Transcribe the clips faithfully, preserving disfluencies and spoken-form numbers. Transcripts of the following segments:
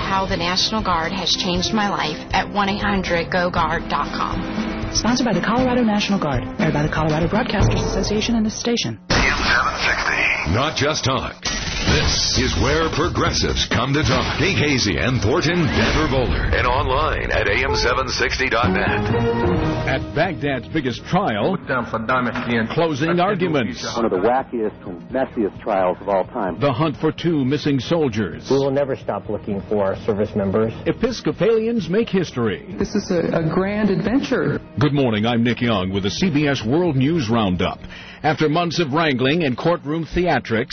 how the National Guard has changed my life at one eight hundred go guard dot com. Sponsored by the Colorado National Guard. Aired by the Colorado Broadcasters Association and this station. A M seven sixty. Not just talk. This is where progressives come to talk. Kay Casey and Thornton Denver Boulder. And online at A M seven sixty dot net. At Baghdad's biggest trial, closing arguments. One of the wackiest and messiest trials of all time. The hunt for two missing soldiers. We will never stop looking for our service members. Episcopalians make history. This is a, a grand adventure. Good morning, I'm Nick Young with the C B S World News Roundup. After months of wrangling and courtroom theatrics,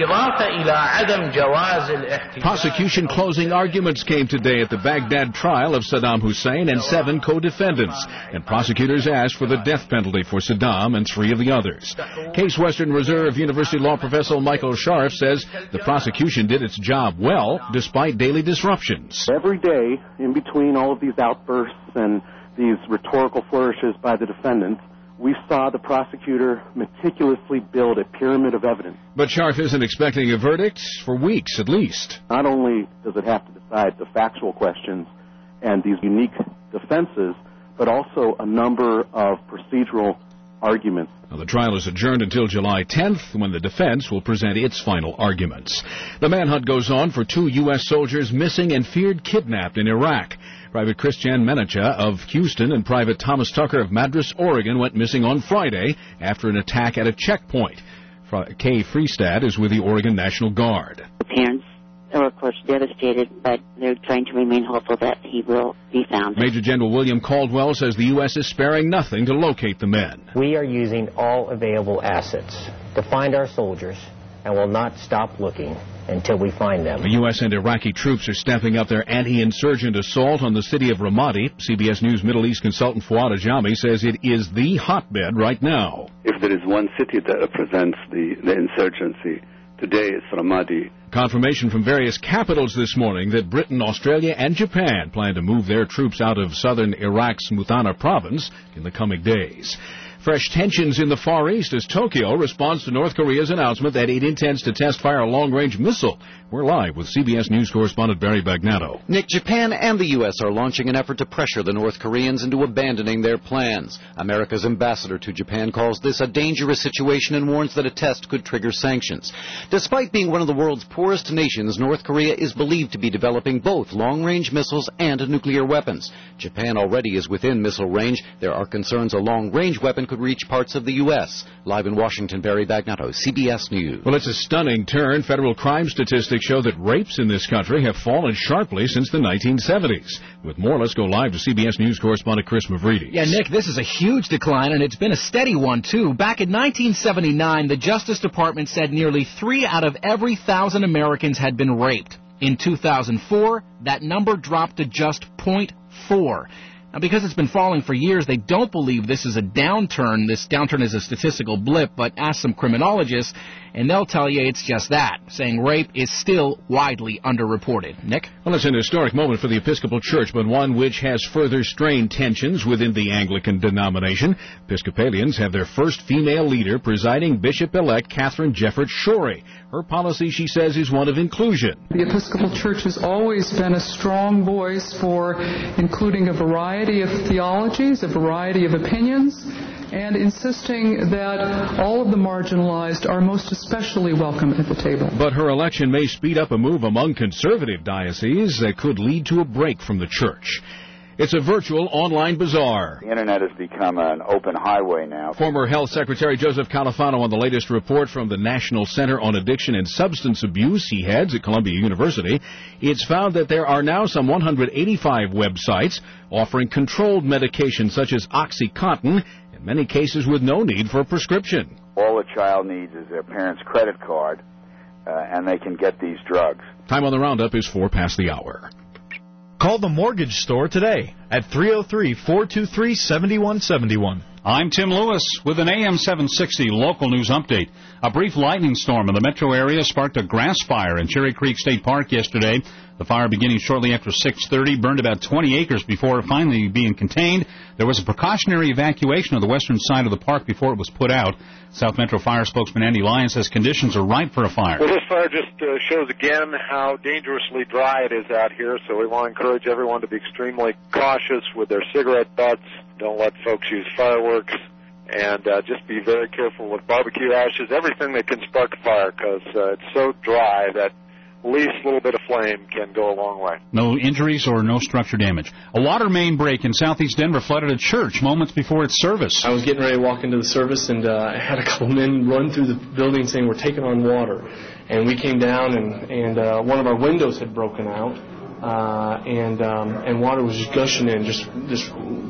prosecution closing arguments came today at the Baghdad trial of Saddam Hussein and seven co-defendants, and prosecutors asked for the death penalty for Saddam and three of the others. Case Western Reserve University law professor Michael Scharf says the prosecution did its job well, despite daily disruptions. Every day, in between all of these outbursts and these rhetorical flourishes by the defendants, we saw the prosecutor meticulously build a pyramid of evidence. But Scharf isn't expecting a verdict for weeks at least. Not only does it have to decide the factual questions and these unique defenses, but also a number of procedural arguments. Now, the trial is adjourned until July tenth, when the defense will present its final arguments. The manhunt goes on for two U S soldiers missing and feared kidnapped in Iraq. Private Christian Menacha of Houston and Private Thomas Tucker of Madras, Oregon, went missing on Friday after an attack at a checkpoint. Kay Freestad is with the Oregon National Guard. The parents are, of course, devastated, but they're trying to remain hopeful that he will be found. Major General William Caldwell says the U S is sparing nothing to locate the men. We are using all available assets to find our soldiers and will not stop looking until we find them. The U S and Iraqi troops are stepping up their anti-insurgent assault on the city of Ramadi. C B S News Middle East consultant Fuad Ajami says it is the hotbed right now. If there is one city that represents the, the insurgency, today it's Ramadi. Confirmation from various capitals this morning that Britain, Australia, and Japan plan to move their troops out of southern Iraq's Muthanna province in the coming days. Fresh tensions in the Far East as Tokyo responds to North Korea's announcement that it intends to test fire a long-range missile. We're live with C B S News correspondent Barry Bagnato. Nick, Japan and the U S are launching an effort to pressure the North Koreans into abandoning their plans. America's ambassador to Japan calls this a dangerous situation and warns that a test could trigger sanctions. Despite being one of the world's poorest nations, North Korea is believed to be developing both long-range missiles and nuclear weapons. Japan already is within missile range. There are concerns a long-range weapon could reach parts of the U S. Live in Washington, Barry Bagnato, C B S News. Well, it's a stunning turn. Federal crime statistics show that rapes in this country have fallen sharply since the nineteen seventies. With more, let's go live to C B S News correspondent Chris Mavridis. Yeah, Nick, this is a huge decline, and it's been a steady one, too. Back in nineteen seventy-nine, the Justice Department said nearly three out of every thousand Americans had been raped. In two thousand four, that number dropped to just zero point four. Now, because it's been falling for years, they don't believe this is a downturn. This downturn is a statistical blip, but ask some criminologists, and they'll tell you it's just that, saying rape is still widely underreported. Nick? Well, it's an historic moment for the Episcopal Church, but one which has further strained tensions within the Anglican denomination. Episcopalians have their first female leader, presiding Bishop-elect Catherine Jefferts Schori. Her policy, she says, is one of inclusion. The Episcopal Church has always been a strong voice for including a variety of theologies, a variety of opinions, and insisting that all of the marginalized are most especially welcome at the table. But her election may speed up a move among conservative dioceses that could lead to a break from the church. It's a virtual online bazaar. The Internet has become an open highway now. Former Health Secretary Joseph Califano on the latest report from the National Center on Addiction and Substance Abuse he heads at Columbia University. It's found that there are now some one hundred eighty-five websites offering controlled medications such as OxyContin, in many cases with no need for a prescription. All a child needs is their parent's credit card, uh, and they can get these drugs. Time on the roundup is four past the hour. Call the Mortgage Store today at three oh three, four two three, seven one seven one. I'm Tim Lewis with an A M seven sixty local news update. A brief lightning storm in the metro area sparked a grass fire in Cherry Creek State Park yesterday. The fire beginning shortly after six thirty burned about twenty acres before finally being contained. There was a precautionary evacuation of the western side of the park before it was put out. South Metro Fire spokesman Andy Lyon says conditions are ripe for a fire. Well, this fire just uh, shows again how dangerously dry it is out here, so we want to encourage everyone to be extremely cautious with their cigarette butts. Don't let folks use fireworks, and uh, just be very careful with barbecue ashes, everything that can spark a fire, because uh, it's so dry that least little bit of flame can go a long way. No injuries or no structure damage. A water main break in southeast Denver flooded a church moments before its service. I was getting ready to walk into the service, and uh, I had a couple men run through the building saying, we're taking on water. And we came down, and, and uh, one of our windows had broken out, uh, and um, and water was just gushing in, just, just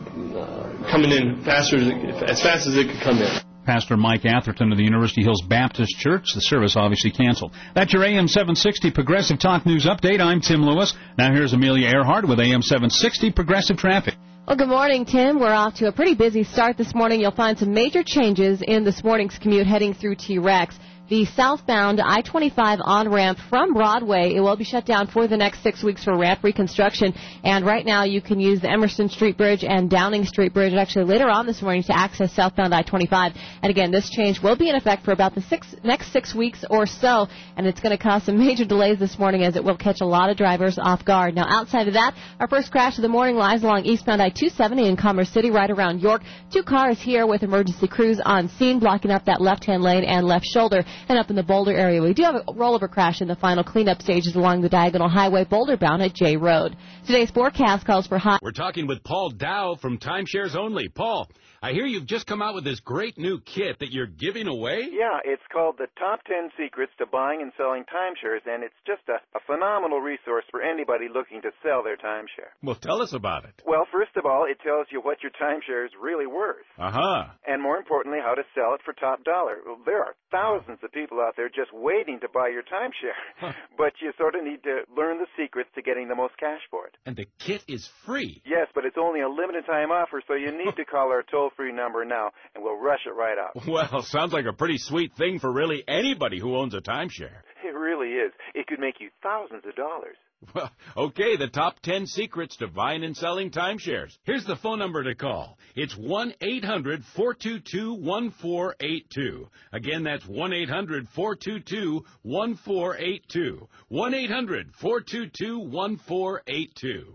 uh, coming in faster, as fast as it could come in. Pastor Mike Atherton of the University Hills Baptist Church. The service obviously canceled. That's your A M seven sixty Progressive Talk News Update. I'm Tim Lewis. Now here's Amelia Earhart with A M seven sixty Progressive Traffic. Well, good morning, Tim. We're off to a pretty busy start this morning. You'll find some major changes in this morning's commute heading through T-Rex. The southbound I twenty-five on-ramp from Broadway, it will be shut down for the next six weeks for ramp reconstruction. And right now you can use the Emerson Street Bridge and Downing Street Bridge actually later on this morning to access southbound I twenty-five. And again, this change will be in effect for about the six, next six weeks or so, and it's going to cause some major delays this morning as it will catch a lot of drivers off guard. Now, outside of that, our first crash of the morning lies along eastbound I two seventy in Commerce City right around York. Two cars here with emergency crews on scene blocking up that left-hand lane and left shoulder. And up in the Boulder area, we do have a rollover crash in the final cleanup stages along the Diagonal Highway, Boulder bound at J Road. Today's forecast calls for high. We're talking with Paul Dow from Timeshares Only. Paul, I hear you've just come out with this great new kit that you're giving away? Yeah, it's called the Top ten Secrets to Buying and Selling Timeshares, and it's just a, a phenomenal resource for anybody looking to sell their timeshare. Well, tell us about it. Well, first of all, it tells you what your timeshare is really worth. Uh-huh. And more importantly, how to sell it for top dollar. Well, there are thousands of people out there just waiting to buy your timeshare, huh. But you sort of need to learn the secrets to getting the most cash for it. And the kit is free. Yes, but it's only a limited time offer, so you need to call our toll-free number now, and we'll rush it right out. Well, sounds like a pretty sweet thing for really anybody who owns a timeshare. It really is. It could make you thousands of dollars. Well, okay, the top ten secrets to buying and selling timeshares. Here's the phone number to call. It's one eight hundred four two two one four eight two. Again, that's one eight hundred four two two one four eight two. one eight hundred four two two one four eight two.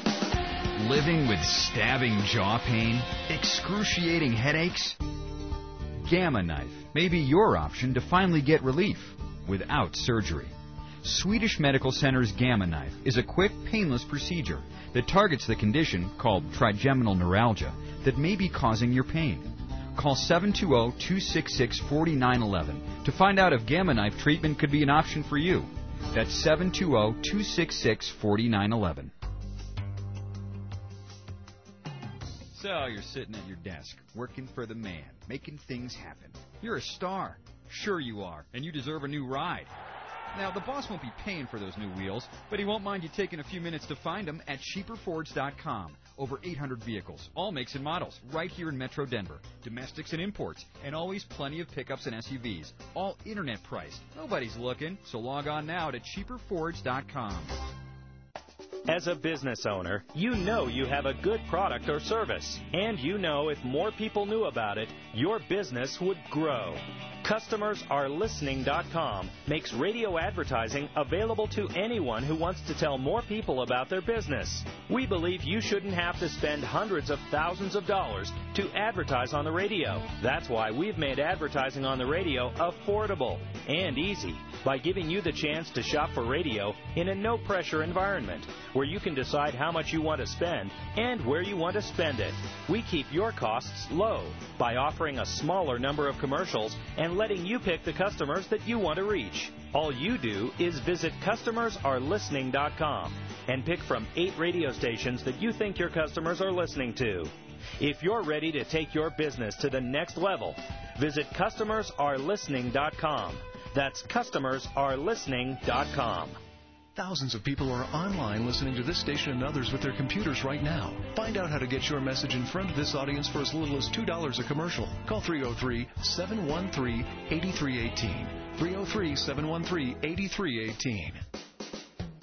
Living with stabbing jaw pain? Excruciating headaches? Gamma Knife may be your option to finally get relief without surgery. Swedish Medical Center's Gamma Knife is a quick, painless procedure that targets the condition, called trigeminal neuralgia, that may be causing your pain. Call seven two zero, two six six, four nine one one to find out if Gamma Knife treatment could be an option for you. That's seven two zero, two six six, four nine one one. So you're sitting at your desk, working for the man, making things happen. You're a star. Sure you are, and you deserve a new ride. Now, the boss won't be paying for those new wheels, but he won't mind you taking a few minutes to find them at cheaper fords dot com. Over eight hundred vehicles, all makes and models, right here in Metro Denver. Domestics and imports, and always plenty of pickups and S U Vs. All internet priced. Nobody's looking, so log on now to cheaper fords dot com. As a business owner, you know you have a good product or service, and you know if more people knew about it, your business would grow. Customers Are Listening dot com makes radio advertising available to anyone who wants to tell more people about their business. We believe you shouldn't have to spend hundreds of thousands of dollars to advertise on the radio. That's why we've made advertising on the radio affordable and easy by giving you the chance to shop for radio in a no-pressure environment where you can decide how much you want to spend and where you want to spend it. We keep your costs low by offering a smaller number of commercials and letting you pick the customers that you want to reach. All you do is visit Customers Are Listening dot com and pick from eight radio stations that you think your customers are listening to. If you're ready to take your business to the next level, visit Customers Are Listening dot com. That's Customers Are Listening dot com. Thousands of people are online listening to this station and others with their computers right now. Find out how to get your message in front of this audience for as little as two dollars a commercial. Call three oh three, seven one three, eight three one eight. three oh three, seven one three, eight three one eight.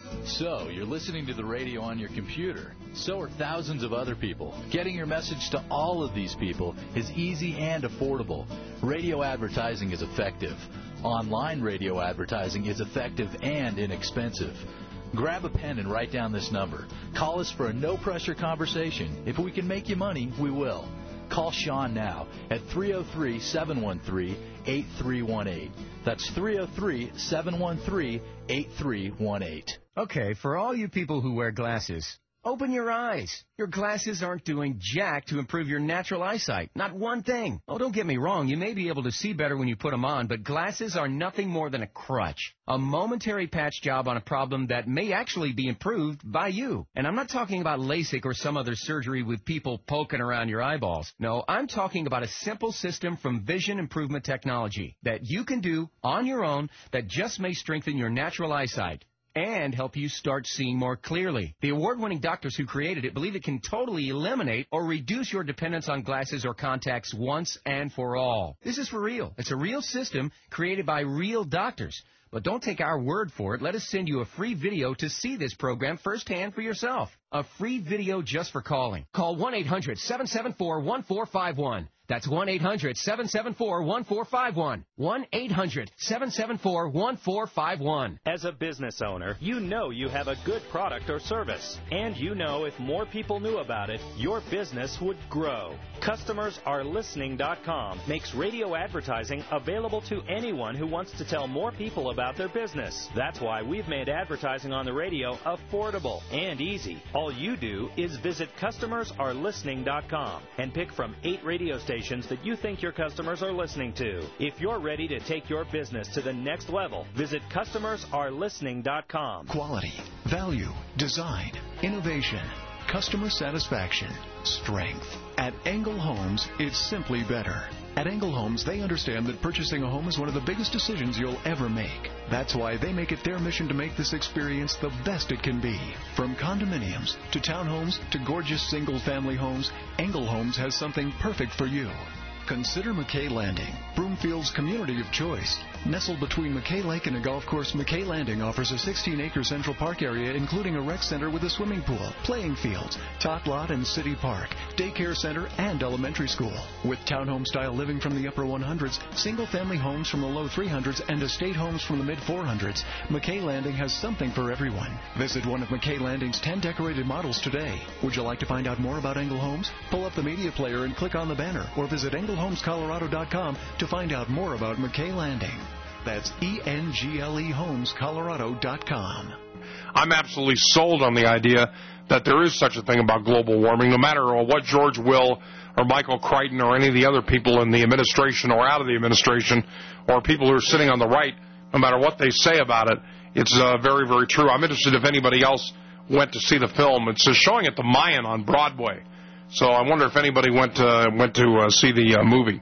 So, you're listening to the radio on your computer. So are thousands of other people. Getting your message to all of these people is easy and affordable. Radio advertising is effective. Online radio advertising is effective and inexpensive. Grab a pen and write down this number. Call us for a no-pressure conversation. If we can make you money, we will. Call Sean now at three oh three, seven one three, eight three one eight. That's three oh three, seven one three, eight three one eight. Okay, for all you people who wear glasses, open your eyes. Your glasses aren't doing jack to improve your natural eyesight. Not one thing. Oh, don't get me wrong. You may be able to see better when you put them on, but glasses are nothing more than a crutch. A momentary patch job on a problem that may actually be improved by you. And I'm not talking about LASIK or some other surgery with people poking around your eyeballs. No, I'm talking about a simple system from Vision Improvement Technology that you can do on your own that just may strengthen your natural eyesight and help you start seeing more clearly. The award-winning doctors who created it believe it can totally eliminate or reduce your dependence on glasses or contacts once and for all. This is for real. It's a real system created by real doctors. But don't take our word for it. Let us send you a free video to see this program firsthand for yourself. A free video just for calling. Call one eight hundred, seven seven four, one four five one. That's one eight hundred, seven seven four, one four five one. one eight hundred, seven seven four, one four five one. As a business owner, you know you have a good product or service. And you know if more people knew about it, your business would grow. Customers Are Listening dot com makes radio advertising available to anyone who wants to tell more people about their business. That's why we've made advertising on the radio affordable and easy. All you do is visit Customers Are Listening dot com and pick from eight radio stations that you think your customers are listening to. If you're ready to take your business to the next level, visit Customers Are Listening dot com. Quality, value, design, innovation, customer satisfaction, strength. At Engel Homes, it's simply better. At Engel Homes, they understand that purchasing a home is one of the biggest decisions you'll ever make. That's why they make it their mission to make this experience the best it can be. From condominiums to townhomes to gorgeous single-family homes, Engel Homes has something perfect for you. Consider McKay Landing, Broomfield's community of choice. Nestled between McKay Lake and a golf course, McKay Landing offers a sixteen-acre Central Park area, including a rec center with a swimming pool, playing fields, tot lot and city park, daycare center, and elementary school. With townhome-style living from the upper one hundreds, single-family homes from the low three hundreds, and estate homes from the mid four hundreds, McKay Landing has something for everyone. Visit one of McKay Landing's ten decorated models today. Would you like to find out more about Engel Homes? Pull up the media player and click on the banner, or visit Engel Homes Colorado dot com to find out more about McKay Landing. That's E N G L E Homes Colorado dot com. I'm absolutely sold on the idea that there is such a thing about global warming, no matter what George Will or Michael Crichton or any of the other people in the administration or out of the administration or people who are sitting on the right, no matter what they say about it, it's uh, very, very true. I'm interested if anybody else went to see the film. It's uh, showing at the Mayan on Broadway. So I wonder if anybody went to, went to uh, see the uh, movie.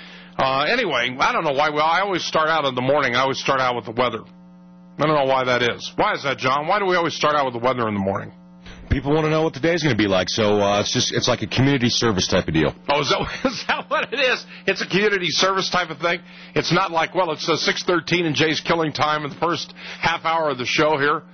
Uh, anyway, I don't know why. Well, I always start out in the morning. I always start out with the weather. I don't know why that is. Why is that, John? Why do we always start out with the weather in the morning? People want to know what the day is going to be like, so uh, it's just it's like a community service type of deal. Oh, is that, is that what it is? It's a community service type of thing? It's not like, well, it's uh, six thirteen and Jay's killing time in the first half hour of the show here.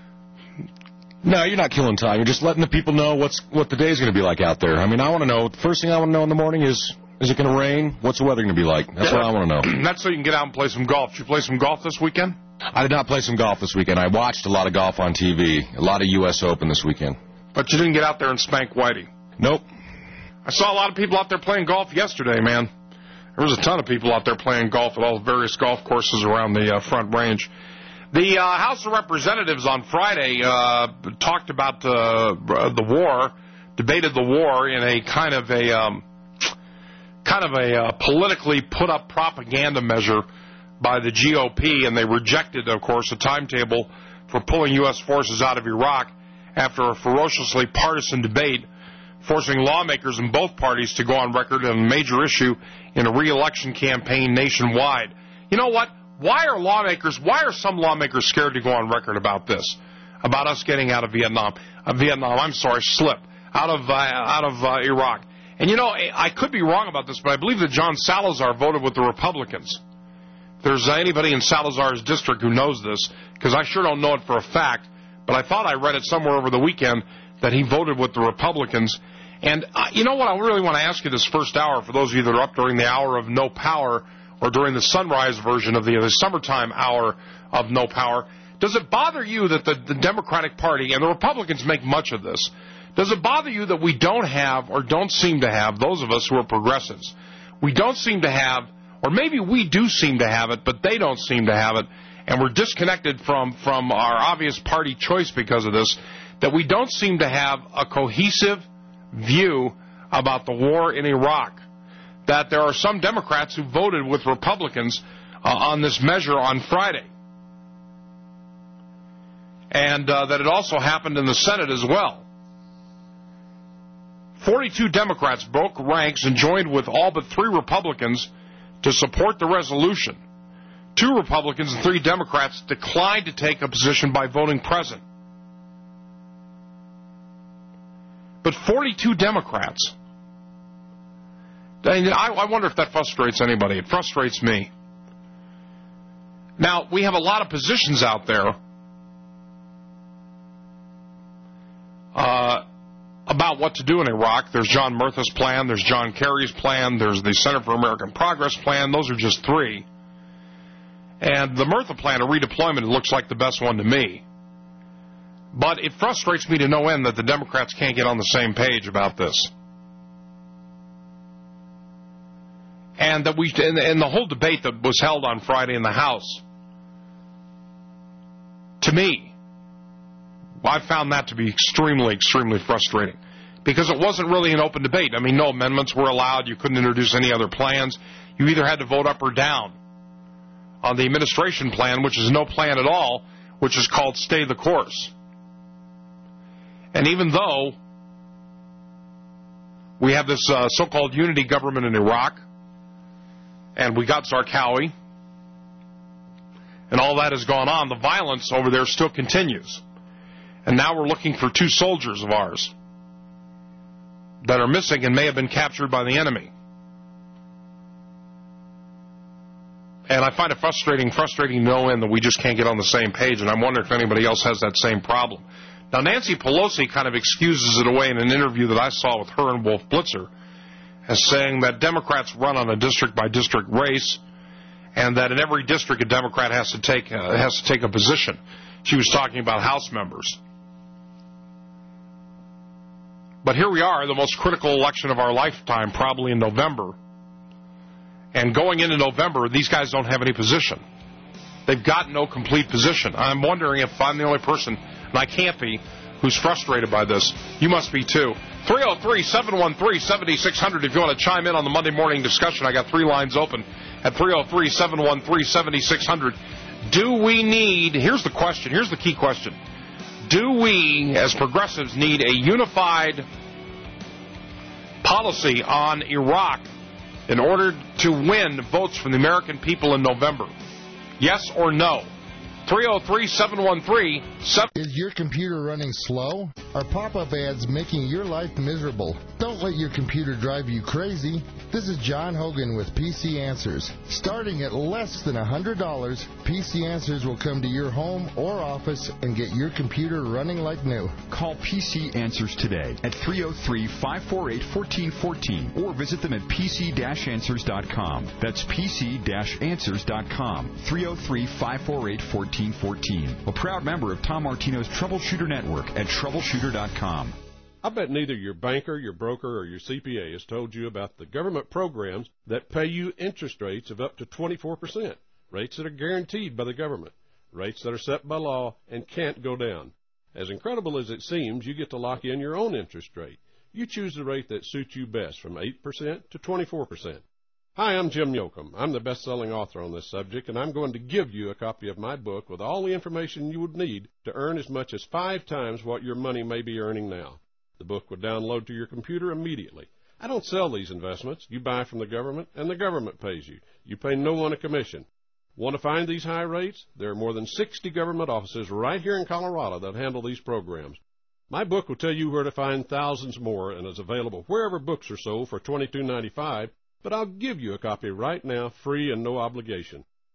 No, you're not killing time. You're just letting the people know what's what the day is going to be like out there. I mean, I want to know. The first thing I want to know in the morning is, is it going to rain? What's the weather going to be like? That's yeah. what I want to know. That's so you can get out and play some golf. Did you play some golf this weekend? I did not play some golf this weekend. I watched a lot of golf on T V, a lot of U S Open this weekend. But you didn't get out there and spank Whitey? Nope. I saw a lot of people out there playing golf yesterday, man. There was a ton of people out there playing golf at all the various golf courses around the uh, Front Range. The uh, House of Representatives on Friday uh, talked about uh, the war, debated the war in a kind of a um, kind of a uh, politically put-up propaganda measure by the G O P, and they rejected, of course, a timetable for pulling U S forces out of Iraq after a ferociously partisan debate, forcing lawmakers in both parties to go on record on a major issue in a re-election campaign nationwide. You know what? Why are lawmakers, why are some lawmakers scared to go on record about this, about us getting out of Vietnam, uh, Vietnam, I'm sorry, slip, out of, uh, out of uh, Iraq? And, you know, I could be wrong about this, but I believe that John Salazar voted with the Republicans. If there's anybody in Salazar's district who knows this, because I sure don't know it for a fact, But I thought I read it somewhere over the weekend that he voted with the Republicans. And uh, you know what? I really want to ask you this first hour, for those of you that are up during the hour of no power or during the sunrise version of the, the summertime hour of no power. Does it bother you that the, the Democratic Party, and the Republicans make much of this, does it bother you that we don't have, or don't seem to have, those of us who are progressives, we don't seem to have, or maybe we do seem to have it, but they don't seem to have it, and we're disconnected from, from our obvious party choice because of this, that we don't seem to have a cohesive view about the war in Iraq, that there are some Democrats who voted with Republicans uh, on this measure on Friday, and uh, that it also happened in the Senate as well. forty-two Democrats broke ranks and joined with all but three Republicans to support the resolution. Two Republicans and three Democrats declined to take a position by voting present. But forty-two Democrats. I wonder if that frustrates anybody. It frustrates me. Now, we have a lot of positions out there uh, about what to do in Iraq. There's John Murtha's plan. There's John Kerry's plan. There's the Center for American Progress plan. Those are just three. And the Murtha plan, a redeployment, looks like the best one to me. But it frustrates me to no end that the Democrats can't get on the same page about this. And that we, and the whole debate that was held on Friday in the House, to me, I found that to be extremely, extremely frustrating. Because it wasn't really an open debate. I mean, no amendments were allowed. You couldn't introduce any other plans. You either had to vote up or down on the administration plan, which is no plan at all, which is called Stay the Course. And even though we have this uh, so-called unity government in Iraq, and we got Zarqawi, and all that has gone on, the violence over there still continues. And now we're looking for two soldiers of ours that are missing and may have been captured by the enemy. And I find it frustrating, frustrating no end that we just can't get on the same page, and I'm wondering if anybody else has that same problem. Now, Nancy Pelosi kind of excuses it away in an interview that I saw with her and Wolf Blitzer as saying that Democrats run on a district-by-district race and that in every district a Democrat has to take uh, has to take a position. She was talking about House members. But here we are, the most critical election of our lifetime, probably in November. And going into November, these guys don't have any position. They've got no complete position. I'm wondering if I'm the only person, and I can't be, who's frustrated by this. You must be too. three oh three, seven one three, seven six zero zero if you want to chime in on the Monday morning discussion. I got three lines open at three oh three, seven one three, seven six zero zero. Do we need, here's the question, here's the key question. Do we, as progressives, need a unified policy on Iraq in order to win votes from the American people in November? Yes or no? three oh three, seven one three, seven Is your computer running slow? Are pop-up ads making your life miserable? Don't let your computer drive you crazy. This is John Hogan with P C Answers. Starting at less than one hundred dollars, P C Answers will come to your home or office and get your computer running like new. Call P C Answers today at three oh three, five four eight, one four one four or visit them at p c dash answers dot com. That's p c dash answers dot com. three oh three, five four eight, one four one four. A proud member of Tom Martino's Troubleshooter Network at troubleshooter dot com. I bet neither your banker, your broker, or your C P A has told you about the government programs that pay you interest rates of up to twenty-four percent, rates that are guaranteed by the government, rates that are set by law and can't go down. As incredible as it seems, you get to lock in your own interest rate. You choose the rate that suits you best, from eight percent to twenty-four percent. Hi, I'm Jim Yoakum. I'm the best-selling author on this subject, and I'm going to give you a copy of my book with all the information you would need to earn as much as five times what your money may be earning now. The book would download to your computer immediately. I don't sell these investments. You buy from the government, and the government pays you. You pay no one a commission. Want to find these high rates? There are more than sixty government offices right here in Colorado that handle these programs. My book will tell you where to find thousands more and is available wherever books are sold for twenty-two ninety-five. But I'll give you a copy right now, free and no obligation.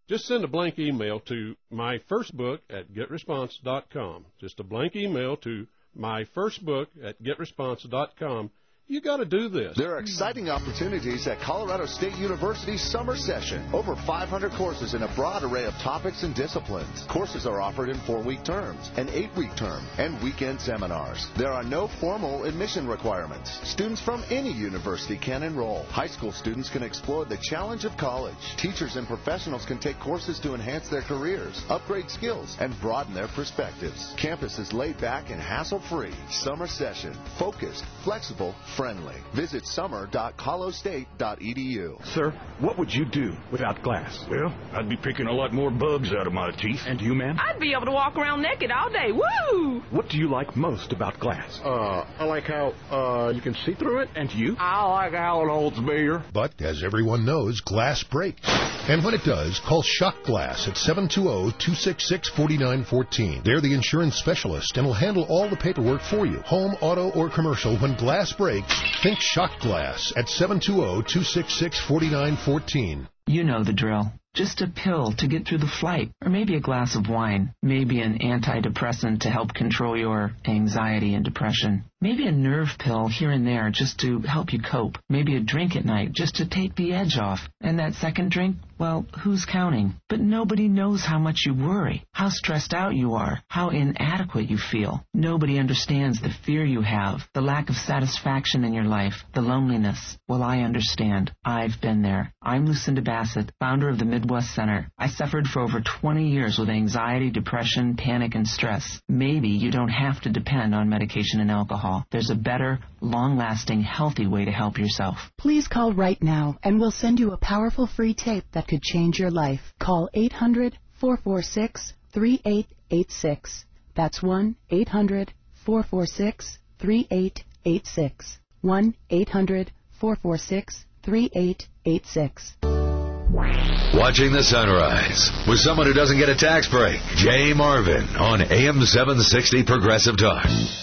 Just send a blank email to myfirstbook at getresponse dot com. Just a blank email to myfirstbook at getresponse dot com. You got to do this. There are exciting opportunities at Colorado State University's summer session. Over five hundred courses in a broad array of topics and disciplines. Courses are offered in four-week terms, an eight-week term, and weekend seminars. There are no formal admission requirements. Students from any university can enroll. High school students can explore the challenge of college. Teachers and professionals can take courses to enhance their careers, upgrade skills, and broaden their perspectives. Campus is laid back and hassle-free. Summer session. Focused, flexible, friendly. Visit summer dot colostate dot e d u. Sir, what would you do without glass? Well, I'd be picking a lot more bugs out of my teeth. And you, ma'am? I'd be able to walk around naked all day. Woo! What do you like most about glass? Uh, I like how, uh, you can see through it. And you? I like how it holds beer. But, as everyone knows, glass breaks. And when it does, call Shock Glass at seven two zero, two six six, four nine one four. They're the insurance specialist and will handle all the paperwork for you. Home, auto, or commercial, when glass breaks, think Shock Glass at seven two zero, two six six, four nine one four. You know the drill. Just a pill to get through the flight, or maybe a glass of wine, maybe an antidepressant to help control your anxiety and depression, maybe a nerve pill here and there just to help you cope, maybe a drink at night just to take the edge off, and that second drink, well, who's counting? But nobody knows how much you worry, how stressed out you are, how inadequate you feel. Nobody understands the fear you have, the lack of satisfaction in your life, the loneliness. Well, I understand. I've been there. I'm Lucinda Bassett, founder of the Midwest Center. I suffered for over twenty years with anxiety, depression, panic, and stress. Maybe you don't have to depend on medication and alcohol. There's a better, long-lasting, healthy way to help yourself. Please call right now, and we'll send you a powerful free tape that could change your life. Call eight hundred, four four six, three eight eight six. That's one eight hundred, four four six, three eight eight six. one eight hundred, four four six, three eight eight six. Watching the sunrise with someone who doesn't get a tax break. Jay Marvin on A M seven sixty Progressive Talk.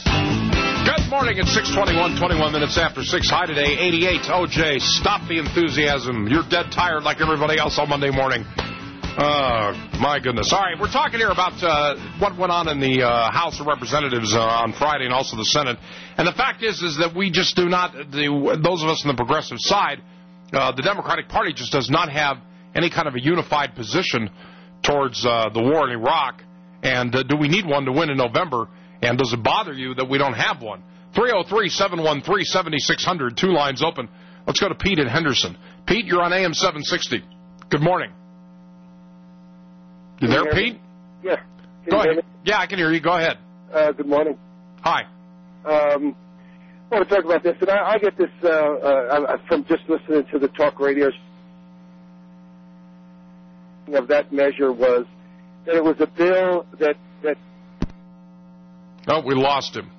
Good morning at six twenty-one, twenty-one minutes after six. High today, eighty-eight. O J, stop the enthusiasm. You're dead tired like everybody else on Monday morning. Oh, my goodness. All right, we're talking here about uh, what went on in the uh, House of Representatives uh, on Friday and also the Senate. And the fact is, is that we just do not, the, those of us on the progressive side, uh, the Democratic Party just does not have any kind of a unified position towards uh, the war in Iraq. And uh, do we need one to win in November? And does it bother you that we don't have one? three oh three, seven one three, seven six zero zero, two lines open. Let's go to Pete in Henderson. Pete, you're on A M seven sixty. Good morning. You there, Pete? Yeah. Can Go you ahead. Yeah, I can hear you. Go ahead. Uh, good morning. Hi. Um, I want to talk about this, and I, I get this uh, uh, from just listening to the talk radios. Of that measure was that it was a bill that that. Oh, we lost him.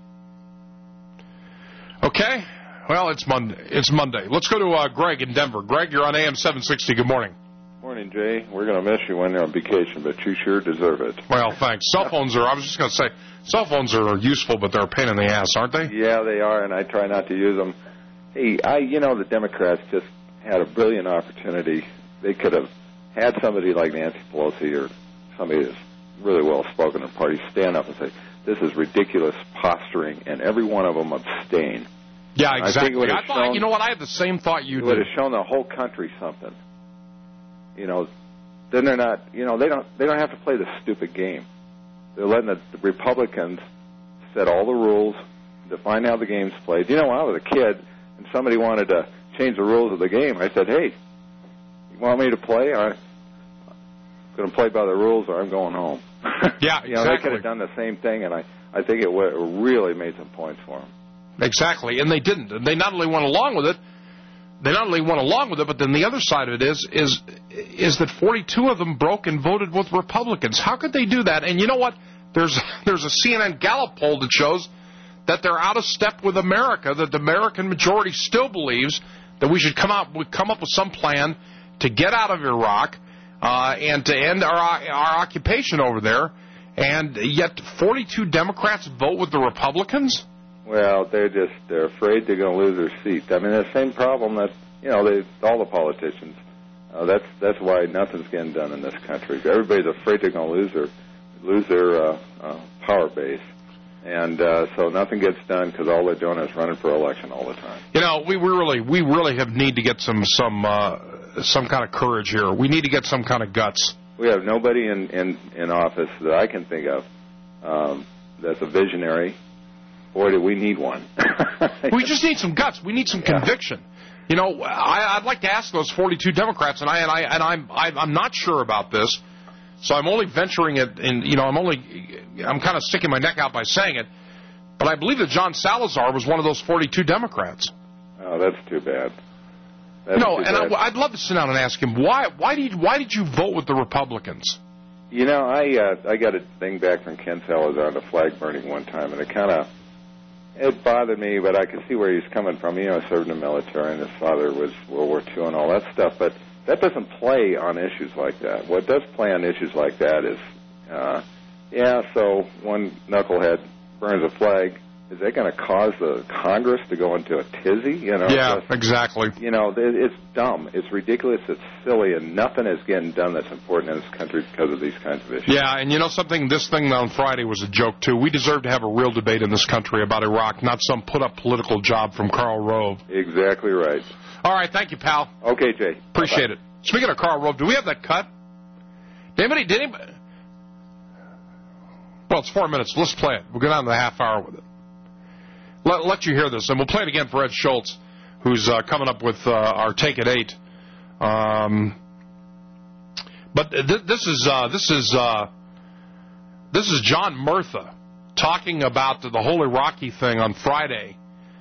Okay. Well, it's Monday. It's Monday. Let's go to uh, Greg in Denver. Greg, you're on A M seven sixty. Good morning. Morning, Jay. We're going to miss you when you're on vacation, but you sure deserve it. Well, thanks. Cell phones are, I was just going to say, cell phones are useful, but they're a pain in the ass, aren't they? Yeah, they are, and I try not to use them. Hey, I, you know, the Democrats just had a brilliant opportunity. They could have had somebody like Nancy Pelosi or somebody that's really well-spoken in the party stand up and say, this is ridiculous posturing, and every one of them abstain. Yeah, exactly. I, I thought, shown, you know what, I had the same thought you it did. would have shown the whole country something. You know, then they're not, you know, they don't they don't have to play the stupid game. They're letting the, the Republicans set all the rules, define how the game's played. You know, when I was a kid and somebody wanted to change the rules of the game, I said, hey, you want me to play? I'm going to play by the rules or I'm going home. Yeah, you know, exactly. they could have done the same thing, and I, I think it w- really made some points for them. Exactly, and they didn't. And they not only went along with it, They not only went along with it, but then the other side of it is is is that forty-two of them broke and voted with Republicans. How could they do that? And you know what? There's there's a C N N Gallup poll that shows that they're out of step with America, that the American majority still believes that we should come out come up with some plan to get out of Iraq uh, and to end our our occupation over there. And yet forty-two Democrats vote with the Republicans? Well, they're just, they're afraid they're going to lose their seat. I mean, the same problem that, you know, they, all the politicians Uh, that's that's why nothing's getting done in this country. Everybody's afraid they're going to lose their lose their uh, uh, power base, and uh, so nothing gets done because all they're doing is running for election all the time. You know, we really we really have need to get some some uh, some kind of courage here. We need to get some kind of guts. We have nobody in in, in office that I can think of um, that's a visionary. Boy, do we need one. We just need some guts. We need some yeah. conviction. You know, I, I'd like to ask those forty-two Democrats, and I and I and I'm I, I'm not sure about this, so I'm only venturing it. In you know, I'm only I'm kind of sticking my neck out by saying it, but I believe that John Salazar was one of those forty-two Democrats. Oh, that's too bad. That's no, too and bad. I, I'd love to sit down and ask him why why did why did you vote with the Republicans? You know, I uh, I got a thing back from Ken Salazar on the flag burning one time, and it kind of. It bothered me, but I could see where he's coming from. You know, he served in the military, and his father was World War Two and all that stuff. But that doesn't play on issues like that. What does play on issues like that is, uh, yeah, so one knucklehead burns a flag. Is that going to cause the Congress to go into a tizzy? You know, yeah, just, exactly. You know, it's dumb. It's ridiculous. It's silly, and nothing is getting done that's important in this country because of these kinds of issues. Yeah, and you know something? This thing on Friday was a joke, too. We deserve to have a real debate in this country about Iraq, not some put-up political job from Karl Rove. Exactly right. All right, thank you, pal. Okay, Jay. Appreciate Bye-bye. it. Speaking of Karl Rove, do we have that cut? Did anybody, did anybody? Well, it's four minutes. Let's play it. We'll go down to the half hour with it. Let, let you hear this, and we'll play it again for Ed Schultz, who's uh, coming up with uh, our Take at Eight. Um, but th- this is uh, this is uh, this is John Murtha talking about the, the whole Iraqi thing on Friday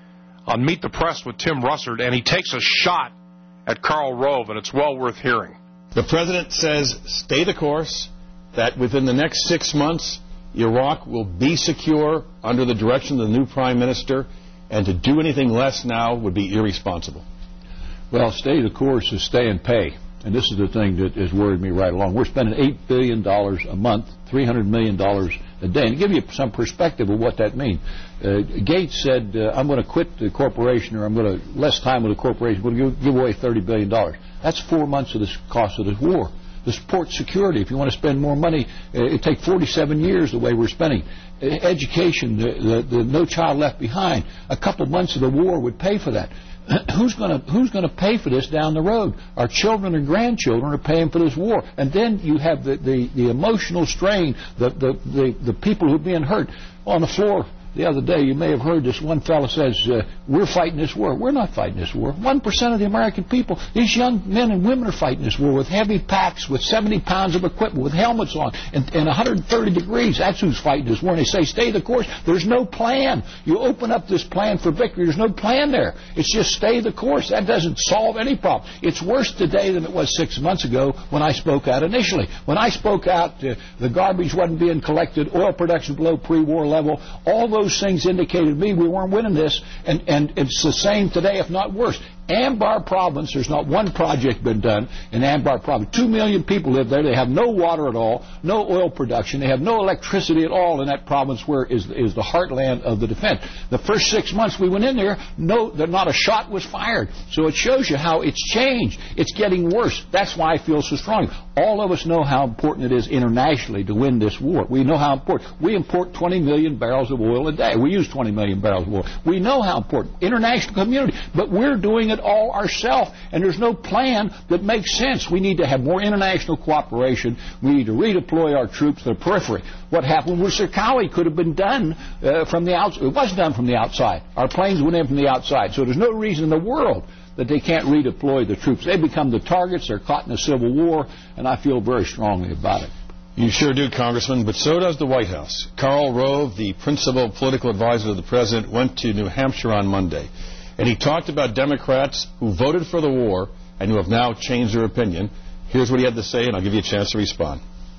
on Meet the Press with Tim Russert, and he takes a shot at Karl Rove, and it's well worth hearing. The president says, stay the course, that within the next six months, Iraq will be secure under the direction of the new prime minister, and to do anything less now would be irresponsible. Well, stay the course is stay and pay. And this is the thing that has worried me right along. We're spending eight billion dollars a month, three hundred million dollars a day. And to give you some perspective of what that means, uh, Gates said, uh, I'm going to quit the corporation, or I'm going to less time with the corporation, we're going to give away thirty billion dollars. That's four months of the cost of this war. The support security, if you want to spend more money, uh, it takes forty-seven years the way we're spending. Uh, education, the, the, the No Child Left Behind, a couple months of the war would pay for that. Who's going to who's going to pay for this down the road? Our children and grandchildren are paying for this war, and then you have the the, the emotional strain, the, the the the people who are being hurt on the floor. The other day, you may have heard this one fellow says, uh, we're fighting this war. We're not fighting this war. One percent of the American people, these young men and women are fighting this war with heavy packs, with seventy pounds of equipment, with helmets on, and, and one hundred thirty degrees. That's who's fighting this war. And they say, stay the course. There's no plan. You open up this plan for victory. There's no plan there. It's just stay the course. That doesn't solve any problem. It's worse today than it was six months ago when I spoke out initially. When I spoke out, uh, the garbage wasn't being collected, oil production below pre-war level. All those Those things indicated to me we weren't winning this, and, and it's the same today, if not worse. Anbar Province, there's not one project been done in Anbar Province. Two million people live there. They have no water at all, no oil production. They have no electricity at all in that province where is, is the heartland of the defense. The first six months we went in there, no, not a shot was fired. So it shows you how it's changed. It's getting worse. That's why I feel so strong. All of us know how important it is internationally to win this war. We know how important. We import twenty million barrels of oil a day. We use twenty million barrels of oil. We know how important. International community. But we're doing it all ourselves, and there's no plan that makes sense. We need to have more international cooperation. We need to redeploy our troops to the periphery. What happened with Sirkawi could have been done uh, from the outside. It wasn't done from the outside. Our planes went in from the outside. So there's no reason in the world that they can't redeploy the troops. They become the targets. They're caught in a civil war, and I feel very strongly about it. You sure do, Congressman, but so does the White House. Karl Rove, the principal political advisor of the president, went to New Hampshire on Monday, and he talked about Democrats who voted for the war and who have now changed their opinion. Here's what he had to say, and I'll give you a chance to respond.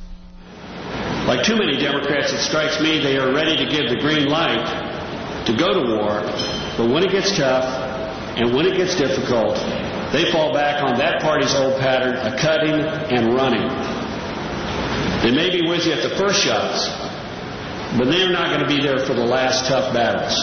Like too many Democrats, it strikes me they are ready to give the green light to go to war, but when it gets tough and when it gets difficult, they fall back on that party's old pattern of cutting and running. They may be with you at the first shots, but they're not going to be there for the last tough battles.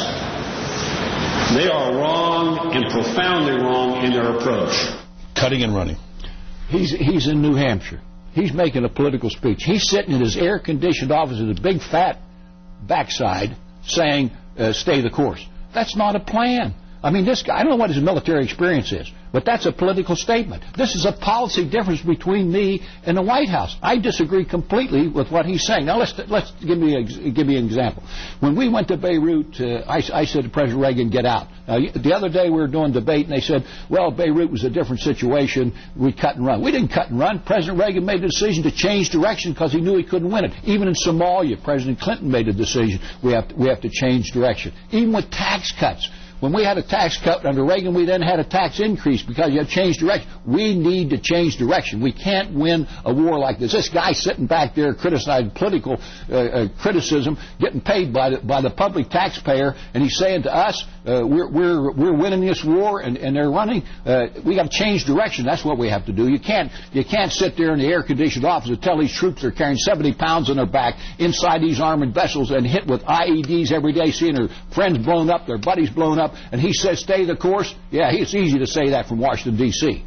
They are wrong and profoundly wrong in their approach. Cutting and running. He's he's in New Hampshire. He's making a political speech. He's sitting in his air-conditioned office with a big fat backside saying, uh, stay the course. That's not a plan. I mean, this guy, I don't know what his military experience is, but that's a political statement. This is a policy difference between me and the White House. I disagree completely with what he's saying. Now, let's let's give me a, give me an example. When we went to Beirut, uh, I, I said to President Reagan, get out. Now, the other day we were doing debate, and they said, well, Beirut was a different situation. We cut and run. We didn't cut and run. President Reagan made a decision to change direction because he knew he couldn't win it. Even in Somalia, President Clinton made a decision. We have to, we have to change direction. Even with tax cuts. When we had a tax cut under Reagan, we then had a tax increase because you had changed direction. We need to change direction. We can't win a war like this. This guy sitting back there criticizing political uh, uh, criticism, getting paid by the, by the public taxpayer, and he's saying to us, uh, we're, we're, we're winning this war, and, and they're running. Uh, we got to change direction. That's what we have to do. You can't, you can't sit there in the air-conditioned office and tell these troops they're carrying seventy pounds on their back inside these armored vessels and hit with I E Ds every day, seeing their friends blown up, their buddies blown up, and he says stay the course. Yeah, it's easy to say that from Washington, D C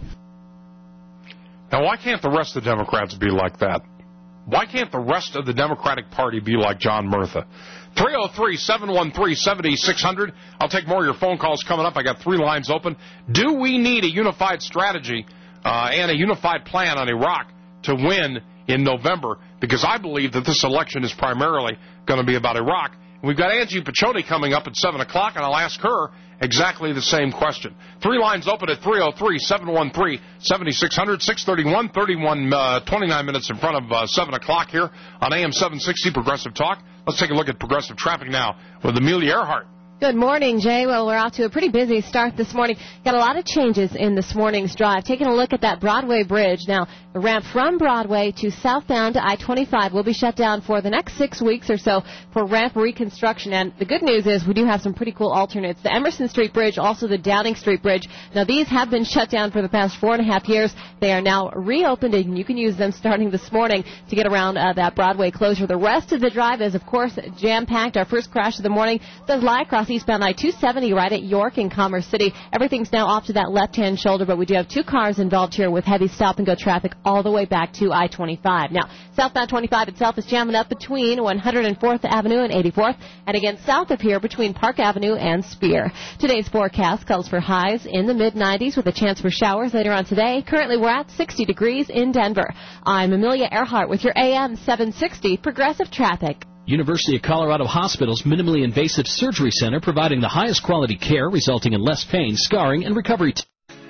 Now, why can't the rest of the Democrats be like that? Why can't the rest of the Democratic Party be like John Murtha? three oh three, seven one three, seven six zero zero. I'll take more of your phone calls coming up. I got three lines open. Do we need a unified strategy uh, and a unified plan on Iraq to win in November? Because I believe that this election is primarily going to be about Iraq. We've got Angie Piccioni coming up at seven o'clock, and I'll ask her exactly the same question. Three lines open at three oh three, seven one three, seven six zero zero, six thirty-one, thirty-one, uh, twenty-nine minutes in front of uh, seven o'clock here on A M seven sixty Progressive Talk. Let's take a look at progressive traffic now with Amelia Earhart. Good morning, Jay. Well, we're off to a pretty busy start this morning. Got a lot of changes in this morning's drive. Taking a look at that Broadway bridge. Now, the ramp from Broadway to southbound to I twenty-five will be shut down for the next six weeks or so for ramp reconstruction. And the good news is we do have some pretty cool alternates. The Emerson Street Bridge, also the Downing Street Bridge. Now, these have been shut down for the past four and a half years. They are now reopened, and you can use them starting this morning to get around uh, that Broadway closure. The rest of the drive is, of course, jam-packed. Our first crash of the morning does lie across eastbound I two seventy right at York in Commerce City. Everything's now off to that left-hand shoulder, but we do have two cars involved here with heavy stop-and-go traffic all the way back to I twenty-five. Now, southbound twenty-five itself is jamming up between one hundred fourth Avenue and eighty-fourth, and again south of here between Park Avenue and Spear. Today's forecast calls for highs in the mid nineties with a chance for showers later on today. Currently, we're at sixty degrees in Denver. I'm Amelia Earhart with your A M seven sixty Progressive Traffic. University of Colorado Hospital's minimally invasive surgery center, providing the highest quality care, resulting in less pain, scarring, and recovery. T-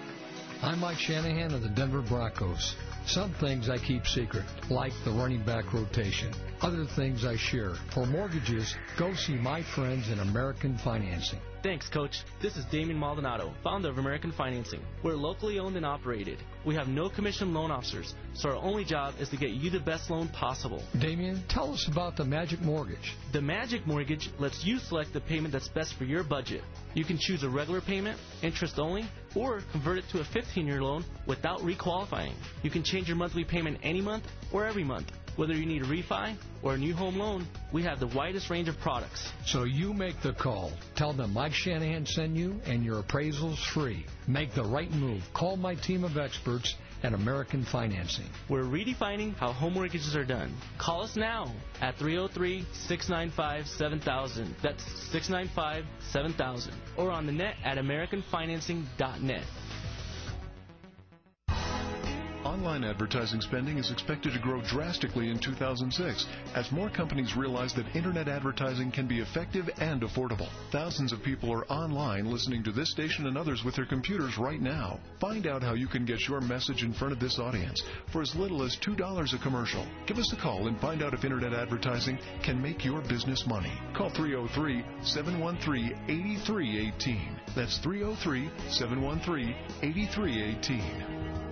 I'm Mike Shanahan of the Denver Broncos. Some things I keep secret, like the running back rotation. Other things I share. For mortgages, go see my friends in American Financing. Thanks, Coach. This is Damien Maldonado, founder of American Financing. We're locally owned and operated. We have no commission loan officers, so our only job is to get you the best loan possible. Damien, tell us about the Magic Mortgage. The Magic Mortgage lets you select the payment that's best for your budget. You can choose a regular payment, interest only, or convert it to a fifteen-year loan without requalifying. You can change your monthly payment any month or every month. Whether you need a refi or a new home loan, we have the widest range of products. So you make the call. Tell them Mike Shanahan sent you, and your appraisal's free. Make the right move. Call my team of experts at American Financing. We're redefining how home mortgages are done. Call us now at three oh three, six nine five, seven thousand. That's six nine five, seven thousand. Or on the net at american financing dot net. Online advertising spending is expected to grow drastically in two thousand six as more companies realize that internet advertising can be effective and affordable. Thousands of people are online listening to this station and others with their computers right now. Find out how you can get your message in front of this audience for as little as two dollars a commercial. Give us a call and find out if internet advertising can make your business money. Call three oh three, seven one three, eight three one eight. That's three oh three, seven one three, eight three one eight.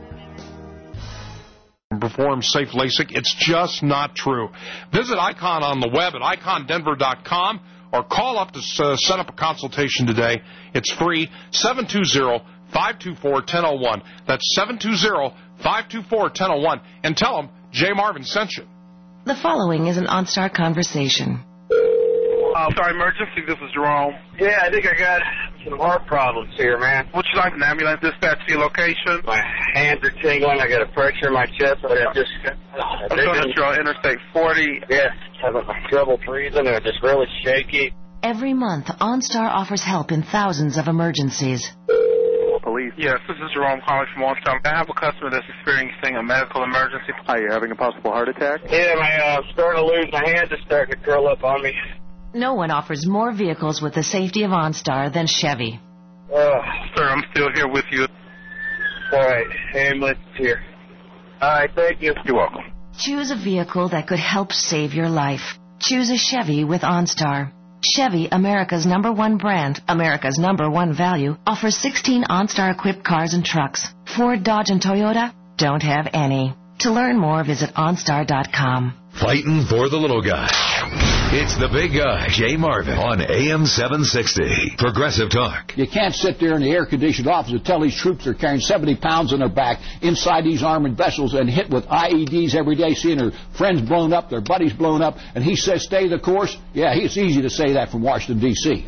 Perform safe LASIK. It's just not true. Visit Icon on the web at icon denver dot com or call up to uh, set up a consultation today. It's free, seven two zero, five two four, one zero one. That's seven two zero, five two four, one zero one. And tell them Jay Marvin sent you. The following is an OnStar conversation. Uh, sorry, emergency. This is Jerome. Yeah, I think I got some heart problems here, man. Would you like an ambulance dispatch to your location? My hands are tingling. I got a pressure in my chest. I just... I'm going to show Interstate forty. Yeah, having trouble breathing. I'm just really shaky. Every month, OnStar offers help in thousands of emergencies. Police. Yes, this is Jerome calling from OnStar. I have a customer that's experiencing a medical emergency. Are you having a possible heart attack? Yeah, my, uh, I'm starting to lose my hands. Are starting to curl up on me. No one offers more vehicles with the safety of OnStar than Chevy. Uh, Sir, I'm still here with you. All right, ambulance here. All right, thank you. You're welcome. Choose a vehicle that could help save your life. Choose a Chevy with OnStar. Chevy, America's number one brand, America's number one value, offers sixteen OnStar-equipped cars and trucks. Ford, Dodge, and Toyota don't have any. To learn more, visit OnStar dot com. Fighting for the little guy. It's the big guy, Jay Marvin, on A M seven sixty. Progressive Talk. You can't sit there in the air-conditioned office and tell these troops they're carrying seventy pounds on their back inside these armored vessels and hit with I E Ds every day, seeing their friends blown up, their buddies blown up, and he says stay the course. Yeah, it's easy to say that from Washington, D C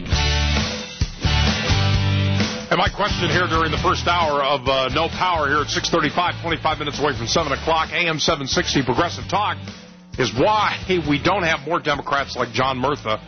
And my question here during the first hour of uh, No Power here at six thirty-five, twenty-five minutes away from seven o'clock, A M seven sixty Progressive Talk, is why we don't have more Democrats like John Murtha.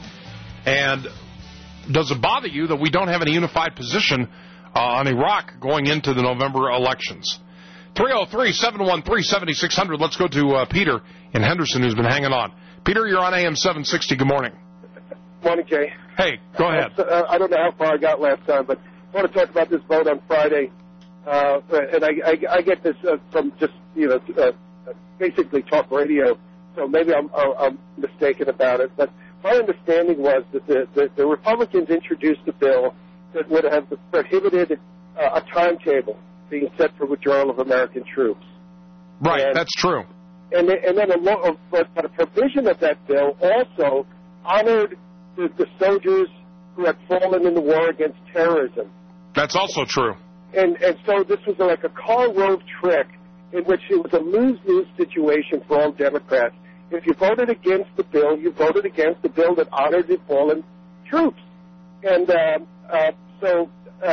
And does it bother you that we don't have any unified position uh, on Iraq going into the November elections? three oh three, seven one three, seven six zero zero. Let's go to uh, Peter in Henderson, who's been hanging on. Peter, you're on A M seven sixty. Good morning. Morning, Jay. Hey, go ahead. Uh, I don't know how far I got last time, but I want to talk about this vote on Friday. Uh, and I, I, I get this uh, from just, you know, uh, basically talk radio. So maybe I'm, I'm mistaken about it, but my understanding was that the, the, the Republicans introduced a bill that would have prohibited uh, a timetable being set for withdrawal of American troops. Right, and, that's true. And, and then a, lo- but a provision of that bill also honored the, the soldiers who had fallen in the war against terrorism. That's also true. And, and so this was like a Karl Rove trick in which it was a lose-lose situation for all Democrats. If you voted against the bill, you voted against the bill that honored the fallen troops. And uh, uh, so uh,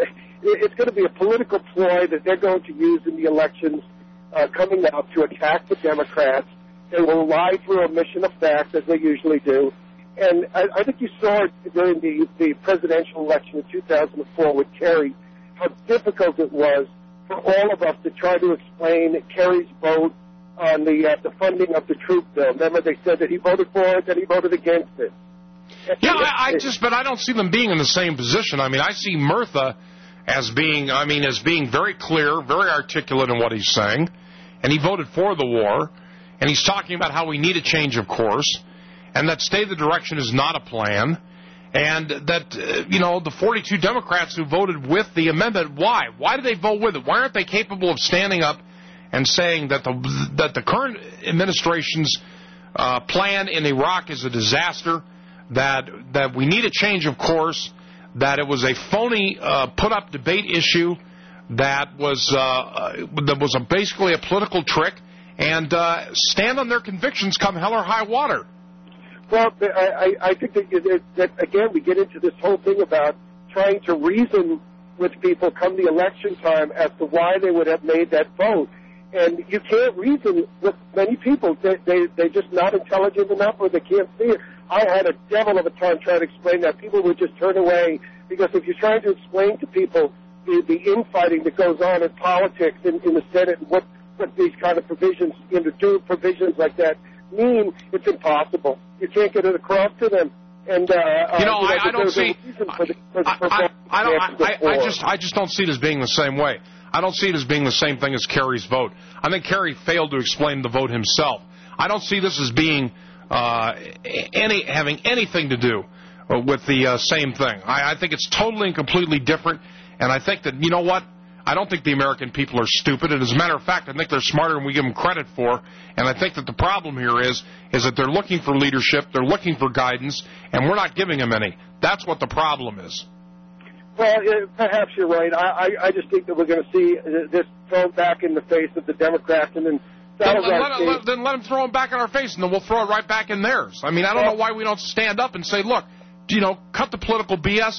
it's going to be a political ploy that they're going to use in the elections uh, coming up to attack the Democrats. They will lie through omission of fact, as they usually do. And I, I think you saw it during the, the presidential election in two thousand four with Kerry, how difficult it was for all of us to try to explain Kerry's vote on the uh, the funding of the troop bill. Remember, they said that he voted for it, then he voted against it. Yeah, I, I just, but I don't see them being in the same position. I mean, I see Murtha as being, I mean, as being very clear, very articulate in what he's saying, and he voted for the war, and he's talking about how we need a change of course, and that stay the direction is not a plan, and that, uh, you know, the forty-two Democrats who voted with the amendment, why? Why did they vote with it? Why aren't they capable of standing up and saying that the that the current administration's uh, plan in Iraq is a disaster, that that we need a change of course, that it was a phony uh, put-up debate issue, that was uh, that was a, basically a political trick, and uh, stand on their convictions come hell or high water. Well, I, I think that, that, that, again, we get into this whole thing about trying to reason with people come the election time as to why they would have made that vote. And you can't reason with many people. They, they, they're just not intelligent enough, or they can't see it. I had a devil of a time trying to explain that. People would just turn away, because if you're trying to explain to people the, the infighting that goes on in politics in, in the Senate and what, what these kind of provisions, you know, do provisions like that mean, it's impossible. You can't get it across to them. And uh, you know, uh, you know I, I don't see. For the, for the, I, for I, I don't. I, I, I just, before. I just don't see it as being the same way. I don't see it as being the same thing as Kerry's vote. I think Kerry failed to explain the vote himself. I don't see this as being uh, any having anything to do uh, with the uh, same thing. I, I think it's totally and completely different. And I think that, you know what? I don't think the American people are stupid. And as a matter of fact, I think they're smarter than we give them credit for. And I think that the problem here is, is that they're looking for leadership, they're looking for guidance, and we're not giving them any. That's what the problem is. Well, uh, perhaps you're right. I, I, I just think that we're going to see this thrown back in the face of the Democrats, and then then let, let, then let them throw them back in our face, and then we'll throw it right back in theirs. I mean, I don't know why we don't stand up and say, look, you know, cut the political B S.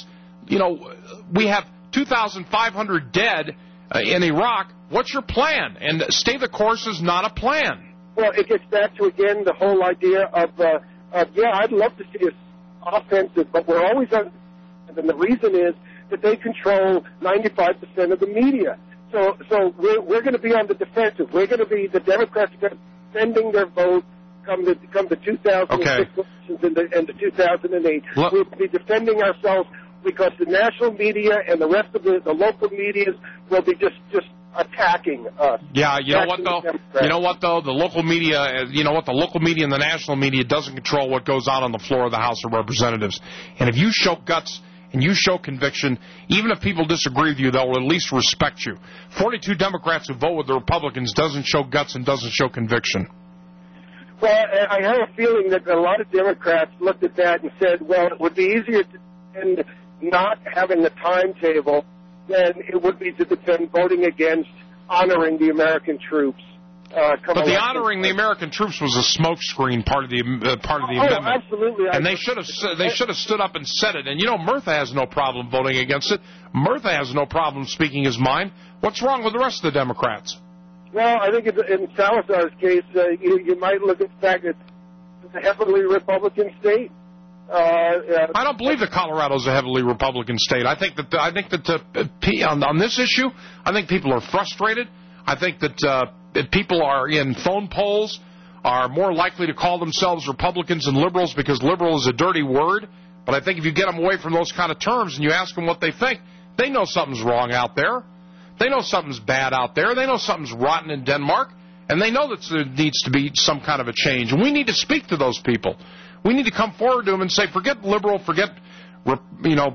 you know, we have two thousand five hundred dead uh, in Iraq. What's your plan? And stay the course is not a plan. Well, it gets back to, again, the whole idea of, uh, of yeah, I'd love to see us offensive, but we're always on. And the reason is that they control ninety-five percent of the media. So, so we're, we're going to be on the defensive. We're going to be, the Democrats are going to be defending their vote come the, come the two thousand six okay. elections and the, and the two thousand eight. Look. We'll be defending ourselves because the national media and the rest of the, the local medias will be just, just attacking us. Yeah, you know what, attacking though? You know what, though? The local media, you know what? The local media and the national media doesn't control what goes on on the floor of the House of Representatives. And if you show guts and you show conviction, even if people disagree with you, they'll at least respect you. forty-two Democrats who vote with the Republicans doesn't show guts and doesn't show conviction. Well, I have a feeling that a lot of Democrats looked at that and said, well, it would be easier to defend not having a timetable than it would be to defend voting against honoring the American troops. Uh, but the honoring the American troops was a smokescreen part of the uh, part of the oh, amendment. Absolutely, and they should have they should have stood up and said it. And you know, Murtha has no problem voting against it. Murtha has no problem speaking his mind. What's wrong with the rest of the Democrats? Well, I think in Salazar's case, uh, you, you might look at the fact that it's a heavily Republican state. Uh, uh, I don't believe that Colorado's a heavily Republican state. I think that the, I think that the, on, on this issue, I think people are frustrated. I think that. Uh, that people are in phone polls are more likely to call themselves Republicans than liberals because liberal is a dirty word. But I think if you get them away from those kind of terms and you ask them what they think, they know something's wrong out there. They know something's bad out there. They know something's rotten in Denmark. And they know that there needs to be some kind of a change. And we need to speak to those people. We need to come forward to them and say, forget liberal, forget, you know,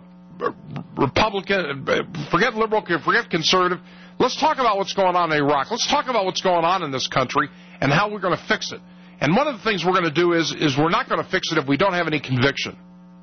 Republican, forget liberal, forget conservative. Let's talk about what's going on in Iraq. Let's talk about what's going on in this country and how we're going to fix it. And one of the things we're going to do is is we're not going to fix it if we don't have any conviction.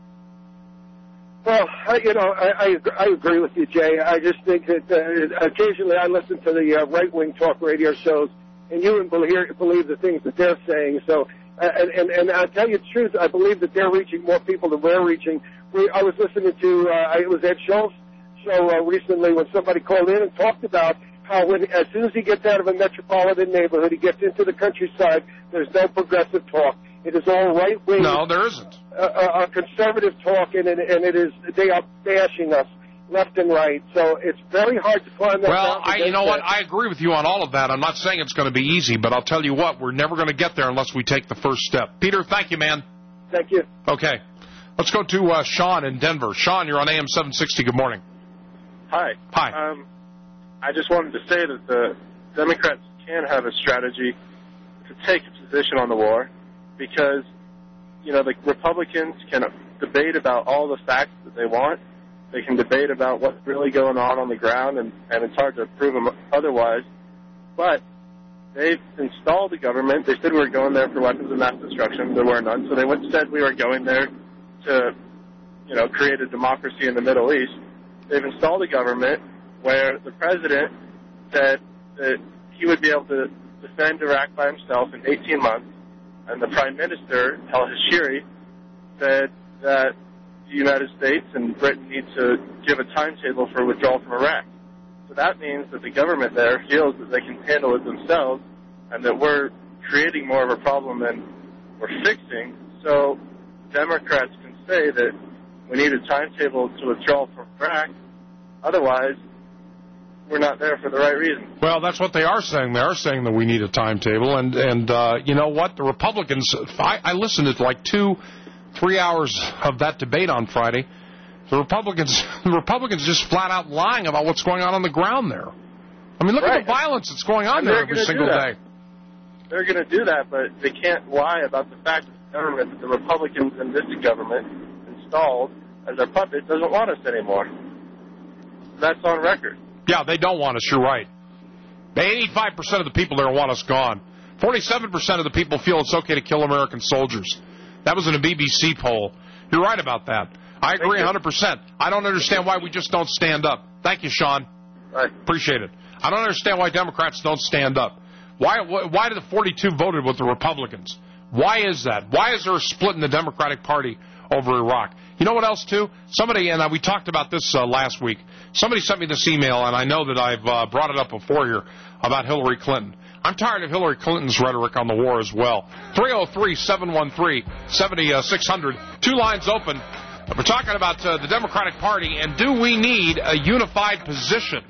Well, I, you know, I, I I agree with you, Jay. I just think that uh, occasionally I listen to the uh, right-wing talk radio shows, and you wouldn't believe, believe the things that they're saying. So, uh, and, and and I'll tell you the truth, I believe that they're reaching more people than we're reaching. We, I was listening to, uh, it was Ed Schultz show uh, recently when somebody called in and talked about how when as soon as he gets out of a metropolitan neighborhood, he gets into the countryside, there's no progressive talk. It is all right-wing. No, there isn't. Uh, uh, conservative talk, and, and it is, they are bashing us left and right. So it's very hard to climb that Well, mountain. I, you know that. what? I agree with you on all of that. I'm not saying it's going to be easy, but I'll tell you what, we're never going to get there unless we take the first step. Peter, thank you, man. Thank you. Okay. Let's go to uh, Sean in Denver. Sean, you're on A M seven sixty. Good morning. Hi. Hi. Um, I just wanted to say that the Democrats can have a strategy to take a position on the war because, you know, the Republicans can debate about all the facts that they want. They can debate about what's really going on on the ground, and, and it's hard to prove them otherwise. But they've installed the government. They said we were going there for weapons of mass destruction. There were none. So they went, said we were going there to, you know, create a democracy in the Middle East. They've installed a government where the president said that he would be able to defend Iraq by himself in eighteen months, and the prime minister, al-Hashiri, said that the United States and Britain need to give a timetable for withdrawal from Iraq. So that means that the government there feels that they can handle it themselves and that we're creating more of a problem than we're fixing. So Democrats can say that we need a timetable to withdraw from Iraq. Otherwise, we're not there for the right reason. Well, that's what they are saying. They are saying that we need a timetable. And, and uh, you know what? The Republicans, I, I listened to like two, three hours of that debate on Friday. The Republicans, the Republicans just flat out lying about what's going on on the ground there. I mean, look right. at the violence that's going on and there every single day. They're going to do that, but they can't lie about the fact that the government, that the Republicans in this government installed as their puppet, doesn't want us anymore. That's on record. Yeah, they don't want us. You're right. eighty-five percent of the people there want us gone. forty-seven percent of the people feel it's okay to kill American soldiers. That was in a B B C poll. You're right about that. I agree one hundred percent. I don't understand why we just don't stand up. Thank you, Sean. Right. Appreciate it. I don't understand why Democrats don't stand up. Why, why did the forty-two voted with the Republicans? Why is that? Why is there a split in the Democratic Party over Iraq? You know what else, too? Somebody, and uh, we talked about this uh, last week, somebody sent me this email, and I know that I've uh, brought it up before here, about Hillary Clinton. I'm tired of Hillary Clinton's rhetoric on the war as well. three oh three, seven one three, seven six zero zero. Two lines open. We're talking about uh, the Democratic Party, and do we need a unified position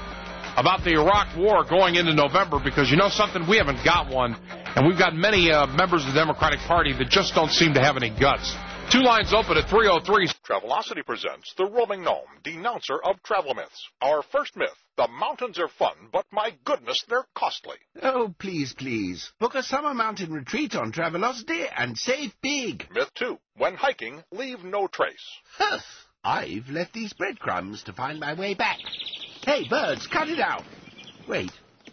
about the Iraq war going into November? Because you know something? We haven't got one, and we've got many uh, members of the Democratic Party that just don't seem to have any guts. Two lines open at three oh three. Travelocity presents The Rolling Gnome, denouncer of travel myths. Our first myth, the mountains are fun, but my goodness, they're costly. Oh, please, please. Book a summer mountain retreat on Travelocity and save big. Myth two, when hiking, leave no trace. Huff, I've left these breadcrumbs to find my way back. Hey, birds, cut it out. Wait,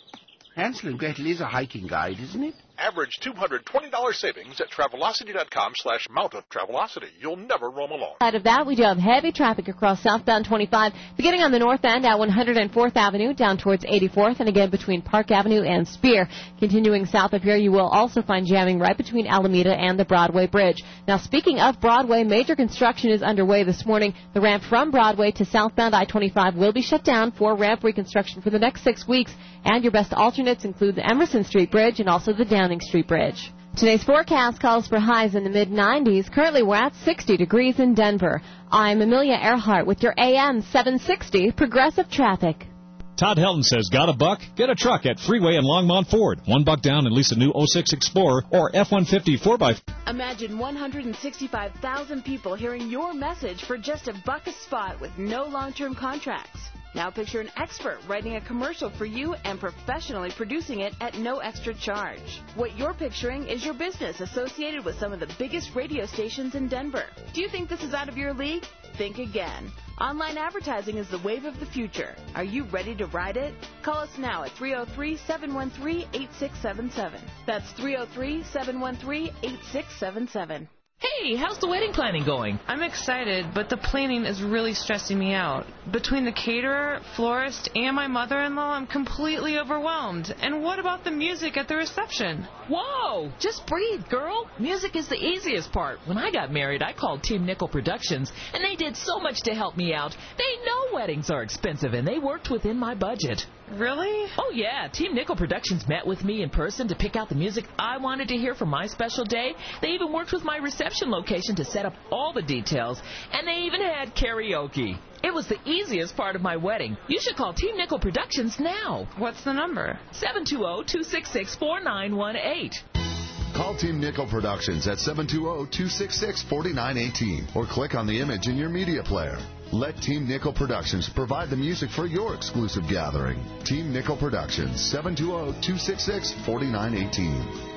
Hansel and Gretel is a hiking guide, isn't it? Average two hundred twenty dollars savings at Travelocity.com slash mountain Travelocity. You'll never roam alone. Outside of that, we do have heavy traffic across southbound twenty-five, beginning on the north end at one hundred fourth Avenue, down towards eighty-fourth, and again between Park Avenue and Spear. Continuing south of here, you will also find jamming right between Alameda and the Broadway Bridge. Now, speaking of Broadway, major construction is underway this morning. The ramp from Broadway to southbound I twenty-five will be shut down for ramp reconstruction for the next six weeks, and your best alternates include the Emerson Street Bridge and also the Downing Street Bridge. Today's forecast calls for highs in the mid nineties. Currently, we're at sixty degrees in Denver. I'm Amelia Earhart with your A M seven sixty Progressive Traffic. Todd Helton says, got a buck? Get a truck at Freeway and Longmont Ford. One buck down and lease a new oh six Explorer or F one fifty four by four. Imagine one hundred sixty-five thousand people hearing your message for just a buck a spot with no long-term contracts. Now picture an expert writing a commercial for you and professionally producing it at no extra charge. What you're picturing is your business associated with some of the biggest radio stations in Denver. Do you think this is out of your league? Think again. Online advertising is the wave of the future. Are you ready to ride it? Call us now at three oh three, seven one three, eight six seven seven. That's three oh three, seven one three, eight six seven seven. Hey, how's the wedding planning going? I'm excited, but the planning is really stressing me out. Between the caterer, florist, and my mother-in-law, I'm completely overwhelmed. And what about the music at the reception? Whoa! Just breathe, girl. Music is the easiest part. When I got married, I called Team Nickel Productions, and they did so much to help me out. They know weddings are expensive, and they worked within my budget. Really? Oh, yeah. Team Nickel Productions met with me in person to pick out the music I wanted to hear for my special day. They even worked with my reception location to set up all the details, and they even had karaoke. It was the easiest part of my wedding. You should call Team Nickel Productions now. What's the number? seven two zero, two six six, four nine one eight. Call Team Nickel Productions at seven two zero, two six six, four nine one eight or click on the image in your media player. Let Team Nickel Productions provide the music for your exclusive gathering. Team Nickel Productions, seven two zero, two six six, four nine one eight.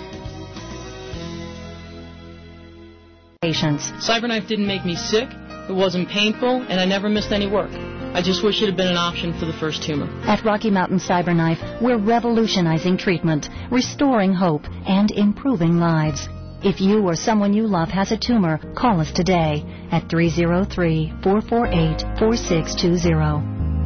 Patients. CyberKnife didn't make me sick, it wasn't painful, and I never missed any work. I just wish it had been an option for the first tumor. At Rocky Mountain CyberKnife, we're revolutionizing treatment, restoring hope, and improving lives. If you or someone you love has a tumor, call us today at three oh three, four four eight, four six two zero.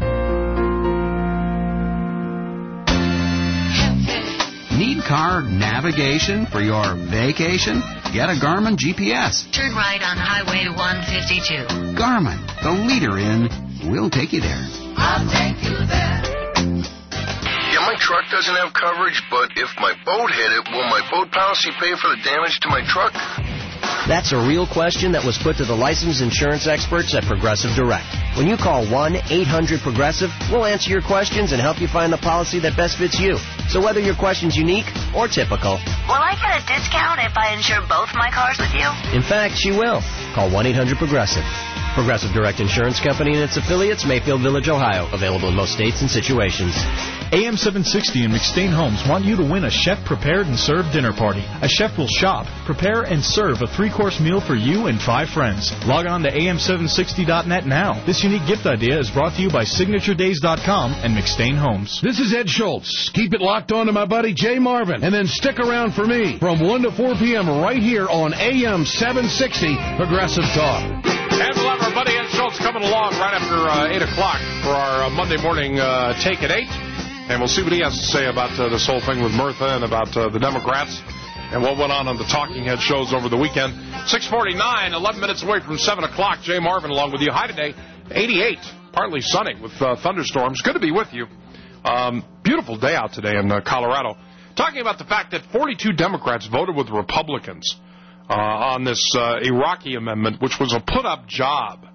Need car navigation for your vacation? Get a Garmin G P S. Turn right on Highway one fifty-two. Garmin, the leader in we'll take you there. I'll take you there. Yeah, my truck doesn't have coverage, but if my boat hit it, will my boat policy pay for the damage to my truck? That's a real question that was put to the licensed insurance experts at Progressive Direct. When you call one eight hundred Progressive, we'll answer your questions and help you find the policy that best fits you. So whether your question's unique or typical, will I get a discount if I insure both my cars with you? In fact, she will. Call one eight hundred Progressive. Progressive Direct Insurance Company and its affiliates, Mayfield Village, Ohio. Available in most states and situations. A M seven sixty and McStain Homes want you to win a chef-prepared and served dinner party. A chef will shop, prepare, and serve a three-course meal for you and five friends. Log on to A M seven sixty dot net now. This unique gift idea is brought to you by Signature Days dot com and McStain Homes. This is Ed Schultz. Keep it locked on to my buddy Jay Marvin, and then stick around for me from one to four p.m. right here on A M seven sixty Progressive Talk. And we'll have our buddy Ed Schultz coming along right after uh, eight o'clock for our uh, Monday morning uh, Take at eight. And we'll see what he has to say about uh, this whole thing with Murtha and about uh, the Democrats and what went on on the Talking Head shows over the weekend. six forty-nine, eleven minutes away from seven o'clock. Jay Marvin along with you. High today, eighty-eight, partly sunny with uh, thunderstorms. Good to be with you. Um, beautiful day out today in uh, Colorado. Talking about the fact that forty-two Democrats voted with Republicans uh, on this uh, Iraqi amendment, which was a put-up job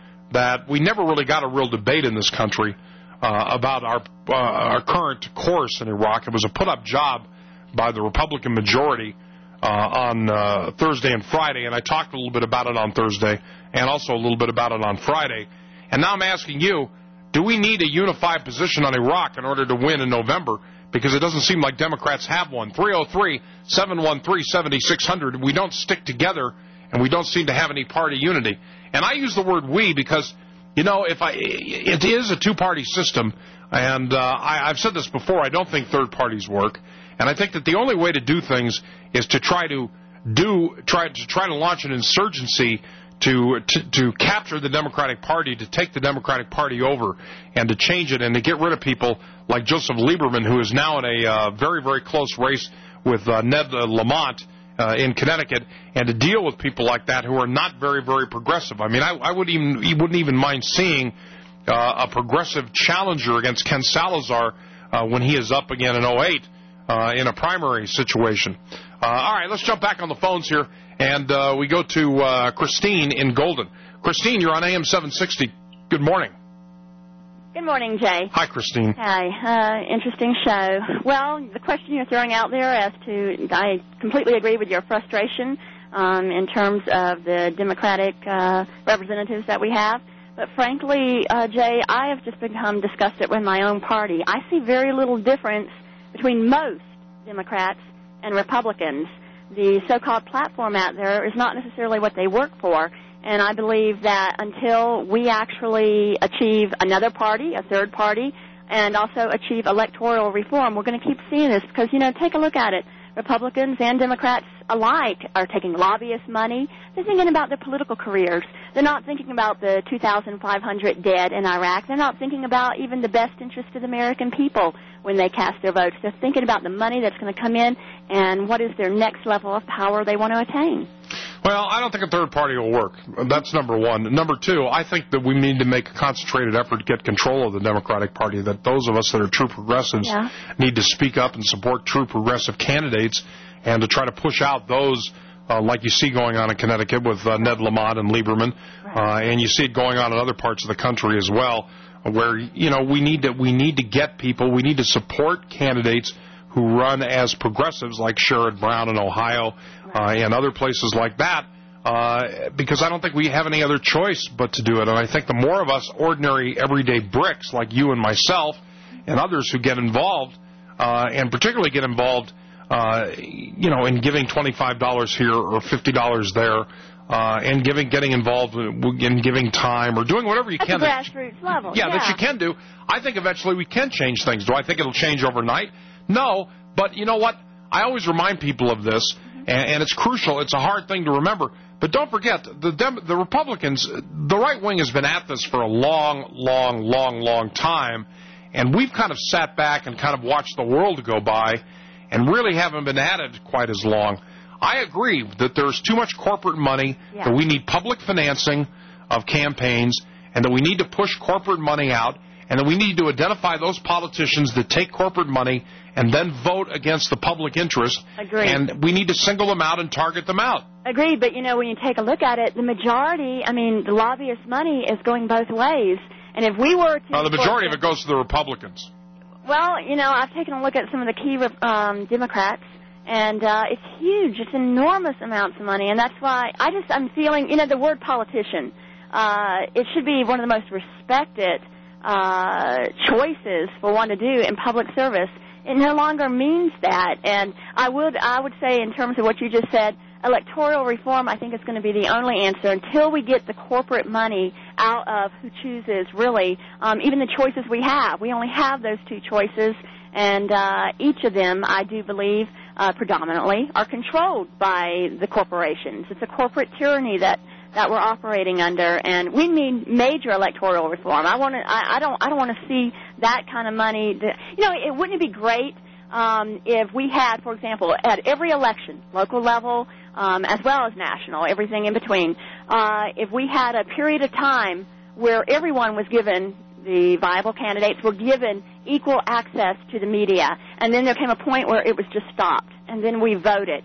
that we never really got a real debate in this country uh, about our, uh, our current course in Iraq. It was a put-up job by the Republican majority uh, on uh, Thursday and Friday, and I talked a little bit about it on Thursday and also a little bit about it on Friday. And now I'm asking you, do we need a unified position on Iraq in order to win in November? Because it doesn't seem like Democrats have one. three oh three, seven one three, seven six zero zero. We don't stick together, and we don't seem to have any party unity. And I use the word we because, you know, if I, it is a two-party system, and uh, I, I've said this before, I don't think third parties work. And I think that the only way to do things is to try to do, try to try to launch an insurgency To, to to capture the Democratic Party, to take the Democratic Party over, and to change it, and to get rid of people like Joseph Lieberman, who is now in a uh, very, very close race with uh, Ned uh, Lamont uh, in Connecticut, and to deal with people like that who are not very, very progressive. I mean, I, I would even wouldn't even mind seeing uh, a progressive challenger against Ken Salazar uh, when he is up again in oh eight uh, in a primary situation. Uh, all right, let's jump back on the phones here. And uh, we go to uh, Christine in Golden. Christine, you're on A M seven sixty. Good morning. Good morning, Jay. Hi, Christine. Hi. Uh, interesting show. Well, the question you're throwing out there as to, I completely agree with your frustration um, in terms of the Democratic uh, representatives that we have. But frankly, uh, Jay, I have just become disgusted with my own party. I see very little difference between most Democrats and Republicans. The so-called platform out there is not necessarily what they work for. And I believe that until we actually achieve another party, a third party, and also achieve electoral reform, we're going to keep seeing this. Because, you know, take a look at it. Republicans and Democrats alike are taking lobbyist money. They're thinking about their political careers. They're not thinking about the two thousand five hundred dead in Iraq. They're not thinking about even the best interest of the American people when they cast their votes. They're thinking about the money that's going to come in and what is their next level of power they want to attain. Well, I don't think a third party will work. That's number one. Number two, I think that we need to make a concentrated effort to get control of the Democratic Party, that those of us that are true progressives yeah. need to speak up and support true progressive candidates and to try to push out those uh, like you see going on in Connecticut with uh, Ned Lamont and Lieberman, right. uh, and you see it going on in other parts of the country as well, where, you know, we need to, we need to get people, we need to support candidates who run as progressives like Sherrod Brown in Ohio uh, and other places like that, uh, because I don't think we have any other choice but to do it. And I think the more of us ordinary, everyday bricks like you and myself and others who get involved, uh, and particularly get involved, uh, you know, in giving twenty-five dollars here or fifty dollars there, uh, and giving, getting involved in giving time or doing whatever you At can. the grassroots level. Yeah, yeah, that you can do. I think eventually we can change things. Do I think it'll change overnight? No, but you know what? I always remind people of this, and, and it's crucial. It's a hard thing to remember. But don't forget, the Dem- the Republicans, the right wing has been at this for a long, long, long, long time, and we've kind of sat back and kind of watched the world go by and really haven't been at it quite as long. I agree that there's too much corporate money, yeah. that we need public financing of campaigns, and that we need to push corporate money out, and that we need to identify those politicians that take corporate money and then vote against the public interest. Agreed. And we need to single them out and target them out. Agreed, but, you know, when you take a look at it, the majority, I mean, the lobbyist money is going both ways. And if we were to... Uh, the majority of it goes to the Republicans. Well, you know, I've taken a look at some of the key um, Democrats, and uh, it's huge. It's enormous amounts of money, and that's why I just, I'm feeling, you know, the word politician, uh, it should be one of the most respected uh, choices for one to do in public service. It no longer means that, and I would I would say in terms of what you just said, electoral reform I think is going to be the only answer until we get the corporate money out of who chooses, really, um, even the choices we have. We only have those two choices, and uh, each of them, I do believe, uh, predominantly, are controlled by the corporations. It's a corporate tyranny that that we're operating under, and we need major electoral reform. I want to. I, I don't. I don't want to see that kind of money. That, you know, it wouldn't it be great um, if we had, for example, at every election, local level um, as well as national, everything in between, uh, if we had a period of time where everyone was given, the viable candidates were given equal access to the media, and then there came a point where it was just stopped, and then we voted.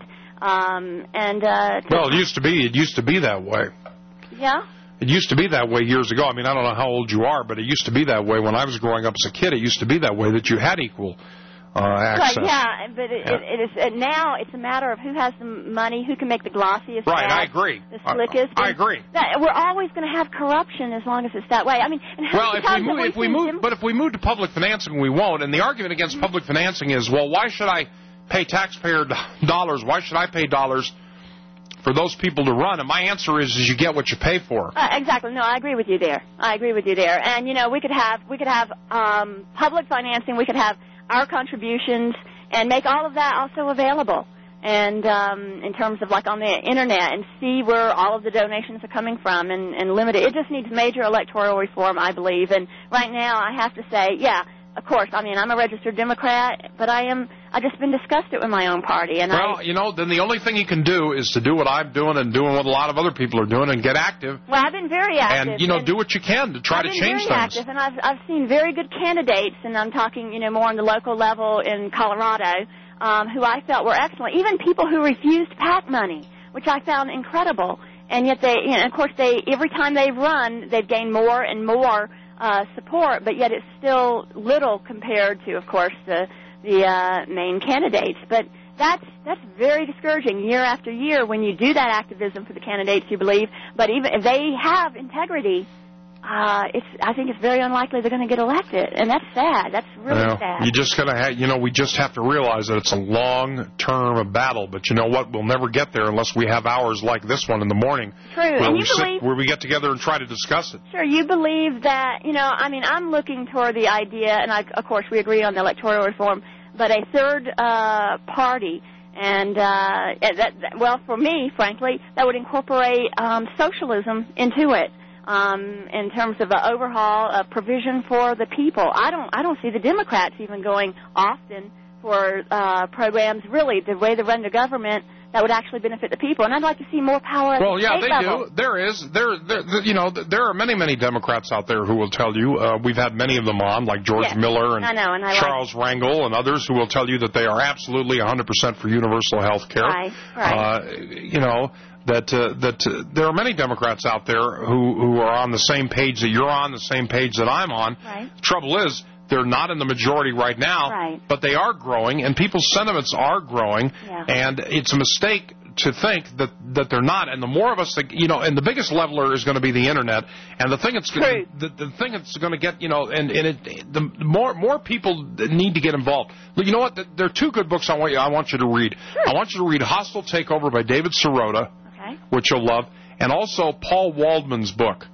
Um, and uh, well, it used to be it used to be that way. Yeah. It used to be that way years ago. I mean, I don't know how old you are, but it used to be that way when I was growing up as a kid. It used to be that way, that you had equal uh, access. Right, yeah, but it, Yeah. it, it is uh, now it's a matter of who has the money, who can make the glossiest Right, ads, I agree. the slickest. I, I and agree. That, we're always going to have corruption as long as it's that way. I mean, and how Well, many if we times have move, if we seen move, Dem- but if we move to public financing, we won't. And the argument against public financing is, well, why should I pay taxpayer dollars? Why should I pay dollars for those people to run? And my answer is, is you get what you pay for. Uh, exactly. No, I agree with you there. I agree with you there. And you know, we could have we could have um, public financing. We could have our contributions and make all of that also available. And um, in terms of like on the internet, and see where all of the donations are coming from, and, and limit it. It just needs major electoral reform, I believe. And right now, I have to say, yeah, of course. I mean, I'm a registered Democrat, but I am. I've just been disgusted with my own party. And Well, I, you know, then the only thing you can do is to do what I'm doing and doing what a lot of other people are doing and get active. well, I've been very active. And, you know, and do what you can to try I've to been change very things. active, and I've I've seen very good candidates, and I'm talking, you know, more on the local level in Colorado, um, who I felt were excellent. Even people who refused PAC money, which I found incredible. And yet they, you know, of course, they every time they've run, they've gained more and more uh, support, but yet it's still little compared to, of course, the the uh, main candidates. But that's that's very discouraging year after year when you do that activism for the candidates you believe. But even if they have integrity, uh, it's I think it's very unlikely they're going to get elected, and that's sad. That's really Well, sad. you just gotta have, you know, we just have to realize that it's a long-term battle. But you know what? We'll never get there unless we have hours like this one in the morning, True. where And we you sit, believe- where we get together and try to discuss it. Sure, you believe that, you know, I mean, I'm looking toward the idea, and I, of course we agree on the electoral reform, but a third uh, party, and uh, that, that, well, for me, frankly, that would incorporate um, socialism into it. Um, in terms of an overhaul, a provision for the people. I don't, I don't see the Democrats even going often for uh, programs, really, the way they run the government, that would actually benefit the people. And I'd like to see more power at Well, the yeah, state they level. do. There is, there, there, you know, there are many, many Democrats out there who will tell you. Uh, we've had many of them on, like George Yes, Miller and I know, and I Charles Rangel and others who will tell you that they are absolutely one hundred percent for universal health care. Right, right. Uh, you know, that uh, that uh, there are many Democrats out there who, who are on the same page that you're on, the same page that I'm on. Right. Trouble is, they're not in the majority right now, Right. but they are growing, and people's sentiments are growing, Yeah. and it's a mistake to think that, that they're not. And the more of us that, you know, and the biggest leveler is going to be the internet, and the thing that's True. the, the thing that's going to get, you know, and, and it, the more more people need to get involved. Look, you know what? There are two good books I want you I want you to read. Sure. I want you to read Hostile Takeover by David Sirota, Okay. which you'll love, and also Paul Waldman's book.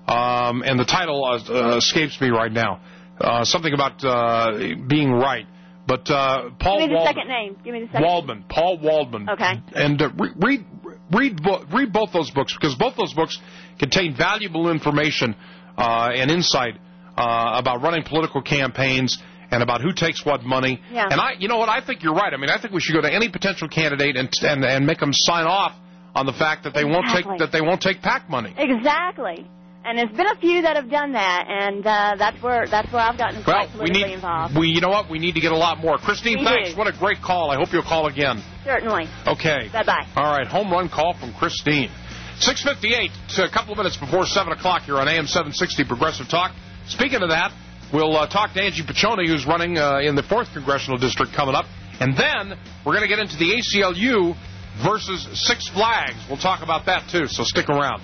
Um, and the title uh, uh, escapes me right now. Uh, something about uh, being right. But uh, Paul Give me the Waldman, second name. Give me the second Waldman, Paul Waldman. Okay. And uh, re- read read bo- read both those books, because both those books contain valuable information uh, and insight uh, about running political campaigns and about who takes what money. Yeah. And I, you know what? I think you're right. I mean, I think we should go to any potential candidate and and, and make them sign off on the fact that they won't Exactly. take that they won't take PAC money. Exactly. And there's been a few that have done that, and uh, that's where that's where I've gotten Well, quite we politically need involved. we you know what? We need to get a lot more. Christine, We thanks. do. What a great call. I hope you'll call again. Certainly. Okay. Bye-bye. All right, home run call from Christine. six fifty-eight, a couple of minutes before seven o'clock here on A M seven sixty Progressive Talk. Speaking of that, we'll uh, talk to Angie Piccioni, who's running uh, in the fourth Congressional District coming up. And then we're going to get into the A C L U versus Six Flags. We'll talk about that, too, so stick around.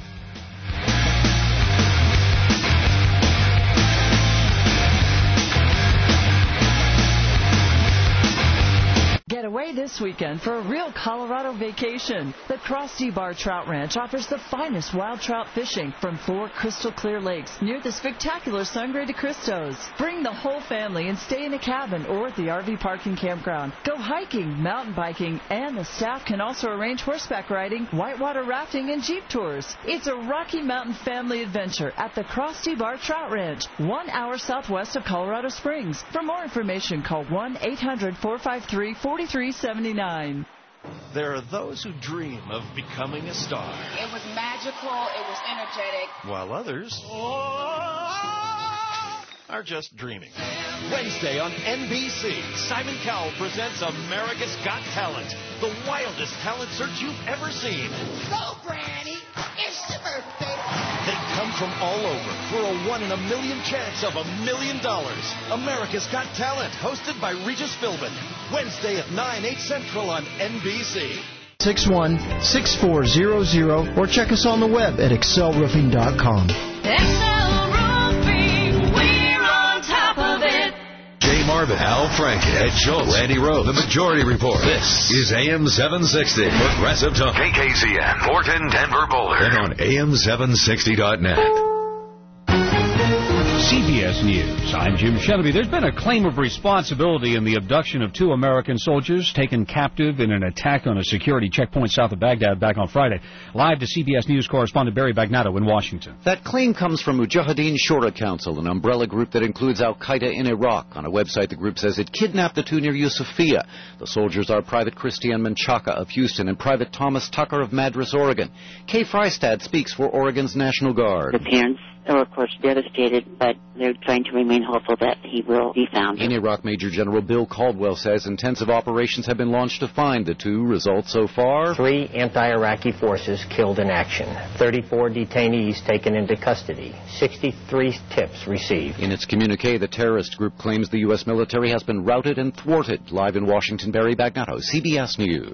Get away this weekend for a real Colorado vacation. The Krusty Bar Trout Ranch offers the finest wild trout fishing from four crystal clear lakes near the spectacular Sangre de Cristos. Bring the whole family and stay in a cabin or at the R V park and campground. Go hiking, mountain biking, and the staff can also arrange horseback riding, whitewater rafting, and jeep tours. It's a Rocky Mountain family adventure at the Krusty Bar Trout Ranch, one hour southwest of Colorado Springs. For more information, call one eight hundred four five three four three seven nine. There are those who dream of becoming a star. It was magical. It was energetic. While others are just dreaming. Wednesday on N B C, Simon Cowell presents America's Got Talent, the wildest talent search you've ever seen. Go, Granny! It's your birthday! They come from all over for a one in a million chance of a million dollars. America's Got Talent, hosted by Regis Philbin. Wednesday at nine, eight Central on N B C. six one six four zero zero or check us on the web at excel roofing dot com. Excel Roofing, we're on top of it. Jay Marvin, Al Franken, Ed Schultz, Randy Rose, The Majority Report. This is A M seven sixty, Progressive Talk. K K Z N, Morton, Denver, Boulder. And on A M seven sixty dot net. C B S News. I'm Jim Shelby. There's been a claim of responsibility in the abduction of two American soldiers taken captive in an attack on a security checkpoint south of Baghdad back on Friday. Live to C B S News correspondent Barry Bagnato in Washington. That claim comes from Mujahideen Shura Council, an umbrella group that includes Al-Qaeda in Iraq. On a website, the group says it kidnapped the two near Yusufia. The soldiers are Private Christian Menchaca of Houston and Private Thomas Tucker of Madras, Oregon. Kay Freistad speaks for Oregon's National Guard. The parents are, of course, devastated, but they're trying to remain hopeful that he will be found. In Iraq, Major General Bill Caldwell says intensive operations have been launched to find the two. Results so far? Three anti-Iraqi forces killed in action. thirty-four detainees taken into custody. sixty-three tips received. In its communique, the terrorist group claims the U S military has been routed and thwarted. Live in Washington, Barry Bagnato, C B S News.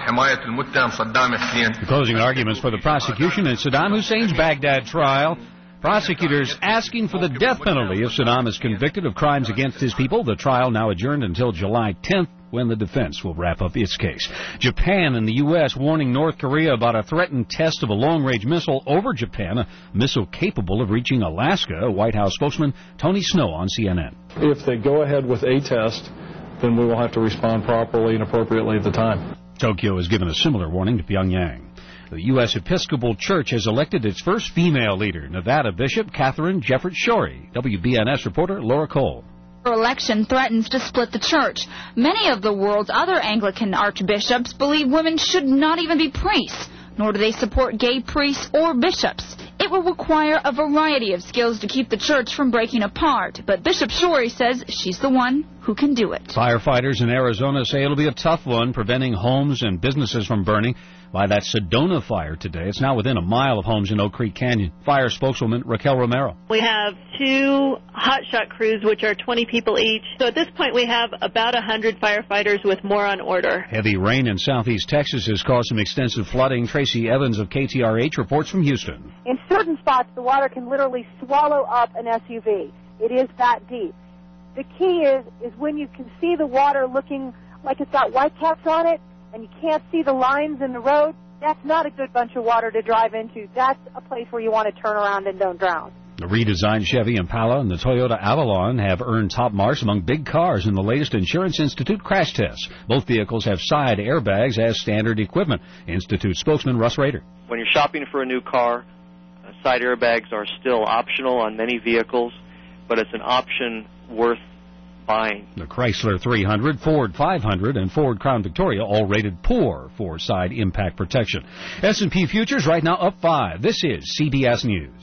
The closing arguments for the prosecution in Saddam Hussein's Baghdad trial. Prosecutors asking for the death penalty if Saddam is convicted of crimes against his people. The trial now adjourned until July tenth, when the defense will wrap up its case. Japan and the U S warning North Korea about a threatened test of a long-range missile over Japan, a missile capable of reaching Alaska. White House spokesman Tony Snow on C N N. If they go ahead with a test, then we will have to respond properly and appropriately at the time. Tokyo has given a similar warning to Pyongyang. The U S Episcopal Church has elected its first female leader, Nevada Bishop Catherine Jefferts Schori. W B N S reporter Laura Cole. Her election threatens to split the church. Many of the world's other Anglican archbishops believe women should not even be priests, nor do they support gay priests or bishops. It will require a variety of skills to keep the church from breaking apart, but Bishop Schori says she's the one who can do it. Firefighters in Arizona say it'll be a tough one preventing homes and businesses from burning by that Sedona fire today. It's now within a mile of homes in Oak Creek Canyon. Fire spokeswoman Raquel Romero. We have two hotshot crews, which are twenty people each. So at this point, we have about one hundred firefighters with more on order. Heavy rain in southeast Texas has caused some extensive flooding. Tracy Evans of K T R H reports from Houston. In certain spots, the water can literally swallow up an S U V. It is that deep. The key is, is when you can see the water looking like it's got white caps on it, and you can't see the lines in the road, that's not a good bunch of water to drive into. That's a place where you want to turn around and don't drown. The redesigned Chevy Impala and the Toyota Avalon have earned top marks among big cars in the latest Insurance Institute crash tests. Both vehicles have side airbags as standard equipment. Institute spokesman Russ Rader. When you're shopping for a new car, uh, side airbags are still optional on many vehicles, but it's an option worth buying. The Chrysler three hundred, Ford five hundred, and Ford Crown Victoria all rated poor for side impact protection. S and P futures right now up five. This is C B S News.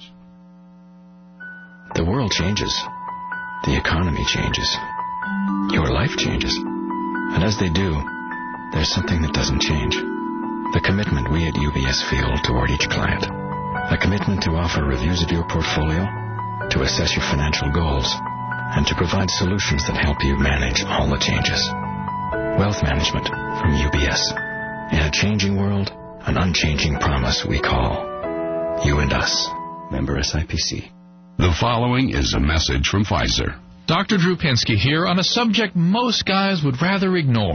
The world changes. The economy changes. Your life changes. And as they do, there's something that doesn't change. The commitment we at U B S feel toward each client. A commitment to offer reviews of your portfolio, to assess your financial goals, and to provide solutions that help you manage all the changes. Wealth management from U B S. In a changing world, an unchanging promise we call You and Us. Member S I P C. The following is a message from Pfizer. Doctor Drew Pinsky here on a subject most guys would rather ignore.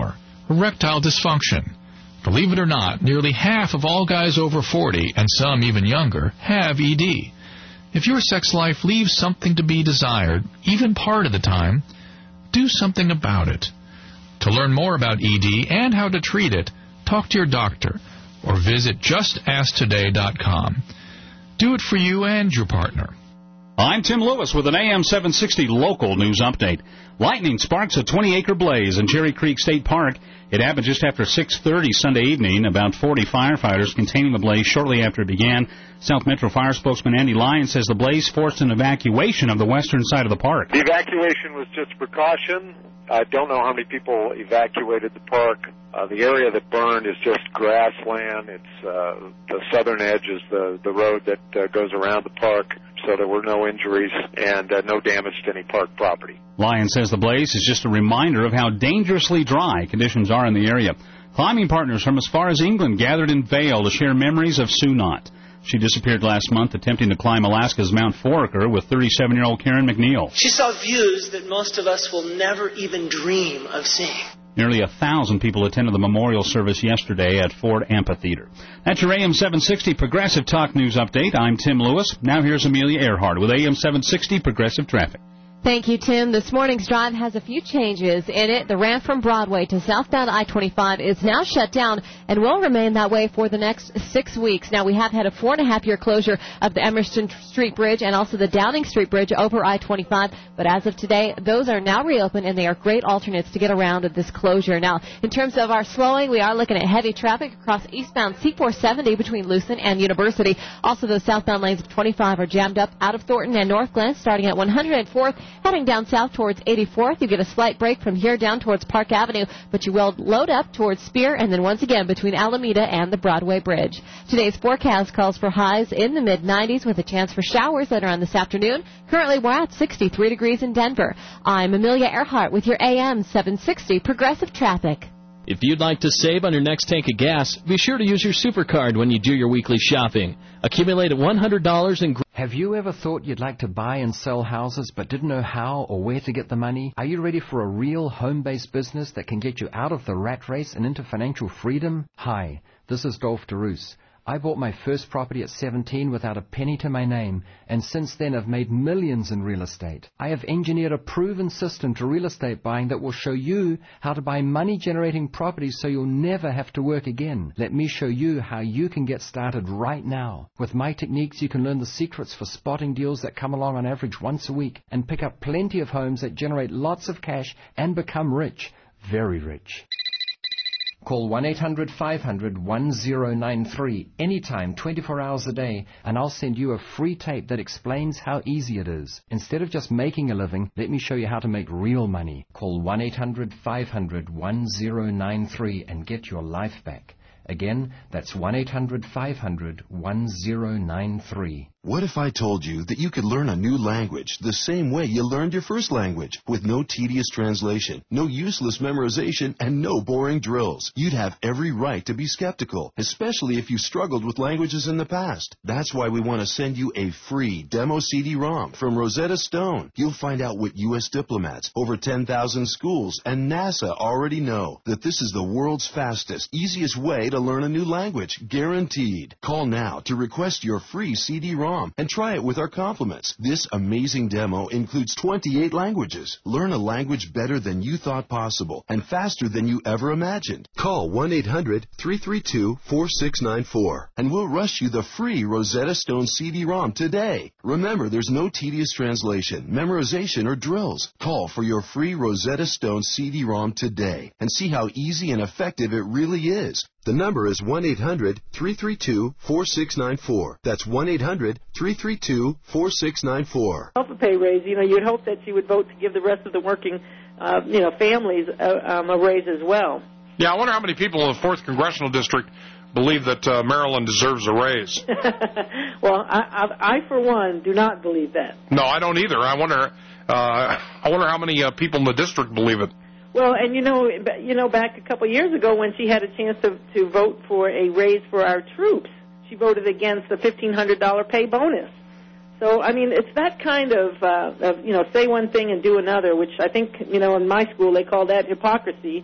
erectile dysfunction. Believe it or not, nearly half of all guys over forty, and some even younger, have E D. If your sex life leaves something to be desired, even part of the time, do something about it. To learn more about E D and how to treat it, talk to your doctor or visit just ask today dot com. Do it for you and your partner. I'm Tim Lewis with an A M seven sixty local news update. Lightning sparks a twenty-acre blaze in Cherry Creek State Park. It happened just after six thirty Sunday evening. About forty firefighters containing the blaze shortly after it began. South Metro Fire spokesman Andy Lyons says the blaze forced an evacuation of the western side of the park. The evacuation was just precaution. I don't know how many people evacuated the park. Uh, the area that burned is just grassland. It's uh, the southern edge is the, the road that uh, goes around the park, so there were no injuries and uh, no damage to any park property. Lyons says the blaze is just a reminder of how dangerously dry conditions are in the area. Climbing partners from as far as England gathered in Vail to share memories of Sue Knott. She disappeared last month attempting to climb Alaska's Mount Foraker with thirty-seven-year-old Karen McNeil. She saw views that most of us will never even dream of seeing. Nearly a thousand people attended the memorial service yesterday at Ford Amphitheater. That's your A M seven sixty Progressive Talk News Update. I'm Tim Lewis. Now here's Amelia Earhart with A M seven sixty Progressive Traffic. Thank you, Tim. This morning's drive has a few changes in it. The ramp from Broadway to southbound I twenty-five is now shut down and will remain that way for the next six weeks. Now, we have had a four-and-a-half-year closure of the Emerson Street Bridge and also the Downing Street Bridge over I twenty-five, but as of today, those are now reopened, and they are great alternates to get around at this closure. Now, in terms of our slowing, we are looking at heavy traffic across eastbound C four seventy between Lucin and University. Also, the southbound lanes of twenty-five are jammed up out of Thornton and North Glen, starting at one hundred fourth. Heading down south towards eighty-fourth, you get a slight break from here down towards Park Avenue, but you will load up towards Spear and then once again between Alameda and the Broadway Bridge. Today's forecast calls for highs in the mid nineties with a chance for showers later on this afternoon. Currently, we're at sixty-three degrees in Denver. I'm Amelia Earhart with your A M seven sixty Progressive Traffic. If you'd like to save on your next tank of gas, be sure to use your SuperCard when you do your weekly shopping. Accumulate at one hundred dollars in... Have you ever thought you'd like to buy and sell houses but didn't know how or where to get the money? Are you ready for a real home-based business that can get you out of the rat race and into financial freedom? Hi, this is Dolph DeRoos. I bought my first property at seventeen without a penny to my name, and since then I've made millions in real estate. I have engineered a proven system to real estate buying that will show you how to buy money-generating properties so you'll never have to work again. Let me show you how you can get started right now. With my techniques, you can learn the secrets for spotting deals that come along on average once a week and pick up plenty of homes that generate lots of cash and become rich, very rich. Call one eight hundred five hundred one zero nine three anytime, twenty-four hours a day, and I'll send you a free tape that explains how easy it is. Instead of just making a living, let me show you how to make real money. Call one eight hundred five hundred one zero nine three and get your life back. Again, that's one eight hundred five hundred one zero nine three. What if I told you that you could learn a new language the same way you learned your first language, with no tedious translation, no useless memorization, and no boring drills? You'd have every right to be skeptical, especially if you struggled with languages in the past. That's why we want to send you a free demo C D ROM from Rosetta Stone. You'll find out what U S diplomats, over ten thousand schools, and NASA already know, that this is the world's fastest, easiest way to learn a new language, guaranteed. Call now to request your free C D ROM and try it with our compliments. This amazing demo includes twenty-eight languages. Learn a language better than you thought possible and faster than you ever imagined. Call one eight hundred three three two four six nine four and we'll rush you the free Rosetta Stone C D ROM today. Remember, there's no tedious translation, memorization, or drills. Call for your free Rosetta Stone C D ROM today and see how easy and effective it really is. The number is one eight hundred three three two four six nine four. That's one eight hundred three three two four six nine four. Also pay raise. You know, you'd hope that she would vote to give the rest of the working, uh, you know, families a, um, a raise as well. Yeah, I wonder how many people in the fourth Congressional District believe that uh, Maryland deserves a raise. Well, I, I, I, for one, do not believe that. No, I don't either. I wonder, uh, I wonder how many uh, people in the district believe it. Well, and you know, you know, back a couple of years ago when she had a chance to, to vote for a raise for our troops, she voted against the fifteen hundred dollars pay bonus. So, I mean, it's that kind of, uh, of, you know, say one thing and do another, which I think, you know, in my school they call that hypocrisy.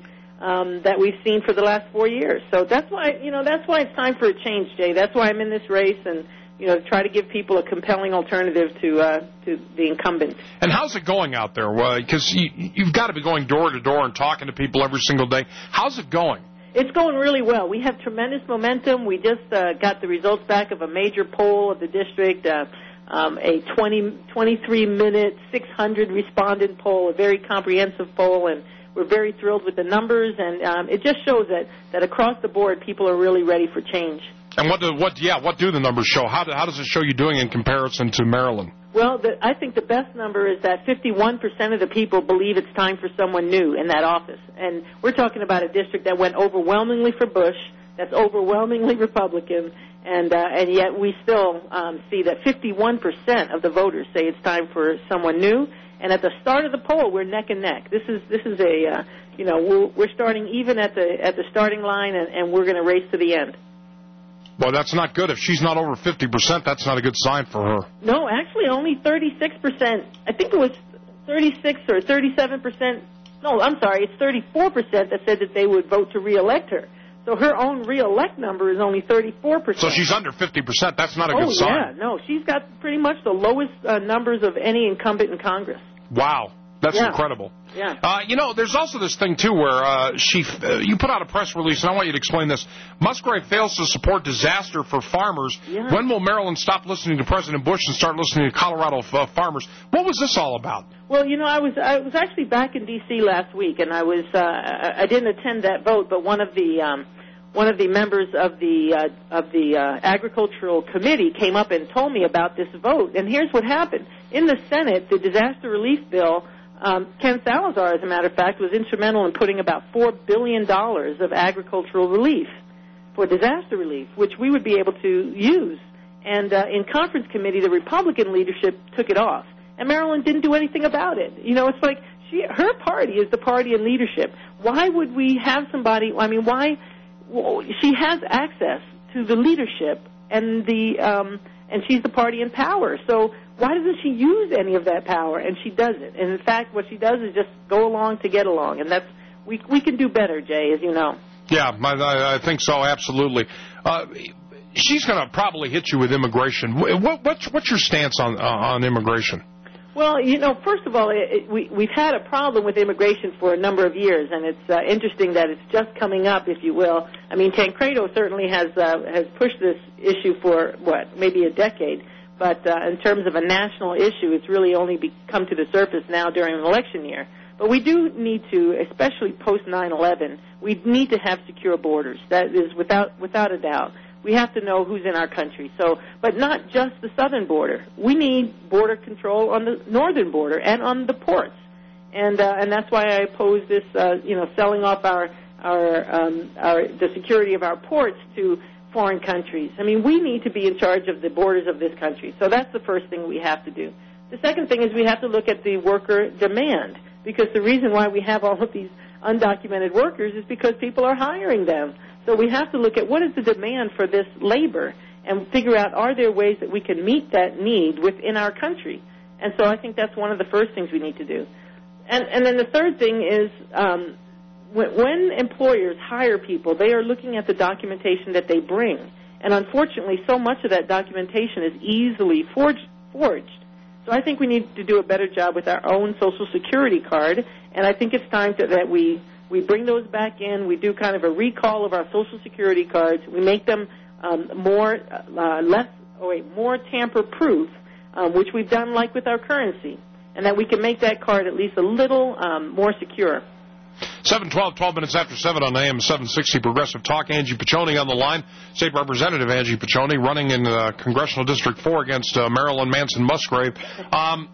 um, that we've seen for the last four years. So that's why, you know, that's why it's time for a change, Jay. That's why I'm in this race and, you know, try to give people a compelling alternative to uh, to the incumbent. And how's it going out there? Because you, you've got to be going door to door and talking to people every single day. How's it going? It's going really well. We have tremendous momentum. We just uh, got the results back of a major poll of the district, uh, um, a twenty, twenty-three minute, six hundred respondent poll, a very comprehensive poll, and we're very thrilled with the numbers. And um, it just shows that, that across the board, people are really ready for change. And what do, what yeah what do the numbers show? How do, how does it show you doing in comparison to Maryland? Well, the, I think the best number is that fifty-one percent of the people believe it's time for someone new in that office. And we're talking about a district that went overwhelmingly for Bush, that's overwhelmingly Republican, and uh, and yet we still um, see that fifty-one percent of the voters say it's time for someone new. And at the start of the poll, we're neck and neck. This is this is a uh, you know we're, we're starting even at the at the starting line, and, and we're going to race to the end. Well, that's not good. If she's not over fifty percent, that's not a good sign for her. No, actually only thirty-six percent. I think it was thirty-six or thirty-seven percent. No, I'm sorry, it's thirty-four percent that said that they would vote to reelect her. So her own reelect number is only thirty-four percent. So she's under fifty percent. That's not a oh, good sign. Oh, yeah. No, she's got pretty much the lowest uh, numbers of any incumbent in Congress. Wow. That's yeah. incredible. Yeah. Uh, you know, there's also this thing, too, where uh, she, uh, you put out a press release, and I want you to explain this. Musgrave fails to support disaster for farmers. Yeah. When will Maryland stop listening to President Bush and start listening to Colorado uh, farmers? What was this all about? Well, you know, I was I was actually back in D C last week, and I was uh, I didn't attend that vote, but one of the um, one of the members of the uh, of the uh, agricultural committee came up and told me about this vote. And here's what happened in the Senate: the disaster relief bill. Um, Ken Salazar, as a matter of fact, was instrumental in putting about four billion dollars of agricultural relief for disaster relief, which we would be able to use. And uh, in conference committee, the Republican leadership took it off. And Maryland didn't do anything about it. You know, it's like she, her party is the party in leadership. Why would we have somebody, I mean, why, well, she has access to the leadership and the, um, and she's the party in power. So why doesn't she use any of that power? And she doesn't. And in fact, what she does is just go along to get along. And that's, we, we can do better, Jay, as you know. Yeah, I, I think so, absolutely. Uh, she's going to probably hit you with immigration. What, what's, what's your stance on, uh, on immigration? Well, you know, first of all, it, it, we, we've had a problem with immigration for a number of years, and it's uh, interesting that it's just coming up, if you will. I mean, Tancredo certainly has uh, has pushed this issue for, what, maybe a decade. But uh, in terms of a national issue, it's really only be, come to the surface now during an election year. But we do need to, especially post nine eleven, we need to have secure borders. That is without without a doubt. We have to know who's in our country. So, but not just the southern border. We need border control on the northern border and on the ports. And uh, and that's why I oppose this, uh, you know, selling off our our um, our the security of our ports to foreign countries. I mean, we need to be in charge of the borders of this country. So that's the first thing we have to do. The second thing is we have to look at the worker demand, because the reason why we have all of these undocumented workers is because people are hiring them. So we have to look at what is the demand for this labor and figure out, are there ways that we can meet that need within our country? And so I think that's one of the first things we need to do. And, and then the third thing is um, when, when employers hire people, they are looking at the documentation that they bring. And unfortunately, so much of that documentation is easily forged. forged. So I think we need to do a better job with our own Social Security card, and I think it's time to, that we We bring those back in. We do kind of a recall of our Social Security cards. We make them um, more, uh, less, oh wait, more tamper-proof, um, which we've done like with our currency, and that we can make that card at least a little um, more secure. seven twelve, twelve minutes after seven on A M seven sixty Progressive Talk. Angie Piccioni on the line. State Representative Angie Piccioni running in uh, Congressional District four against uh, Marilyn Manson Musgrave. Um,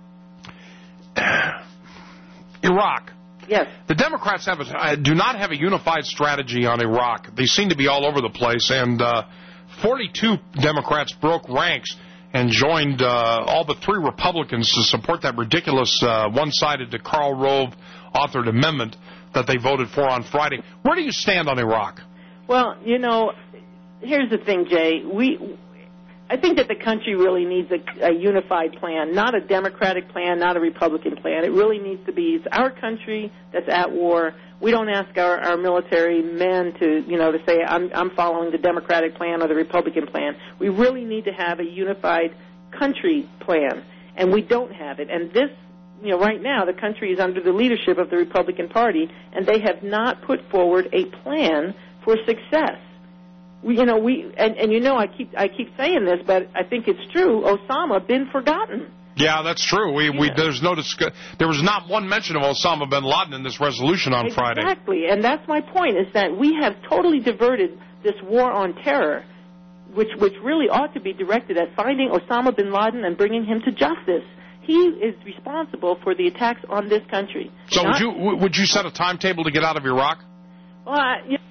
Iraq. Yes. The Democrats have a, do not have a unified strategy on Iraq. They seem to be all over the place, and uh, forty-two Democrats broke ranks and joined uh, all but three Republicans to support that ridiculous uh, one-sided to Karl Rove authored amendment that they voted for on Friday. Where do you stand on Iraq? Well, you know, here's the thing, Jay. We I think that the country really needs a, a unified plan, not a Democratic plan, not a Republican plan. It really needs to be, it's our country that's at war. We don't ask our, our military men to, you know, to say, I'm, I'm following the Democratic plan or the Republican plan. We really need to have a unified country plan, and we don't have it. And this, you know, right now the country is under the leadership of the Republican Party, and they have not put forward a plan for success. We, you know, we and, and you know, I keep I keep saying this, but I think it's true. Osama been forgotten. Yeah, that's true. We yeah. we there's no discuss, there was not one mention of Osama bin Laden in this resolution on exactly. Friday. Exactly, and that's my point. Is that we have totally diverted this war on terror, which which really ought to be directed at finding Osama bin Laden and bringing him to justice. He is responsible for the attacks on this country. So not, would you would you set a timetable to get out of Iraq? Well, I, you know,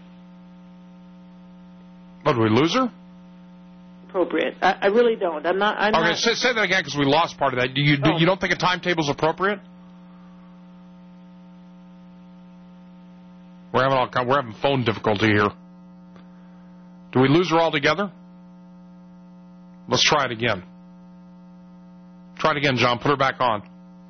What, did we lose her? Appropriate. I, I really don't. I'm not. I'm okay, not, say, say that again because we lost part of that. Do you do, oh. you don't think a timetable is appropriate? We're having all, we're having phone difficulty here. Do we lose her altogether? Let's try it again. Try it again, John. Put her back on.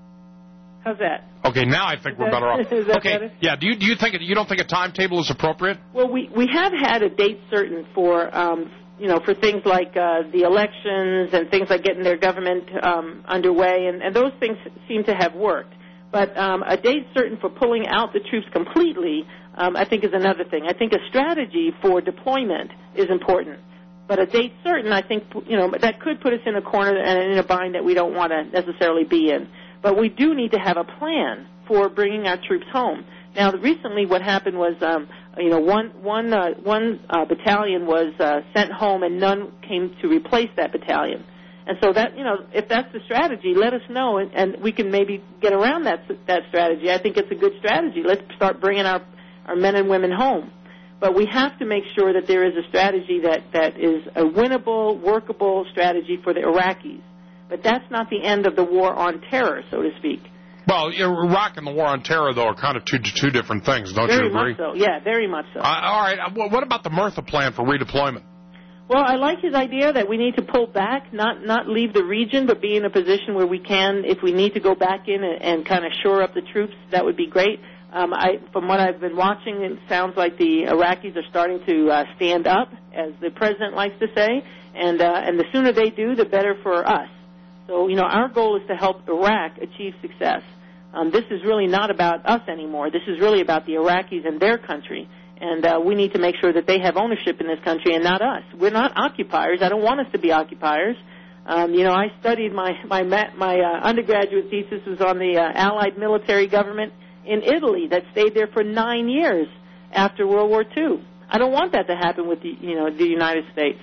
How's that? Okay, now I think is we're that, better off. Is that okay, better? yeah. Do you do you think you don't think a timetable is appropriate? Well, we we have had a date certain for um, you know for things like uh, the elections and things like getting their government um, underway, and, and those things seem to have worked. But um, a date certain for pulling out the troops completely, um, I think, is another thing. I think a strategy for deployment is important. But a date certain, I think, you know, that could put us in a corner and in a bind that we don't want to necessarily be in. But we do need to have a plan for bringing our troops home. Now, recently what happened was, um, you know, one, one, uh, one uh, battalion was uh, sent home and none came to replace that battalion. And so that, you know, if that's the strategy, let us know, and, and we can maybe get around that that strategy. I think it's a good strategy. Let's start bringing our, our men and women home. But we have to make sure that there is a strategy that, that is a winnable, workable strategy for the Iraqis. But that's not the end of the war on terror, so to speak. Well, Iraq and the war on terror, though, are kind of two two different things, don't very you agree? Very much so, yeah, very much so. Uh, all right, well, what about the Murtha plan for redeployment? Well, I like his idea that we need to pull back, not not leave the region, but be in a position where we can, if we need to go back in and, and kind of shore up the troops, that would be great. Um, I, from what I've been watching, it sounds like the Iraqis are starting to uh, stand up, as the president likes to say, and uh, and the sooner they do, the better for us. So, you know, our goal is to help Iraq achieve success. Um, this is really not about us anymore. This is really about the Iraqis and their country, and uh, we need to make sure that they have ownership in this country and not us. We're not occupiers. I don't want us to be occupiers. Um, you know, I studied my my my uh, undergraduate thesis was on the uh, Allied military government in Italy that stayed there for nine years after World War Two. I don't want that to happen with the, you know, the United States.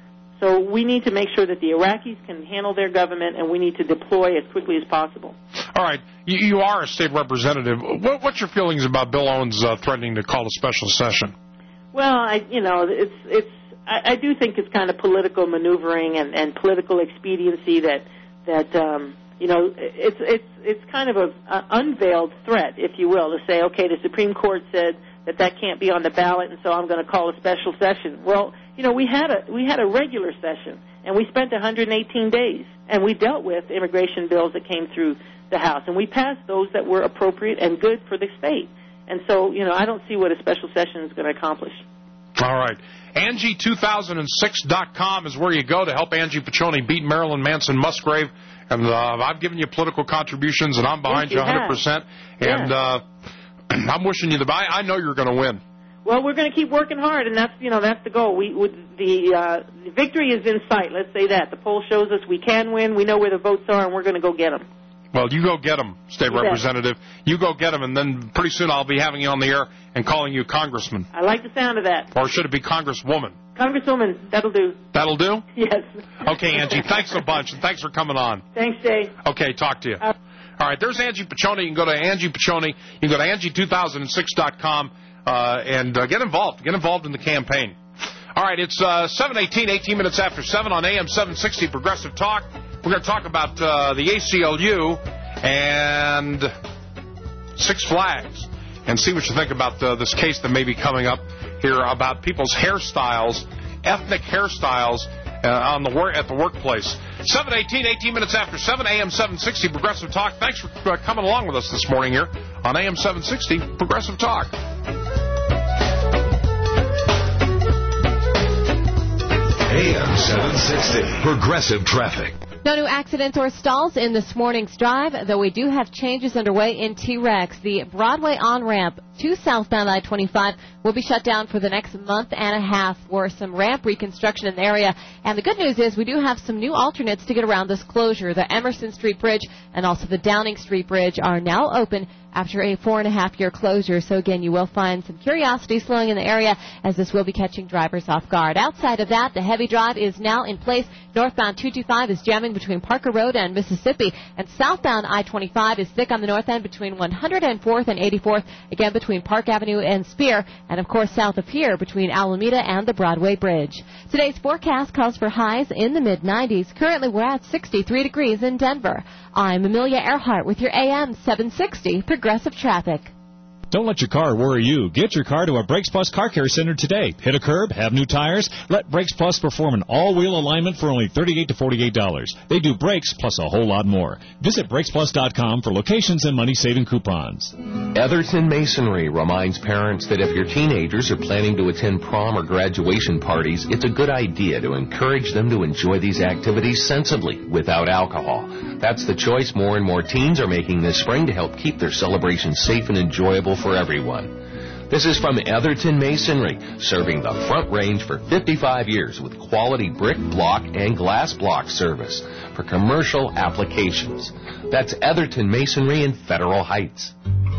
So we need to make sure that the Iraqis can handle their government, and we need to deploy as quickly as possible. All right. You, you are a state representative. What, what's your feelings about Bill Owens uh, threatening to call a special session? Well, I, you know, it's it's. I, I do think it's kind of political maneuvering and, and political expediency that that. Um, You know, it's it's it's kind of a, a unveiled threat, if you will, to say, okay, the Supreme Court said that that can't be on the ballot, and so I'm going to call a special session. Well, you know, we had a we had a regular session, and we spent one hundred eighteen days, and we dealt with immigration bills that came through the House, and we passed those that were appropriate and good for the state. And so, you know, I don't see what a special session is going to accomplish. All right. Angie two thousand six dot com is where you go to help Angie Piccioni beat Marilyn Manson Musgrave. And uh, I've given you political contributions, and I'm behind yes, you you one hundred percent. Yeah. And uh, I'm wishing you the best. I know you're going to win. Well, we're going to keep working hard, and that's, you know, that's the goal. We would, the, uh, the victory is in sight. Let's say that. The poll shows us we can win. We know where the votes are, and we're going to go get them. Well, you go get them, State You Representative. Bet. You go get them, and then pretty soon I'll be having you on the air and calling you Congressman. I like the sound of that. Or should it be Congresswoman? Congresswoman, that'll do. That'll do? Yes. Okay, Angie, thanks a bunch, and thanks for coming on. Thanks, Jay. Okay, talk to you. Uh, All right, there's Angie Piccioni. You can go to Angie Piccioni. You can go to Angie two thousand six dot com uh, and uh, get involved. Get involved in the campaign. All right, it's uh, seven eighteen, eighteen minutes after seven on A M seven sixty Progressive Talk. We're going to talk about uh, the A C L U and Six Flags and see what you think about uh, this case that may be coming up here about people's hairstyles, ethnic hairstyles uh, on the work at the workplace. seven eighteen, eighteen minutes after seven, A M seven sixty Progressive Talk. Thanks for uh, coming along with us this morning here on A M seven sixty Progressive Talk. A M seven sixty Progressive Traffic. No new accidents or stalls in this morning's drive, though we do have changes underway in T-Rex. The Broadway on-ramp to southbound I twenty-five will be shut down for the next month and a half for some ramp reconstruction in the area. And the good news is we do have some new alternates to get around this closure. The Emerson Street Bridge and also the Downing Street Bridge are now open after a four and a half year closure. So again, you will find some curiosity slowing in the area as this will be catching drivers off guard. Outside of that, the heavy drive is now in place. Northbound two twenty-five is jamming between Parker Road and Mississippi, and southbound I twenty-five is thick on the north end between one hundred fourth and eighty-fourth, again between Park Avenue and Spear, and of course south of here between Alameda and the Broadway Bridge. Today's forecast calls for highs in the mid nineties. Currently we're at sixty-three degrees in Denver. I'm Amelia Earhart with your A M seven sixty Progressive Traffic. Don't let your car worry you. Get your car to a Brakes Plus Car Care Center today. Hit a curb, have new tires? Let Brakes Plus perform an all-wheel alignment for only thirty-eight to forty-eight dollars. They do brakes plus a whole lot more. Visit brakes plus dot com for locations and money-saving coupons. Etherton Masonry reminds parents that if your teenagers are planning to attend prom or graduation parties, it's a good idea to encourage them to enjoy these activities sensibly, without alcohol. That's the choice more and more teens are making this spring to help keep their celebrations safe and enjoyable for everyone. This is from Etherton Masonry, serving the Front Range for fifty-five years with quality brick, block, and glass block service for commercial applications. That's Etherton Masonry in Federal Heights.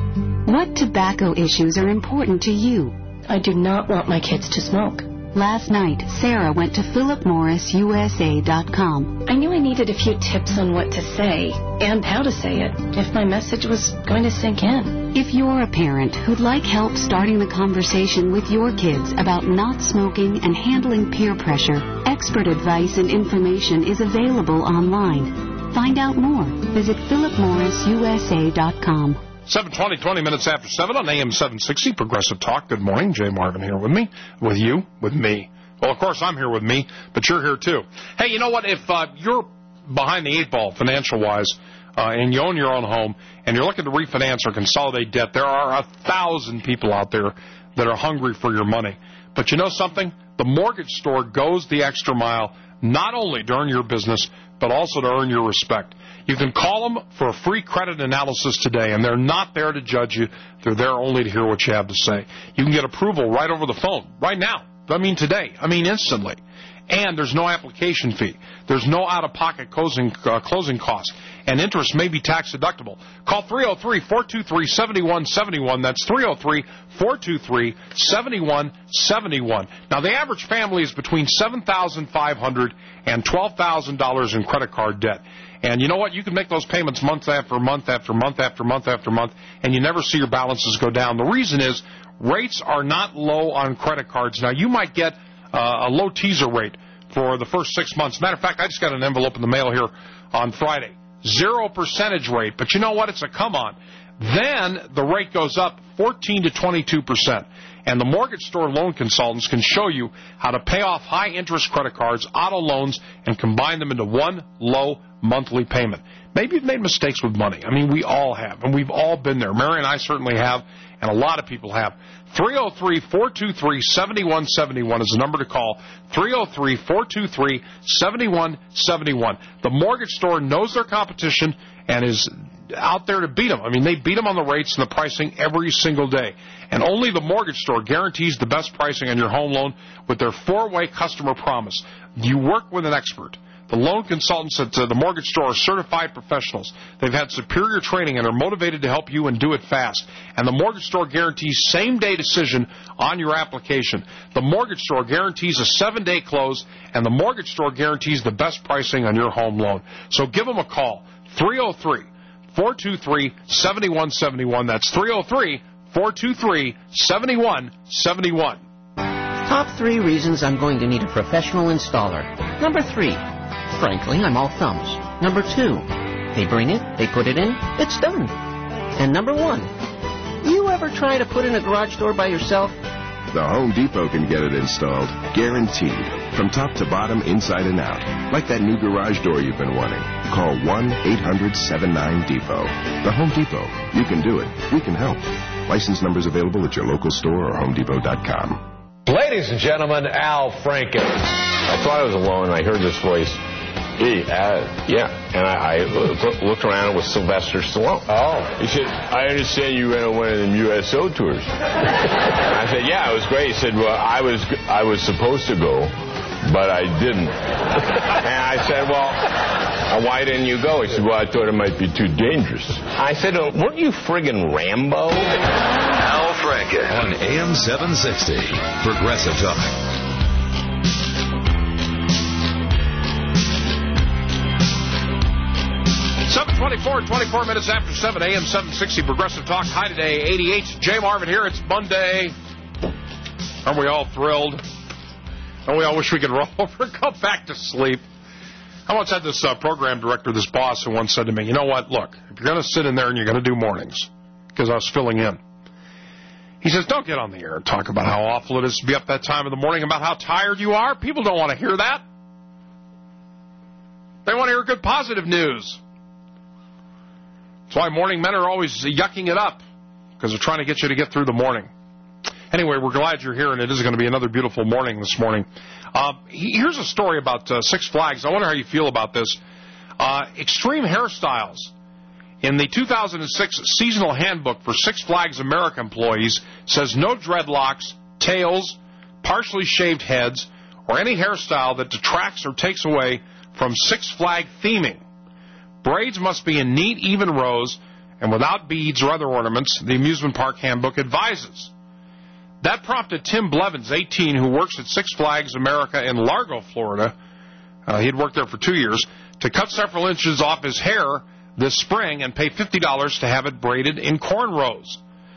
What tobacco issues are important to you? I do not want my kids to smoke. Last night, Sarah went to Philip Morris U S A dot com. I knew I needed a few tips on what to say and how to say it if my message was going to sink in. If you're a parent who'd like help starting the conversation with your kids about not smoking and handling peer pressure, expert advice and information is available online. Find out more. Visit Philip Morris U S A dot com. seven twenty, twenty minutes after seven on A M seven sixty, Progressive Talk. Good morning. Jay Marvin here with me. With you. With me. Well, of course, I'm here with me, but you're here, too. Hey, you know what? If uh, you're behind the eight ball financial-wise uh, and you own your own home and you're looking to refinance or consolidate debt, there are a thousand people out there that are hungry for your money. But you know something? The Mortgage Store goes the extra mile, not only to earn your business, but also to earn your respect. You can call them for a free credit analysis today, and they're not there to judge you. They're there only to hear what you have to say. You can get approval right over the phone, right now. I mean today. I mean instantly. And there's no application fee. There's no out-of-pocket closing, uh, closing costs. And interest may be tax-deductible. Call three oh three, four two three, seven one seven one. That's three oh three, four two three, seven one seven one. Now, the average family is between seven thousand five hundred dollars and twelve thousand dollars in credit card debt. And you know what? You can make those payments month after month after month after month after month, and you never see your balances go down. The reason is rates are not low on credit cards. Now, you might get uh, a low teaser rate for the first six months. Matter of fact, I just got an envelope in the mail here on Friday. Zero percentage rate. But you know what? It's a come on. Then the rate goes up fourteen to twenty-two percent. And the Mortgage Store loan consultants can show you how to pay off high-interest credit cards, auto loans, and combine them into one low monthly payment. Maybe you've made mistakes with money. I mean, we all have, and we've all been there. Mary and I certainly have, and a lot of people have. three oh three, four two three, seven one seven one is the number to call. three oh three, four two three, seven one seven one. The Mortgage Store knows their competition and is out there to beat them. I mean, they beat them on the rates and the pricing every single day. And only the Mortgage Store guarantees the best pricing on your home loan with their four-way customer promise. You work with an expert. The loan consultants at uh, the Mortgage Store are certified professionals. They've had superior training and are motivated to help you and do it fast. And the Mortgage Store guarantees same-day decision on your application. The Mortgage Store guarantees a seven-day close, and the Mortgage Store guarantees the best pricing on your home loan. So give them a call, three oh three, four two three, seven one seven one. That's three oh three, four two three, seven one seven one. Top three reasons I'm going to need a professional installer. Number three, frankly, I'm all thumbs. Number two, they bring it, they put it in, it's done. And number one, you ever try to put in a garage door by yourself? The Home Depot can get it installed, guaranteed. from top to bottom, inside and out. Like that new garage door you've been wanting. Call one eight hundred seven nine depot. The Home Depot. You can do it. We can help. License numbers available at your local store or home depot dot com. Ladies and gentlemen, Al Franken. I thought I was alone, and I heard this voice. He, uh, yeah, and I, I looked around, it was Sylvester Stallone. Oh. He said, I understand you went on one of them U S O tours. I said, yeah, it was great. He said, well, I was, I was supposed to go, but I didn't. And I said, well, why didn't you go? He said, well, I thought it might be too dangerous. I said, oh, weren't you friggin' Rambo? Al Franken on A M seven sixty, Progressive Talk. seven twenty-four, twenty-four minutes after seven, A M seven sixty, Progressive Talk. High today, eighty-eight. Jay Marvin here. It's Monday. Aren't we all thrilled? Don't we all wish we could roll over and go back to sleep? I once had this uh, program director, this boss, who once said to me, you know what, look, if you're going to sit in there and you're going to do mornings, because I was filling in, he says, don't get on the air and talk about how awful it is to be up that time of the morning, about how tired you are. People don't want to hear that. They want to hear good, positive news. That's why morning men are always yucking it up, because they're trying to get you to get through the morning. Anyway, we're glad you're here, and it is going to be another beautiful morning this morning. Uh, here's a story about uh, Six Flags. I wonder how you feel about this. Uh, extreme hairstyles. In the two thousand six seasonal handbook for Six Flags America employees says no dreadlocks, tails, partially shaved heads, or any hairstyle that detracts or takes away from Six Flag theming. Braids must be in neat, even rows and without beads or other ornaments, the amusement park handbook advises. That prompted Tim Blevins, eighteen, who works at Six Flags America in Largo, Florida, uh, he'd worked there for two years, to cut several inches off his hair this spring and pay fifty dollars to have it braided in cornrows.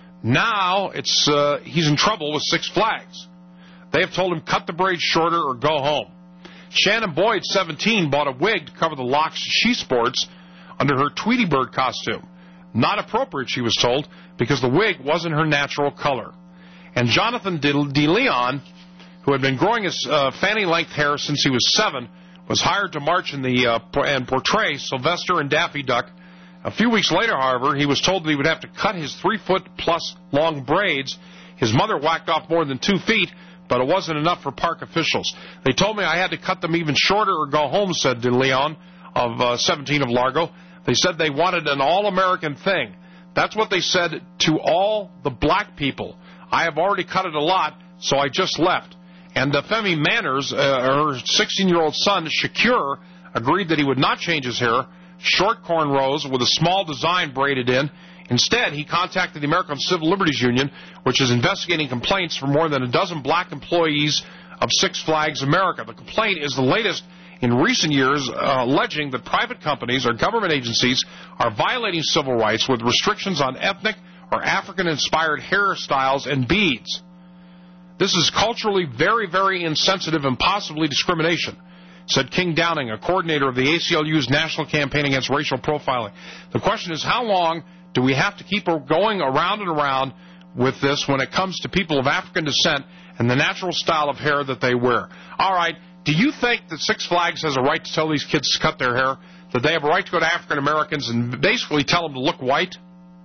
Now it's uh, he's in trouble with Six Flags. They have told him cut the braids shorter or go home. Shannon Boyd, seventeen, bought a wig to cover the locks she sports under her Tweety Bird costume. Not appropriate, she was told, because the wig wasn't her natural color. And Jonathan DeLeon, who had been growing his uh, fanny-length hair since he was seven, was hired to march in the uh, and portray Sylvester and Daffy Duck. A few weeks later, however, he was told that he would have to cut his three-foot-plus long braids. His mother whacked off more than two feet, but it wasn't enough for park officials. They told me I had to cut them even shorter or go home, said DeLeon, of uh, seventeen of Largo. They said they wanted an all-American thing. That's what they said to all the black people. I have already cut it a lot, so I just left. And uh, Femi Manners, uh, her sixteen-year-old son, Shakur, agreed that he would not change his hair, short cornrows with a small design braided in. Instead, he contacted the American Civil Liberties Union, which is investigating complaints from more than a dozen black employees of Six Flags America. The complaint is the latest in recent years, uh, alleging that private companies or government agencies are violating civil rights with restrictions on ethnic or African-inspired hairstyles and beads. This is culturally very, very insensitive and possibly discrimination, said King Downing, a coordinator of the A C L U's National Campaign Against Racial Profiling. The question is, how long do we have to keep going around and around with this when it comes to people of African descent and the natural style of hair that they wear? All right, do you think that Six Flags has a right to tell these kids to cut their hair, that they have a right to go to African Americans and basically tell them to look white?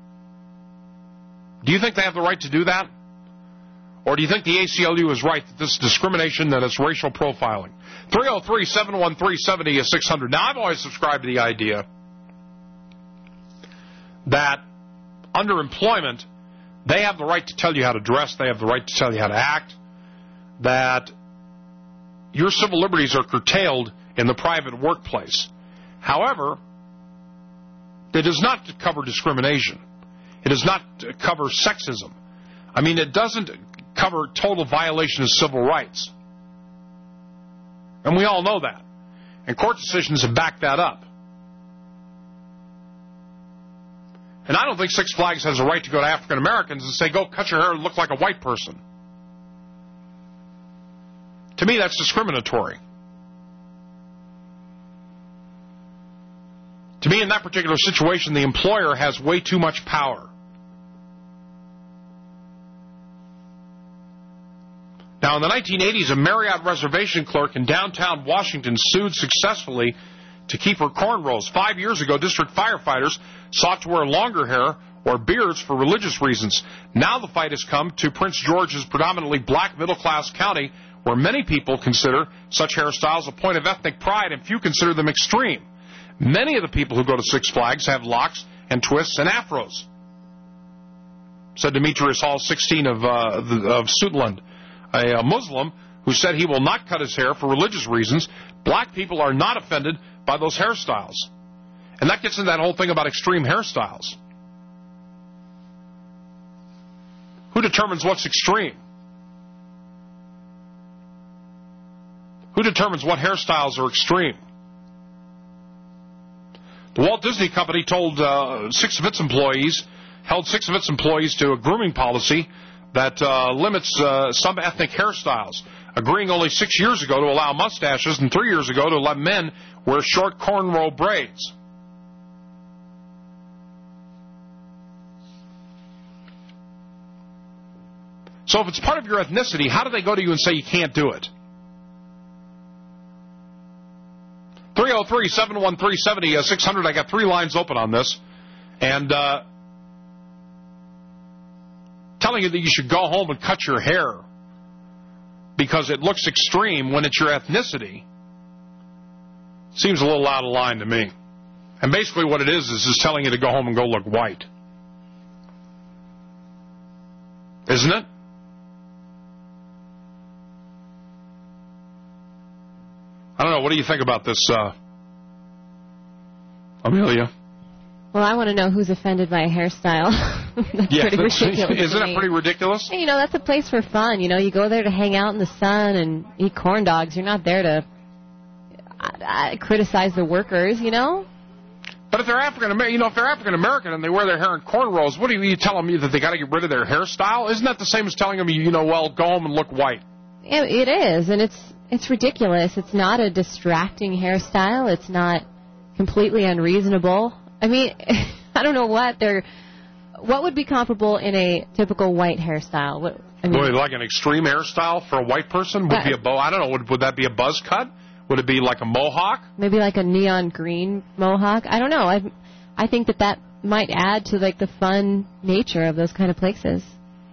Do you think they have the right to do that? Or do you think the A C L U is right that this is discrimination, that it's racial profiling? three oh three, seven one three, seven oh six hundred. Now, I've always subscribed to the idea that under employment, they have the right to tell you how to dress, they have the right to tell you how to act, that your civil liberties are curtailed in the private workplace. However, it does not cover discrimination. It does not cover sexism. I mean, it doesn't cover total violation of civil rights. And we all know that. And court decisions have backed that up. And I don't think Six Flags has a right to go to African Americans and say, go cut your hair and look like a white person. To me, that's discriminatory. To me, in that particular situation, the employer has way too much power. Now, in the nineteen eighties, a Marriott reservation clerk in downtown Washington sued successfully to keep her cornrows. Five years ago, district firefighters sought to wear longer hair or beards for religious reasons. Now the fight has come to Prince George's predominantly black middle-class county, where many people consider such hairstyles a point of ethnic pride and few consider them extreme. Many of the people who go to Six Flags have locks and twists and afros, said Demetrius Hall, sixteen of, uh, the, of Suitland, a, a Muslim who said he will not cut his hair for religious reasons. Black people are not offended by those hairstyles. And that gets into that whole thing about extreme hairstyles. Who determines what's extreme? Who determines what hairstyles are extreme? The Walt Disney Company told uh, six of its employees, held six of its employees to a grooming policy that uh, limits uh, some ethnic hairstyles, agreeing only six years ago to allow mustaches and three years ago to let men wear short cornrow braids. So if it's part of your ethnicity, how do they go to you and say you can't do it? three oh three, seven one three, seven oh six hundred. I got three lines open on this. And uh, telling you that you should go home and cut your hair because it looks extreme when it's your ethnicity seems a little out of line to me. And basically what it is is just telling you to go home and go look white. Isn't it? I don't know. What do you think about this, uh, Amelia? Well, I want to know who's offended by a hairstyle. That's yeah, pretty ridiculous. Isn't that pretty ridiculous? Hey, you know, that's a place for fun. You know, you go there to hang out in the sun and eat corn dogs. You're not there to uh, uh, criticize the workers, you know? But if they're African American, you know, if they're African American and they wear their hair in cornrows, what are you telling me, that they got to get rid of their hairstyle? Isn't that the same as telling them, you know, well, go home and look white? It, it is, and it's it's ridiculous. It's not a distracting hairstyle. It's not completely unreasonable. I mean, I don't know what they're. What would be comparable in a typical white hairstyle? What, I mean, would like an extreme hairstyle for a white person would be a bow. I don't know. Would would that be a buzz cut? Would it be like a mohawk? Maybe like a neon green mohawk. I don't know. I I think that that might add to like the fun nature of those kind of places.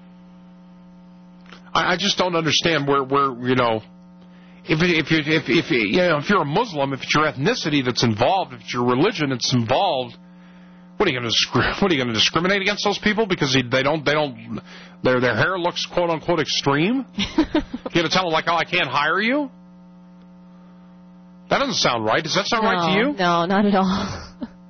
I, I just don't understand where where you know. If if you if if you know if you're a Muslim, if it's your ethnicity that's involved, if it's your religion that's involved, what are you going to what are you going to discriminate against those people because they, they don't they don't their their hair looks quote unquote extreme? You're going to tell them like, oh, I can't hire you? That doesn't sound right. Does that sound no, right to you? No, not at all.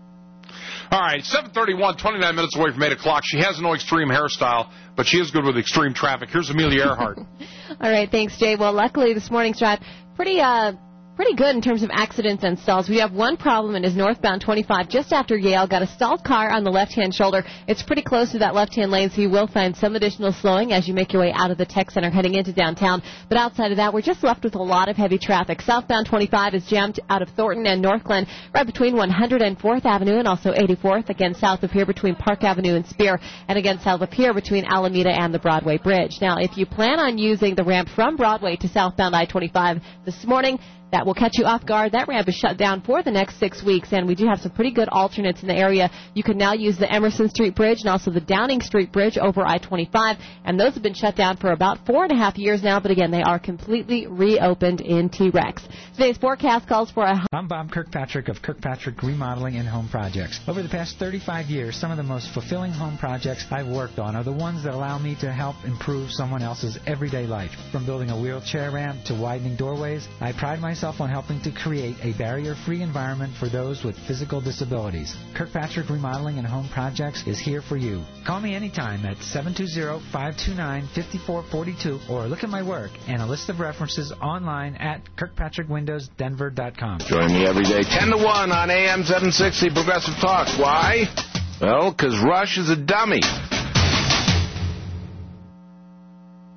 All right, seven thirty-one, twenty-nine minutes away from eight o'clock. She has no extreme hairstyle, but she is good with extreme traffic. Here's Amelia Earhart. All right, thanks, Jay. Well, luckily this morning's drive pretty uh pretty good in terms of accidents and stalls. We have one problem and is northbound twenty-five just after Yale. Got a stalled car on the left-hand shoulder. It's pretty close to that left-hand lane, so you will find some additional slowing as you make your way out of the tech center heading into downtown. But outside of that, we're just left with a lot of heavy traffic. Southbound twenty-five is jammed out of Thornton and North Glen, right between one hundred fourth Avenue and also eighty-fourth. Again, south of here between Park Avenue and Spear, and again south of here between Alameda and the Broadway Bridge. Now, if you plan on using the ramp from Broadway to southbound I twenty-five this morning, that will catch you off guard. That ramp is shut down for the next six weeks, and we do have some pretty good alternates in the area. You can now use the Emerson Street Bridge and also the Downing Street Bridge over I twenty-five, and those have been shut down for about four and a half years now, but again, they are completely reopened in T-Rex. Today's forecast calls for a... I'm Bob Kirkpatrick of Kirkpatrick Remodeling and Home Projects. Over the past thirty-five years, some of the most fulfilling home projects I've worked on are the ones that allow me to help improve someone else's everyday life. From building a wheelchair ramp to widening doorways, I pride myself on helping to create a barrier-free environment for those with physical disabilities. Kirkpatrick Remodeling and Home Projects is here for you. Call me anytime at seven two zero, five two nine, five four four two or look at my work and a list of references online at kirkpatrick windows denver dot com. Join me every day, ten to one on A M seven sixty Progressive Talk. Why? Well, because Rush is a dummy.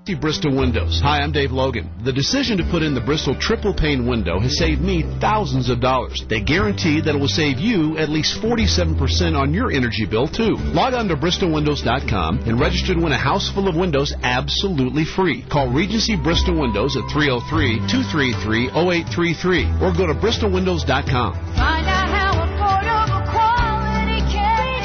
Safety Bristol Windows. Hi, I'm Dave Logan. The decision to put in the Bristol triple pane window has saved me thousands of dollars. They guarantee that it will save you at least forty-seven percent on your energy bill, too. Log on to Bristol Windows dot com and register to win a house full of windows absolutely free. Call Regency Bristol Windows at three oh three, two three three, oh eight three three or go to Bristol Windows dot com. Find out how affordable quality can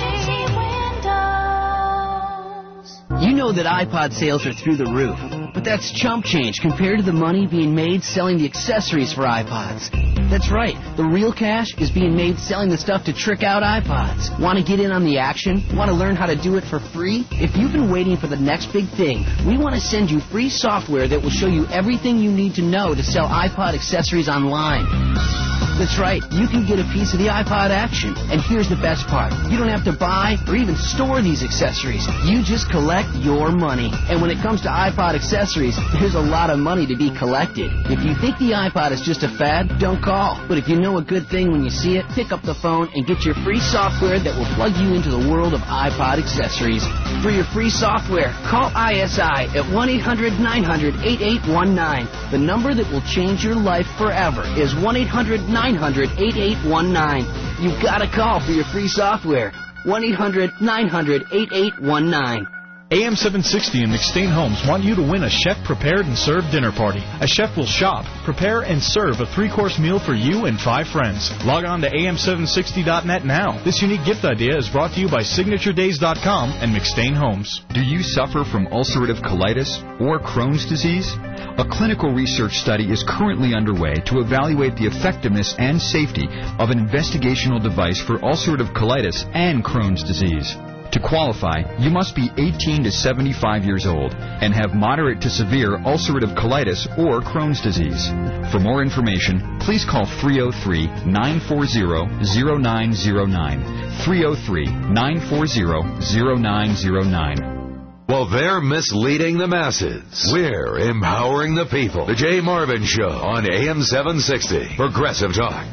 be windows. You know that iPod sales are through the roof, but that's chump change compared to the money being made selling the accessories for iPods. That's right. The real cash is being made selling the stuff to trick out iPods. Want to get in on the action? Want to learn how to do it for free? If you've been waiting for the next big thing, we want to send you free software that will show you everything you need to know to sell iPod accessories online. That's right. You can get a piece of the iPod action. And here's the best part. You don't have to buy or even store these accessories. You just collect your money. And when it comes to iPod accessories, there's a lot of money to be collected. If you think the iPod is just a fad, don't call. But if you know a good thing when you see it, pick up the phone and get your free software that will plug you into the world of iPod accessories. For your free software, call I S I at one eight hundred nine hundred eighty-eight nineteen. The number that will change your life forever is one eight hundred nine hundred eighty-eight nineteen. You've got to call for your free software. one eight hundred nine hundred eighty-eight nineteen. A M seven sixty and McStain Homes want you to win a chef-prepared and served dinner party. A chef will shop, prepare, and serve a three-course meal for you and five friends. Log on to A M seven sixty dot net now. This unique gift idea is brought to you by Signature Days dot com and McStain Homes. Do you suffer from ulcerative colitis or Crohn's disease? A clinical research study is currently underway to evaluate the effectiveness and safety of an investigational device for ulcerative colitis and Crohn's disease. To qualify, you must be eighteen to seventy-five years old and have moderate to severe ulcerative colitis or Crohn's disease. For more information, please call three oh three, nine four zero, zero nine zero nine. three oh three, nine four zero, zero nine zero nine. Well, they're misleading the masses. We're empowering the people. The Jay Marvin Show on A M seven sixty. Progressive Talk.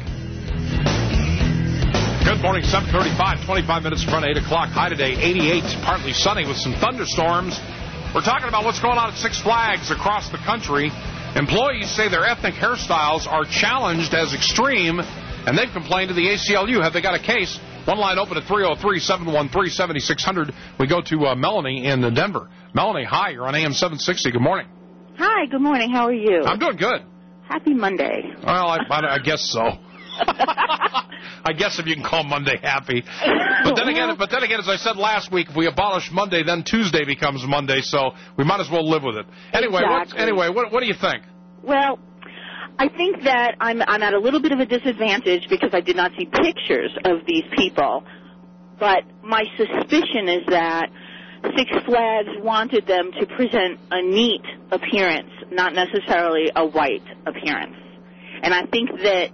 Good morning, seven thirty-five, twenty-five minutes in front of eight o'clock. High today, eighty-eight, partly sunny with some thunderstorms. We're talking about what's going on at Six Flags across the country. Employees say their ethnic hairstyles are challenged as extreme, and they've complained to the A C L U. Have they got a case? One line open at three oh three, seven one three, seven six zero zero. We go to uh, Melanie in Denver. Melanie, hi, you're on A M seven sixty. Good morning. Hi, good morning. How are you? I'm doing good. Happy Monday. Well, I, I, I guess so. I guess if you can call Monday happy. But then again, but then again, as I said last week, if we abolish Monday, then Tuesday becomes Monday, so we might as well live with it. Anyway, exactly. what, anyway, what, what do you think? Well, I think that I'm, I'm at a little bit of a disadvantage because I did not see pictures of these people. But my suspicion is that Six Flags wanted them to present a neat appearance, not necessarily a white appearance. And I think that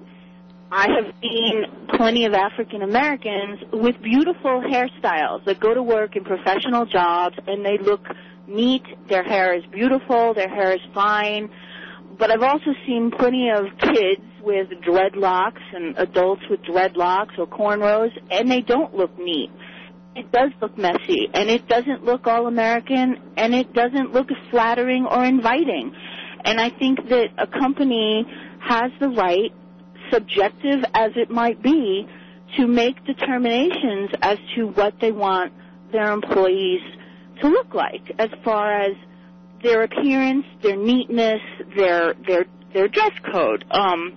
I have seen plenty of African Americans with beautiful hairstyles that go to work in professional jobs and they look neat. Their hair is beautiful. Their hair is fine. But I've also seen plenty of kids with dreadlocks and adults with dreadlocks or cornrows, and they don't look neat. It does look messy, and it doesn't look all-American, and it doesn't look flattering or inviting. And I think that a company has the right, subjective as it might be, to make determinations as to what they want their employees to look like as far as their appearance, their neatness, their their their dress code. Um,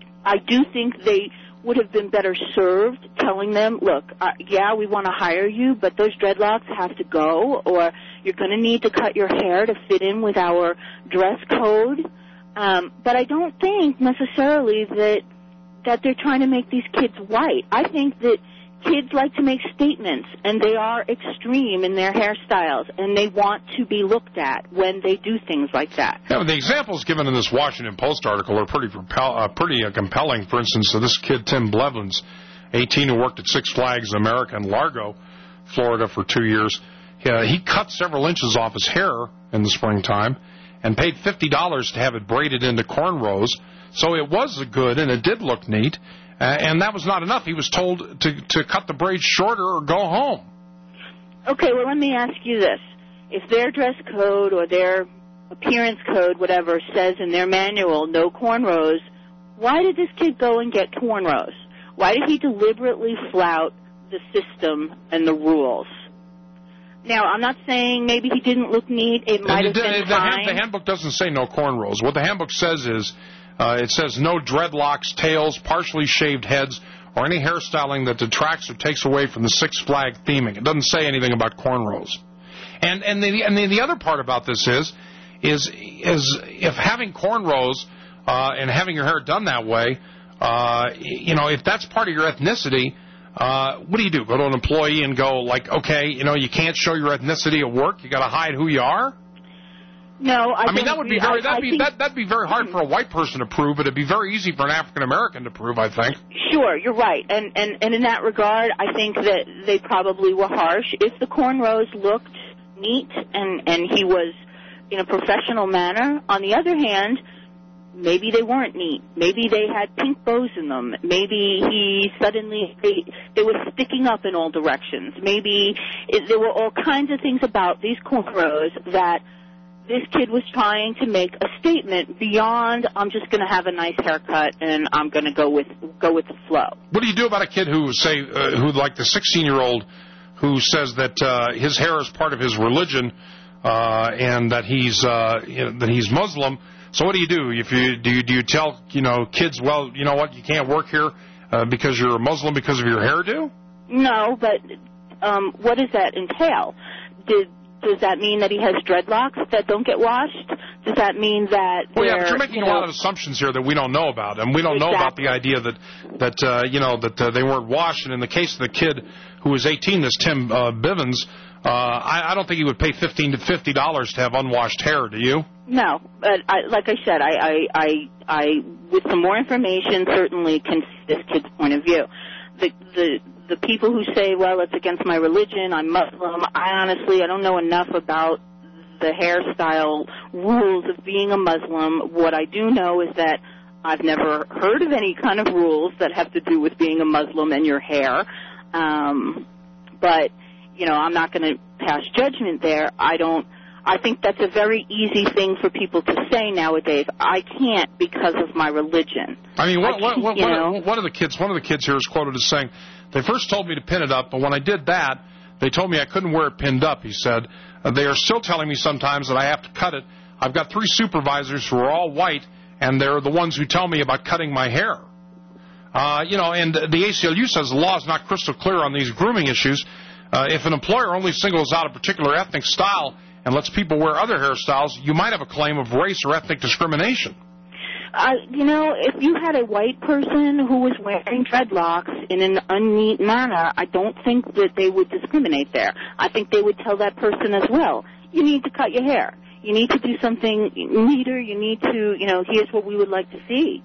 I do think they would have been better served telling them, look, uh, yeah, we want to hire you, but those dreadlocks have to go, or you're going to need to cut your hair to fit in with our dress code. Um, but I don't think necessarily that that they're trying to make these kids white. I think that kids like to make statements, and they are extreme in their hairstyles, and they want to be looked at when they do things like that. Yeah, the examples given in this Washington Post article are pretty uh, pretty uh, compelling. For instance, uh, this kid, Tim Blevins, eighteen, who worked at Six Flags America in Largo, Florida, for two years. Uh, he cut several inches off his hair in the springtime and paid fifty dollars to have it braided into cornrows. So it was good, and it did look neat. Uh, and that was not enough. He was told to, to cut the braids shorter or go home. Okay, well, let me ask you this. If their dress code or their appearance code, whatever, says in their manual, no cornrows, why did this kid go and get cornrows? Why did he deliberately flout the system and the rules? Now, I'm not saying maybe he didn't look neat. It might have the, been the, fine. the handbook doesn't say no cornrows. What the handbook says is, uh, it says no dreadlocks, tails, partially shaved heads, or any hairstyling that detracts or takes away from the Six Flag theming. It doesn't say anything about cornrows. And and the and the, the other part about this is, is is if having cornrows uh, and having your hair done that way, uh, you know, if that's part of your ethnicity. Uh, what do you do? Go to an employee and go like, okay, you know, you can't show your ethnicity at work. You got to hide who you are. No, I, I mean that would be very I, that'd I be think, that, that'd be very hard for a white person to prove, but it'd be very easy for an African American to prove, I think. Sure, you're right, and and and in that regard, I think that they probably were harsh. If the cornrows looked neat and and he was in a professional manner, on the other hand, maybe they weren't neat. Maybe they had pink bows in them. Maybe he suddenly, they, they were sticking up in all directions. Maybe it, there were all kinds of things about these cornrows that this kid was trying to make a statement beyond, I'm just going to have a nice haircut and I'm going to go with go with the flow. What do you do about a kid who, say, uh, who like the sixteen-year-old who says that uh, his hair is part of his religion uh, and that he's uh, you know, that he's Muslim? So what do you do? If you do, you, do you tell you know kids, well, you know what, you can't work here uh, because you're a Muslim because of your hairdo? No, but um, what does that entail? Did Does that mean that he has dreadlocks that don't get washed? Does that mean that Well, yeah, but they're, you're making you a know, lot of assumptions here that we don't know about, and we don't know about the idea that that uh, you know that uh, they weren't washed. And in the case of the kid who was eighteen, this Tim uh, Bivens, uh, I, I don't think he would pay fifteen to fifty dollars to have unwashed hair. Do you? No, but I, like I said, I, I, I, I, with some more information, certainly can see this kid's point of view. The the the people who say, well, it's against my religion, I'm Muslim, I honestly, I don't know enough about the hairstyle rules of being a Muslim. What I do know is that I've never heard of any kind of rules that have to do with being a Muslim and your hair. Um, but, you know, I'm not going to pass judgment there. I don't, I think that's a very easy thing for people to say nowadays. I can't because of my religion. I mean, one, one, one, you know? one, one of the kids, one of the kids here is quoted as saying, "They first told me to pin it up, but when I did that, they told me I couldn't wear it pinned up." He said, uh, "They are still telling me sometimes that I have to cut it. I've got three supervisors who are all white, and they're the ones who tell me about cutting my hair." Uh, you know, and the A C L U says the law is not crystal clear on these grooming issues. Uh, if an employer only singles out a particular ethnic style and lets people wear other hairstyles, you might have a claim of race or ethnic discrimination. Uh, you know, if you had a white person who was wearing dreadlocks in an unneat manner, I don't think that they would discriminate there. I think they would tell that person as well, you need to cut your hair. You need to do something neater. You need to, you know, here's what we would like to see.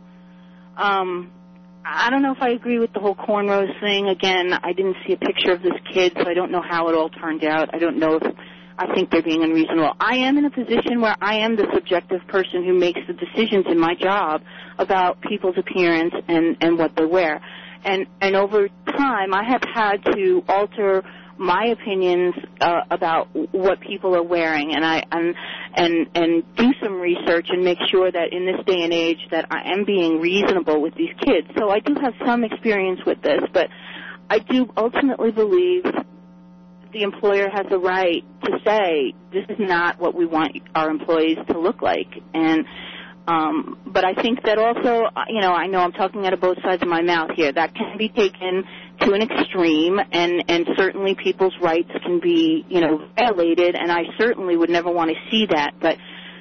Um, I don't know if I agree with the whole cornrows thing. Again, I didn't see a picture of this kid, so I don't know how it all turned out. I don't know if I think they're being unreasonable. I am in a position where I am the subjective person who makes the decisions in my job about people's appearance and, and what they wear. And, and over time, I have had to alter my opinions uh, about what people are wearing, and I and and and do some research and make sure that in this day and age that I am being reasonable with these kids. So I do have some experience with this, but I do ultimately believe the employer has the right to say this is not what we want our employees to look like. And um, but I think that also, you know, I know I'm talking out of both sides of my mouth here. That can be taken to an extreme, and and certainly people's rights can be, you know, violated. And I certainly would never want to see that. But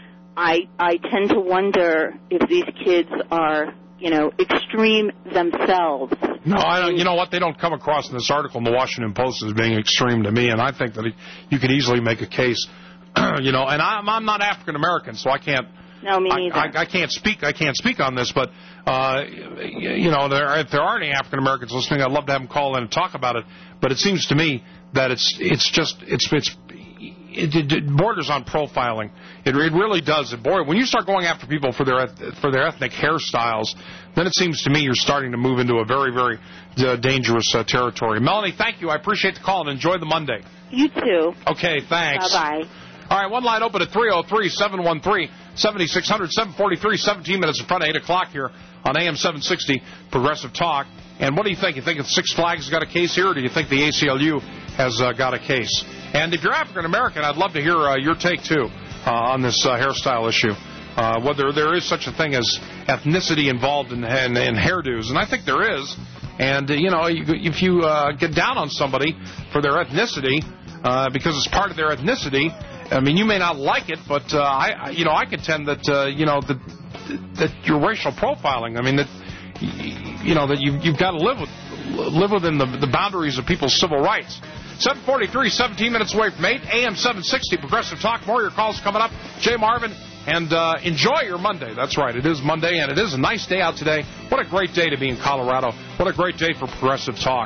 I I tend to wonder if these kids are, you know, extreme themselves. No, I don't, you know what? They don't come across in this article in the Washington Post as being extreme to me, and I think that it, you could easily make a case, you know. And I'm I'm not African American, so I can't. No, me neither. I, I, I can't speak. I can't speak on this, but uh, you know, there, if there are any African Americans listening, I'd love to have them call in and talk about it. But it seems to me that it's it's just it's it's. It, it borders on profiling. It, it really does. It border, when you start going after people for their for their ethnic hairstyles, then it seems to me you're starting to move into a very, very uh, dangerous uh, territory. Melanie, thank you. I appreciate the call and enjoy the Monday. You too. Okay, thanks. Bye-bye. All right, one line open at three oh three, seven one three, seven six zero zero, seven forty-three, seventeen minutes in front of eight o'clock here on A M seven sixty Progressive Talk. And what do you think? You think that Six Flags has got a case here, or do you think the A C L U has uh, got a case? And if you're African American, I'd love to hear uh, your take, too, uh, on this uh, hairstyle issue. Uh, whether there is such a thing as ethnicity involved in, in, in hairdos. And I think there is. And, uh, you know, you, if you uh, get down on somebody for their ethnicity, uh, because it's part of their ethnicity, I mean, you may not like it, but, uh, I, you know, I contend that, uh, you know, that, that you're racial profiling. I mean, that, you know, that you, you've got to live with, live within the, the boundaries of people's civil rights. seven forty-three, seventeen minutes away from eight, A M seven sixty, Progressive Talk. More of your calls coming up. Jay Marvin, and uh, enjoy your Monday. That's right, it is Monday, and it is a nice day out today. What a great day to be in Colorado. What a great day for Progressive Talk.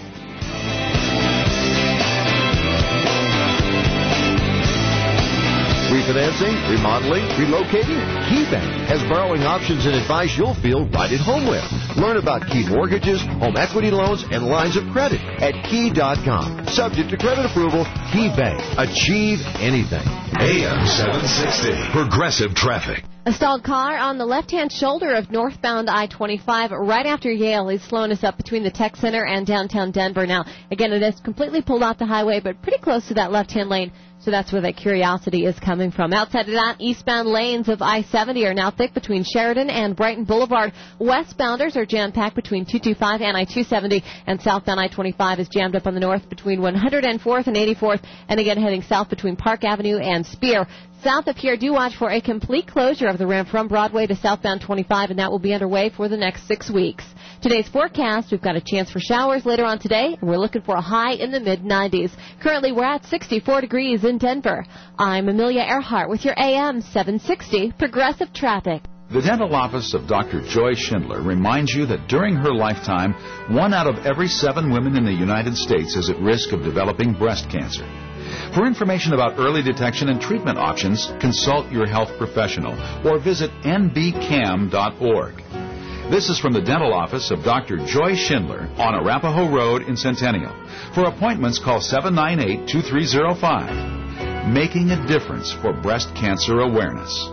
Refinancing, remodeling, relocating? KeyBank has borrowing options and advice you'll feel right at home with. Learn about Key mortgages, home equity loans, and lines of credit at key dot com. Subject to credit approval, KeyBank. Achieve anything. A M seven sixty, Progressive Traffic. A stalled car on the left-hand shoulder of northbound I twenty-five right after Yale is slowing us up between the Tech Center and downtown Denver. Now, again, it is completely pulled off the highway, but pretty close to that left-hand lane, so that's where that curiosity is coming from. Outside of that, eastbound lanes of I seventy are now thick between Sheridan and Brighton Boulevard. Westbounders are jam-packed between two twenty-five and I two seventy, and southbound I twenty-five is jammed up on the north between one hundred fourth and eighty-fourth, and again heading south between Park Avenue and Spear. South of here, do watch for a complete closure of the ramp from Broadway to southbound twenty-five, and that will be underway for the next six weeks. Today's forecast, we've got a chance for showers later on today, and we're looking for a high in the mid nineties. Currently, we're at sixty-four degrees in Denver. I'm Amelia Earhart with your A M seven sixty Progressive Traffic. The dental office of Doctor Joy Schindler reminds you that during her lifetime, one out of every seven women in the United States is at risk of developing breast cancer. For information about early detection and treatment options, consult your health professional or visit n b cam dot org. This is from the dental office of Doctor Joy Schindler on Arapahoe Road in Centennial. For appointments, call seven nine eight, two three zero five. Making a difference for breast cancer awareness.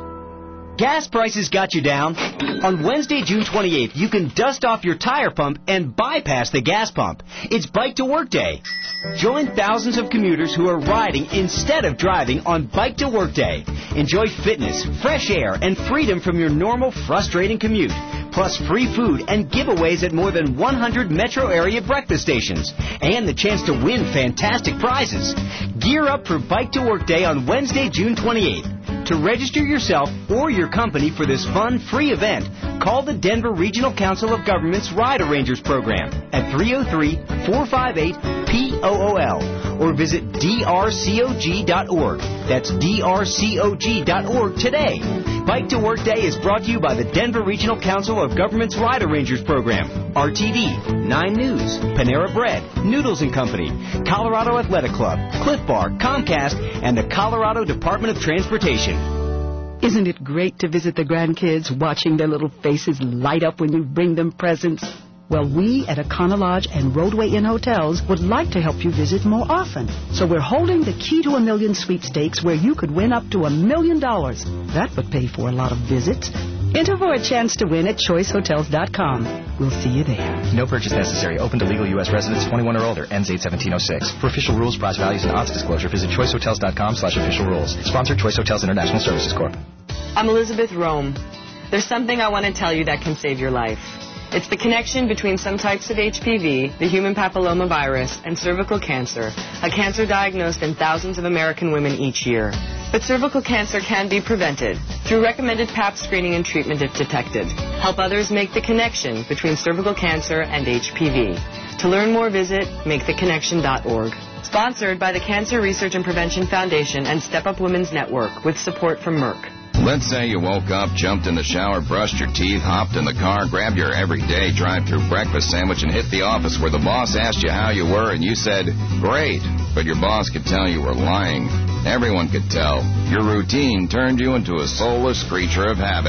Gas prices got you down? On Wednesday, June twenty-eighth, you can dust off your tire pump and bypass the gas pump. It's Bike to Work Day. Join thousands of commuters who are riding instead of driving on Bike to Work Day. Enjoy fitness, fresh air, and freedom from your normal frustrating commute. Plus free food and giveaways at more than one hundred metro area breakfast stations. And the chance to win fantastic prizes. Gear up for Bike to Work Day on Wednesday, June twenty-eighth. To register yourself or your company for this fun, free event, call the Denver Regional Council of Governments Ride Arrangers Program at three oh three, four five eight, P O O L or visit d r cog dot org. That's d r cog dot org today. Bike to Work Day is brought to you by the Denver Regional Council of Governments Ride Arrangers Program, R T D, Nine News, Panera Bread, Noodles and Company, Colorado Athletic Club, Cliff Bar, Comcast, and the Colorado Department of Transportation. Isn't it great to visit the grandkids, watching their little faces light up when you bring them presents? Well, we at Econo Lodge and Roadway Inn Hotels would like to help you visit more often. So we're holding the Key to a Million sweepstakes where you could win up to a million dollars. That would pay for a lot of visits. Enter for a chance to win at choice hotels dot com. We'll see you there. No purchase necessary. Open to legal U S residents twenty-one or older. Ends eight seventeen oh six. For official rules, price values, and odds disclosure, visit choice hotels dot com slash official rules. Sponsor Choice Hotels International Services Corp. I'm Elizabeth Rome. There's something I want to tell you that can save your life. It's the connection between some types of H P V, the human papillomavirus, and cervical cancer, a cancer diagnosed in thousands of American women each year. But cervical cancer can be prevented through recommended Pap screening and treatment if detected. Help others make the connection between cervical cancer and H P V. To learn more, visit make the connection dot org. Sponsored by the Cancer Research and Prevention Foundation and Step Up Women's Network with support from Merck. Let's say you woke up, jumped in the shower, brushed your teeth, hopped in the car, grabbed your everyday drive-thru breakfast sandwich, and hit the office where the boss asked you how you were, and you said, great. But your boss could tell you were lying. Everyone could tell. Your routine turned you into a soulless creature of habit.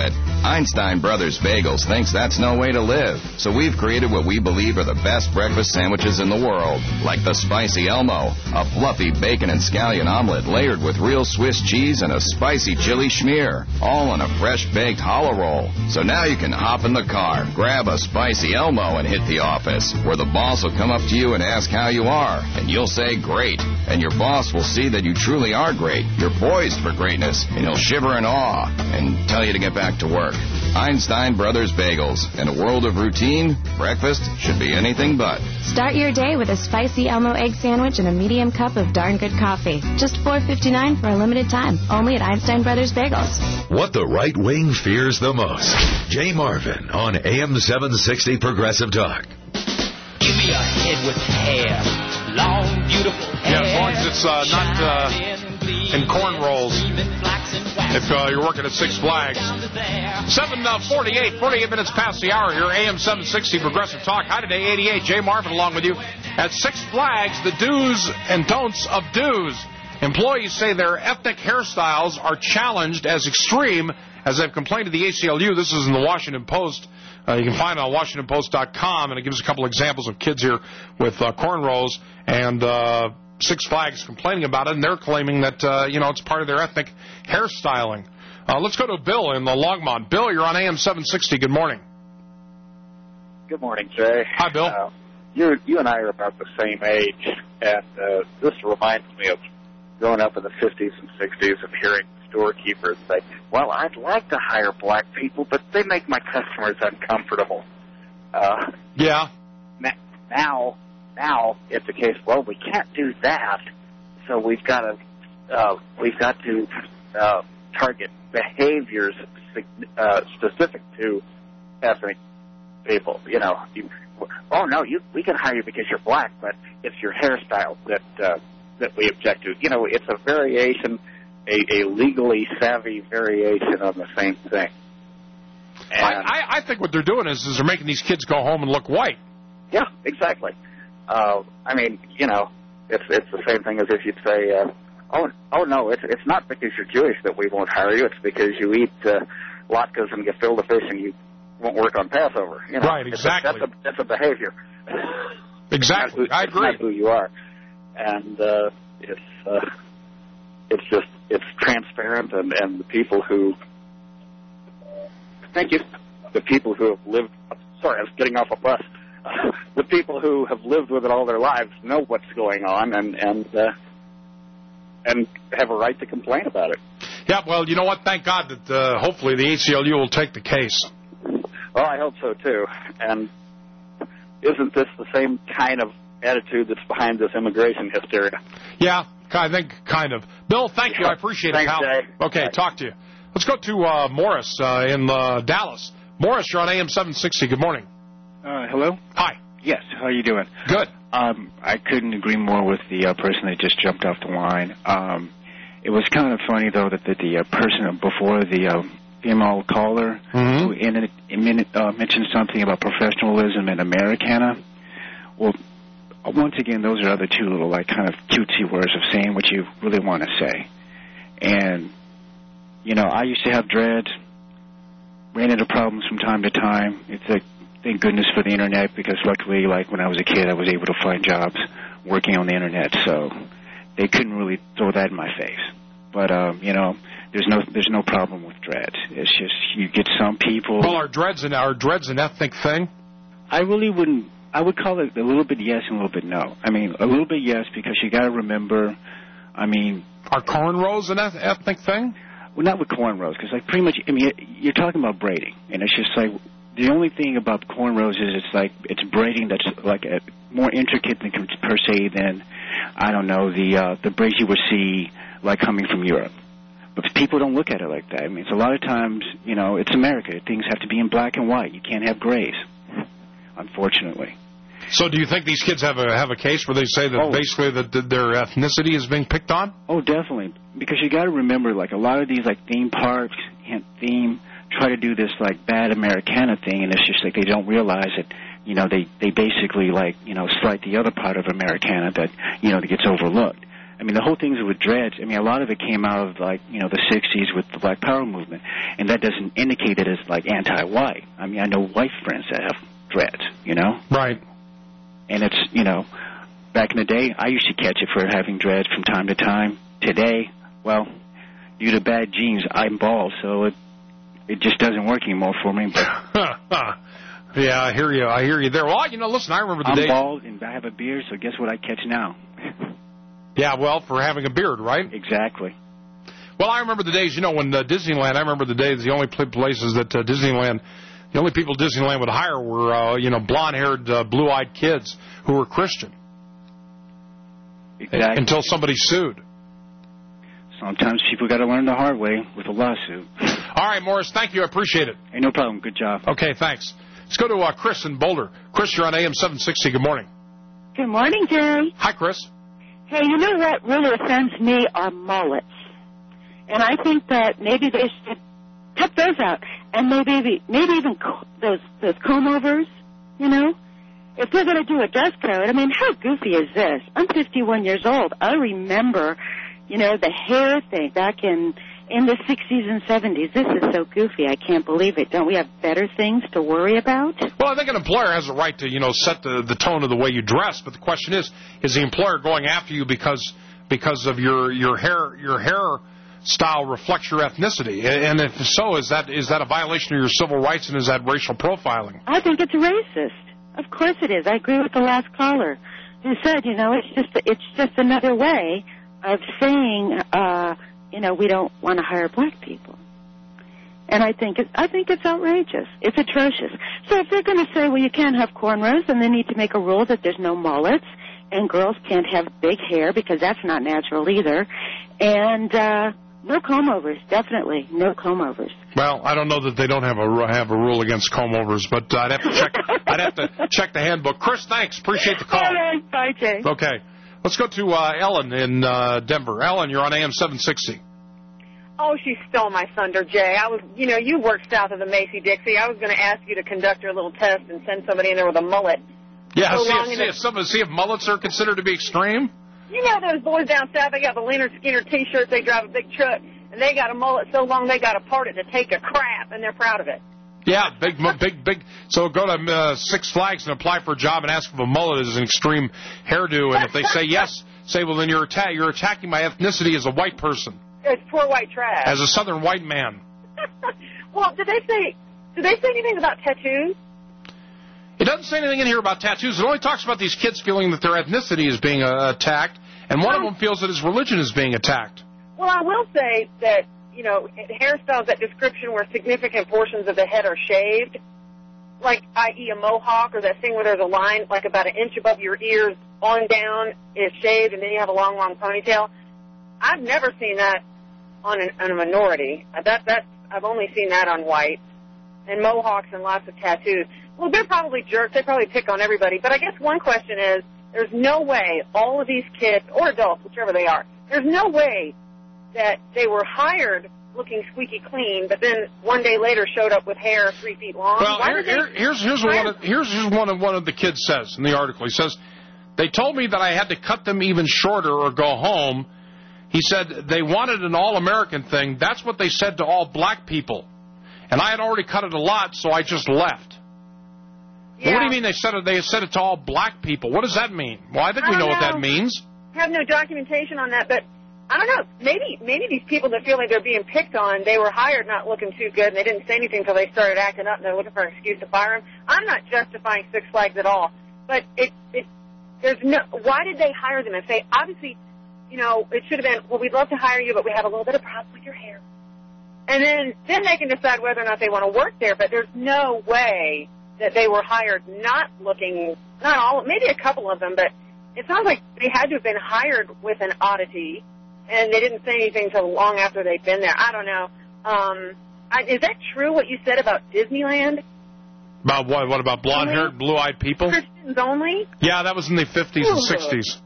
Einstein Brothers Bagels thinks that's no way to live, so we've created what we believe are the best breakfast sandwiches in the world, like the Spicy Elmo, a fluffy bacon and scallion omelet layered with real Swiss cheese and a spicy chili schmear, all on a fresh-baked hollow roll. So now you can hop in the car, grab a Spicy Elmo, and hit the office, where the boss will come up to you and ask how you are, and you'll say great, and your boss will see that you truly are great. You're poised for greatness, and he'll shiver in awe and tell you to get back to work. Einstein Brothers Bagels. In a world of routine, breakfast should be anything but. Start your day with a Spicy Elmo egg sandwich and a medium cup of darn good coffee. Just four fifty-nine for a limited time. Only at Einstein Brothers Bagels. What the right wing fears the most. Jay Marvin on A M seven sixty Progressive Talk. Give me a head with hair. Long, beautiful hair. Yeah, as long as it's uh, not uh, in cornrows. If uh, you're working at Six Flags. seven forty-eight, forty-eight minutes past the hour here, A M seven sixty Progressive Talk. High today, eighty-eight. Jay Marvin along with you. At Six Flags, the do's and don'ts of do's. Employees say their ethnic hairstyles are challenged as extreme as they've complained to the A C L U. This is in the Washington Post. Uh, you can find it on Washington Post dot com, and it gives a couple examples of kids here with uh, cornrows, and uh, Six Flags complaining about it, and they're claiming that, uh, you know, it's part of their ethnic hairstyling. Uh, let's go to Bill in the Longmont. Bill, you're on A M seven sixty. Good morning. Good morning, Jay. Hi, Bill. Uh, you, you and I are about the same age, and uh, this reminds me of growing up in the fifties and sixties and hearing storekeepers say, well, I'd like to hire black people, but they make my customers uncomfortable. Uh, yeah. Now, now it's a case, well, we can't do that, so we've got to, uh, we've got to uh, target behaviors uh, specific to ethnic people. You know, you, oh no, you we can hire you because you're black, but it's your hairstyle that uh, that we object to. You know, it's a variation, a, a legally savvy variation on the same thing. I, I, I think what they're doing is, is they're making these kids go home and look white. Yeah, exactly. Uh, I mean, you know, it's it's the same thing as if you'd say, uh, oh, oh no, it's it's not because you're Jewish that we won't hire you. It's because you eat uh, latkes and gefilte fish and you won't work on Passover. You know? Right, exactly. It's a, that's, a, that's a behavior. Exactly, who, I agree. It's not who you are, and uh, it's uh, it's just it's transparent, and, and the people who, thank you, the people who have lived. Sorry, I was getting off a bus. Uh, the people who have lived with it all their lives know what's going on, and and uh, and have a right to complain about it. Yeah, well, you know what? Thank God that uh, hopefully the A C L U will take the case. Well, I hope so too. And isn't this the same kind of attitude that's behind this immigration hysteria? Yeah, I think kind of. Bill, thank you. I appreciate Thanks, it, pal. Jay. Okay, Bye. talk to you. Let's go to uh, Morris uh, in uh, Dallas. Morris, you're on A M seven sixty. Good morning. Uh, hello? Hi. Yes, how are you doing? Good. Um, I couldn't agree more with the uh, person that just jumped off the line. Um, it was kind of funny, though, that the, the uh, person before the uh, female caller mm-hmm. who in it, in, uh, mentioned something about professionalism and Americana. Well, once again, those are other two little, like, kind of cutesy words of saying what you really want to say. And, you know, I used to have dreads, ran into problems from time to time. It's like, thank goodness for the Internet, because luckily, like, when I was a kid, I was able to find jobs working on the Internet, so they couldn't really throw that in my face. But, um, you know, there's no there's no problem with dreads. It's just you get some people... Well, are dreads an, are dreads an ethnic thing? I really wouldn't... I would call it a little bit yes and a little bit no. I mean, a little bit yes, because you got to remember, I mean... Are cornrows an ethnic thing? Well, not with cornrows, because, like, pretty much, I mean, you're talking about braiding, and it's just like... The only thing about cornrows is it's like it's braiding that's like a, more intricate than per se than I don't know the uh, the braids you would see like coming from Europe. But people don't look at it like that. I mean, it's a lot of times, you know, it's America. Things have to be in black and white. You can't have grays, unfortunately. So, do you think these kids have a have a case where they say that oh. basically that their ethnicity is being picked on? Oh, definitely, because you got to remember, like a lot of these like theme parks, hint theme. Try to do this like bad Americana thing, and it's just like they don't realize that, you know, they they basically like, you know, slight the other part of Americana that, you know, that gets overlooked. I mean, the whole thing with dreads, I mean, a lot of it came out of, like, you know, the sixties with the Black Power movement, and that doesn't indicate it as, like, anti-white. I mean, I know white friends that have dreads, you know? Right. And it's, you know, back in the day, I used to catch it for having dreads from time to time. Today, well, due to bad genes, I'm bald, so it it just doesn't work anymore for me. But yeah, I hear you. I hear you there. Well, you know, listen, I remember the I'm days. I'm bald, and I have a beard, so guess what I catch now? Yeah, well, for having a beard, right? Exactly. Well, I remember the days, you know, when uh, Disneyland, I remember the days, the only places that uh, Disneyland, the only people Disneyland would hire were, uh, you know, blonde-haired, uh, blue-eyed kids who were Christian. Exactly. Until somebody sued. Sometimes people got to learn the hard way with a lawsuit. All right, Morris, thank you. I appreciate it. Hey, no problem. Good job. Okay, thanks. Let's go to uh, Chris in Boulder. Chris, you're on A M seven sixty. Good morning. Good morning, Jerry. Hi, Chris. Hey, you know what really offends me are mullets. And I think that maybe they should cut those out. And maybe maybe even co- those those comb-overs, you know? If they're going to do a dress code, I mean, how goofy is this? I'm fifty-one years old. I remember, you know, the hair thing back in in the sixties and seventies. This is so goofy. I can't believe it. Don't we have better things to worry about? Well, I think an employer has a right to, you know, set the, the tone of the way you dress. But the question is, is the employer going after you because because of your, your hair your hair style reflects your ethnicity? And if so, is that is that a violation of your civil rights, and is that racial profiling? I think it's racist. Of course it is. I agree with the last caller who said, you know, it's just it's just another way of saying, uh, you know, we don't want to hire black people. And I think it, I think it's outrageous. It's atrocious. So if they're going to say, well, you can't have cornrows, then they need to make a rule that there's no mullets, and girls can't have big hair because that's not natural either. And uh, no comb-overs, definitely no comb-overs. Well, I don't know that they don't have a have a rule against comb-overs, but uh, I'd have to check. I'd have to check the handbook. Chris, thanks. Appreciate the call. All right, bye, Jay. Okay, let's go to uh, Ellen in uh, Denver. Ellen, you're on A M seven sixty. Oh, she stole my thunder, Jay. I was, you know, you worked south of the Macy-Dixie. I was going to ask you to conduct your little test and send somebody in there with a mullet. Yeah, so see if, see, if some, see if mullets are considered to be extreme. You know those boys down south, they got the Leonard Skinner T-shirts, they drive a big truck, and they got a mullet so long they got to part it to take a crap, and they're proud of it. Yeah, big, big, big. So go to uh, Six Flags and apply for a job and ask if a mullet is an extreme hairdo, and if they say yes, say, well, then you're, atta- you're attacking my ethnicity as a white person. It's poor white trash. As a southern white man. Well, did they say, did they say anything about tattoos? It doesn't say anything in here about tattoos. It only talks about these kids feeling that their ethnicity is being uh, attacked, and one well, of them feels that his religion is being attacked. Well, I will say that, you know, hairstyles, that description where significant portions of the head are shaved, like, that is a mohawk, or that thing where there's a line, like about an inch above your ears on down is shaved, and then you have a long, long ponytail. I've never seen that on, an, on a minority. That that I've only seen that on whites, and mohawks and lots of tattoos. Well, they're probably jerks. They probably pick on everybody. But I guess one question is, there's no way all of these kids, or adults, whichever they are, there's no way that they were hired looking squeaky clean, but then one day later showed up with hair three feet long. Well, Why here, they here, here's here's what one of, here's here's one of one of the kids says in the article. He says, they told me that I had to cut them even shorter or go home. He said they wanted an all-American thing. That's what they said to all black people. And I had already cut it a lot, so I just left. Yeah. What do you mean they said it, they said it to all black people? What does that mean? Well, I think I we know, know what that means. I have no documentation on that, but I don't know. Maybe maybe these people that feel like they're being picked on, they were hired not looking too good, and they didn't say anything until they started acting up, and they're looking for an excuse to fire them. I'm not justifying Six Flags at all, but it it there's no. Why did they hire them and say, obviously, you know, it should have been, well, we'd love to hire you, but we have a little bit of problems with your hair. And then, then they can decide whether or not they want to work there, but there's no way that they were hired not looking, not all, maybe a couple of them, but it sounds like they had to have been hired with an oddity, and they didn't say anything until long after they'd been there. I don't know. Um, I, is that true, what you said about Disneyland? About what? What about blonde-haired, blue-eyed people? Christians only? Yeah, that was in the fifties and sixties.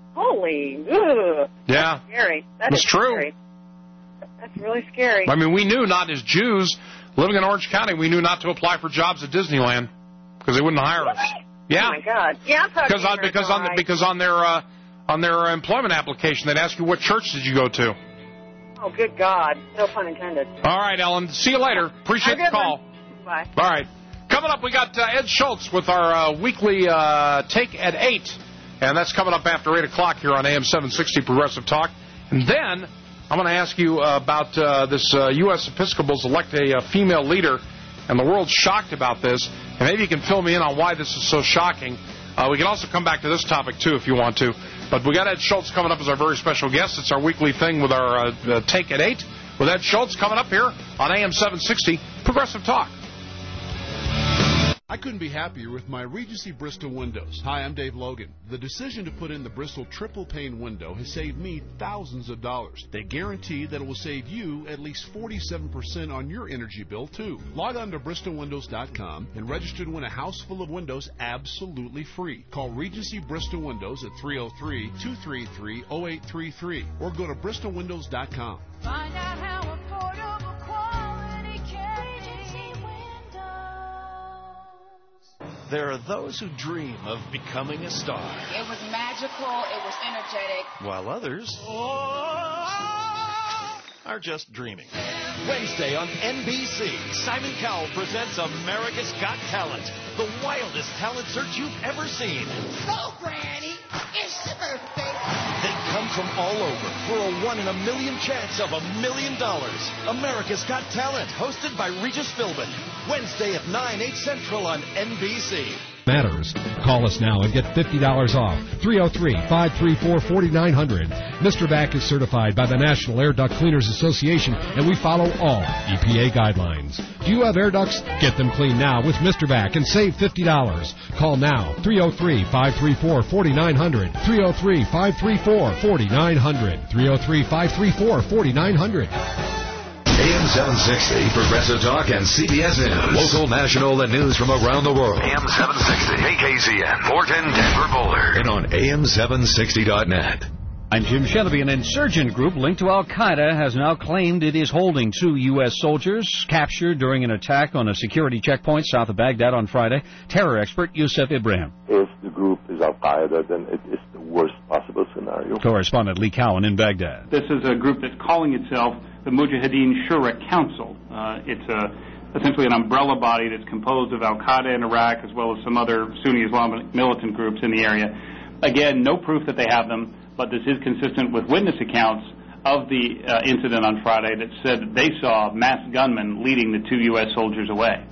Holy, ugh. Yeah. That's scary. That It's is true. Scary. That's really scary. I mean, we knew not as Jews living in Orange County, we knew not to apply for jobs at Disneyland because they wouldn't hire us. Yeah. Oh my God. Yeah, I'm talking because on because on the, because on their uh, on their employment application, they'd ask you, what church did you go to? Oh, good God. No pun intended. All right, Ellen. See you later. Appreciate the call. One. Bye. All right. Coming up, we got uh, Ed Schultz with our uh, weekly uh, Take at eight. And that's coming up after eight o'clock here on A M seven sixty Progressive Talk. And then I'm going to ask you uh, about uh, this uh, U S Episcopals elect a uh, female leader. And the world's shocked about this. And maybe you can fill me in on why this is so shocking. Uh, we can also come back to this topic, too, if you want to. But we got Ed Schultz coming up as our very special guest. It's our weekly thing with our uh, uh, Take at eight. With Ed Schultz coming up here on A M seven sixty Progressive Talk. I couldn't be happier with my Regency Bristol windows. Hi, I'm Dave Logan. The decision to put in the Bristol triple pane window has saved me thousands of dollars. They guarantee that it will save you at least forty-seven percent on your energy bill, too. Log on to Bristol Windows dot com and register to win a house full of windows absolutely free. Call Regency Bristol Windows at three oh three, two three three, oh eight three three or go to Bristol Windows dot com. Find out how affordable quality Regency Windows. There are those who dream of becoming a star. It was magical. It was energetic. While others are just dreaming. Wednesday on N B C, Simon Cowell presents America's Got Talent, the wildest talent search you've ever seen. So, Granny, it's your birthday. They come from all over for a one in a million chance of a million dollars. America's Got Talent, hosted by Regis Philbin. Wednesday at nine, eight Central on N B C. Matters. Call us now and get fifty dollars off. three oh three, five three four, four nine zero zero. Mister Back is certified by the National Air Duct Cleaners Association, and we follow all E P A guidelines. Do you have air ducts? Get them cleaned now with Mister Back and save fifty dollars. Call now. three oh three, five three four, four nine zero zero. three oh three, five three four, four nine zero zero. three oh three, five three four, four nine zero zero. A M seven sixty, Progressive Talk and C B S News. Local, national, and news from around the world. A M seven sixty, K K Z N, Morton, Denver, Boulder. And on A M seven sixty dot net. I'm Jim Shelby. An insurgent group linked to Al-Qaeda has now claimed it is holding two U S soldiers captured during an attack on a security checkpoint south of Baghdad on Friday. Terror expert Yusuf Ibrahim. If the group is Al-Qaeda, then it is the worst possible scenario. Correspondent Lee Cowan in Baghdad. This is a group that's calling itself the Mujahideen Shura Council. Uh, it's a, essentially an umbrella body that's composed of Al-Qaeda in Iraq as well as some other Sunni Islamic militant groups in the area. Again, no proof that they have them, but this is consistent with witness accounts of the uh, incident on Friday that said that they saw masked gunmen leading the two U S soldiers away.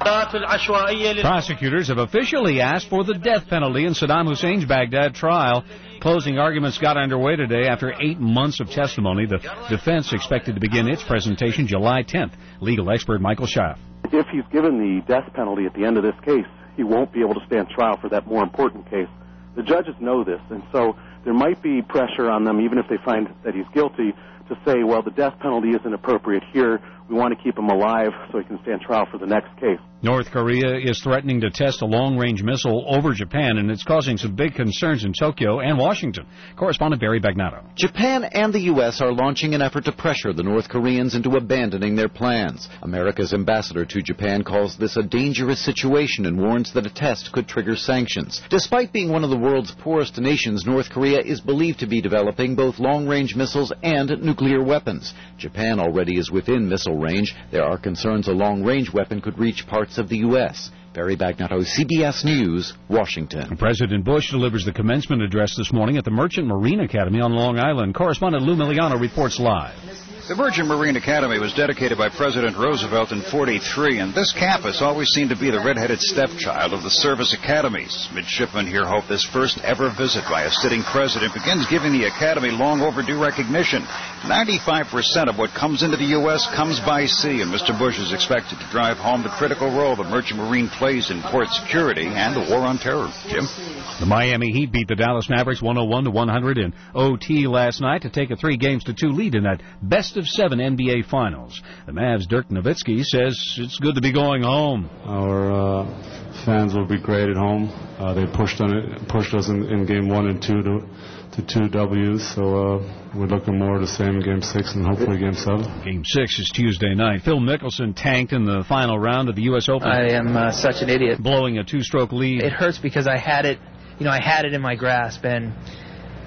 Prosecutors have officially asked for the death penalty in Saddam Hussein's Baghdad trial. Closing arguments got underway today after eight months of testimony. The defense expected to begin its presentation July tenth. Legal expert Michael Schaaf. If he's given the death penalty at the end of this case, he won't be able to stand trial for that more important case. The judges know this, and so there might be pressure on them, even if they find that he's guilty, to say, well, the death penalty isn't appropriate here. We want to keep him alive so he can stand trial for the next case. North Korea is threatening to test a long-range missile over Japan, and it's causing some big concerns in Tokyo and Washington. Correspondent Barry Bagnato. Japan and the U S are launching an effort to pressure the North Koreans into abandoning their plans. America's ambassador to Japan calls this a dangerous situation and warns that a test could trigger sanctions. Despite being one of the world's poorest nations, North Korea is believed to be developing both long-range missiles and nuclear weapons. Japan already is within missile range. There are concerns a long-range weapon could reach parts of the U S Barry Bagnato, C B S News, Washington. President Bush delivers the commencement address this morning at the Merchant Marine Academy on Long Island. Correspondent Lou Miliano reports live. The Merchant Marine Academy was dedicated by President Roosevelt in forty-three, and this campus always seemed to be the red-headed stepchild of the service academies. Midshipmen here hope this first ever visit by a sitting president begins giving the academy long overdue recognition. ninety-five percent of what comes into the U S comes by sea, and Mister Bush is expected to drive home the critical role the Merchant Marine plays in port security and the war on terror. Jim? The Miami Heat beat the Dallas Mavericks one oh one to one hundred in O T last night to take a three games to two lead in that best of seven N B A Finals. The Mavs' Dirk Nowitzki says it's good to be going home. Our uh, fans will be great at home. Uh, they pushed on it, pushed us in, in game one and two to, to two W's. So uh, we're looking more to the same in game six and hopefully game seven. Game six is Tuesday night. Phil Mickelson tanked in the final round of the U S Open. I am uh, such an idiot. Blowing a two-stroke lead. It hurts because I had it, you know, I had it in my grasp, and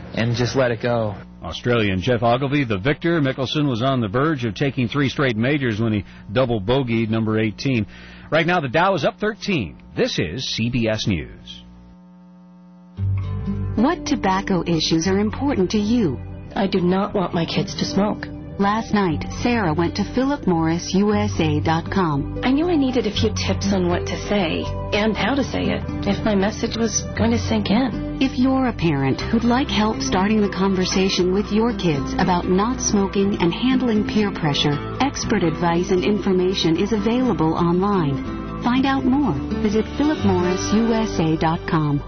and just let it go. Australian Jeff Ogilvy, the victor. Mickelson was on the verge of taking three straight majors when he double bogeyed number eighteen. Right now, the Dow is up thirteen. This is C B S News. What tobacco issues are important to you? I do not want my kids to smoke. Last night, Sarah went to Philip Morris U S A dot com. I knew I needed a few tips on what to say and how to say it if my message was going to sink in. If you're a parent who'd like help starting the conversation with your kids about not smoking and handling peer pressure, expert advice and information is available online. Find out more. Visit Philip Morris U S A dot com.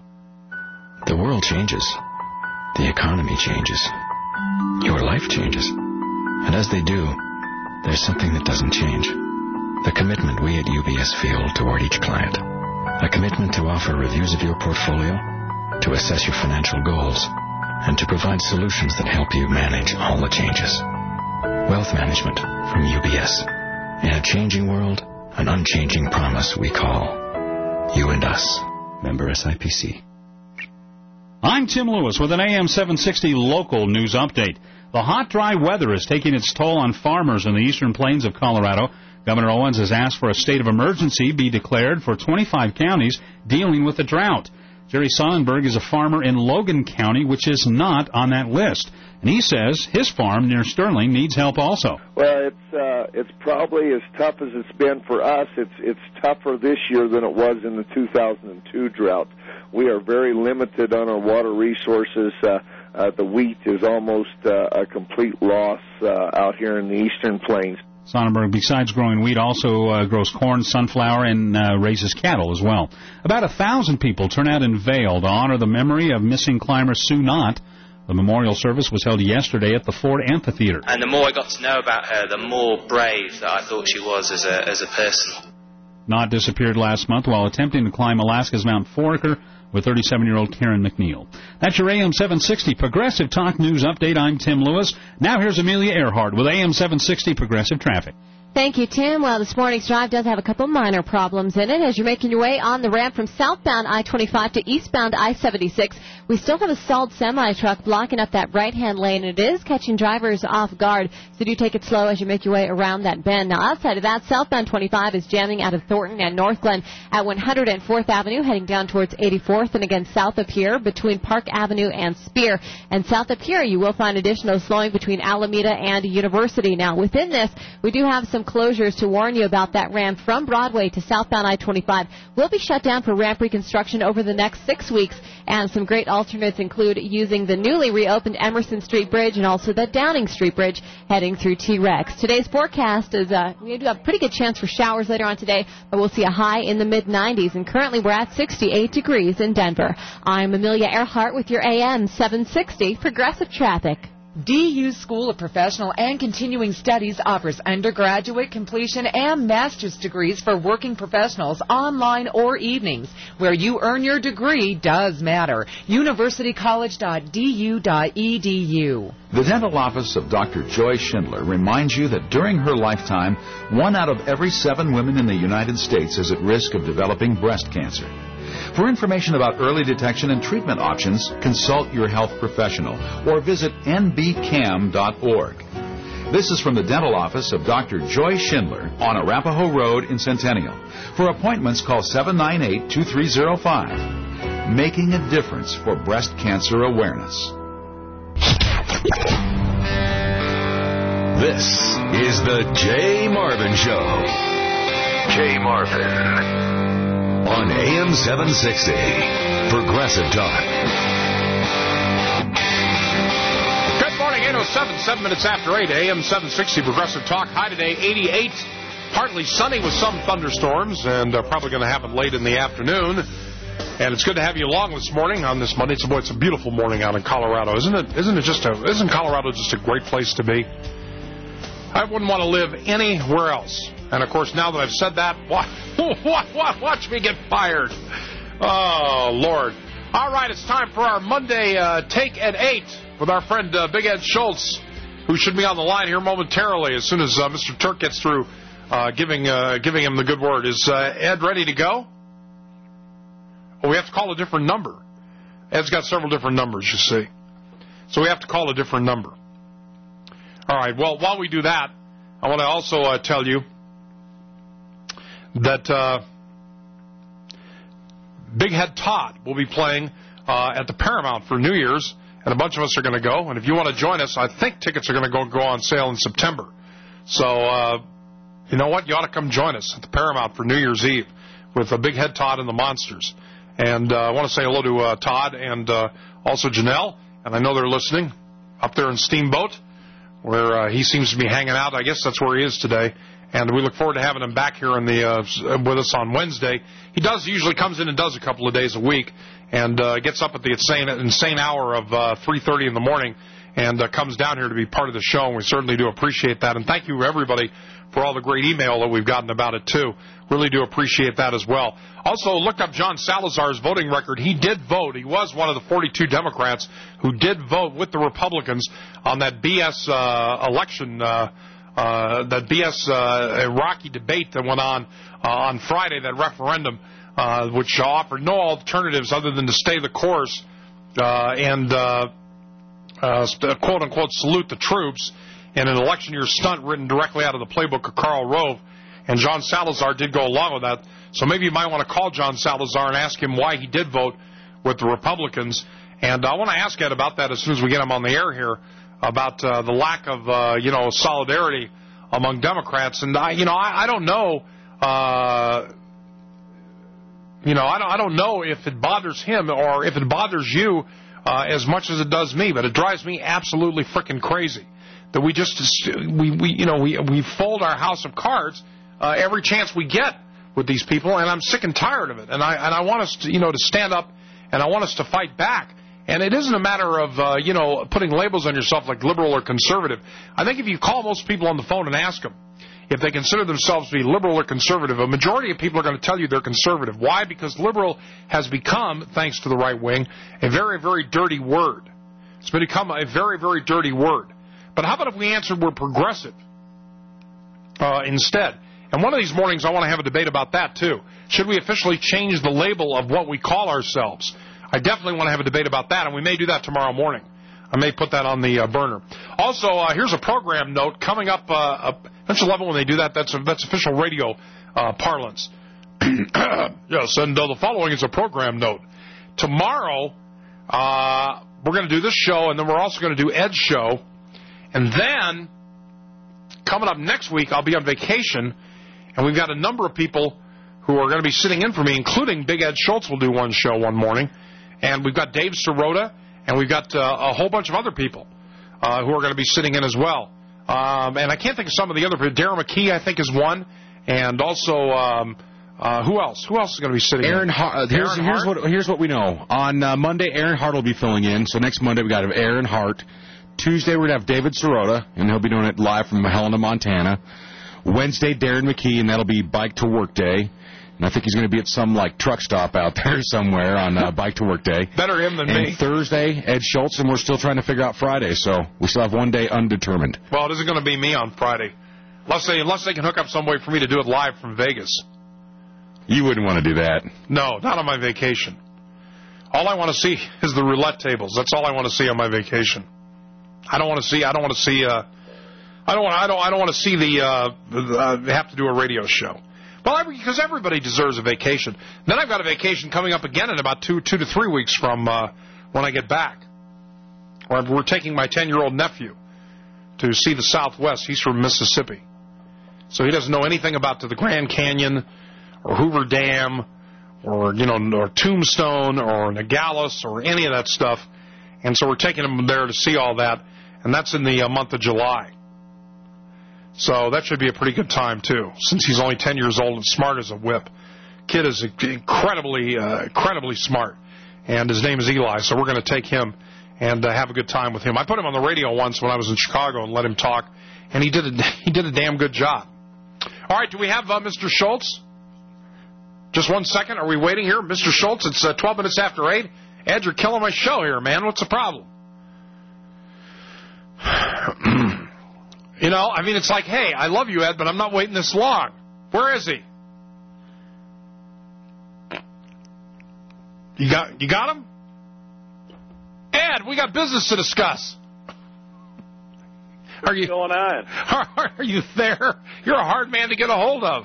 The world changes. The economy changes. Your life changes. And as they do, there's something that doesn't change. The commitment we at U B S feel toward each client. A commitment to offer reviews of your portfolio, to assess your financial goals, and to provide solutions that help you manage all the changes. Wealth management from U B S. In a changing world, an unchanging promise we call You and Us. Member S I P C. I'm Tim Lewis with an A M seven sixty local news update. The hot, dry weather is taking its toll on farmers in the eastern plains of Colorado. Governor Owens has asked for a state of emergency be declared for twenty-five counties dealing with the drought. Jerry Sonnenberg is a farmer in Logan County, which is not on that list. And he says his farm near Sterling needs help also. Well, it's uh, it's probably as tough as it's been for us. It's it's tougher this year than it was in the two thousand two drought. We are very limited on our water resources. Uh, uh, the wheat is almost uh, a complete loss uh, out here in the eastern plains. Sonnenberg, besides growing wheat, also uh, grows corn, sunflower, and uh, raises cattle as well. About a thousand people turn out in Vail to honor the memory of missing climber Sue Knott. The memorial service was held yesterday at the Ford Amphitheater. And the more I got to know about her, the more brave that I thought she was as a, as a person. Knott disappeared last month while attempting to climb Alaska's Mount Foraker with thirty-seven-year-old Karen McNeil. That's your A M seven sixty Progressive Talk News Update. I'm Tim Lewis. Now here's Amelia Earhart with A M seven sixty Progressive Traffic. Thank you, Tim. Well, this morning's drive does have a couple minor problems in it. As you're making your way on the ramp from southbound I twenty-five to eastbound I seventy-six, we still have a stalled semi-truck blocking up that right-hand lane. It is catching drivers off guard, so do take it slow as you make your way around that bend. Now, outside of that, southbound twenty-five is jamming out of Thornton and North Glen at one hundred fourth Avenue, heading down towards eighty-fourth, and again south of here between Park Avenue and Spear. And south of here, you will find additional slowing between Alameda and University. Now, within this, we do have some closures to warn you about. That ramp from Broadway to southbound I twenty-five will be shut down for ramp reconstruction over the next six weeks, and some great alternates include using the newly reopened Emerson Street Bridge and also the Downing Street Bridge heading through T-Rex. Today's forecast is uh, we do have a pretty good chance for showers later on today, but we'll see a high in the mid nineties, and currently we're at sixty-eight degrees in Denver. I'm Amelia Earhart with your A M seven sixty Progressive Traffic. D U School of Professional and Continuing Studies offers undergraduate, completion, and master's degrees for working professionals online or evenings. Where you earn your degree does matter. university college dot d u dot e d u. The dental office of Doctor Joy Schindler reminds you that during her lifetime, one out of every seven women in the United States is at risk of developing breast cancer. For information about early detection and treatment options, consult your health professional or visit n b cam dot org. This is from the dental office of Doctor Joy Schindler on Arapahoe Road in Centennial. For appointments, call seven nine eight, two three zero five. Making a difference for breast cancer awareness. This is the Jay Marvin Show. Jay Marvin. On A M seven sixty, Progressive Talk. Good morning, eight oh seven, seven minutes after eight, A M seven sixty, Progressive Talk. High today, eighty-eight. Partly sunny with some thunderstorms, and uh, probably going to happen late in the afternoon. And it's good to have you along this morning on this Monday. It's, boy, it's a beautiful morning out in Colorado, isn't it? Isn't it just a? Isn't Colorado just a great place to be? I wouldn't want to live anywhere else. And, of course, now that I've said that, watch, watch me get fired. Oh, Lord. All right, it's time for our Monday uh, Take at eight with our friend uh, Big Ed Schultz, who should be on the line here momentarily as soon as uh, Mister Turk gets through uh, giving uh, giving him the good word. Is uh, Ed ready to go? Oh, we have to call a different number. Ed's got several different numbers, you see. So we have to call a different number. All right, well, while we do that, I want to also uh, tell you that uh, Big Head Todd will be playing uh, at the Paramount for New Year's, and a bunch of us are going to go. And if you want to join us, I think tickets are going to go go on sale in September. So, uh, you know what? You ought to come join us at the Paramount for New Year's Eve with uh, Big Head Todd and the Monsters. And uh, I want to say hello to uh, Todd and uh, also Janelle, and I know they're listening up there in Steamboat, where uh, he seems to be hanging out. I guess that's where he is today. And we look forward to having him back here in the uh, with us on Wednesday. He does usually comes in and does a couple of days a week, and uh, gets up at the insane, insane hour of uh, three thirty in the morning, and uh, comes down here to be part of the show. And we certainly do appreciate that. And thank you, everybody, for all the great email that we've gotten about it, too. Really do appreciate that as well. Also, looked up John Salazar's voting record. He did vote. He was one of the forty-two Democrats who did vote with the Republicans on that B S uh, election uh Uh, that B S uh, Iraqi debate that went on uh, on Friday, that referendum, uh, which offered no alternatives other than to stay the course uh, and, uh, uh, quote-unquote, salute the troops in an election year stunt written directly out of the playbook of Karl Rove. And John Salazar did go along with that. So maybe you might want to call John Salazar and ask him why he did vote with the Republicans. And I want to ask Ed about that as soon as we get him on the air here, about uh, the lack of, uh, you know, solidarity among Democrats. And, I, you know, I, I don't know, uh, you know, I don't, I don't know if it bothers him or if it bothers you uh, as much as it does me, but it drives me absolutely freaking crazy that we just, we, we you know, we, we fold our house of cards uh, every chance we get with these people, and I'm sick and tired of it. And I, and I want us to, you know, to stand up, and I want us to fight back. And it isn't a matter of, uh, you know, putting labels on yourself like liberal or conservative. I think if you call most people on the phone and ask them if they consider themselves to be liberal or conservative, a majority of people are going to tell you they're conservative. Why? Because liberal has become, thanks to the right wing, a very, very dirty word. It's become a very, very dirty word. But how about if we answered we're progressive uh, instead? And one of these mornings I want to have a debate about that, too. Should we officially change the label of what we call ourselves? I definitely want to have a debate about that, and we may do that tomorrow morning. I may put that on the uh, burner. Also, uh, here's a program note coming up. Uh, up don't you love it when they do that? That's a, that's official radio uh, parlance. Yes, and uh, the following is a program note. Tomorrow, uh, we're going to do this show, and then we're also going to do Ed's show. And then, coming up next week, I'll be on vacation, and we've got a number of people who are going to be sitting in for me, including Big Ed Schultz will do one show one morning. And we've got Dave Sirota, and we've got uh, a whole bunch of other people uh, who are going to be sitting in as well. Um, and I can't think of some of the other people. Darren McKee, I think, is one. And also, um, uh, who else? Who else is going to be sitting Aaron in? Hart. Uh, here's, Aaron here's, Hart? what, here's what we know. On uh, Monday, Aaron Hart will be filling in. So next Monday, we got Aaron Hart. Tuesday, we're going to have David Sirota, and he'll be doing it live from Helena, Montana. Wednesday, Darren McKee, and that'll be Bike to Work Day. And I think he's going to be at some, like, truck stop out there somewhere on uh, Bike to Work Day. Better him than and me. Thursday, Ed Schultz, and we're still trying to figure out Friday, so we still have one day undetermined. Well, it isn't going to be me on Friday. Unless they, unless they can hook up some way for me to do it live from Vegas. You wouldn't want to do that. No, not on my vacation. All I want to see is the roulette tables. That's all I want to see on my vacation. I don't want to see, I don't want to see, uh, I don't want, I don't, I don't want to see the, uh, uh, have to do a radio show. Well, every, because everybody deserves a vacation. Then I've got a vacation coming up again in about two, two to three weeks from uh, when I get back. Or we're taking my ten-year-old nephew to see the Southwest. He's from Mississippi, so he doesn't know anything about the Grand Canyon or Hoover Dam or you know or Tombstone or Nogales or any of that stuff. And so we're taking him there to see all that, and that's in the uh, month of July. So that should be a pretty good time, too, since he's only ten years old and smart as a whip. Kid is incredibly, uh, incredibly smart, and his name is Eli, so we're going to take him and uh, have a good time with him. I put him on the radio once when I was in Chicago and let him talk, and he did a, he did a damn good job. All right, do we have uh, Mister Schultz? Just one second. Are we waiting here? Mister Schultz, it's uh, twelve minutes after eight. Ed, you're killing my show here, man. What's the problem? You know, I mean, it's like, hey, I love you, Ed, but I'm not waiting this long. Where is he? You got you got him? Ed, we got business to discuss. Are you, What's going on? Are, are you there? You're a hard man to get a hold of.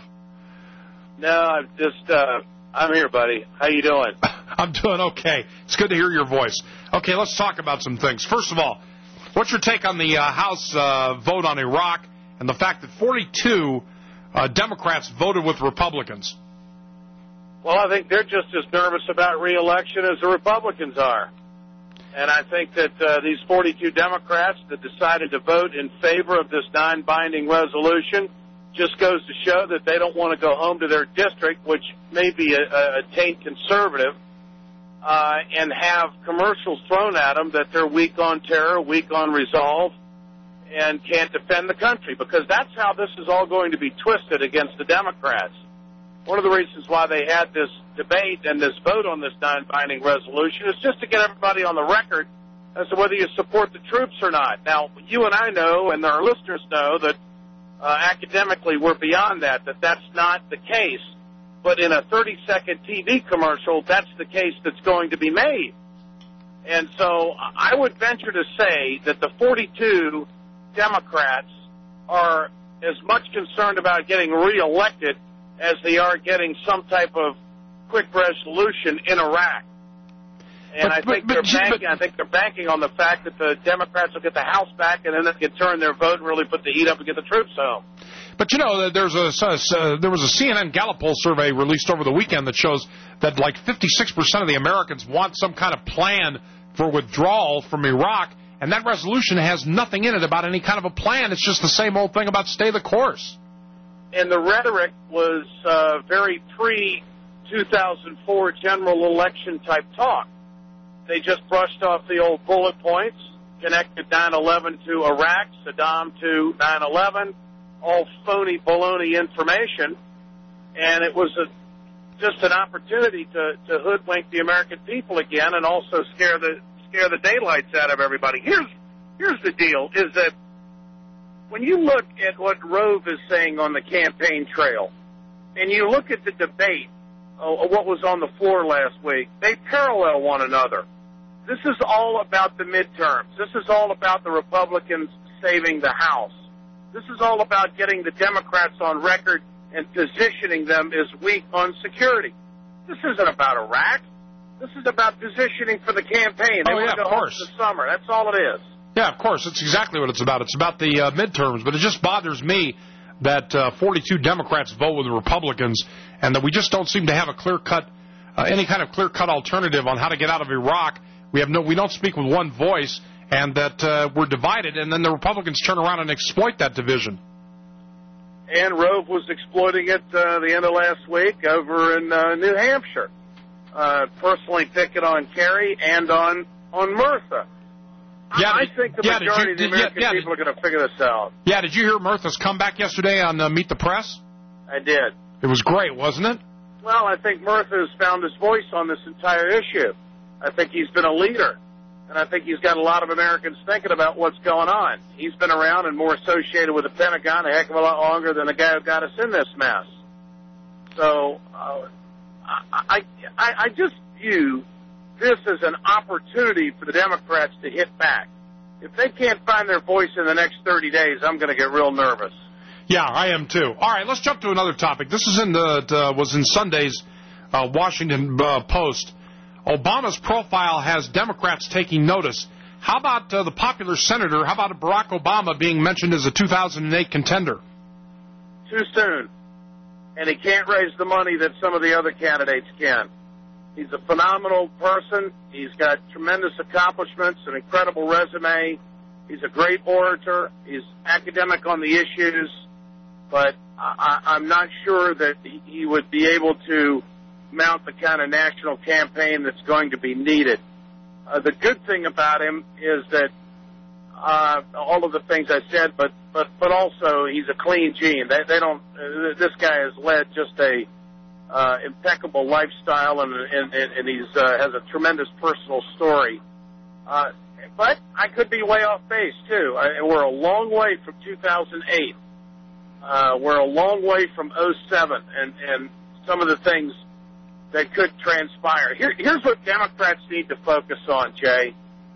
No, I'm just, uh, I'm here, buddy. How you doing? I'm doing okay. It's good to hear your voice. Okay, let's talk about some things. First of all, what's your take on the uh, House uh, vote on Iraq and the fact that forty-two uh, Democrats voted with Republicans? Well, I think they're just as nervous about re-election as the Republicans are. And I think that uh, these forty-two Democrats that decided to vote in favor of this non-binding resolution just goes to show that they don't want to go home to their district, which may be a, a taint conservative, uh, and have commercials thrown at them that they're weak on terror, weak on resolve, and can't defend the country, because that's how this is all going to be twisted against the Democrats. One of the reasons why they had this debate and this vote on this non-binding resolution is just to get everybody on the record as to whether you support the troops or not. Now, you and I know, and our listeners know, that uh, academically we're beyond that, that that's not the case. But in a thirty-second T V commercial, that's the case that's going to be made. And so I would venture to say that the forty-two Democrats are as much concerned about getting reelected as they are getting some type of quick resolution in Iraq. And but, I think but, they're but, banking. but, I think they're banking on the fact that the Democrats will get the House back, and then they can turn their vote and really put the heat up and get the troops home. But you know, there's a uh, there was a C N N Gallup poll survey released over the weekend that shows that like fifty-six percent of the Americans want some kind of plan for withdrawal from Iraq, and that resolution has nothing in it about any kind of a plan. It's just the same old thing about stay the course. And the rhetoric was uh, very pre two thousand four general election type talk. They just brushed off the old bullet points, connected nine eleven to Iraq, Saddam to nine eleven, all phony baloney information, and it was a, just an opportunity to, to hoodwink the American people again and also scare the scare the daylights out of everybody. Here's here's the deal: is that when you look at what Rove is saying on the campaign trail, and you look at the debate, uh, what was on the floor last week, they parallel one another. This is all about the midterms. This is all about the Republicans saving the House. This is all about getting the Democrats on record and positioning them as weak on security. This isn't about Iraq. This is about positioning for the campaign. They oh, want yeah, to go of home course. this summer. That's all it is. Yeah, of course. That's exactly what it's about. It's about the uh, midterms, but it just bothers me that uh, forty-two Democrats vote with the Republicans and that we just don't seem to have a clear-cut, uh, any kind of clear-cut alternative on how to get out of Iraq. We have no, we don't speak with one voice, and that uh, we're divided, and then the Republicans turn around and exploit that division. And Rove was exploiting it uh, the end of last week over in uh, New Hampshire, uh, personally picking on Kerry and on, on Murtha. Yeah, I did, think the yeah, majority you, of the did, American yeah, people did, are going to figure this out. Yeah, did you hear Murtha's comeback yesterday on uh, Meet the Press? I did. It was great, wasn't it? Well, I think Murtha has found his voice on this entire issue. I think he's been a leader, and I think he's got a lot of Americans thinking about what's going on. He's been around and more associated with the Pentagon a heck of a lot longer than the guy who got us in this mess. So uh, I, I, I just view this as an opportunity for the Democrats to hit back. If they can't find their voice in the next thirty days, I'm going to get real nervous. Yeah, I am too. All right, let's jump to another topic. This is in the uh, was in Sunday's uh, Washington uh, Post. Obama's profile has Democrats taking notice. How about uh, the popular senator? How about Barack Obama being mentioned as a two thousand eight contender? Too soon. And he can't raise the money that some of the other candidates can. He's a phenomenal person. He's got tremendous accomplishments, an incredible resume. He's a great orator. He's academic on the issues. But I, I'm not sure that he would be able to mount the kind of national campaign that's going to be needed. Uh, the good thing about him is that uh, all of the things I said, but but but also he's a clean gene. They, they don't. Uh, this guy has led just a uh, impeccable lifestyle, and and and he's uh, has a tremendous personal story. Uh, but I could be way off base too. I, we're a long way from two thousand eight. Uh, we're a long way from oh seven, and and some of the things that could transpire. Here, here's what Democrats need to focus on, Jay.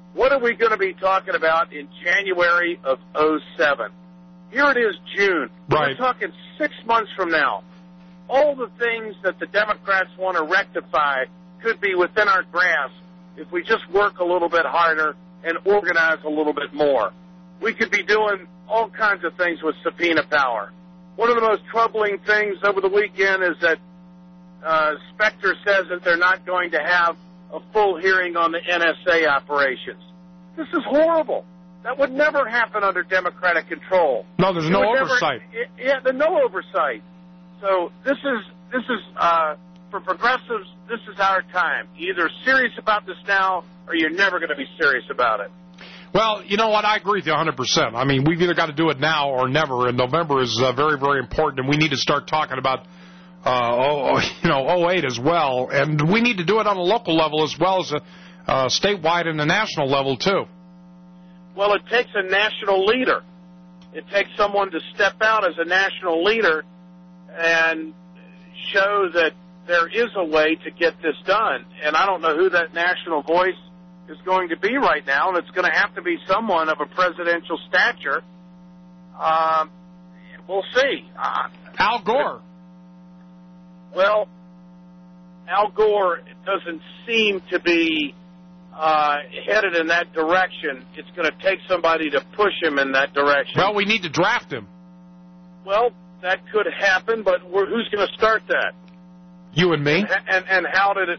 What are we going to be talking about in January of oh seven? Here it is, June. Right. We're talking six months from now. All the things that the Democrats want to rectify could be within our grasp if we just work a little bit harder and organize a little bit more. We could be doing all kinds of things with subpoena power. One of the most troubling things over the weekend is that uh, Specter says that they're not going to have a full hearing on the N S A operations. This is horrible. That would never happen under Democratic control. No, there's It no would never- oversight. it- yeah, there's no oversight. So this is this is uh, for progressives. This is our time. You're either serious about this now, or you're never going to be serious about it. Well, you know what? I agree with you one hundred percent. I mean, we've either got to do it now or never, and November is uh, very, very important, and we need to start talking about, uh, oh, you know, oh eight as well, and we need to do it on a local level as well as a uh, statewide and a national level, too. Well, it takes a national leader. It takes someone to step out as a national leader and show that there is a way to get this done. And I don't know who that national voice is going to be right now, and it's going to have to be someone of a presidential stature. Um, we'll see. Uh, Al Gore. Well, Al Gore doesn't seem to be uh, headed in that direction. It's going to take somebody to push him in that direction. Well, we need to draft him. Well, that could happen, but we're, who's going to start that? You and me? And, and, and how did it...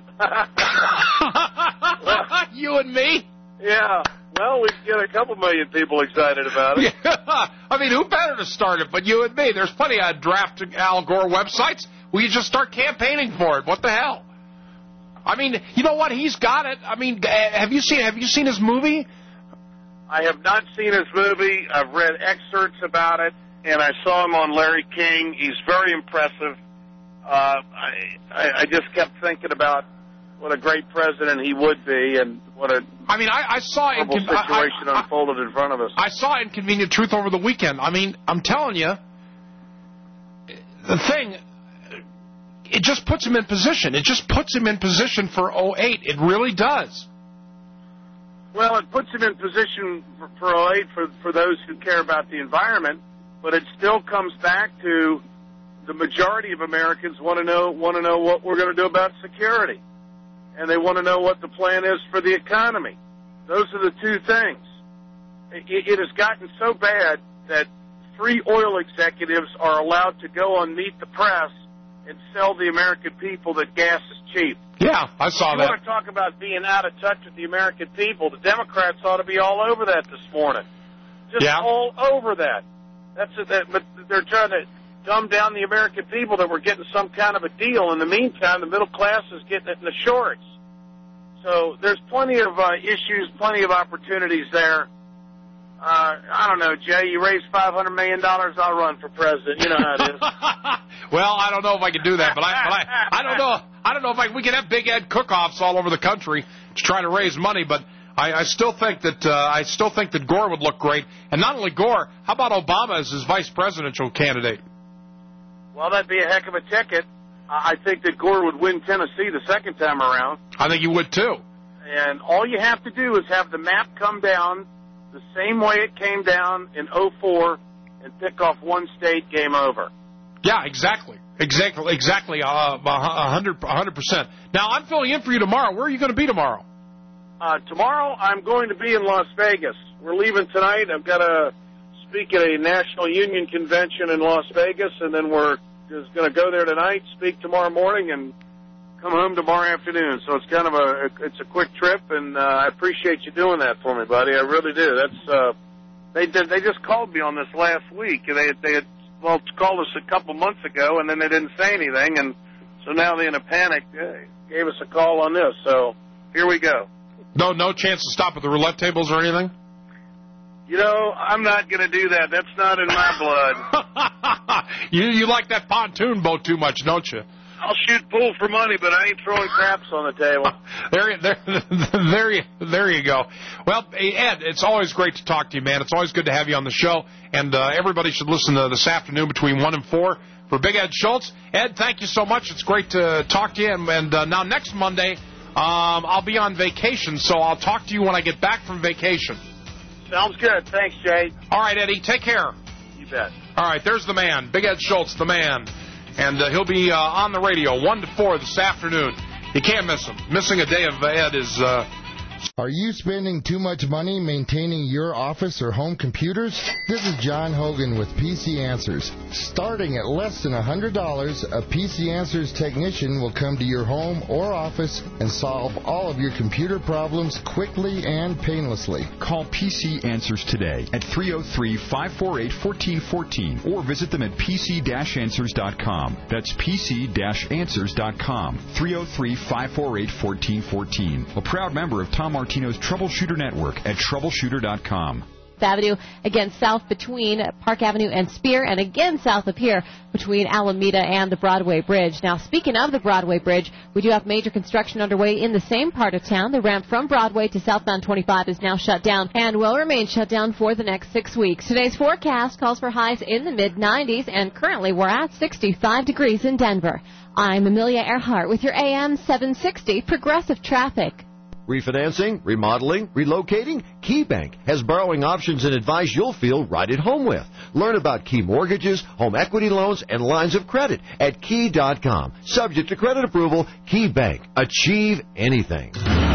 well, you and me? Yeah. Well, we get a couple million people excited about it. Yeah. I mean, who better to start it but you and me? There's plenty of draft Al Gore websites. We just start campaigning for it. What the hell? I mean, you know what? He's got it. I mean, have you seen have you seen his movie? I have not seen his movie. I've read excerpts about it, and I saw him on Larry King. He's very impressive. Uh, I, I, I just kept thinking about what a great president he would be, and what a I mean, I, I saw horrible incon- I- situation I- I- unfolded in front of us. I saw Inconvenient Truth over the weekend. I mean, I'm telling you, the thing, it just puts him in position. It just puts him in position for oh eight. It really does. Well, it puts him in position for, for oh eight for, for those who care about the environment, but it still comes back to the majority of Americans want to know want to know what we're going to do about security, and they want to know what the plan is for the economy. Those are the two things. It, it has gotten so bad that three oil executives are allowed to go on Meet the Press and sell the American people that gas is cheap. Yeah, I saw you that. You want to talk about being out of touch with the American people? The Democrats ought to be all over that this morning. Just Yeah. all over that. That's a, that. But they're trying to dumb down the American people that we're getting some kind of a deal. In the meantime, the middle class is getting it in the shorts. So there's plenty of uh, issues, plenty of opportunities there. Uh, I don't know, Jay. You raise five hundred million dollars, I'll run for president. You know how it is. Well, I don't know if I can do that, but I, but I, I don't know. I don't know if I, we can have big Ed cook-offs all over the country to try to raise money, but I, I still think that uh, I still think that Gore would look great, and not only Gore. How about Obama as his vice presidential candidate? Well, that'd be a heck of a ticket. I think that Gore would win Tennessee the second time around. I think you would too. And all you have to do is have the map come down the same way it came down in oh four and pick off one state, game over. Yeah, exactly. Exactly, exactly, uh, a hundred, a hundred percent. Now, I'm filling in for you tomorrow. Where are you going to be tomorrow? Uh, tomorrow, I'm going to be in Las Vegas. We're leaving tonight. I've got to speak at a National Union Convention in Las Vegas, and then we're just going to go there tonight, speak tomorrow morning, and come home tomorrow afternoon. So it's kind of a, it's a quick trip, and uh, I appreciate you doing that for me, buddy. I really do. That's, uh, they did, they just called me on this last week. They, they had, well, called us a couple months ago, and then they didn't say anything, and so now they're in a panic. They gave us a call on this, so here we go. No, no chance to stop at the roulette tables or anything? You know, I'm not going to do that. That's not in my blood. you you like that pontoon boat too much, don't you? I'll shoot pool for money, but I ain't throwing craps on the table. there, there, there, you, there you go. Well, Ed, it's always great to talk to you, man. It's always good to have you on the show, and uh, everybody should listen to this afternoon between one and four for Big Ed Schultz. Ed, thank you so much. It's great to talk to you, and, and uh, now next Monday, Um, I'll be on vacation, so I'll talk to you when I get back from vacation. Sounds good. Thanks, Jay. All right, Eddie. Take care. You bet. All right, there's the man, Big Ed Schultz, the man. And uh, he'll be uh, on the radio one to four this afternoon. You can't miss him. Missing a day of Ed is... Uh, Are you spending too much money maintaining your office or home computers? This is John Hogan with P C Answers. Starting at less than one hundred dollars, a P C Answers technician will come to your home or office and solve all of your computer problems quickly and painlessly. Call P C Answers today at three oh three, five four eight, one four one four or visit them at p c dash answers dot com. That's p c dash answers dot com. three oh three, five four eight, one four one four. A proud member of Tom Martino's Troubleshooter Network at troubleshooter dot com. Avenue, again south between Park Avenue and Spear, and again south of here between Alameda and the Broadway Bridge. Now, speaking of the Broadway Bridge, we do have major construction underway in the same part of town. The ramp from Broadway to southbound twenty-five is now shut down and will remain shut down for the next six weeks. Today's forecast calls for highs in the mid nineties, and currently we're at sixty-five degrees in Denver. I'm Amelia Earhart with your A M seven sixty Progressive Traffic. Refinancing, remodeling, relocating? KeyBank has borrowing options and advice you'll feel right at home with. Learn about Key mortgages, home equity loans, and lines of credit at key dot com. Subject to credit approval, KeyBank. Achieve anything.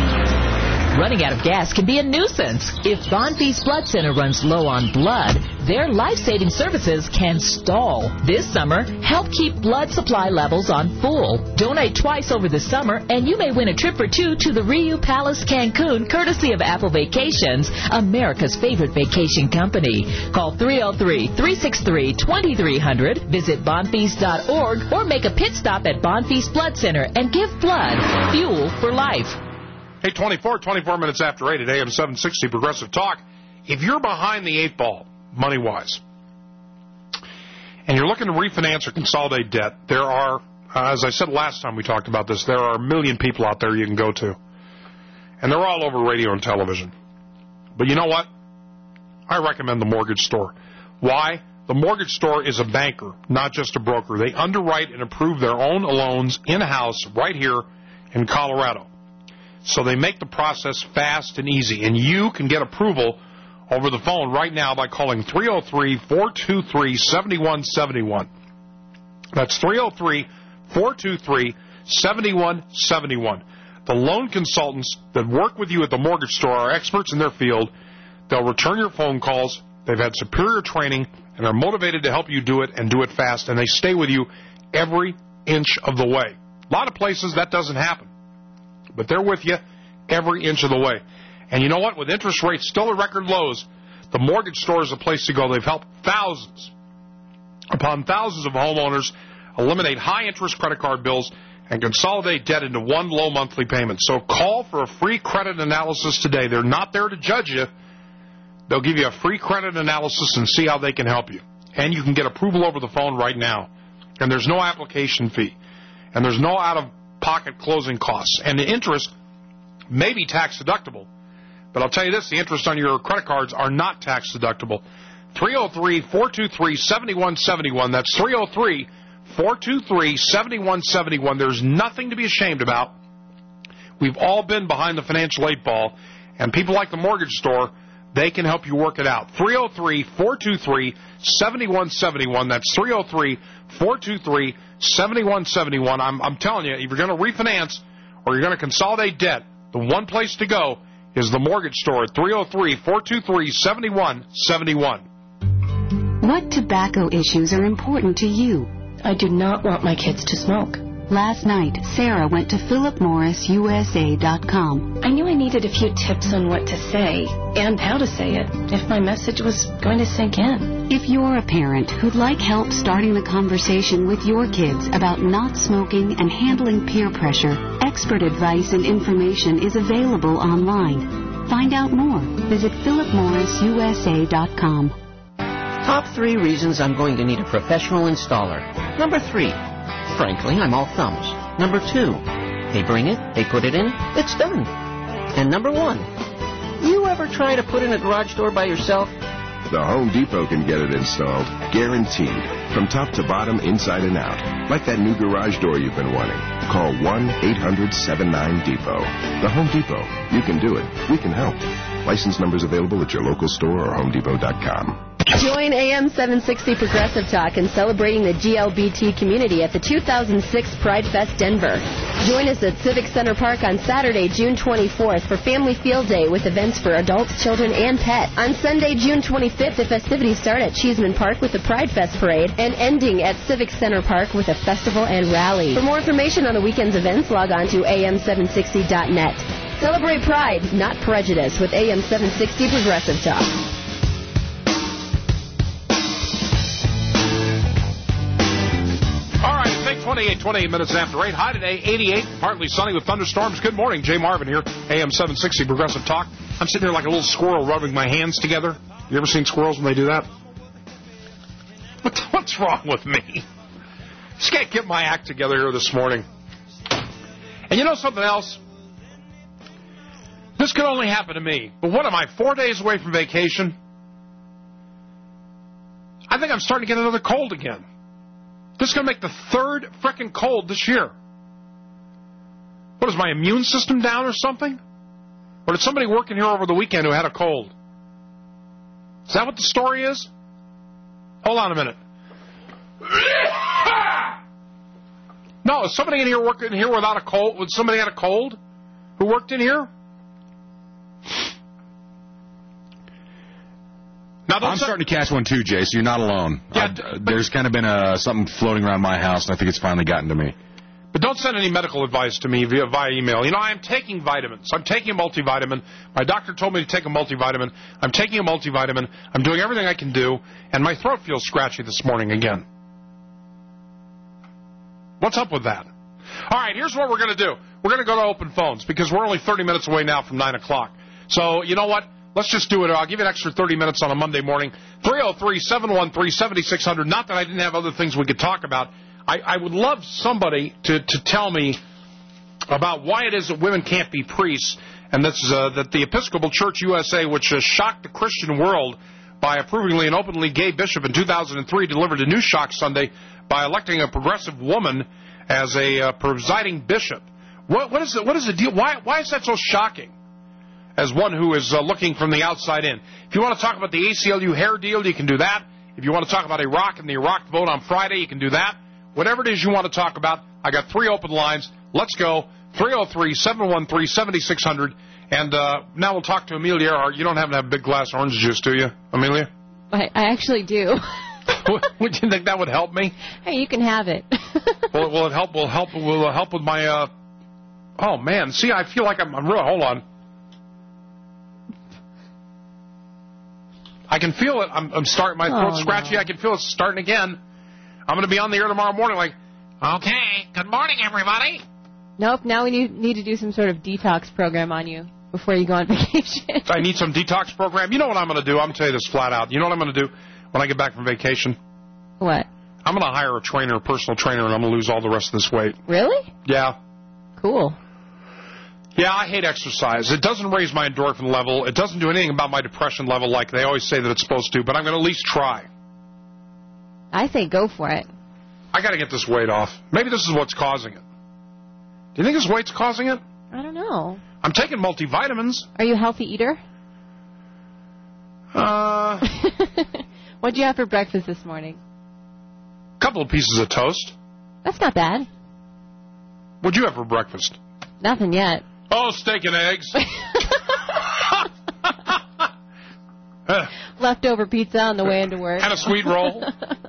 Running out of gas can be a nuisance. If Bonfils Blood Center runs low on blood, their life-saving services can stall. This summer, help keep blood supply levels on full. Donate twice over the summer, and you may win a trip for two to the Riu Palace Cancun, courtesy of Apple Vacations, America's favorite vacation company. Call three oh three, three six three, two three zero zero, visit bonfils dot org, or make a pit stop at Bonfils Blood Center and give blood fuel for life. Hey, twenty-four, twenty-four minutes after eight at A M seven sixty Progressive Talk. If you're behind the eight ball, money-wise, and you're looking to refinance or consolidate debt, there are, uh, as I said last time we talked about this, there are a million people out there you can go to. And they're all over radio and television. But you know what? I recommend the Mortgage Store. Why? The Mortgage Store is a banker, not just a broker. They underwrite and approve their own loans in-house right here in Colorado. So they make the process fast and easy, and you can get approval over the phone right now by calling three oh three, four two three, seven one seven one. That's three oh three, four two three, seven one seven one. The loan consultants that work with you at the Mortgage Store are experts in their field. They'll return your phone calls. They've had superior training, and are motivated to help you do it and do it fast, and they stay with you every inch of the way. A lot of places that doesn't happen. But they're with you every inch of the way. And you know what? With interest rates still at record lows, the Mortgage Store is a place to go. They've helped thousands upon thousands of homeowners eliminate high-interest credit card bills and consolidate debt into one low monthly payment. So call for a free credit analysis today. They're not there to judge you. They'll give you a free credit analysis and see how they can help you. And you can get approval over the phone right now. And there's no application fee. And there's no out-of-pocket closing costs. And the interest may be tax-deductible. But I'll tell you this, the interest on your credit cards are not tax-deductible. three oh three, four two three, seven one seven one. That's three oh three, four two three, seven one seven one. There's nothing to be ashamed about. We've all been behind the financial eight ball. And people like the Mortgage Store, they can help you work it out. three oh three, four two three, seven one seven one. That's three oh three, four two three, seven one seven one. I'm, I'm telling you, if you're going to refinance or you're going to consolidate debt, the one place to go is the Mortgage Store at three oh three, four two three, seven one seven one. What tobacco issues are important to you? I do not want my kids to smoke. Last night, Sarah went to philip morris u s a dot com. I knew I needed a few tips on what to say and how to say it if my message was going to sink in. If you're a parent who'd like help starting the conversation with your kids about not smoking and handling peer pressure, expert advice and information is available online. Find out more. Visit philip morris u s a dot com. Top three reasons I'm going to need a professional installer. Number three, frankly, I'm all thumbs. Number two, they bring it, they put it in, it's done. And number one, you ever try to put in a garage door by yourself? The Home Depot can get it installed, guaranteed, from top to bottom, inside and out, like that new garage door you've been wanting. Call one eight hundred seven nine depot. The Home Depot. You can do it. We can help. License numbers available at your local store or home depot dot com. Join A M seven sixty Progressive Talk in celebrating the G L B T community at the two thousand six Pride Fest Denver. Join us at Civic Center Park on Saturday, June twenty-fourth for Family Field Day with events for adults, children, and pets. On Sunday, June twenty-fifth, the festivities start at Cheeseman Park with the Pride Fest Parade and ending at Civic Center Park with a festival and rally. For more information on the weekend's events, log on to A M seven sixty dot net. Celebrate Pride, not prejudice, with A M seven sixty Progressive Talk. twenty-eight, twenty-eight minutes after eight. High today, eighty-eight, partly sunny with thunderstorms. Good morning, Jay Marvin here, A M seven sixty Progressive Talk. I'm sitting here like a little squirrel rubbing my hands together. You ever seen squirrels when they do that? What, what's wrong with me? Just can't get my act together here this morning. And you know something else? This could only happen to me. But what am I, four days away from vacation? I think I'm starting to get another cold again. This is going to make the third frickin' cold this year. What, is my immune system down or something? Or did somebody work in here over the weekend who had a cold? Is that what the story is? Hold on a minute. No, is somebody in here working here without a cold? Was somebody had a cold who worked in here? Now, I'm starting to catch one too, Jay, so you're not alone. Yeah, uh, there's kind of been uh, something floating around my house, and I think it's finally gotten to me. But don't send any medical advice to me via via email. You know, I am taking vitamins. I'm taking a multivitamin. My doctor told me to take a multivitamin. I'm taking a multivitamin. I'm doing everything I can do, and my throat feels scratchy this morning again. What's up with that? All right, here's what we're going to do. We're going to go to open phones because we're only thirty minutes away now from nine o'clock. So, you know what? Let's just do it. I'll give you an extra thirty minutes on a Monday morning. three oh three, seven one three, seven six zero zero. Not that I didn't have other things we could talk about. I, I would love somebody to, to tell me about why it is that women can't be priests, and that's, uh, that the Episcopal Church U S A, which uh, shocked the Christian world by approvingly an openly gay bishop in two thousand three, delivered a new shock Sunday by electing a progressive woman as a uh, presiding bishop. What, what, is the, what is the deal? Why, why is that so shocking? As one who is uh, looking from the outside in. If you want to talk about the A C L U hair deal, you can do that. If you want to talk about Iraq and the Iraq vote on Friday, you can do that. Whatever it is you want to talk about, I got three open lines. Let's go. three oh three, seven one three, seven six zero zero. And uh, now we'll talk to Amelia Earhart. You don't happen to have a big glass of orange juice, do you, Amelia? I, I actually do. Would you think that would help me? Hey, you can have it. will, will it help? Will help? Will it help with my? Uh... Oh man, see, I feel like I'm. I'm real. Hold on. I can feel it. I'm, I'm starting. My throat's oh, scratchy. No. I can feel it starting again. I'm going to be on the air tomorrow morning like, okay, good morning, everybody. Nope, now we need, need to do some sort of detox program on you before you go on vacation. I need some detox program. You know what I'm going to do? I'm going to tell you this flat out. You know what I'm going to do when I get back from vacation? What? I'm going to hire a trainer, a personal trainer, and I'm going to lose all the rest of this weight. Really? Yeah. Cool. Yeah, I hate exercise. It doesn't raise my endorphin level. It doesn't do anything about my depression level like they always say that it's supposed to, but I'm going to at least try. I say go for it. I got to get this weight off. Maybe this is what's causing it. Do you think this weight's causing it? I don't know. I'm taking multivitamins. Are you a healthy eater? Uh. What'd you have for breakfast this morning? A couple of pieces of toast. That's not bad. What'd you have for breakfast? Nothing yet. Oh, steak and eggs. Leftover pizza on the way into work. And a sweet roll.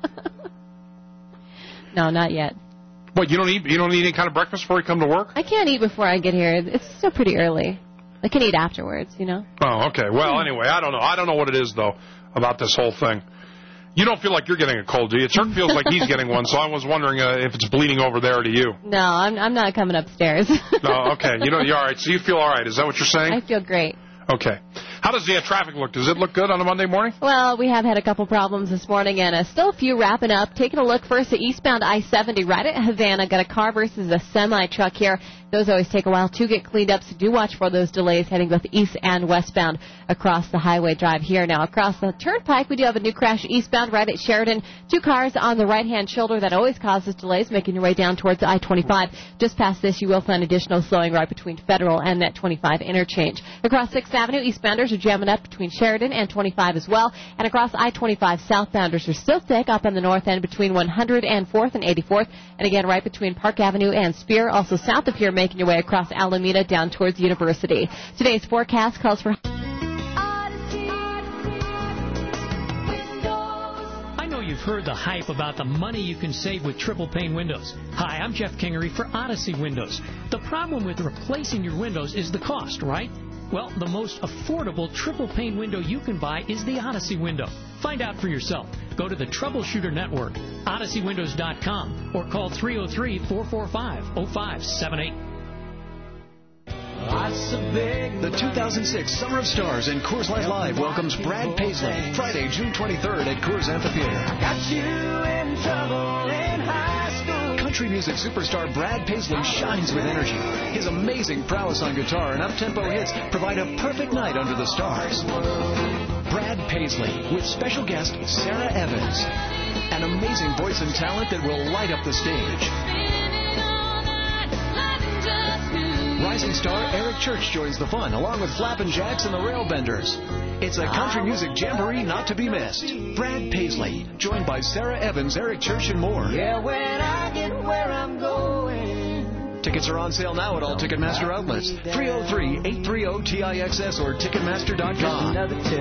No, not yet. What, you don't eat you don't eat any kind of breakfast before you come to work? I can't eat before I get here. It's still pretty early. I can eat afterwards, you know. Oh, okay. Well, anyway, I don't know. I don't know what it is, though, about this whole thing. You don't feel like you're getting a cold, do you? Chuck feels like he's getting one, so I was wondering uh, if it's bleeding over there to you. No, I'm I'm not coming upstairs. No, okay. You know, you're all right. So you feel all right. Is that what you're saying? I feel great. Okay. How does the uh, traffic look? Does it look good on a Monday morning? Well, we have had a couple problems this morning, and uh, still a few wrapping up. Taking a look first at eastbound I seventy right at Havana. Got a car versus a semi-truck here. Those always take a while to get cleaned up, so do watch for those delays heading both east and westbound across the highway drive here. Now, across the turnpike, we do have a new crash eastbound right at Sheridan. Two cars on the right-hand shoulder. That always causes delays, making your way down towards I twenty-five. Just past this, you will find additional slowing right between Federal and that twenty-five interchange. Across sixth Avenue, eastbounders are jamming up between Sheridan and twenty-five as well. And across I twenty-five, southbounders are still thick up on the north end between one hundred fourth and eighty-fourth. And again, right between Park Avenue and Spear. Also south of here, making your way across Alameda down towards University. Today's forecast calls for... I know you've heard the hype about the money you can save with triple pane windows. Hi, I'm Jeff Kingery for Odyssey Windows. The problem with replacing your windows is the cost, right? Well, the most affordable triple pane window you can buy is the Odyssey window. Find out for yourself. Go to the Troubleshooter Network, odyssey windows dot com, or call three oh three, four four five, oh five seven eight. The two thousand six Summer of Stars and Coors Light Live welcomes Brad Paisley Friday, June twenty-third at Coors Amphitheater. Got you in trouble in high school. Country music superstar Brad Paisley shines with energy. His amazing prowess on guitar and up-tempo hits provide a perfect night under the stars. Brad Paisley with special guest Sarah Evans. An amazing voice and talent that will light up the stage. Rising star Eric Church joins the fun, along with Flappin' Jacks and the Railbenders. It's a country music jamboree not to be missed. Brad Paisley, joined by Sarah Evans, Eric Church, and more. Yeah, when I get where I'm going. Tickets are on sale now at all Ticketmaster outlets. three oh three, eight three oh, T I X S or Ticketmaster dot com. Another tip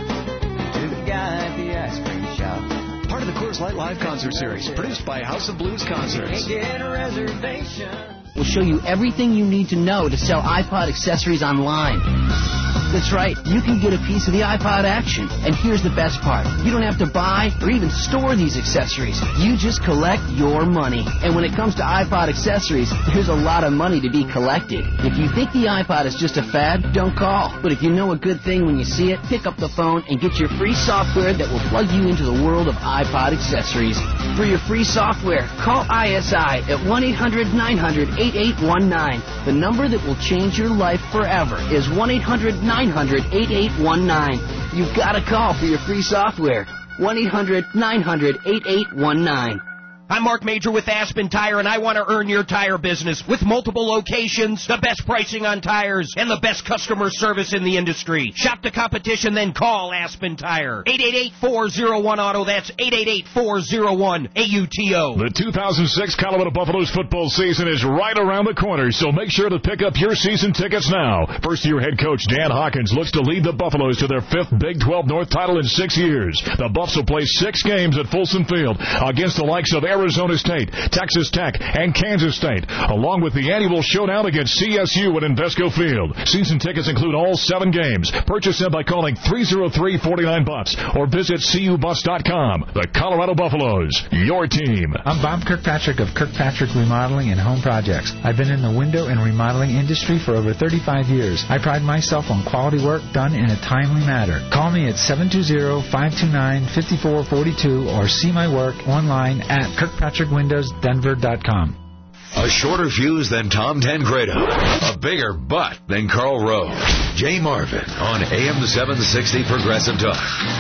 to the guy at the ice cream shop. Part of the Coors Light Live concert series, produced by House of Blues Concerts. Get a reservation. We'll show you everything you need to know to sell iPod accessories online. That's right, you can get a piece of the iPod action. And here's the best part. You don't have to buy or even store these accessories. You just collect your money. And when it comes to iPod accessories, there's a lot of money to be collected. If you think the iPod is just a fad, don't call. But if you know a good thing when you see it, pick up the phone and get your free software that will plug you into the world of iPod accessories. For your free software, call I S I at one eight hundred nine hundred eight eight one nine. The number that will change your life forever is one eight hundred nine hundred eight eight one nine. You've got to call for your free software. one eight hundred nine hundred eight eight one nine. I'm Mark Major with Aspen Tire, and I want to earn your tire business with multiple locations, the best pricing on tires, and the best customer service in the industry. Shop the competition, then call Aspen Tire. eight eight eight, four oh one, auto. That's eight eight eight, four oh one, A U T O. The two thousand six Colorado Buffaloes football season is right around the corner, so make sure to pick up your season tickets now. First-year head coach Dan Hawkins looks to lead the Buffaloes to their fifth Big twelve North title in six years. The Buffs will play six games at Folsom Field against the likes of Arizona State, Texas Tech, and Kansas State, along with the annual showdown against C S U at Invesco Field. Season tickets include all seven games. Purchase them by calling three oh three, four nine, buffs or visit C U bus dot com. The Colorado Buffaloes, your team. I'm Bob Kirkpatrick of Kirkpatrick Remodeling and Home Projects. I've been in the window and remodeling industry for over thirty-five years. I pride myself on quality work done in a timely manner. Call me at seven two zero, five two nine, five four four two or see my work online at Kirkpatrick Windows Denver dot com. A shorter fuse than Tom Tancredo. A bigger butt than Carl Rove. Jay Marvin on A M seven sixty Progressive Talk.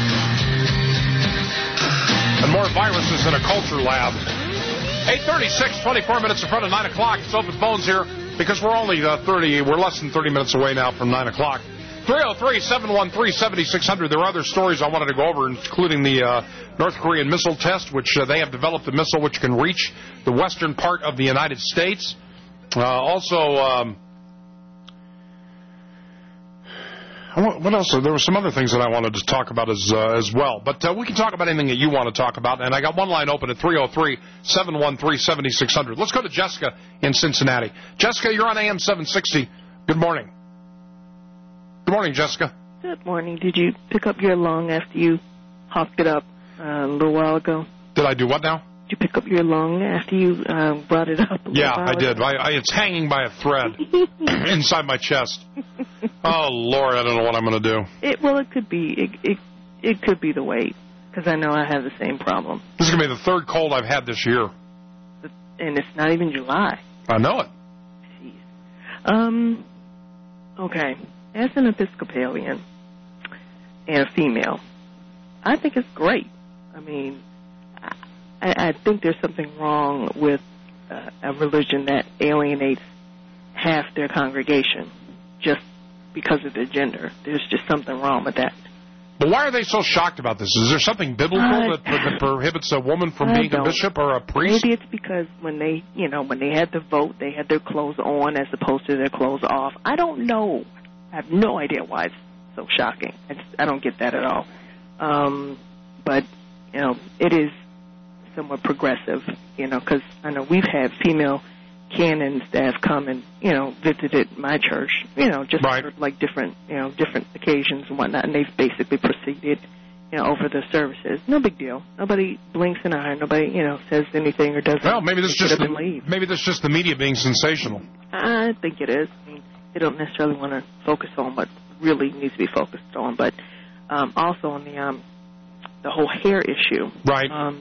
And more viruses in a culture lab. eight thirty-six, twenty-four minutes in front of nine o'clock. It's open phones here because we're only uh, thirty, we're less than thirty minutes away now from nine o'clock. three oh three, seven one three, seven six zero zero. There are other stories I wanted to go over, including the uh, North Korean missile test, which uh, they have developed a missile which can reach the western part of the United States. Uh, also, um, what else? There were some other things that I wanted to talk about as uh, as well. But uh, we can talk about anything that you want to talk about. And I got one line open at three oh three, seven one three, seven six zero zero. Let's go to Jessica in Cincinnati. Jessica, you're on A M seven sixty. Good morning. Good morning, Jessica. Good morning. Did you pick up your lung after you hopped it up uh, a little while ago? Did I do what now? Did you pick up your lung after you uh, brought it up a Yeah, little while I ago? did. I, I, it's hanging by a thread inside my chest. Oh, Lord, I don't know what I'm going to do. It, well, it could be. It, it, it could be the weight, because I know I have the same problem. This is going to be the third cold I've had this year. And it's not even July. I know it. Um, okay. As an Episcopalian and a female, I think it's great. I mean, I, I think there's something wrong with uh, a religion that alienates half their congregation just because of their gender. There's just something wrong with that. But why are they so shocked about this? Is there something biblical Uh, that, that prohibits a woman from I being a don't. bishop or a priest? Maybe it's because when they, you know, when they had the vote, they had their clothes on as opposed to their clothes off. I don't know. I have no idea why it's so shocking. I, just, I don't get that at all. Um, but, you know, it is somewhat progressive, you know, because I know we've had female canons that have come and, you know, visited my church, you know, just right. for like different, you know, different occasions and whatnot, and they've basically proceeded, you know, over the services. No big deal. Nobody blinks an eye. Nobody, you know, says anything or doesn't. Well, maybe this pick it just up the, and leave. maybe this just the media being sensational. I think it is. I mean, they don't necessarily want to focus on what really needs to be focused on, but um, also on the um, the whole hair issue. Right. Um,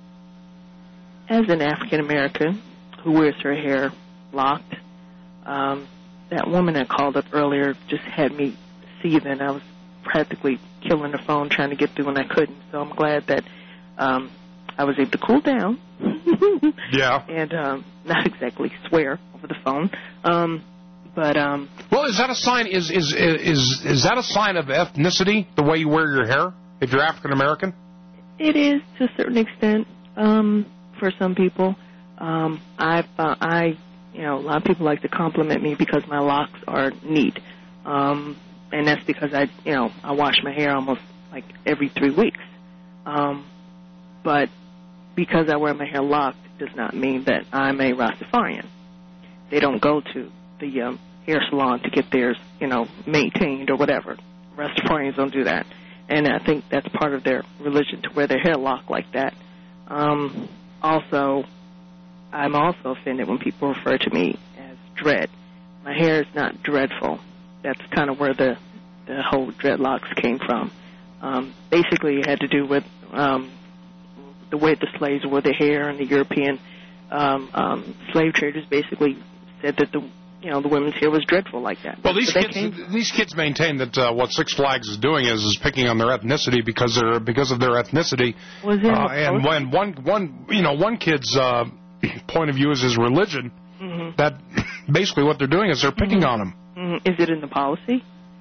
as an African American who wears her hair locked, um, that woman that called up earlier just had me seething. I was practically killing the phone trying to get through and I couldn't. So I'm glad that um, I was able to cool down. Yeah. And um, not exactly swear over the phone. Um, but um, well, is that a sign? Is is is is that a sign of ethnicity? The way you wear your hair, if you're African American? it is to a certain extent um, for some people. Um, I, uh, I, you know, a lot of people like to compliment me because my locks are neat, um, and that's because I, you know, I wash my hair almost like every three weeks. Um, but because I wear my hair locked does not mean that I'm a Rastafarian. They don't go to the um, hair salon to get theirs, you know, maintained or whatever. Rastafarians don't do that, and I think that's part of their religion to wear their hair locked like that. Um, also. I'm also offended when people refer to me as dread. My hair is not dreadful. That's kind of where the, the whole dreadlocks came from. Um, basically, it had to do with um, the way the slaves wore their hair, and the European um, um, slave traders basically said that the you know the women's hair was dreadful like that. Well, these so kids came, these kids maintain that uh, what Six Flags is doing is is picking on their ethnicity because they're because of their ethnicity. Was there uh, and when one one you know one kid's uh, point of view is his religion, mm-hmm. that basically what they're doing is they're picking mm-hmm. on him. Mm-hmm. Is it in the policy?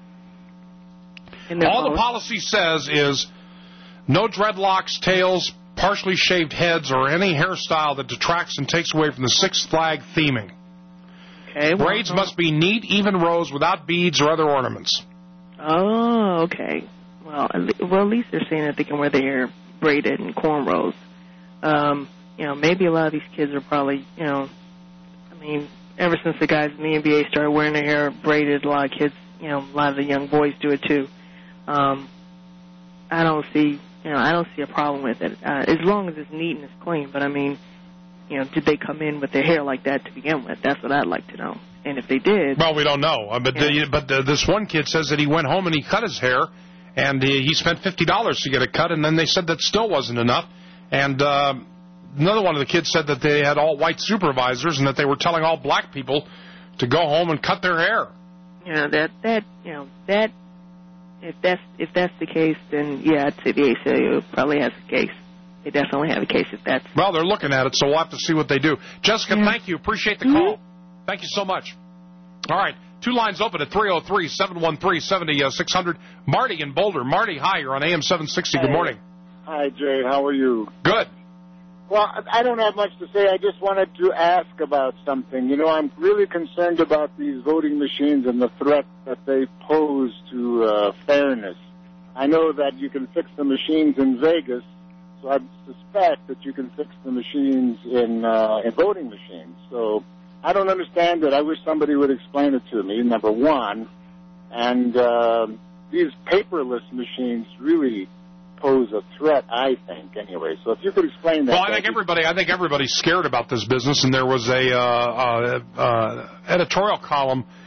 In All policy? the policy says is no dreadlocks, tails, partially shaved heads, or any hairstyle that detracts and takes away from the Six Flag theming. Okay, well, Braids must be neat, even rows without beads or other ornaments. Oh, okay. Well, at le- well, at least they're saying that they can wear their hair braided and cornrows. Um, you know, maybe a lot of these kids are probably, you know, I mean, ever since the guys in the N B A started wearing their hair braided, a lot of kids, you know, a lot of the young boys do it too. Um, I don't see, you know, I don't see a problem with it uh, as long as it's neat and it's clean. But I mean, you know, did they come in with their hair like that to begin with? That's what I'd like to know. And if they did, well, we don't know. Uh, but yeah. the, but the, this one kid says that he went home and he cut his hair, and he, he spent fifty dollars to get it cut, and then they said that still wasn't enough. And uh, another one of the kids said that they had all white supervisors and that they were telling all black people to go home and cut their hair. You know, that that you know that if that's if that's the case, then yeah, I'd say the A C L U probably has a case. They definitely have a case if that's. Well, they're looking at it, so we'll have to see what they do. Jessica, yeah. thank you. Appreciate the call. Mm-hmm. Thank you so much. All right, two lines open at three oh three, seven one three, seven oh six hundred. Marty in Boulder. Marty, hi. You're on A M seven sixty. Good morning. Hi, Jay. How are you? Good. Well, I don't have much to say. I just wanted to ask about something. You know, I'm really concerned about these voting machines and the threat that they pose to uh, fairness. I know that you can fix the machines in Vegas, so I suspect that you can fix the machines in, uh, in voting machines. So I don't understand it. I wish somebody would explain it to me, number one. And uh, these paperless machines really pose a threat, I think, anyway. So if you could explain that. Well, I think everybody, I think everybody's scared about this business, and there was a uh, uh, uh, editorial column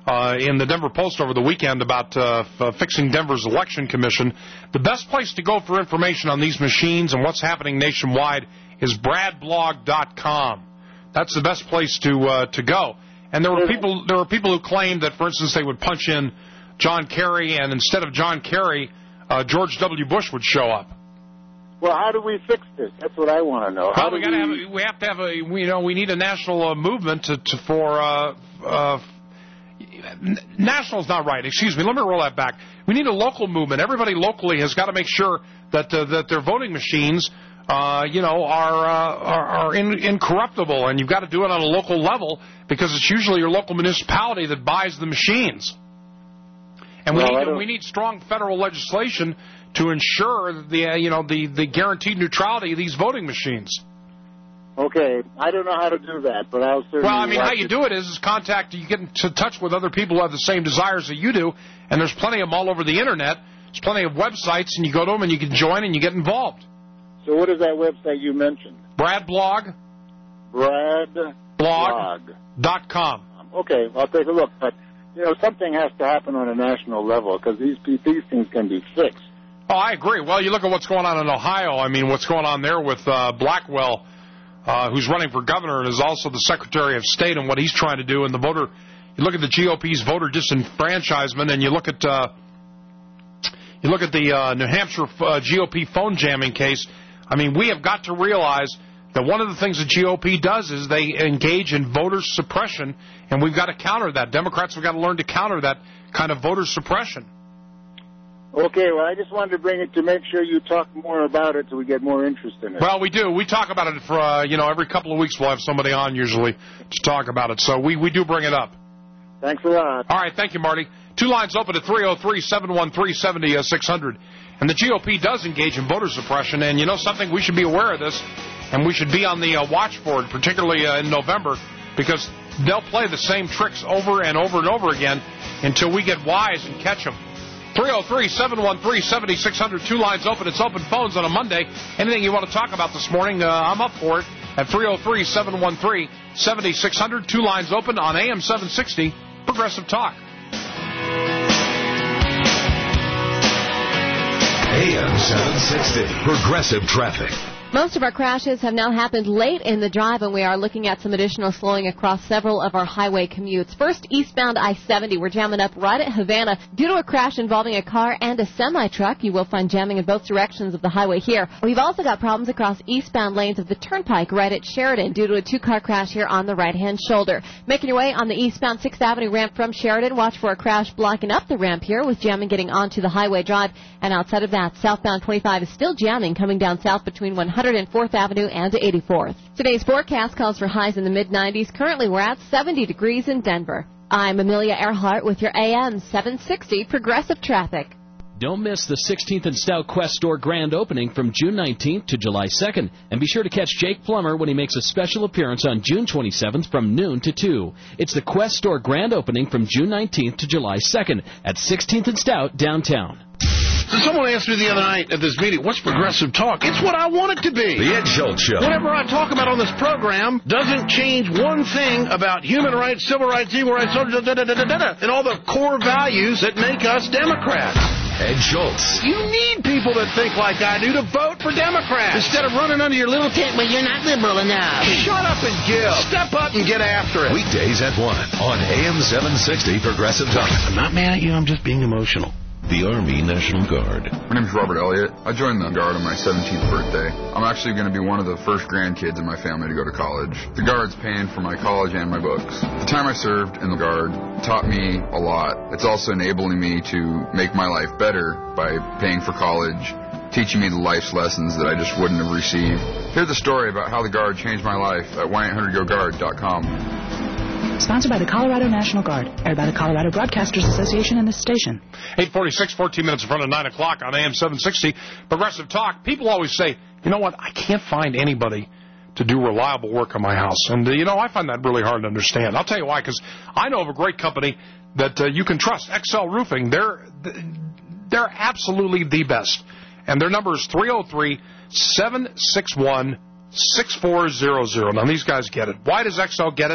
uh, in the Denver Post over the weekend about uh, f- fixing Denver's election commission. The best place to go for information on these machines and what's happening nationwide is brad blog dot com. That's the best place to uh, to go. And there were people there were people who claimed that, for instance, they would punch in John Kerry, and instead of John Kerry, uh, George W. Bush would show up. Well, how do we fix this? That's what I want to know. How well, we do got to we... have a, we have to have a we, you know we need a national uh, movement to, to for uh, uh, national is not right. Excuse me. Let me roll that back. We need a local movement. Everybody locally has got to make sure that uh, that their voting machines, uh, you know, are uh, are, are in, incorruptible, and you've got to do it on a local level because it's usually your local municipality that buys the machines. And we well, need we need strong federal legislation to ensure the uh, you know the, the guaranteed neutrality of these voting machines. Okay, I don't know how to do that, but I'll certainly. Well, I mean, how it. you do it is, is contact. You get into touch with other people who have the same desires that you do, and there's plenty of them all over the internet. There's plenty of websites, and you go to them and you can join and you get involved. So, what is that website you mentioned? Brad Blog. Brad Blog. Dot com. Okay, I'll take a look, but you know something has to happen on a national level because these these things can be fixed. Oh, I agree. Well, you look at what's going on in Ohio. I mean, what's going on there with uh, Blackwell. Uh, who's running for governor and is also the Secretary of State, and what he's trying to do. And the voter, you look at the G O P's voter disenfranchisement, and you look at uh, you look at the uh, New Hampshire uh, G O P phone jamming case. I mean, we have got to realize that one of the things the G O P does is they engage in voter suppression, and we've got to counter that. Democrats have got to learn to counter that kind of voter suppression. Okay, well, I just wanted to bring it to make sure you talk more about it so we get more interest in it. Well, we do. We talk about it for, uh, you know, every couple of weeks we'll have somebody on usually to talk about it. So we, we do bring it up. Thanks a lot. All right, thank you, Marty. Two lines open at three oh three, seven one three, seven oh six hundred. And the G O P does engage in voter suppression, and you know something, we should be aware of this, and we should be on the uh, watch for it, particularly uh, in November, because they'll play the same tricks over and over and over again until we get wise and catch them. three oh three, seven one three, seven six hundred. Two lines open. It's open phones on a Monday. Anything you want to talk about this morning, uh, I'm up for it at three oh three, seven one three, seven six hundred. Two lines open on A M seven sixty, Progressive Talk. A M seven sixty, Progressive Traffic. Most of our crashes have now happened late in the drive, and we are looking at some additional slowing across several of our highway commutes. First, eastbound I seventy. We're jamming up right at Havana due to a crash involving a car and a semi-truck. You will find jamming in both directions of the highway here. We've also got problems across eastbound lanes of the Turnpike right at Sheridan due to a two-car crash here on the right-hand shoulder. Making your way on the eastbound sixth Avenue ramp from Sheridan, watch for a crash blocking up the ramp here with jamming getting onto the highway drive. And outside of that, southbound twenty-five is still jamming coming down south between one hundred and fourth Avenue and eighty-fourth. Today's forecast calls for highs in the mid nineties. Currently, we're at seventy degrees in Denver. I'm Amelia Earhart with your A M seven sixty Progressive Traffic. Don't miss the sixteenth and Stout Quest Store grand opening from June nineteenth to July second. And be sure to catch Jake Plummer when he makes a special appearance on June twenty-seventh from noon to two. It's the Quest Store grand opening from June nineteenth to July second at sixteenth and Stout downtown. So someone asked me the other night at this meeting, what's Progressive Talk? It's what I want it to be. The Ed Schultz Show. Whatever I talk about on this program doesn't change one thing about human rights, civil rights, equal rights, da, da, da, da, da, da, and all the core values that make us Democrats. Ed Schultz. You need people that think like I do to vote for Democrats. Instead of running under your little tent, well, you're not liberal enough. Shut up and give. Step up and get after it. Weekdays at one on A M seven sixty Progressive Talk. I'm not mad at you. I'm just being emotional. The Army National Guard. My name is Robert Elliott. I joined the Guard on my seventeenth birthday. I'm actually going to be one of the first grandkids in my family to go to college. The Guard's paying for my college and my books. The time I served in the Guard taught me a lot. It's also enabling me to make my life better by paying for college, teaching me the life's lessons that I just wouldn't have received. Here's the story about how the Guard changed my life at one eight hundred go guard dot com. Sponsored by the Colorado National Guard, aired by the Colorado Broadcasters Association and this station. eight forty-six, fourteen minutes in front of nine o'clock on A M seven sixty. Progressive Talk. People always say, you know what, I can't find anybody to do reliable work on my house. And, uh, you know, I find that really hard to understand. I'll tell you why, because I know of a great company that uh, you can trust, X L Roofing. They're, they're absolutely the best. And their number is three oh three, seven six one, six four zero zero. Now, these guys get it. Why does X L get it?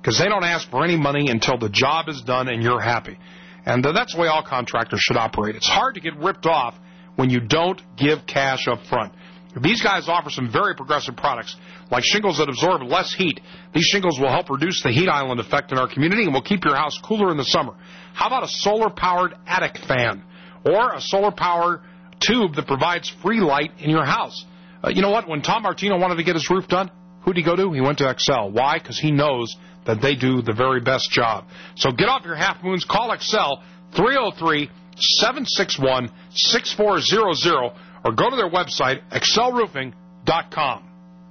because they don't ask for any money until the job is done and you're happy. And uh, that's the way all contractors should operate. It's hard to get ripped off when you don't give cash up front. These guys offer some very progressive products, like shingles that absorb less heat. These shingles will help reduce the heat island effect in our community and will keep your house cooler in the summer. How about a solar-powered attic fan or a solar-powered tube that provides free light in your house? Uh, you know what? When Tom Martino wanted to get his roof done, who did he go to? He went to Excel. Why? Because he knows that they do the very best job. So get off your half moons. Call Excel three oh three, seven six one, six four zero zero or go to their website, excel roofing dot com.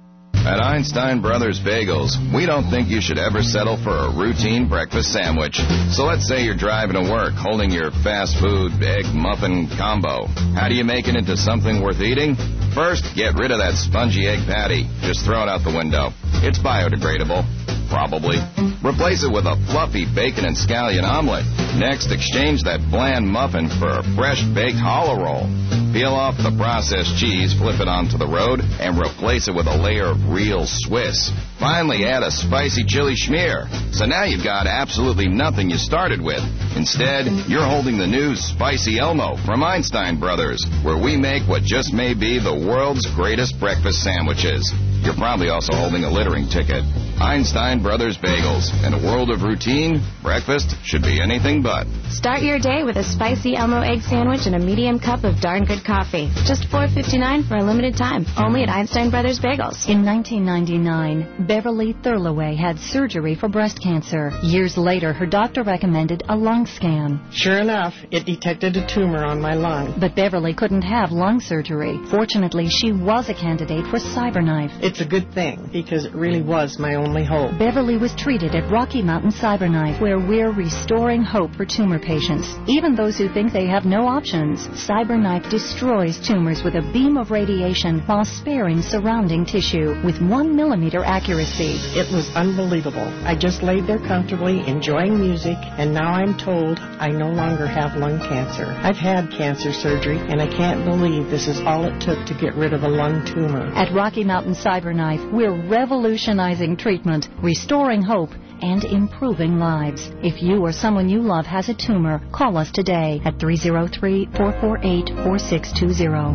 At Einstein Brothers Bagels, we don't think you should ever settle for a routine breakfast sandwich. So let's say you're driving to work holding your fast food egg muffin combo. How do you make it into something worth eating? First, get rid of that spongy egg patty. Just throw it out the window. It's biodegradable. Probably. Replace it with a fluffy bacon and scallion omelet. Next, exchange that bland muffin for a fresh baked challah roll. Peel off the processed cheese, flip it onto the road, and replace it with a layer of real Swiss. Finally, add a spicy chili schmear. So now you've got absolutely nothing you started with. Instead, you're holding the new Spicy Elmo from Einstein Brothers, where we make what just may be the world's greatest breakfast sandwiches. You're probably also holding a littering ticket. Einstein Brothers Bagels. In a world of routine, breakfast should be anything but. Start your day with a spicy Elmo egg sandwich and a medium cup of darn good coffee. Just four fifty-nine for a limited time. Only at Einstein Brothers Bagels. In nineteen ninety-nine, Beverly Thurloway had surgery for breast cancer. Years later, her doctor recommended a lung scan. Sure enough, it detected a tumor on my lung. But Beverly couldn't have lung surgery. Fortunately, she was a candidate for CyberKnife. It's a good thing, because it really was my only hope. Beverly was treated at Rocky Mountain CyberKnife, where we're restoring hope for tumor patients. Even those who think they have no options, CyberKnife destroys tumors with a beam of radiation while sparing surrounding tissue with one millimeter accuracy. It was unbelievable. I just laid there comfortably, enjoying music, and now I'm told I no longer have lung cancer. I've had cancer surgery, and I can't believe this is all it took to get rid of a lung tumor. At Rocky Mountain CyberKnife, we're revolutionizing treatment, restoring hope, and improving lives. If you or someone you love has a tumor, call us today at three oh three, four four eight, four six two zero.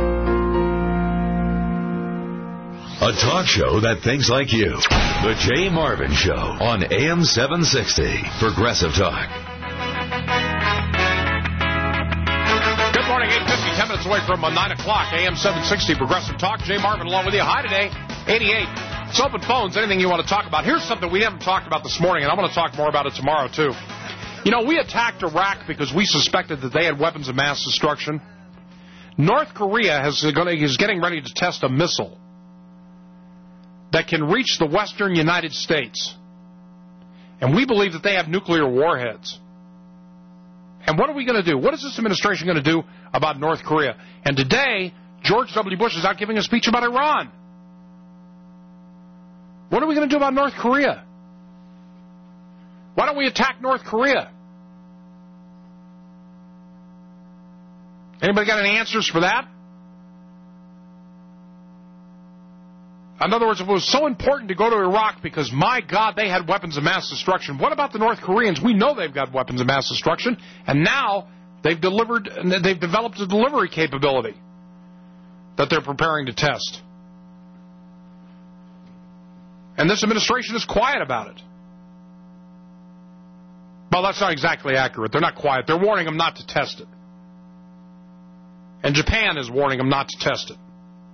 A talk show that thinks like you. The Jay Marvin Show on A M seven sixty. Progressive Talk. Good morning, eight fifty, ten minutes away from uh, nine o'clock, A M seven sixty, Progressive Talk. Jay Marvin along with you. Hi today, eighty-eight. It's open phones, anything you want to talk about. Here's something we haven't talked about this morning, and I'm going to talk more about it tomorrow, too. You know, we attacked Iraq because we suspected that they had weapons of mass destruction. North Korea has, is getting ready to test a missile that can reach the western United States. And we believe that they have nuclear warheads. And what are we going to do? What is this administration going to do about North Korea? And today, George W. Bush is out giving a speech about Iran. What are we going to do about North Korea? Why don't we attack North Korea? Anybody got any answers for that? In other words, if it was so important to go to Iraq because, my God, they had weapons of mass destruction, what about the North Koreans? We know they've got weapons of mass destruction, and now they've delivered, they've developed a delivery capability that they're preparing to test. And this administration is quiet about it. Well, that's not exactly accurate. They're not quiet. They're warning them not to test it. And Japan is warning them not to test it.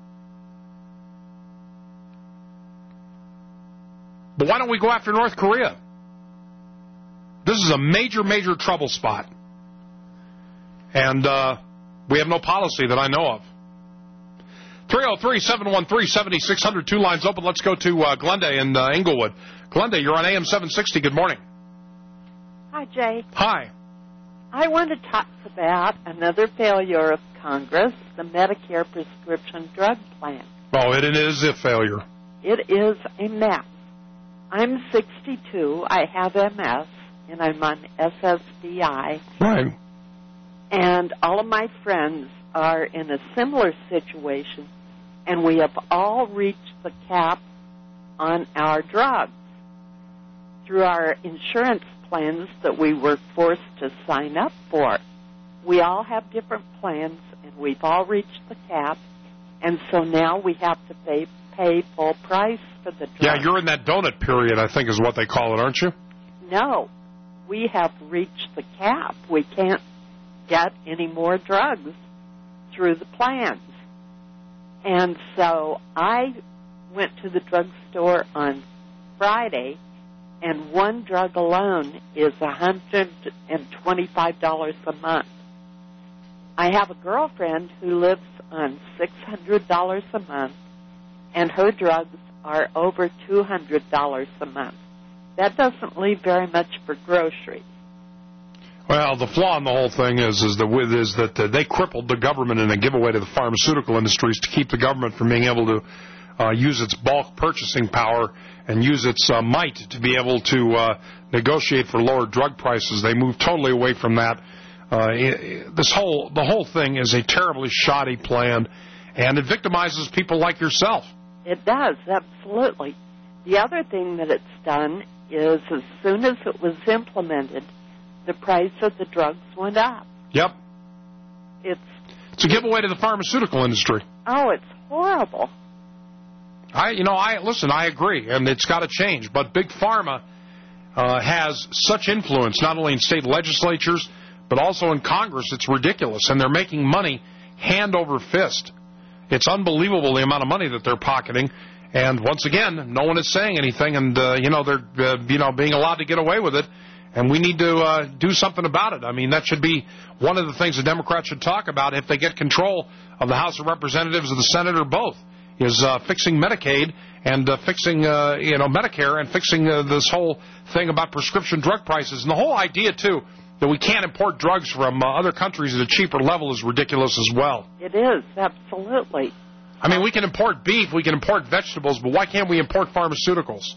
But why don't we go after North Korea? This is a major, major trouble spot. And uh, we have no policy that I know of. three oh three, seven one three, seven six zero zero, two lines open. Let's go to uh, Glenda in uh, Inglewood. Glenda, you're on A M seven sixty. Good morning. Hi, Jay. Hi. I want to talk about another failure of Congress, the Medicare prescription drug plan. Oh, it is a failure. It is a mess. I'm sixty-two, I have M S, and I'm on S S D I. Right. And all of my friends are in a similar situation, and we have all reached the cap on our drugs. through our insurance plans that we were forced to sign up for. We all have different plans, and we've all reached the cap, and so now we have to pay, pay full price for the drug. Yeah, you're in that donut period, I think is what they call it, aren't you? No, we have reached the cap. We can't get any more drugs through the plans. And so I went to the drugstore on Friday, and one drug alone is one hundred twenty-five dollars a month. I have a girlfriend who lives on six hundred dollars a month, and her drugs are over two hundred dollars a month. That doesn't leave very much for groceries. Well, the flaw in the whole thing is is, the, is that uh, they crippled the government in a giveaway to the pharmaceutical industries to keep the government from being able to uh, use its bulk purchasing power and use its uh, might to be able to uh, negotiate for lower drug prices. They moved totally away from that. Uh, it, this whole the whole thing is a terribly shoddy plan, and it victimizes people like yourself. It does, absolutely. The other thing that it's done is as soon as it was implemented, the price of the drugs went up. Yep. It's it's a giveaway to the pharmaceutical industry. Oh, it's horrible. I, you know, I listen. I agree, and it's got to change. But Big Pharma uh, has such influence, not only in state legislatures, but also in Congress. It's ridiculous, and they're making money hand over fist. It's unbelievable the amount of money that they're pocketing. And once again, no one is saying anything, and uh, you know they're uh, you know being allowed to get away with it. And we need to uh, do something about it. I mean, that should be one of the things the Democrats should talk about if they get control of the House of Representatives or the Senate or both, is uh, fixing Medicaid and uh, fixing, uh, you know, Medicare and fixing uh, this whole thing about prescription drug prices. And the whole idea, too, that we can't import drugs from uh, other countries at a cheaper level is ridiculous as well. It is, absolutely. I mean, we can import beef, we can import vegetables, but why can't we import pharmaceuticals?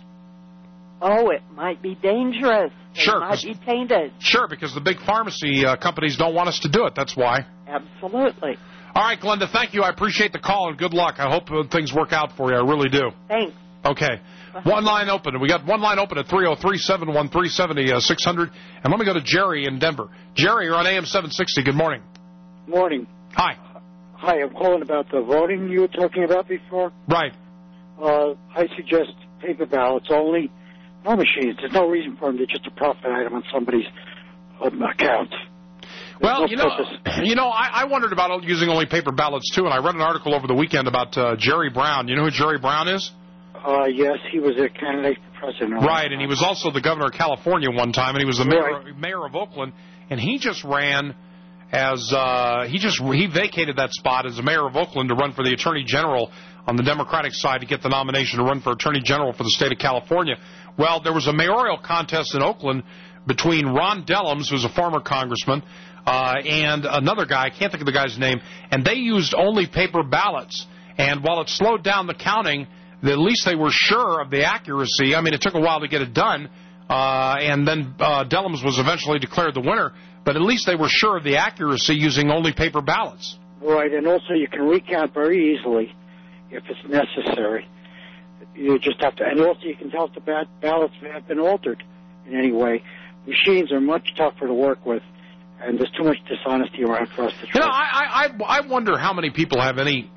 Oh, it might be dangerous. It sure, might be tainted. Sure, because the big pharmacy uh, companies don't want us to do it. That's why. Absolutely. All right, Glenda, thank you. I appreciate the call, and good luck. I hope uh, things work out for you. I really do. Thanks. Okay. One line open. We got one line open at three oh three, seven one three, seven six zero zero. And let me go to Jerry in Denver. Jerry, you're on A M seven sixty. Good morning. Morning. Hi. Hi, I'm calling about the voting you were talking about before. Right. Uh, I suggest paper ballots only. No machines. There's no reason for them. They're just a profit item on somebody's um, account. There's well, no you know, purpose. you know, I, I wondered about using only paper ballots, too, and I read an article over the weekend about uh, Jerry Brown. You know who Jerry Brown is? Uh, yes, he was a candidate for president. Right, and he was also the governor of California one time, and he was the mayor, Right. mayor of Oakland, and he just ran as, uh, he just, he vacated that spot as the mayor of Oakland to run for the attorney general on the Democratic side to get the nomination to run for attorney general for the state of California. Well, there was a mayoral contest in Oakland between Ron Dellums, who's a former congressman, uh, and another guy, I can't think of the guy's name, and they used only paper ballots. And while it slowed down the counting, at least they were sure of the accuracy. I mean, it took a while to get it done, uh, and then uh, Dellums was eventually declared the winner, but at least they were sure of the accuracy using only paper ballots. Right, and also you can recount very easily if it's necessary. You just have to, and also you can tell if the ba- ballots have been altered in any way. Machines are much tougher to work with, and there's too much dishonesty around for us to trust. You know, I, I, I wonder how many people have any,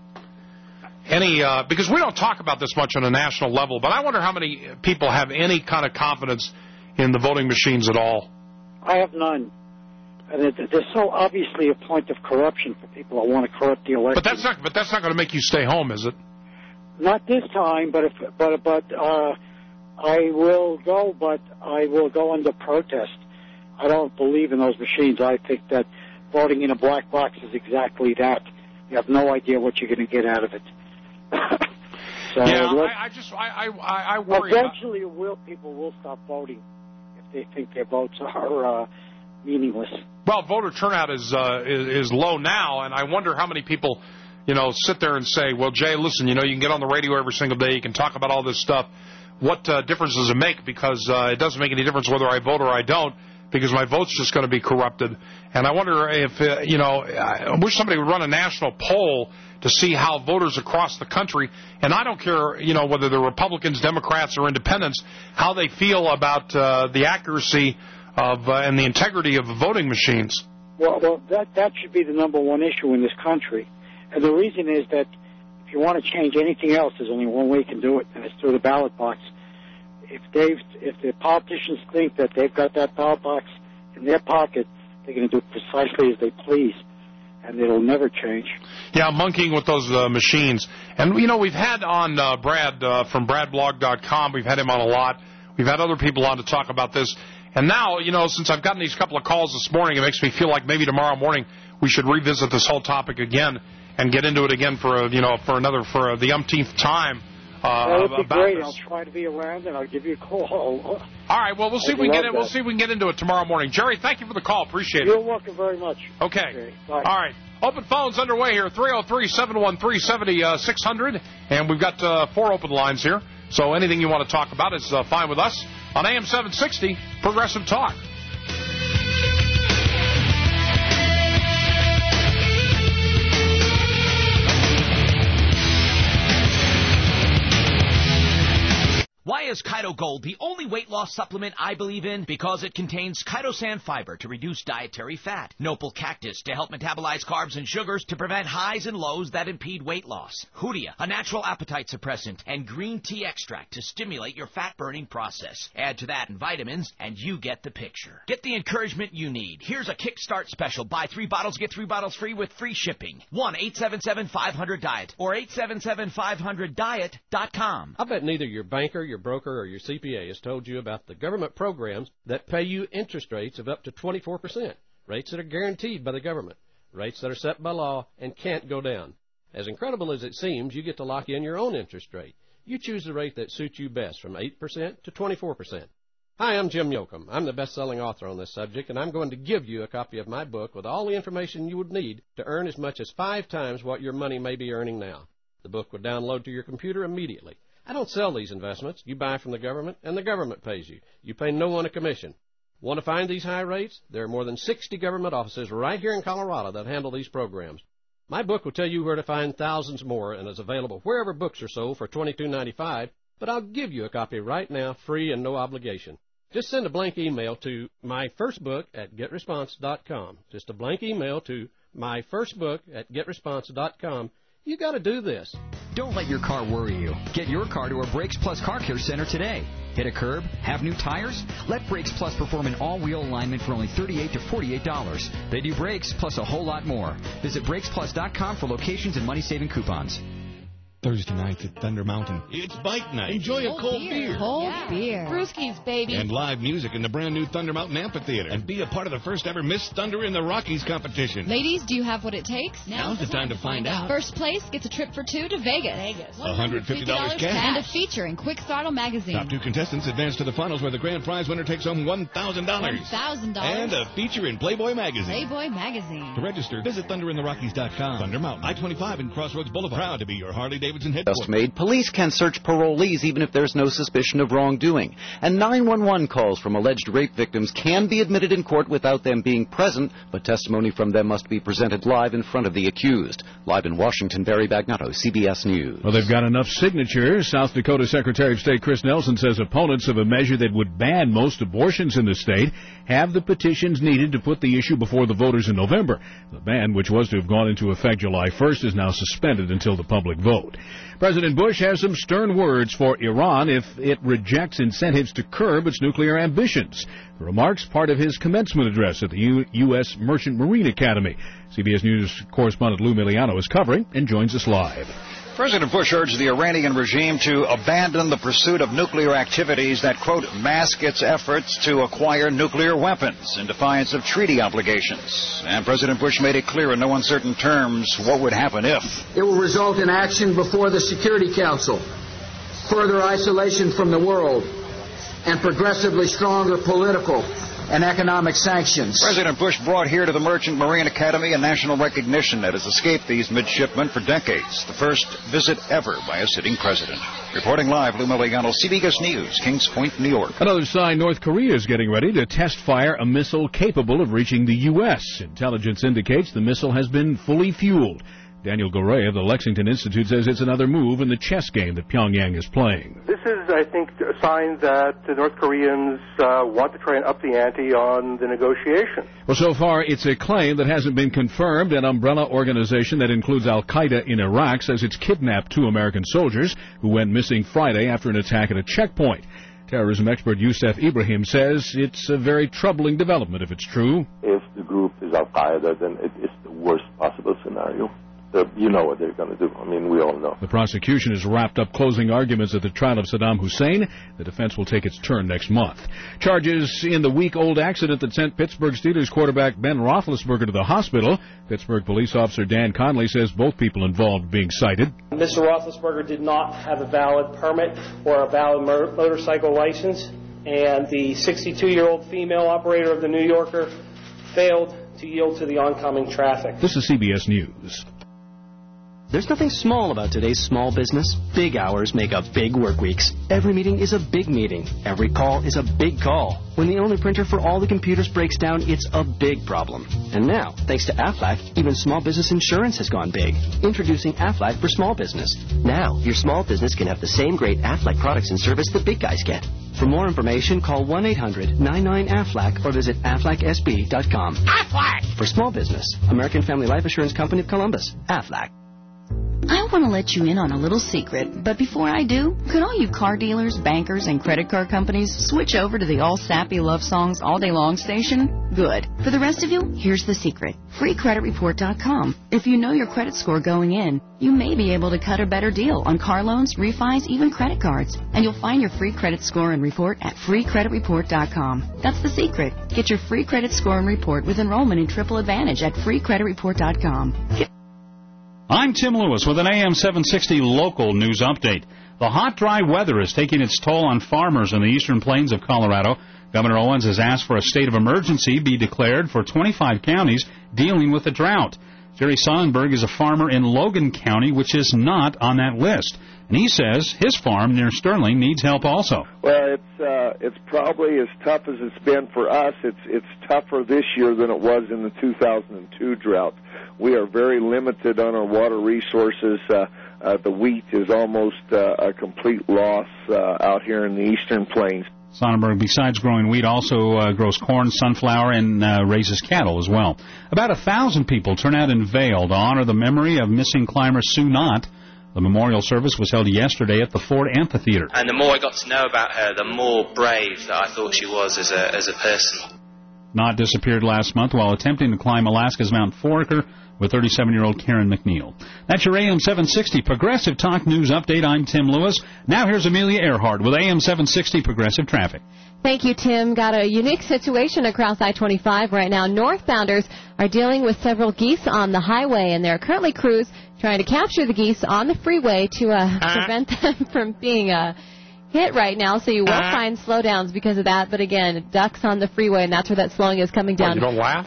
any uh, because we don't talk about this much on a national level, but I wonder how many people have any kind of confidence in the voting machines at all. I have none. And it, there's so obviously a point of corruption for people that want to corrupt the election. But that's not, but that's not going to make you stay home, is it? Not this time, but if, but but uh, I will go, but I will go under protest. I don't believe in those machines. I think that voting in a black box is exactly that. You have no idea what you're going to get out of it. so yeah, I, I just I I, I worry. Eventually, about... will people will stop voting if they think their votes are uh, meaningless. Well, voter turnout is, uh, is is low now, and I wonder how many people, you know, sit there and say, well, Jay, listen, you know, you can get on the radio every single day, you can talk about all this stuff. What uh, difference does it make? Because uh, it doesn't make any difference whether I vote or I don't, because my vote's just going to be corrupted. And I wonder if, uh, you know, I wish somebody would run a national poll to see how voters across the country, and I don't care, you know, whether they're Republicans, Democrats, or Independents, how they feel about uh, the accuracy of uh, and the integrity of the voting machines. Well, well, that that should be the number one issue in this country. And the reason is that if you want to change anything else, there's only one way you can do it, and it's through the ballot box. If they, if the politicians think that they've got that ballot box in their pocket, they're going to do precisely as they please, and it'll never change. Yeah, monkeying with those uh, machines. And, you know, we've had on uh, Brad uh, from brad blog dot com, we've had him on a lot. We've had other people on to talk about this. And now, you know, since I've gotten these couple of calls this morning, it makes me feel like maybe tomorrow morning we should revisit this whole topic again and get into it again for, a, you know, for another, for the umpteenth time. Uh, that would be great. This. I'll try to be around, and I'll give you a call. All right. Well, we'll see if we can get it. We'll see if we can get into it tomorrow morning. Jerry, thank you for the call. Appreciate You're it. You're welcome very much. Okay. okay bye. All right. Open phones underway here, three oh three, seven one three, seven six zero zero, and we've got uh, four open lines here. So anything you want to talk about is uh, fine with us on A M seven sixty, Progressive Talk. Why is Kito Gold the only weight loss supplement I believe in? Because it contains chitosan fiber to reduce dietary fat, Nopal cactus to help metabolize carbs and sugars to prevent highs and lows that impede weight loss, Hoodia, a natural appetite suppressant, and green tea extract to stimulate your fat-burning process. Add to that and vitamins, and you get the picture. Get the encouragement you need. Here's a Kickstart special. Buy three bottles, get three bottles free with free shipping. one eight seven seven five hundred diet or eight seven seven five hundred diet dot com. I bet neither your banker, your broker, or your C P A has told you about the government programs that pay you interest rates of up to twenty-four percent, rates that are guaranteed by the government, rates that are set by law and can't go down. As incredible as it seems, you get to lock in your own interest rate. You choose the rate that suits you best, from eight percent to twenty-four percent. Hi, I'm Jim Yoakum. I'm the best-selling author on this subject, and I'm going to give you a copy of my book with all the information you would need to earn as much as five times what your money may be earning now. The book would download to your computer immediately. I don't sell these investments. You buy from the government, and the government pays you. You pay no one a commission. Want to find these high rates? There are more than sixty government offices right here in Colorado that handle these programs. My book will tell you where to find thousands more, and is available wherever books are sold for twenty-two ninety-five, but I'll give you a copy right now, free and no obligation. Just send a blank email to myfirstbook at getresponse dot com. Just a blank email to myfirstbook at getresponse dot com. You got to do this. Don't let your car worry you. Get your car to a Brakes Plus Car Care Center today. Hit a curb? Have new tires? Let Brakes Plus perform an all-wheel alignment for only thirty-eight to forty-eight dollars. They do brakes plus a whole lot more. Visit brakes plus dot com for locations and money-saving coupons. Thursday nights at Thunder Mountain. It's bike night. Enjoy a cold beer. Cold yeah. beer. Brewskis, baby. And live music in the brand new Thunder Mountain Amphitheater. And be a part of the first ever Miss Thunder in the Rockies competition. Ladies, do you have what it takes? Now's, Now's the time to find out. First place gets a trip for two to Vegas. Vegas. one hundred fifty dollars cash. And a feature in Quick Throttle magazine. Top two contestants advance to the finals where the grand prize winner takes home one thousand dollars. one thousand dollars. And a feature in Playboy magazine. Playboy magazine. To register, visit thunder in the rockies dot com. Thunder Mountain, I twenty-five and Crossroads Boulevard. Proud to be your Harley-Davidson headquarters. Just made. Police can search parolees even if there's no suspicion of wrongdoing. And nine one one calls from alleged rape victims can be admitted in court without them being present, but testimony from them must be presented live in front of the accused. Live in Washington, Barry Bagnotto, C B S News. Well, they've got enough signatures. South Dakota Secretary of State Chris Nelson says opponents of a measure that would ban most abortions in the state have the petitions needed to put the issue before the voters in November. The ban, which was to have gone into effect July first, is now suspended until the public vote. President Bush has some stern words for Iran if it rejects incentives to curb its nuclear ambitions. The remarks part of his commencement address at the U- U.S. Merchant Marine Academy. C B S News correspondent Lou Miliano is covering and joins us live. President Bush urged the Iranian regime to abandon the pursuit of nuclear activities that, quote, mask its efforts to acquire nuclear weapons in defiance of treaty obligations. And President Bush made it clear in no uncertain terms what would happen if. It will result in action before the Security Council, further isolation from the world, and progressively stronger political and economic sanctions. President Bush brought here to the Merchant Marine Academy a national recognition that has escaped these midshipmen for decades. The first visit ever by a sitting president. Reporting live, Lou Miliano, C B S News, Kings Point, New York. Another sign North Korea is getting ready to test fire a missile capable of reaching the U S. Intelligence indicates the missile has been fully fueled. Daniel Gorey of the Lexington Institute says it's another move in the chess game that Pyongyang is playing. This is, I think, a sign that the North Koreans uh, want to try and up the ante on the negotiation. Well, so far, it's a claim that hasn't been confirmed. An umbrella organization that includes al-Qaeda in Iraq says it's kidnapped two American soldiers who went missing Friday after an attack at a checkpoint. Terrorism expert Youssef Ibrahim says it's a very troubling development if it's true. If the group is al-Qaeda, then it is the worst possible scenario. Uh, you know what they're going to do. I mean, we all know. The prosecution has wrapped up closing arguments at the trial of Saddam Hussein. The defense will take its turn next month. Charges in the week-old accident that sent Pittsburgh Steelers quarterback Ben Roethlisberger to the hospital. Pittsburgh police officer Dan Conley says both people involved being cited. Mister Roethlisberger did not have a valid permit or a valid mo- motorcycle license, and the sixty-two-year-old female operator of the New Yorker failed to yield to the oncoming traffic. This is C B S News. There's nothing small about today's small business. Big hours make up big work weeks. Every meeting is a big meeting. Every call is a big call. When the only printer for all the computers breaks down, it's a big problem. And now, thanks to Aflac, even small business insurance has gone big. Introducing Aflac for small business. Now, your small business can have the same great Aflac products and service the big guys get. For more information, call one eight hundred nine nine A F L A C or visit aflac s b dot com. Aflac! For small business, American Family Life Assurance Company of Columbus. Aflac. I want to let you in on a little secret, but before I do, could all you car dealers, bankers, and credit card companies switch over to the all sappy love songs all day long station? Good. For the rest of you, here's the secret. free credit report dot com. If you know your credit score going in, you may be able to cut a better deal on car loans, refis, even credit cards. And you'll find your free credit score and report at free credit report dot com. That's the secret. Get your free credit score and report with enrollment in Triple Advantage at free credit report dot com. Get I'm Tim Lewis with an A M seven sixty local news update. The hot, dry weather is taking its toll on farmers in the eastern plains of Colorado. Governor Owens has asked for a state of emergency be declared for twenty-five counties dealing with the drought. Jerry Sonnenberg is a farmer in Logan County, which is not on that list. And he says his farm near Sterling needs help also. Well, it's uh, it's probably as tough as it's been for us. It's it's tougher this year than it was in the two thousand two drought. We are very limited on our water resources. Uh, uh, the wheat is almost uh, a complete loss uh, out here in the eastern plains. Sonnenberg, besides growing wheat, also uh, grows corn, sunflower, and uh, raises cattle as well. About a thousand people turn out in Vail to honor the memory of missing climber Sue Knott. The memorial service was held yesterday at the Ford Amphitheater. And the more I got to know about her, the more brave that I thought she was as a as a person. Knott disappeared last month while attempting to climb Alaska's Mount Foraker with thirty-seven-year-old Karen McNeil. That's your A M seven sixty Progressive Talk News Update. I'm Tim Lewis. Now here's Amelia Earhart with A M seven sixty Progressive Traffic. Thank you, Tim. Got a unique situation across I twenty-five right now. Northbounders are dealing with several geese on the highway, and there are currently crews trying to capture the geese on the freeway to uh, prevent them from being uh, hit right now. So you will find slowdowns because of that. But again, ducks on the freeway, and that's where that slowing is coming down. Well, you don't laugh?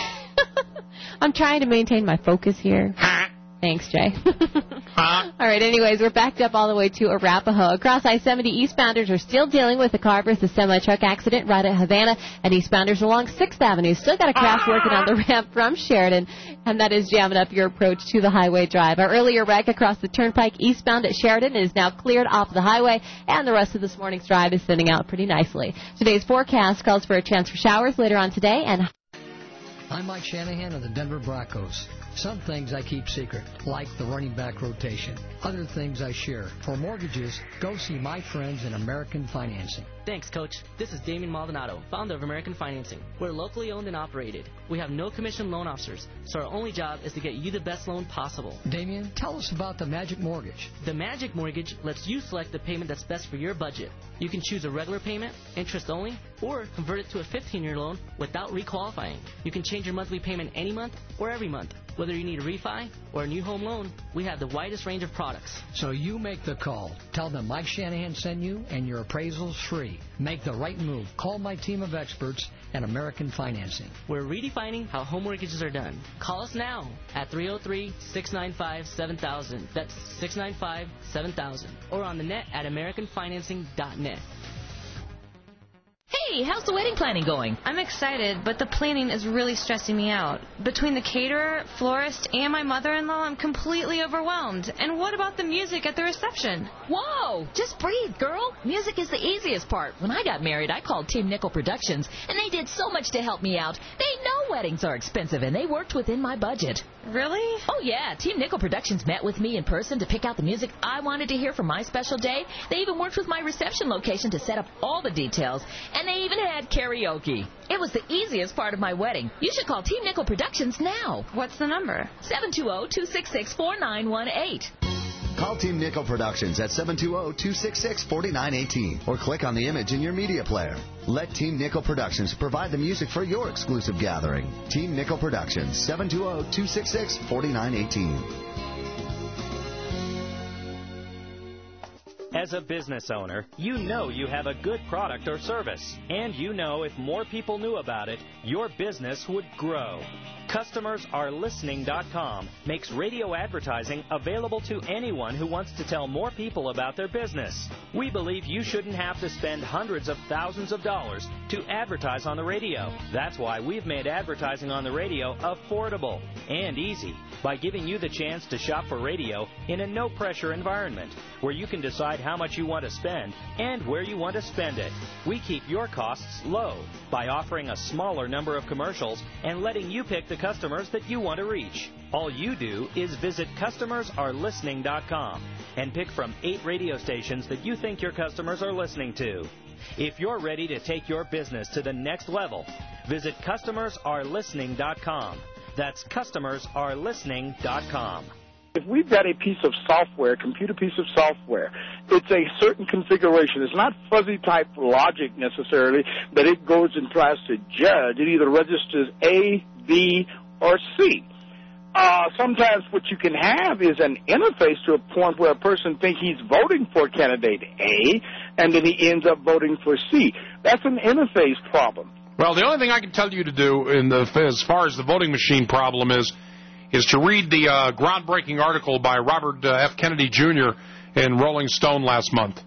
I'm trying to maintain my focus here. Thanks, Jay. All right, anyways, we're backed up all the way to Arapahoe. Across I seventy, eastbounders are still dealing with the car versus semi-truck accident right at Havana, and eastbounders along sixth Avenue still got a crash working on the ramp from Sheridan, and that is jamming up your approach to the Highway Drive. Our earlier wreck across the turnpike eastbound at Sheridan is now cleared off the highway, and the rest of this morning's drive is thinning out pretty nicely. Today's forecast calls for a chance for showers later on today, and I'm Mike Shanahan of the Denver Broncos. Some things I keep secret, like the running back rotation. Other things I share. For mortgages, go see my friends in American Financing. Thanks, Coach. This is Damien Maldonado, founder of American Financing. We're locally owned and operated. We have no commission loan officers, so our only job is to get you the best loan possible. Damien, tell us about the Magic Mortgage. The Magic Mortgage lets you select the payment that's best for your budget. You can choose a regular payment, interest only, or convert it to a fifteen-year loan without requalifying. You can change your monthly payment any month or every month. Whether you need a refi or a new home loan, we have the widest range of products. So you make the call. Tell them Mike Shanahan sent you, and your appraisal's free. Make the right move. Call my team of experts at American Financing. We're redefining how home mortgages are done. Call us now at three oh three, six nine five, seven thousand. That's six nine five, seven thousand. Or on the net at american financing dot net. Hey, how's the wedding planning going? I'm excited, but the planning is really stressing me out. Between the caterer, florist, and my mother-in-law, I'm completely overwhelmed. And what about the music at the reception? Whoa! Just breathe, girl. Music is the easiest part. When I got married, I called Team Nickel Productions, and they did so much to help me out. They know weddings are expensive, and they worked within my budget. Really? Oh, yeah. Team Nickel Productions met with me in person to pick out the music I wanted to hear for my special day. They even worked with my reception location to set up all the details. And they even had karaoke. It was the easiest part of my wedding. You should call Team Nickel Productions now. What's the number? seven two zero, two six six, four nine one eight. Call Team Nickel Productions at seven two zero, two six six, four nine one eight or click on the image in your media player. Let Team Nickel Productions provide the music for your exclusive gathering. Team Nickel Productions, seven two zero, two six six, four nine one eight. As a business owner, you know you have a good product or service, and you know if more people knew about it, your business would grow. Customers Are Listening dot com makes radio advertising available to anyone who wants to tell more people about their business. We believe you shouldn't have to spend hundreds of thousands of dollars to advertise on the radio. That's why we've made advertising on the radio affordable and easy by giving you the chance to shop for radio in a no-pressure environment where you can decide how much you want to spend and where you want to spend it. We keep your costs low by offering a smaller number of commercials and letting you pick the customers that you want to reach. All you do is visit Customers Are Listening dot com and pick from eight radio stations that you think your customers are listening to. If you're ready to take your business to the next level, visit Customers Are Listening dot com. That's Customers Are Listening dot com. If we've got a piece of software, computer piece of software, it's a certain configuration. It's not fuzzy type logic necessarily that it goes and tries to judge. It either registers A, B, or C. Uh, sometimes what you can have is an interface to a point where a person thinks he's voting for candidate A, and then he ends up voting for C. That's an interface problem. Well, the only thing I can tell you to do in the, as far as the voting machine problem is, is to read the uh, groundbreaking article by Robert uh, F. Kennedy Junior in Rolling Stone last month.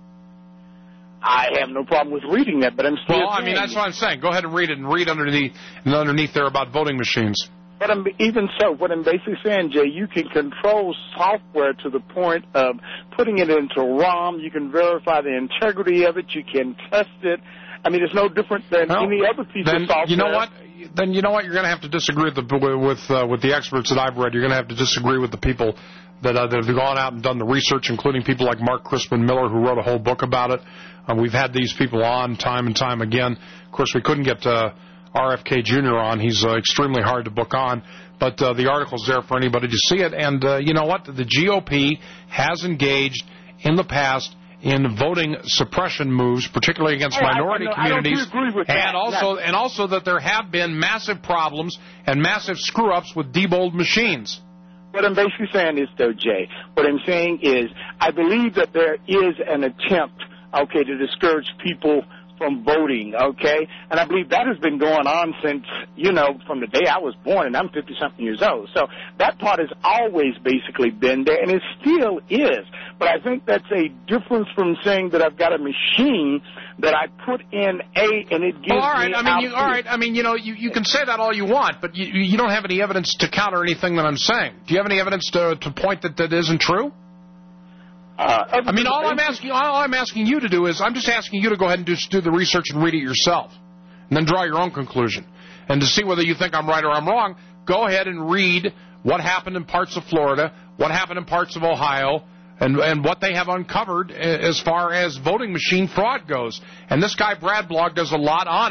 I have no problem with reading that, but I'm still Well, I mean, that's what I'm saying. Go ahead and read it and read underneath and underneath there about voting machines. But I'm, even so, what I'm basically saying, Jay, you can control software to the point of putting it into ROM. You can verify the integrity of it. You can test it. I mean, it's no different than well, any other piece then, of software. You know what? Then you know what? You're going to have to disagree with the with uh, with the experts that I've read. You're going to have to disagree with the people that, uh, that have gone out and done the research, including people like Mark Crispin Miller, who wrote a whole book about it. Um, we've had these people on time and time again. Of course, we couldn't get uh, R F K Junior on. He's uh, extremely hard to book on. But uh, the article's there for anybody to see it. And uh, you know what? The G O P has engaged in the past in voting suppression moves, particularly against hey, minority I, I I communities, don't agree with and that. also That's... and also that there have been massive problems and massive screw-ups with debold machines. What I'm basically saying is, though, Jay, what I'm saying is I believe that there is an attempt, okay, to discourage people from voting, okay? And I believe that has been going on since, you know, from the day I was born, and I'm fifty-something years old. So that part has always basically been there, and it still is. But I think that's a difference from saying that I've got a machine that I put in A and it gives well, all right. me I mean, you, all right. I mean, you know, you, you can say that all you want, but you, you don't have any evidence to counter anything that I'm saying. Do you have any evidence to, to point that that isn't true? Uh, I mean, all I'm asking, all I'm asking you to do is, I'm just asking you to go ahead and do, do the research and read it yourself, and then draw your own conclusion. And to see whether you think I'm right or I'm wrong, go ahead and read what happened in parts of Florida, what happened in parts of Ohio, and and what they have uncovered as far as voting machine fraud goes. And this guy Brad Blog does a lot on it.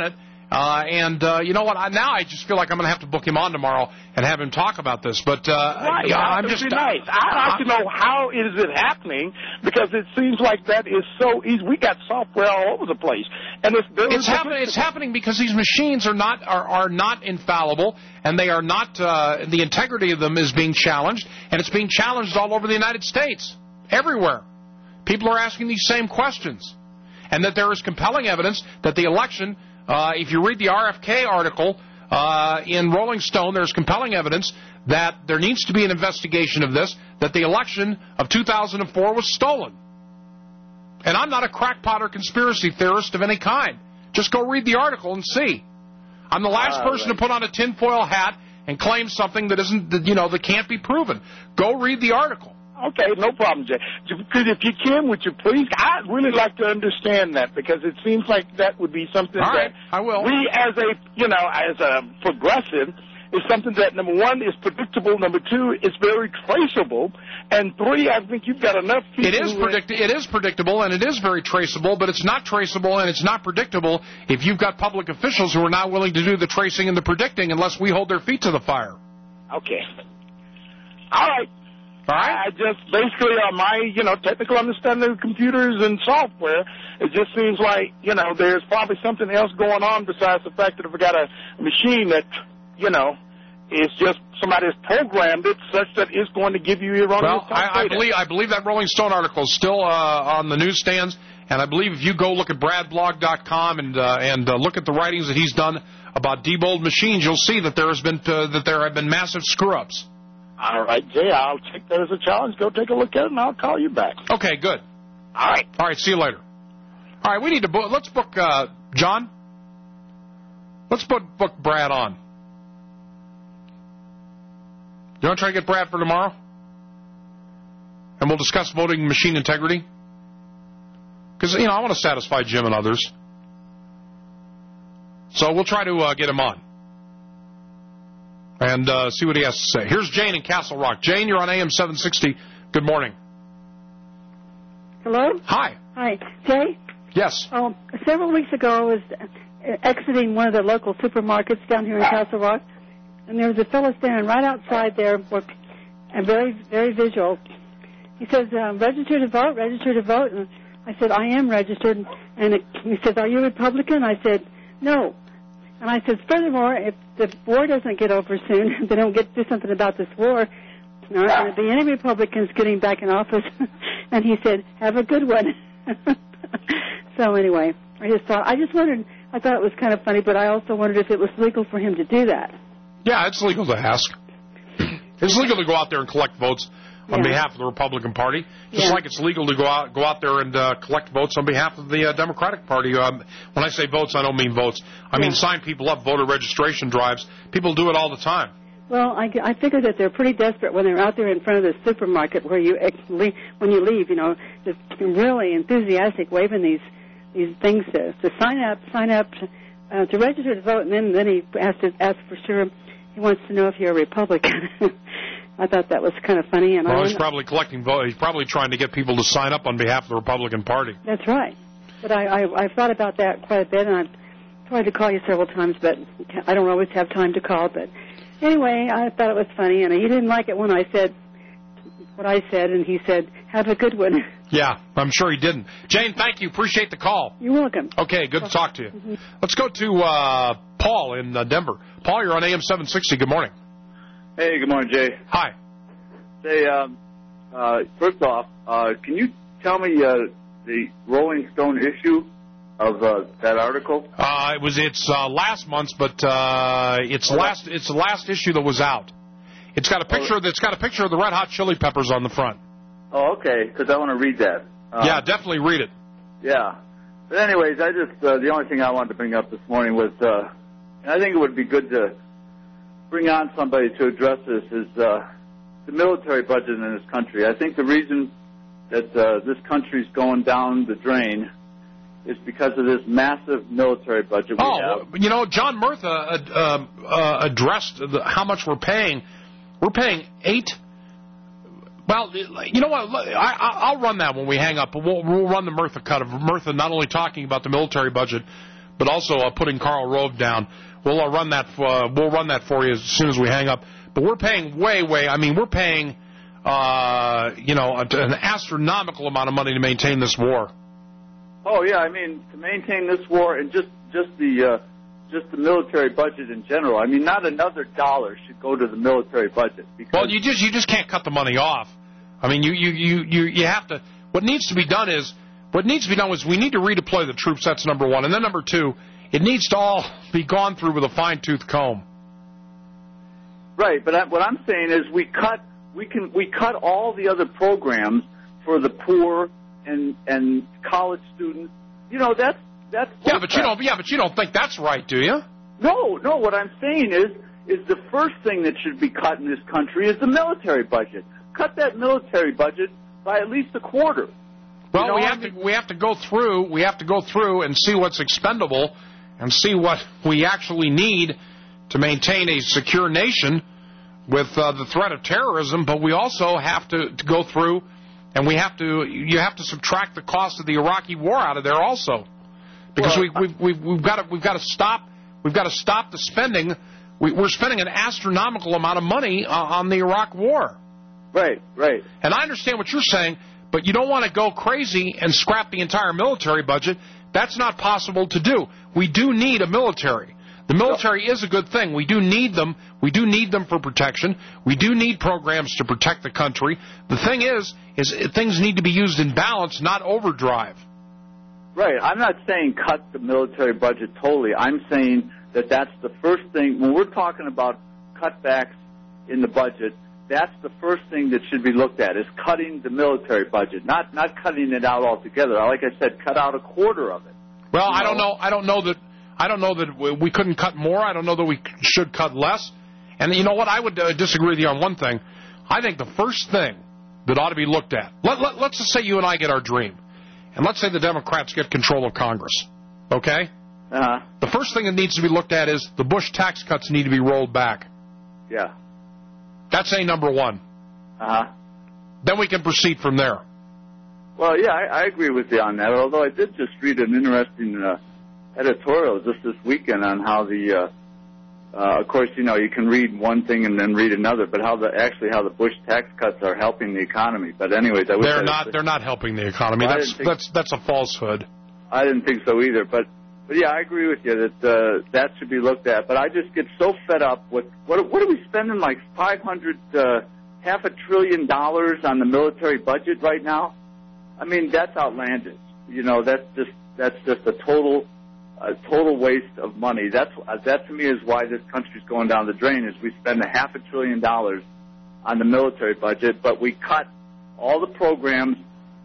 Uh, and uh, you know what? I, now I just feel like I'm going to have to book him on tomorrow and have him talk about this. But uh, right, yeah, I'm that would just be nice. I'd like to know how is it happening, because it seems like that is so easy. We got software all over the place, and it's very it's happening. It's happening because these machines are not are, are not infallible, and they are not. Uh, the integrity of them is being challenged, and it's being challenged all over the United States, everywhere. People are asking these same questions, and that there is compelling evidence that the election. Uh, if you read the R F K article uh, in Rolling Stone, there's compelling evidence that there needs to be an investigation of this, that the election of two thousand four was stolen. And I'm not a crackpot or conspiracy theorist of any kind. Just go read the article and see. I'm the last uh, person right. to put on a tinfoil hat and claim something that isn't, that, you know, that can't be proven. Go read the article. Okay, no problem, Jay. Because if you can, would you please? I'd really like to understand that, because it seems like that would be something All right, that I will. we, as a, you know, as a progressive, is something that, number one, is predictable. Number two, is very traceable. And three, I think you've got enough people. It is, predict- it is predictable, and it is very traceable, but it's not traceable and it's not predictable if you've got public officials who are not willing to do the tracing and the predicting unless we hold their feet to the fire. Okay. All right. All right. I just, basically, on my, you know, technical understanding of computers and software, it just seems like, you know, there's probably something else going on besides the fact that if we got a machine that, you know, is just somebody has programmed it such that it's going to give you erroneous Well, I, I data. believe I believe that Rolling Stone article is still uh, on the newsstands, and I believe if you go look at brad blog dot com and uh, and uh, look at the writings that he's done about Diebold machines, you'll see that there has been uh, that there have been massive screw-ups. All right, Jay, I'll take that as a challenge. Go take a look at it, and I'll call you back. Okay, good. All right. All right, see you later. All right, we need to book. Let's book uh, John. Let's book, book Brad on. You want to try to get Brad for tomorrow? And we'll discuss voting machine integrity? Because, you know, I want to satisfy Jim and others. So we'll try to uh, get him on. And uh, see what he has to say. Here's Jane in Castle Rock. Jane, you're on A M seven sixty. Good morning. Hello? Hi. Hi. Jay? Yes. Um, several weeks ago, I was exiting one of the local supermarkets down here in Castle Rock, and there was a fellow standing right outside there, and very, very visual. He says, uh, register to vote, register to vote. And I said, I am registered. And it, he says, are you a Republican? I said, no. And I said, furthermore, if the war doesn't get over soon, they don't get do something about this war, there aren't going to be any Republicans getting back in office. And he said, have a good one. So anyway, I just thought, I just wondered, I thought it was kind of funny, but I also wondered if it was legal for him to do that. Yeah, it's legal to ask. It's legal to go out there and collect votes on yeah. behalf of the Republican Party, just yeah. like it's legal to go out go out there and uh, collect votes on behalf of the uh, Democratic Party. Um, when I say votes, I don't mean votes. I yeah. mean sign people up, voter registration drives. People do it all the time. Well, I, I figure that they're pretty desperate when they're out there in front of the supermarket where you when you leave, you know, just really enthusiastic, waving these these things to, to sign up, sign up, uh, to register to vote, and then then he has to ask for sure. He wants to know if you're a Republican. I thought that was kind of funny. And well, I he's probably collecting votes. He's probably trying to get people to sign up on behalf of the Republican Party. That's right. But I, I, I've thought about that quite a bit, and I've tried to call you several times, but I don't always have time to call. But anyway, I thought it was funny, and he didn't like it when I said what I said, and he said, have a good one. Yeah, I'm sure he didn't. Jane, thank you. Appreciate the call. You're welcome. Okay, good to talk to you. Mm-hmm. Let's go to uh, Paul in uh, Denver. Paul, you're on A M seven sixty. Good morning. Hey, good morning, Jay. Hi. Say, um, uh, first off, uh, can you tell me uh, the Rolling Stone issue of uh, that article? Uh, it was it's uh, last month's, but uh, it's oh, last it's the last issue that was out. It's got a picture. Oh. It's got a picture of the Red Hot Chili Peppers on the front. Oh, okay, because I want to read that. Um, yeah, definitely read it. Yeah. But anyways, I just uh, the only thing I wanted to bring up this morning was, uh, and I think it would be good to bring on somebody to address this, is uh, the military budget in this country. I think the reason that uh, this country's going down the drain is because of this massive military budget we oh, have. You know, John Murtha uh, uh, addressed the, how much we're paying. We're paying eight. Well, you know what? I, I'll run that when we hang up. We'll, we'll run the Murtha cut of Murtha not only talking about the military budget, but also uh, putting Karl Rove down. We'll uh, run that. Uh, we'll run that for you as soon as we hang up. But we're paying way, way. I mean, we're paying, uh, you know, an astronomical amount of money to maintain this war. Oh yeah, I mean, to maintain this war and just just the uh, just the military budget in general. I mean, not another dollar should go to the military budget. Because well, you just you just can't cut the money off. I mean, you you you you you have to. What needs to be done is what needs to be done is we need to redeploy the troops. That's number one, and then number two. It needs to all be gone through with a fine-tooth comb. Right, but I, what I'm saying is we cut we can we cut all the other programs for the poor and and college students. You know, that's that's yeah, but you don't yeah, but you don't think that's right, do you? No, no. What I'm saying is is the first thing that should be cut in this country is the military budget. Cut that military budget by at least a quarter. Well, you know, we have I mean, to we have to go through we have to go through and see what's expendable. And see what we actually need to maintain a secure nation with uh, the threat of terrorism. But we also have to, to go through, and we have to. You have to subtract the cost of the Iraqi war out of there also, because well, we, we've, we've, we've got to we've got to stop we've got to stop the spending. We, we're spending an astronomical amount of money uh, on the Iraq war. Right, right. And I understand what you're saying, but you don't want to go crazy and scrap the entire military budget. That's not possible to do. We do need a military. The military is a good thing. We do need them. We do need them for protection. We do need programs to protect the country. The thing is, is things need to be used in balance, not overdrive. Right. I'm not saying cut the military budget totally. I'm saying that that's the first thing. When we're talking about cutbacks in the budget, that's the first thing that should be looked at, is cutting the military budget, not not cutting it out altogether. Like I said, cut out a quarter of it. Well, you know? I don't know. I don't know that. I don't know that we couldn't cut more. I don't know that we should cut less. And you know what? I would uh, disagree with you on one thing. I think the first thing that ought to be looked at. Let, let, let's just say you and I get our dream, and let's say the Democrats get control of Congress. Okay? Uh-huh. The first thing that needs to be looked at is the Bush tax cuts need to be rolled back. Yeah. That's A number one. Uh-huh. Then we can proceed from there. Well, yeah, I, I agree with you on that, although I did just read an interesting uh, editorial just this weekend on how the, uh, uh, of course, you know, you can read one thing and then read another, but how the actually how the Bush tax cuts are helping the economy. But anyways, I wish they're I not. They're not helping the economy. Well, that's think, that's that's a falsehood. I didn't think so either, but. But yeah, I agree with you that uh, that should be looked at. But I just get so fed up with what what are we spending like five hundred, uh, half a trillion dollars on the military budget right now? I mean, that's outlandish. You know, that's just that's just a total a total waste of money. That's that to me is why this country's going down the drain. Is we spend a half a trillion dollars on the military budget, but we cut all the programs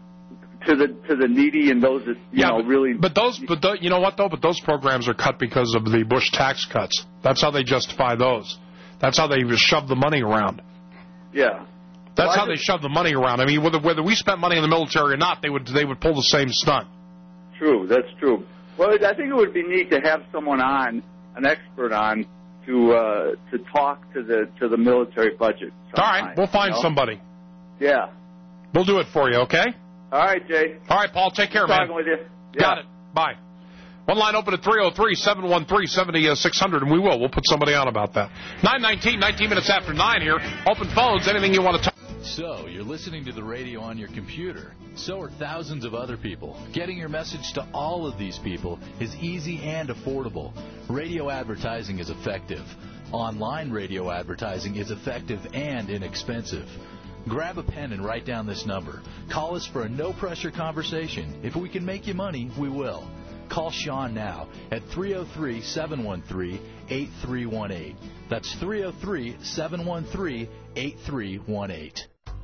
to the to the needy and those that you yeah, know but, really. But those, but the, you know what though? But those programs are cut because of the Bush tax cuts. That's how they justify those. That's how they shove the money around. Yeah. That's well, how just, they shove the money around. I mean, whether whether we spent money in the military or not, they would they would pull the same stunt. True, that's true. Well, I think it would be neat to have someone on, an expert on, to uh, to talk to the to the military budget. All right, we'll find you know? somebody. Yeah. We'll do it for you, okay? All right, Jay. All right, Paul. Take care, Good man. talking with you. Yeah. Got it. Bye. One line open at three oh three, seven one three, seven six zero zero, and we will. We'll put somebody on about that. nine nineteen, nineteen minutes after nine here. Open phones, anything you want to talk. So, you're listening to the radio on your computer. So are thousands of other people. Getting your message to all of these people is easy and affordable. Radio advertising is effective. Online radio advertising is effective and inexpensive. Grab a pen and write down this number. Call us for a no-pressure conversation. If we can make you money, we will. Call Sean now at three oh three, seven one three, eight three one eight. That's three oh three, seven one three, eight three one eight.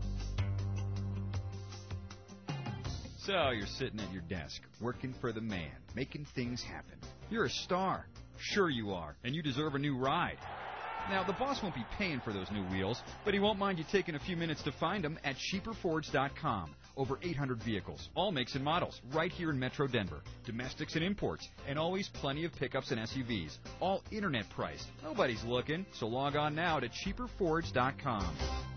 So you're sitting at your desk, working for the man, making things happen. You're a star. Sure you are, and you deserve a new ride. Now, the boss won't be paying for those new wheels, but he won't mind you taking a few minutes to find them at cheaper fords dot com. Over eight hundred vehicles, all makes and models, right here in Metro Denver. Domestics and imports, and always plenty of pickups and S U Vs. All internet priced. Nobody's looking, so log on now to cheaper fords dot com.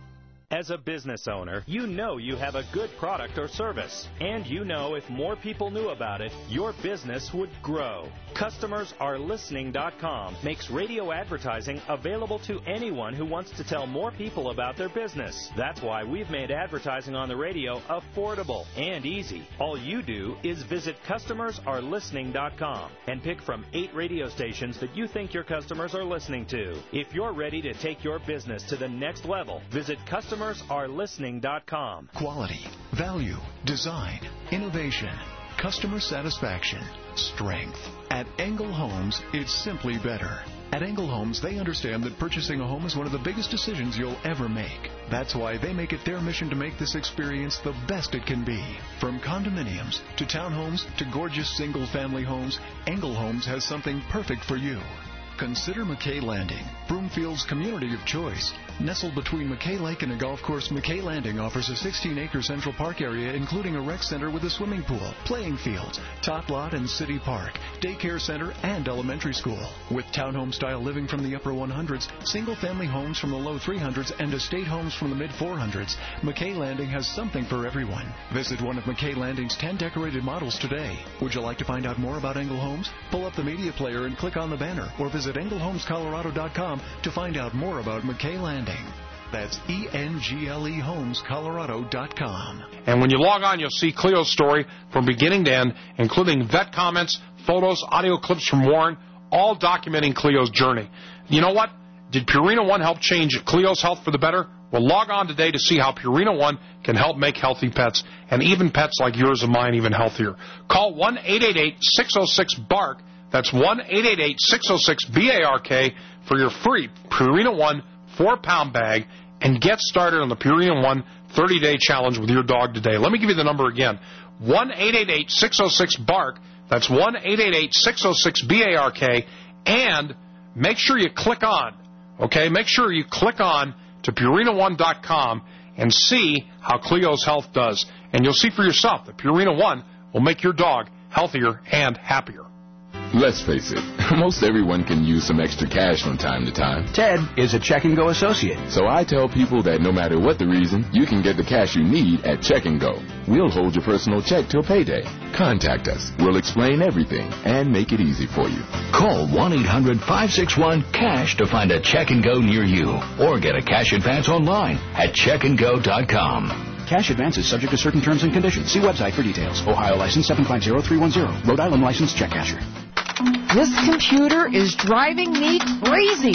As a business owner, you know you have a good product or service, and you know if more people knew about it, your business would grow. Customers Are Listening dot com makes radio advertising available to anyone who wants to tell more people about their business. That's why we've made advertising on the radio affordable and easy. All you do is visit Customers Are Listening dot com and pick from eight radio stations that you think your customers are listening to. If you're ready to take your business to the next level, visit Customers Are Listening dot com. Quality, value, design, innovation, customer satisfaction, strength. At Engel Homes, it's simply better. At Engel Homes, they understand that purchasing a home is one of the biggest decisions you'll ever make. That's why they make it their mission to make this experience the best it can be. From condominiums to townhomes to gorgeous single-family homes, Engel Homes has something perfect for you. Consider McKay Landing, Broomfield's community of choice. Nestled between McKay Lake and a golf course, McKay Landing offers a sixteen-acre Central Park area, including a rec center with a swimming pool, playing fields, tot lot and city park, daycare center, and elementary school. With townhome-style living from the upper hundreds, single-family homes from the low three hundreds, and estate homes from the mid four hundreds, McKay Landing has something for everyone. Visit one of McKay Landing's ten decorated models today. Would you like to find out more about Engel Homes? Pull up the media player and click on the banner, or visit Engel Homes Colorado dot com to find out more about McKay Landing. That's E N G L E Homes Colorado dot com. And when you log on, you'll see Cleo's story from beginning to end, including vet comments, photos, audio clips from Warren, all documenting Cleo's journey. You know what? Did Purina One help change Cleo's health for the better? Well, log on today to see how Purina One can help make healthy pets, and even pets like yours and mine, even healthier. Call one eight eight eight, six oh six, B A R K. That's one eight eight eight, six oh six, B A R K for your free Purina One four-pound bag, and get started on the Purina One thirty-day challenge with your dog today. Let me give you the number again, one eight eight eight, six oh six, B A R K. That's one eight eight eight, six oh six, B A R K, and make sure you click on, okay, make sure you click on to Purina One dot com and see how Cleo's Health does. And you'll see for yourself that Purina One will make your dog healthier and happier. Let's face it, most everyone can use some extra cash from time to time. Ted is a Check and Go associate. So I tell people that no matter what the reason, you can get the cash you need at Check and Go. We'll hold your personal check till payday. Contact us. We'll explain everything and make it easy for you. Call one eight hundred, five six one, CASH to find a Check and Go near you. Or get a cash advance online at check and go dot com. Cash advance is subject to certain terms and conditions. See website for details. Ohio license seven five zero three one zero. Rhode Island license check casher. This computer is driving me crazy.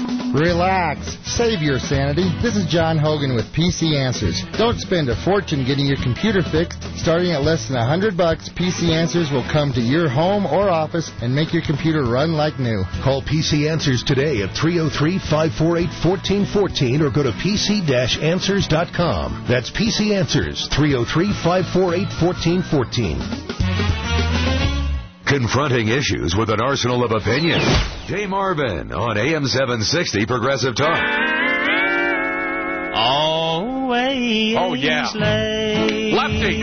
Relax. Save your sanity. This is John Hogan with P C Answers. Don't spend a fortune getting your computer fixed. Starting at less than one hundred bucks, P C Answers will come to your home or office and make your computer run like new. Call P C Answers today at three oh three, five four eight, one four one four or go to P C answers dot com. That's P C Answers, three oh three, five four eight, one four one four. Confronting issues with an arsenal of opinion. Jay Marvin on A M seven sixty Progressive Talk. Always oh, yeah. Lefty.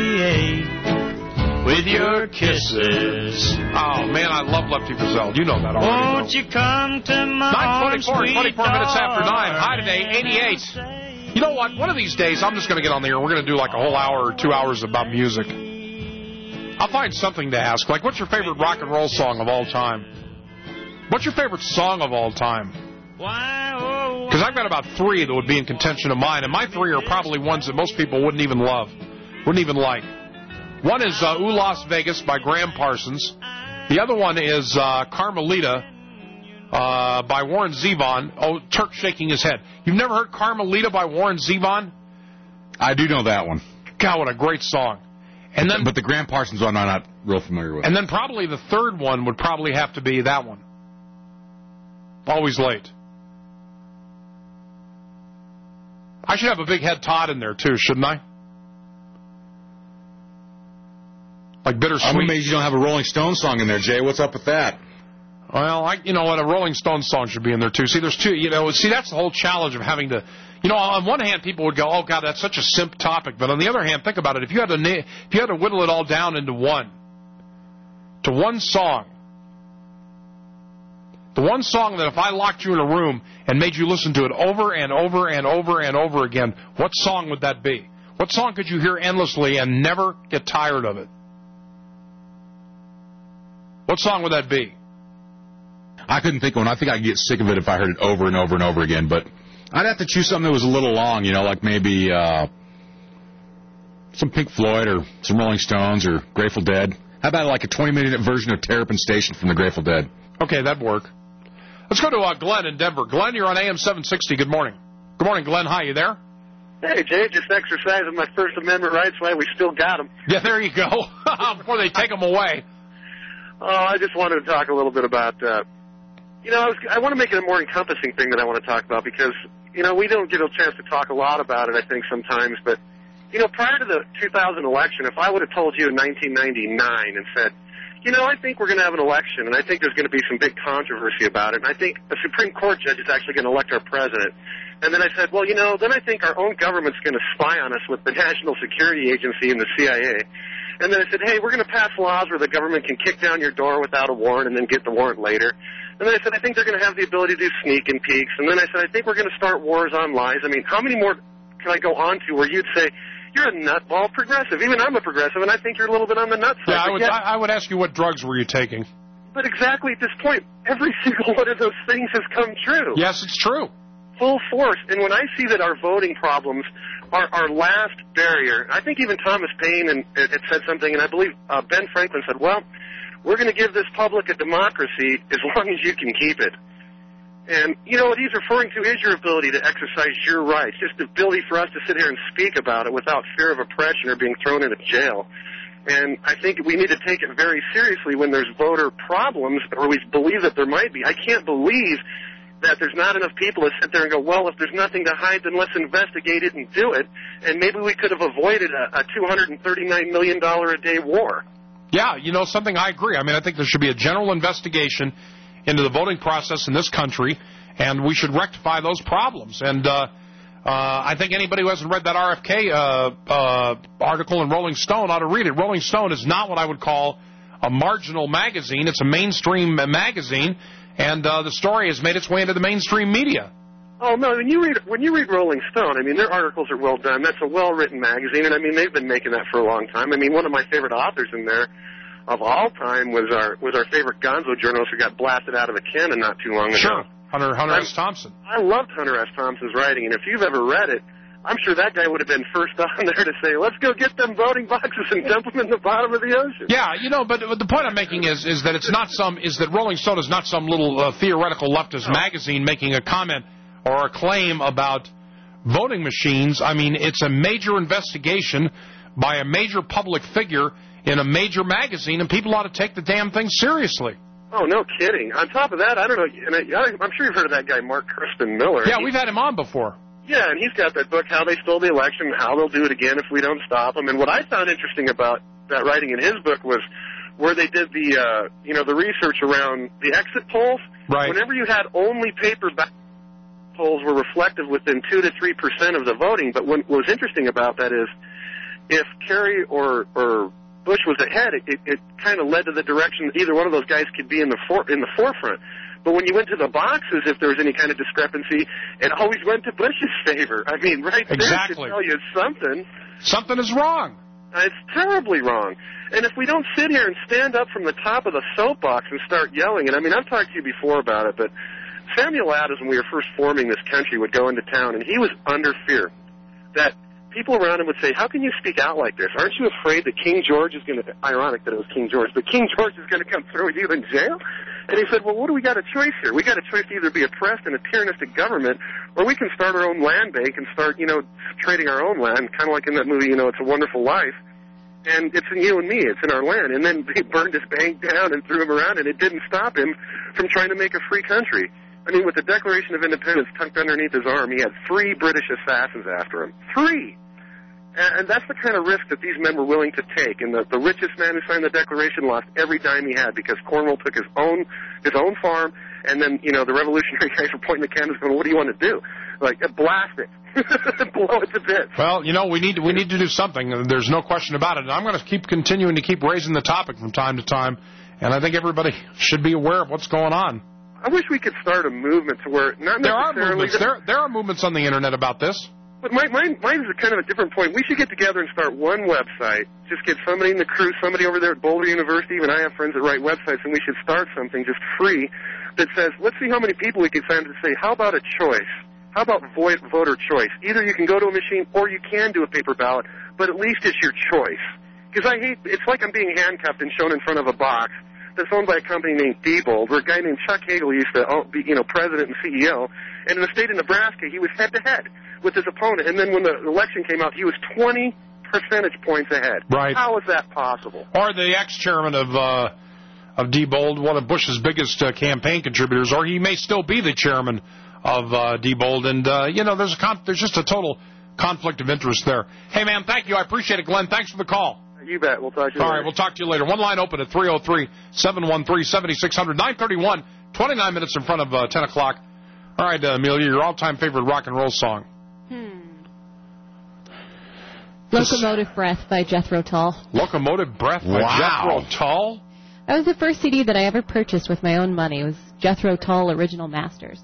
With your kisses. Oh, man, I love Lefty Frizzell. You know that already. Won't you come to my nine twenty-four, twenty-four minutes after nine. High today, eighty-eight. You know what? One of these days, I'm just going to get on the air. We're going to do like a whole hour or two hours about music. I'll find something to ask. Like, what's your favorite rock and roll song of all time? What's your favorite song of all time? Because I've got about three that would be in contention of mine, and my three are probably ones that most people wouldn't even love, wouldn't even like. One is uh, Ooh Las Vegas by Graham Parsons. The other one is uh, Carmelita uh, by Warren Zevon. Oh, Turk shaking his head. You've never heard Carmelita by Warren Zevon? I do know that one. God, what a great song. And then, but the Graham Parsons one I'm not real familiar with. And then probably the third one would probably have to be that one. Always Late. I should have a Big Head Todd in there, too, shouldn't I? Like Bittersweet. I'm amazed you don't have a Rolling Stones song in there, Jay. What's up with that? Well, I, you know what, a Rolling Stones song should be in there, too. See, there's two, you know, see, that's the whole challenge of having to... You know, on one hand, people would go, "Oh God, that's such a simp topic." But on the other hand, think about it: if you had to, if you had to whittle it all down into one, to one song, the one song that if I locked you in a room and made you listen to it over and over and over and over again, what song would that be? What song could you hear endlessly and never get tired of it? What song would that be? I couldn't think of one. I think I'd get sick of it if I heard it over and over and over again, but I'd have to choose something that was a little long, you know, like maybe uh, some Pink Floyd or some Rolling Stones or Grateful Dead. How about like a twenty-minute version of Terrapin Station from the Grateful Dead? Okay, that'd work. Let's go to uh, Glenn in Denver. Glenn, you're on A M seven sixty. Good morning. Good morning, Glenn. Hi, you there? Hey, Jay, just exercising my First Amendment rights while we still got them. Yeah, there you go. Before they take them away. Oh, I just wanted to talk a little bit about, uh, you know, I, was, I want to make it a more encompassing thing that I want to talk about because, you know, we don't get a chance to talk a lot about it, I think, sometimes. But, you know, prior to the two thousand election, if I would have told you in nineteen ninety-nine and said, you know, I think we're going to have an election, and I think there's going to be some big controversy about it, and I think a Supreme Court judge is actually going to elect our president. And then I said, well, you know, then I think our own government's going to spy on us with the National Security Agency and the C I A. And then I said, hey, we're going to pass laws where the government can kick down your door without a warrant and then get the warrant later. And then I said, I think they're going to have the ability to do sneak and peeks. And then I said, I think we're going to start wars on lies. I mean, how many more can I go on to where you'd say, you're a nutball progressive. Even I'm a progressive, and I think you're a little bit on the nut side. Yeah, I would, yet, I, I would ask you what drugs were you taking? But exactly at this point, every single one of those things has come true. Yes, it's true. Full force. And when I see that our voting problems are our last barrier, I think even Thomas Paine and, it, it said something, and I believe uh, Ben Franklin said, well, we're going to give this public a democracy as long as you can keep it. And, you know, what he's referring to is your ability to exercise your rights, just the ability for us to sit here and speak about it without fear of oppression or being thrown into jail. And I think we need to take it very seriously when there's voter problems, or we believe that there might be. I can't believe that there's not enough people to sit there and go, well, if there's nothing to hide, then let's investigate it and do it. And maybe we could have avoided a, a two hundred thirty-nine million dollars a day war. Yeah, you know, something I agree. I mean, I think there should be a general investigation into the voting process in this country, and we should rectify those problems. And uh, uh, I think anybody who hasn't read that R F K uh, uh, article in Rolling Stone ought to read it. Rolling Stone is not what I would call a marginal magazine. It's a mainstream magazine, and uh, the story has made its way into the mainstream media. Oh, no, when you read when you read Rolling Stone, I mean, their articles are well done. That's a well-written magazine, and, I mean, they've been making that for a long time. I mean, one of my favorite authors in there of all time was our was our favorite gonzo journalist who got blasted out of a cannon not too long ago. Sure, Hunter, Hunter S. Thompson. I loved Hunter S. Thompson's writing, and if you've ever read it, I'm sure that guy would have been first on there to say, let's go get them voting boxes and dump them in the bottom of the ocean. Yeah, you know, but, but the point I'm making is is that it's not some is that Rolling Stone is not some little uh, theoretical leftist no. magazine making a comment or a claim about voting machines. I mean, it's a major investigation by a major public figure in a major magazine, and people ought to take the damn thing seriously. Oh, no kidding. On top of that, I don't know, and I, I'm sure you've heard of that guy, Mark Crispin Miller. Yeah, he, we've had him on before. Yeah, and he's got that book, How They Stole the Election, How They'll Do It Again If We Don't Stop Them. And what I found interesting about that writing in his book was where they did the, uh, you know, the research around the exit polls. Right. Whenever you had only paper ballot polls were reflective within two to three percent of the voting. But what was interesting about that is if Kerry or or Bush was ahead, it, it, it kind of led to the direction that either one of those guys could be in the for, in the forefront. But when you went to the boxes, if there was any kind of discrepancy, it always went to Bush's favor. I mean, right there exactly. should tell you something. Something is wrong. It's terribly wrong. And if we don't sit here and stand up from the top of the soapbox and start yelling, and I mean, I've talked to you before about it, but Samuel Adams, when we were first forming this country, would go into town, and he was under fear that people around him would say, how can you speak out like this? Aren't you afraid that King George is going to, ironic that it was King George, but King George is going to come throw you in jail? And he said, well, what do we got a choice here? We got a choice to either be oppressed in a tyrannistic government, or we can start our own land bank and start, you know, trading our own land, kind of like in that movie, you know, It's a Wonderful Life. And it's in you and me. It's in our land. And then he burned his bank down and threw him around, and it didn't stop him from trying to make a free country. I mean, with the Declaration of Independence tucked underneath his arm, he had three British assassins after him. Three! And that's the kind of risk that these men were willing to take. And the, the richest man who signed the Declaration lost every dime he had because Cornwall took his own his own farm, and then, you know, the revolutionary guys were pointing the cannons going, what do you want to do? Like, blast it. Blow it to bits. Well, you know, we need, we need to do something. There's no question about it. And I'm going to keep continuing to keep raising the topic from time to time. And I think everybody should be aware of what's going on. I wish we could start a movement to where not There are necessarily. movements. There, there are movements on the internet about this. But mine, mine, mine is a kind of a different point. We should get together and start one website. Just get somebody in the crew, somebody over there at Boulder University. Even I have friends that write websites, and we should start something just free that says, let's see how many people we can sign up to say, how about a choice? How about void, voter choice? Either you can go to a machine or you can do a paper ballot, but at least it's your choice. Because I hate, it's like I'm being handcuffed and shown in front of a box that's owned by a company named Diebold, where a guy named Chuck Hagel used to be, you know, president and C E O. And in the state of Nebraska, he was head-to-head with his opponent. And then when the election came out, he was twenty percentage points ahead. Right. How is that possible? Or the ex-chairman of uh, of Diebold, one of Bush's biggest uh, campaign contributors, or he may still be the chairman of uh, Diebold. And, uh, you know, there's, a con- there's just a total conflict of interest there. Hey, man, thank you. I appreciate it, Glenn. Thanks for the call. You bet. We'll talk to you All later. right, we'll talk to you later. One line open at three oh three, seven one three, seven six zero zero, nine thirty-one, twenty-nine minutes in front of uh, ten o'clock. All right, uh, Amelia, your all-time favorite rock and roll song. Hmm. Locomotive Breath by Jethro Tull. Locomotive Breath by Wow. Jethro Tull? That was the first C D that I ever purchased with my own money. It was Jethro Tull Original Masters.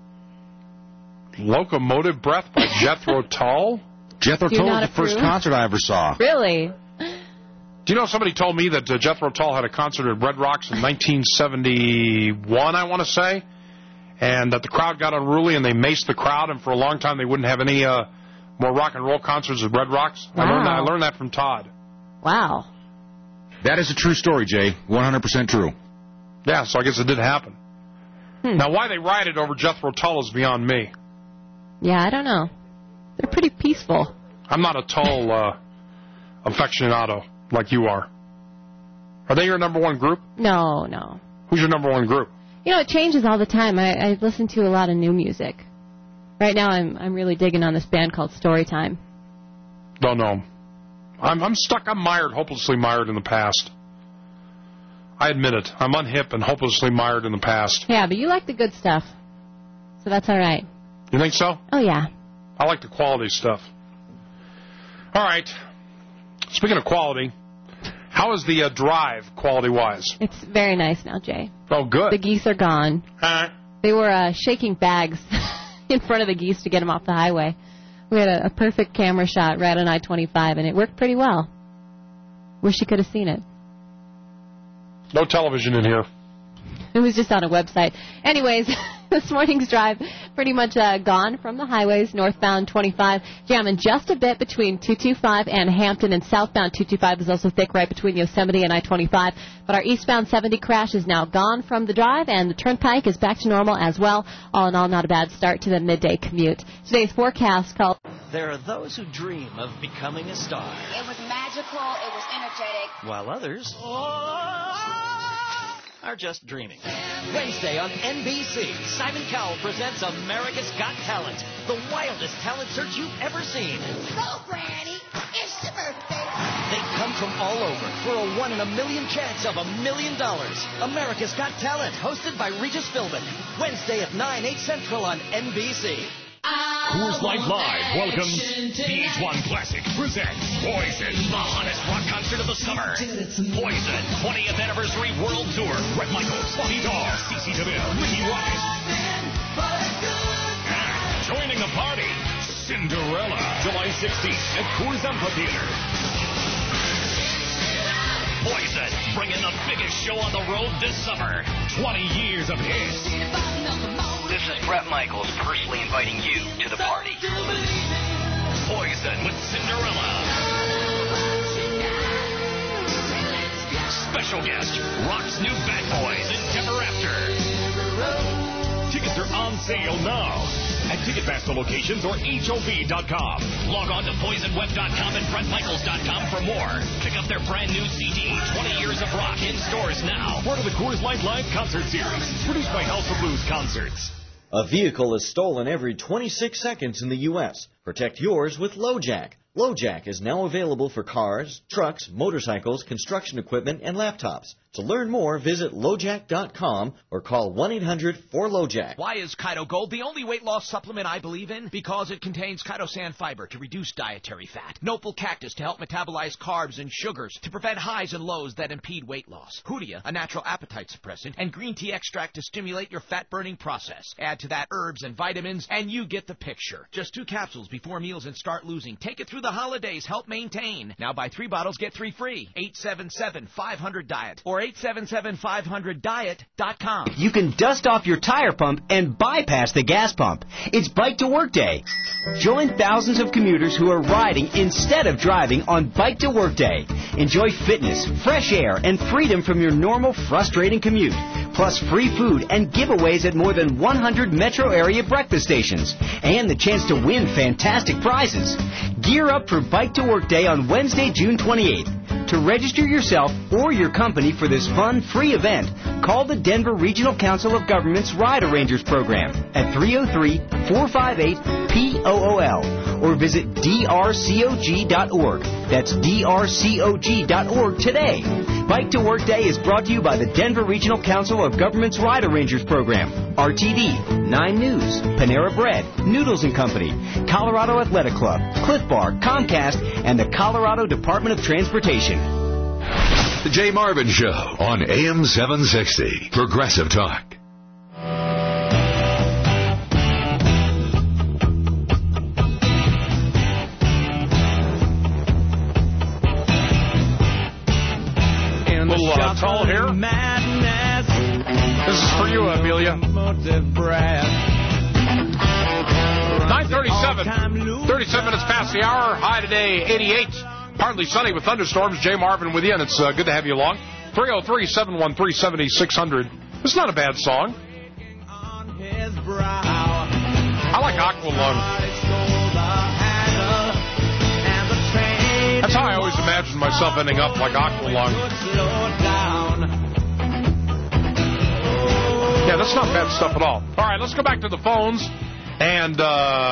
Locomotive Breath by Jethro Tull? Jethro Do you Tull not was the first approve? concert I ever saw. Really? Do you know somebody told me that uh, Jethro Tull had a concert at Red Rocks in nineteen seventy-one, I want to say, and that the crowd got unruly and they maced the crowd, and for a long time they wouldn't have any uh, more rock and roll concerts at Red Rocks? I learned that, I learned that from Todd. Wow. That is a true story, Jay. one hundred percent true. Yeah, so I guess it did happen. Hmm. Now, why they rioted over Jethro Tull is beyond me. Yeah, I don't know. They're pretty peaceful. I'm not a Tull uh, aficionado like you are. Are they your number one group? No, no. Who's your number one group? You know, it changes all the time. I, I listen to a lot of new music. Right now, I'm I'm really digging on this band called Storytime. Don't know. I'm I'm stuck. I'm mired, hopelessly mired in the past. I admit it. I'm unhip and hopelessly mired in the past. Yeah, but you like the good stuff, so that's all right. You think so? Oh, yeah. I like the quality stuff. All right. Speaking of quality, how is the uh, drive quality-wise? It's very nice now, Jay. Oh, good. The geese are gone. Uh, They were uh, shaking bags in front of the geese to get them off the highway. We had a, a perfect camera shot right on I twenty-five, and it worked pretty well. Wish you could have seen it. no television in here. It was just on a website. Anyways, this morning's drive pretty much uh, gone from the highways, northbound twenty-five, jamming just a bit between two twenty-five and Hampton, and southbound two twenty-five is also thick right between Yosemite and I twenty-five. But our eastbound seventy crash is now gone from the drive, and the turnpike is back to normal as well. All in all, not a bad start to the midday commute. Today's forecast called... There are those who dream of becoming a star, It was magical. It was energetic. while others are just dreaming. Wednesday on N B C, Simon Cowell presents America's Got Talent, the wildest talent search you've ever seen. Go, Granny. It's your birthday. They come from all over for a one in a million chance of a million dollars. America's Got Talent, hosted by Regis Philbin. Wednesday at nine, eight Central on N B C. Coors Light Live welcomes V H one Classic presents Poison, the hottest rock concert of the summer. Poison, twentieth Anniversary World Tour. Bret Michaels, Bobby Dall, C C DeVille, Ricky Rocket. And joining the party, Cinderella, July sixteenth at Coors Amphitheater. Poison, bringing the biggest show on the road this summer. twenty years of hits. This is Bret Michaels personally inviting you to the party. Poison with Cinderella. Special guest, Rock's new Bad Boys and Ever After. Tickets are on sale now at Ticketmaster locations or H O B dot com. Log on to poison web dot com and Bret Michaels dot com for more. Pick up their brand new C D, twenty years of Rock, in stores now. Part of the Coors Light Live Concert Series, produced by House of Blues Concerts. A vehicle is stolen every twenty-six seconds in the U S Protect yours with LoJack. LoJack is now available for cars, trucks, motorcycles, construction equipment, and laptops. To learn more, visit LoJack dot com or call one eight hundred four LoJack. Why is Kito Gold the only weight loss supplement I believe in? Because it contains chitosan fiber to reduce dietary fat, Nopal cactus to help metabolize carbs and sugars to prevent highs and lows that impede weight loss, Hoodia, a natural appetite suppressant, and green tea extract to stimulate your fat-burning process. Add to that herbs and vitamins, and you get the picture. Just two capsules before meals and start losing. Take it through the holidays. Help maintain. Now buy three bottles, get three free. eight seven seven, five hundred, diet or eight seven seven, five hundred, diet dot com. You can dust off your tire pump and bypass the gas pump. It's Bike to Work Day. Join thousands of commuters who are riding instead of driving on Bike to Work Day. Enjoy fitness, fresh air, and freedom from your normal frustrating commute. Plus free food and giveaways at more than one hundred metro area breakfast stations. And the chance to win fantastic prizes. Gear up for Bike to Work Day on Wednesday, June twenty-eighth. To register yourself or your company for this fun, free event, call the Denver Regional Council of Governments Ride Arrangers Program at three oh three, four five eight, P O O L or visit D R C O G dot org. That's D R C O G dot org today. Bike to Work Day is brought to you by the Denver Regional Council of Governments Ride Arrangers Program, R T D, Nine News, Panera Bread, Noodles and Company, Colorado Athletic Club, Cliff Bar, Comcast, and the Colorado Department of Transportation. The Jay Marvin Show on A M seven sixty. Progressive Talk. Little uh, tall hair. This is for you, Amelia. nine thirty-seven. thirty-seven minutes past the hour. High today, eighty-eight. Partly sunny with thunderstorms. Jay Marvin with you, and it's uh, good to have you along. three oh three, seven one three, seven six zero zero. It's not a bad song. I like Aqualung. That's how I always imagined myself ending up, like Aqualung. Yeah, that's not bad stuff at all. All right, let's go back to the phones. And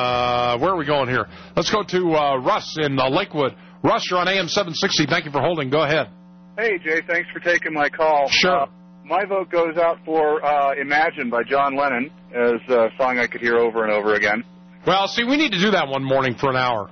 uh, where are we going here? Let's go to uh, Russ in uh, Lakewood. Russ, you're on A M seven sixty. Thank you for holding. Go ahead. Hey, Jay, thanks for taking my call. Sure. Uh, my vote goes out for uh, Imagine by John Lennon as a song I could hear over and over again. Well, see, we need to do that one morning for an hour.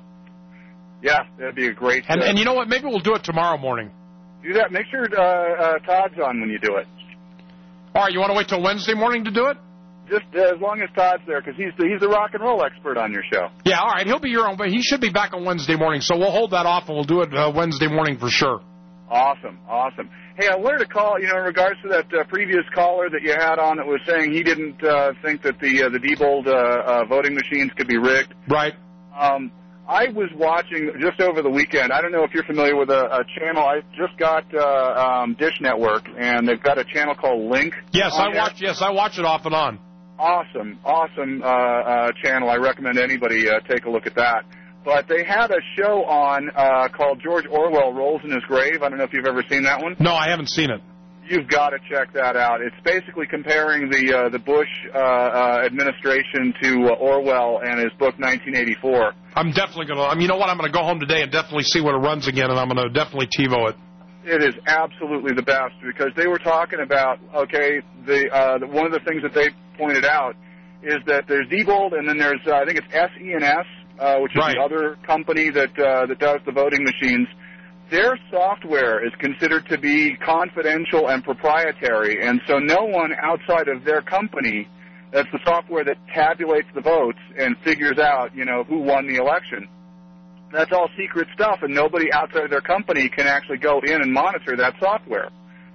Yeah, that'd be a great... And, uh, and you know what? Maybe we'll do it tomorrow morning. Do that. Make sure uh, uh, Todd's on when you do it. All right, you want to wait till Wednesday morning to do it? Just uh, as long as Todd's there, because he's the, he's the rock and roll expert on your show. Yeah, all right. He'll be your own, but he should be back on Wednesday morning, so we'll hold that off and we'll do it uh, Wednesday morning for sure. Awesome, awesome. Hey, I wanted to call, you know, in regards to that uh, previous caller that you had on that was saying he didn't uh, think that the uh, the Diebold uh, uh, voting machines could be rigged. Right. Um, I was watching just over the weekend. I don't know if you're familiar with a, a channel. I just got uh, um, Dish Network, and they've got a channel called Link. Yes, I watch. Yes, I watch it off and on. Awesome, awesome uh, uh, channel. I recommend anybody uh, take a look at that. But they had a show on uh, called George Orwell Rolls in His Grave. I don't know if you've ever seen that one. No, I haven't seen it. You've got to check that out. It's basically comparing the uh, the Bush uh, uh, administration to uh, Orwell and his book nineteen eighty-four. I'm definitely going to, I mean, you know what, I'm going to go home today and definitely see what it runs again, and I'm going to definitely TiVo it. It is absolutely the best, because they were talking about, okay, the, uh, the one of the things that they pointed out is that there's Diebold, and then there's, uh, I think it's S E and S, uh, which is right. the other company that uh, that does the voting machines. Their software is considered to be confidential and proprietary, and so no one outside of their company, that's the software that tabulates the votes and figures out, you know, who won the election. That's all secret stuff, and nobody outside of their company can actually go in and monitor that software.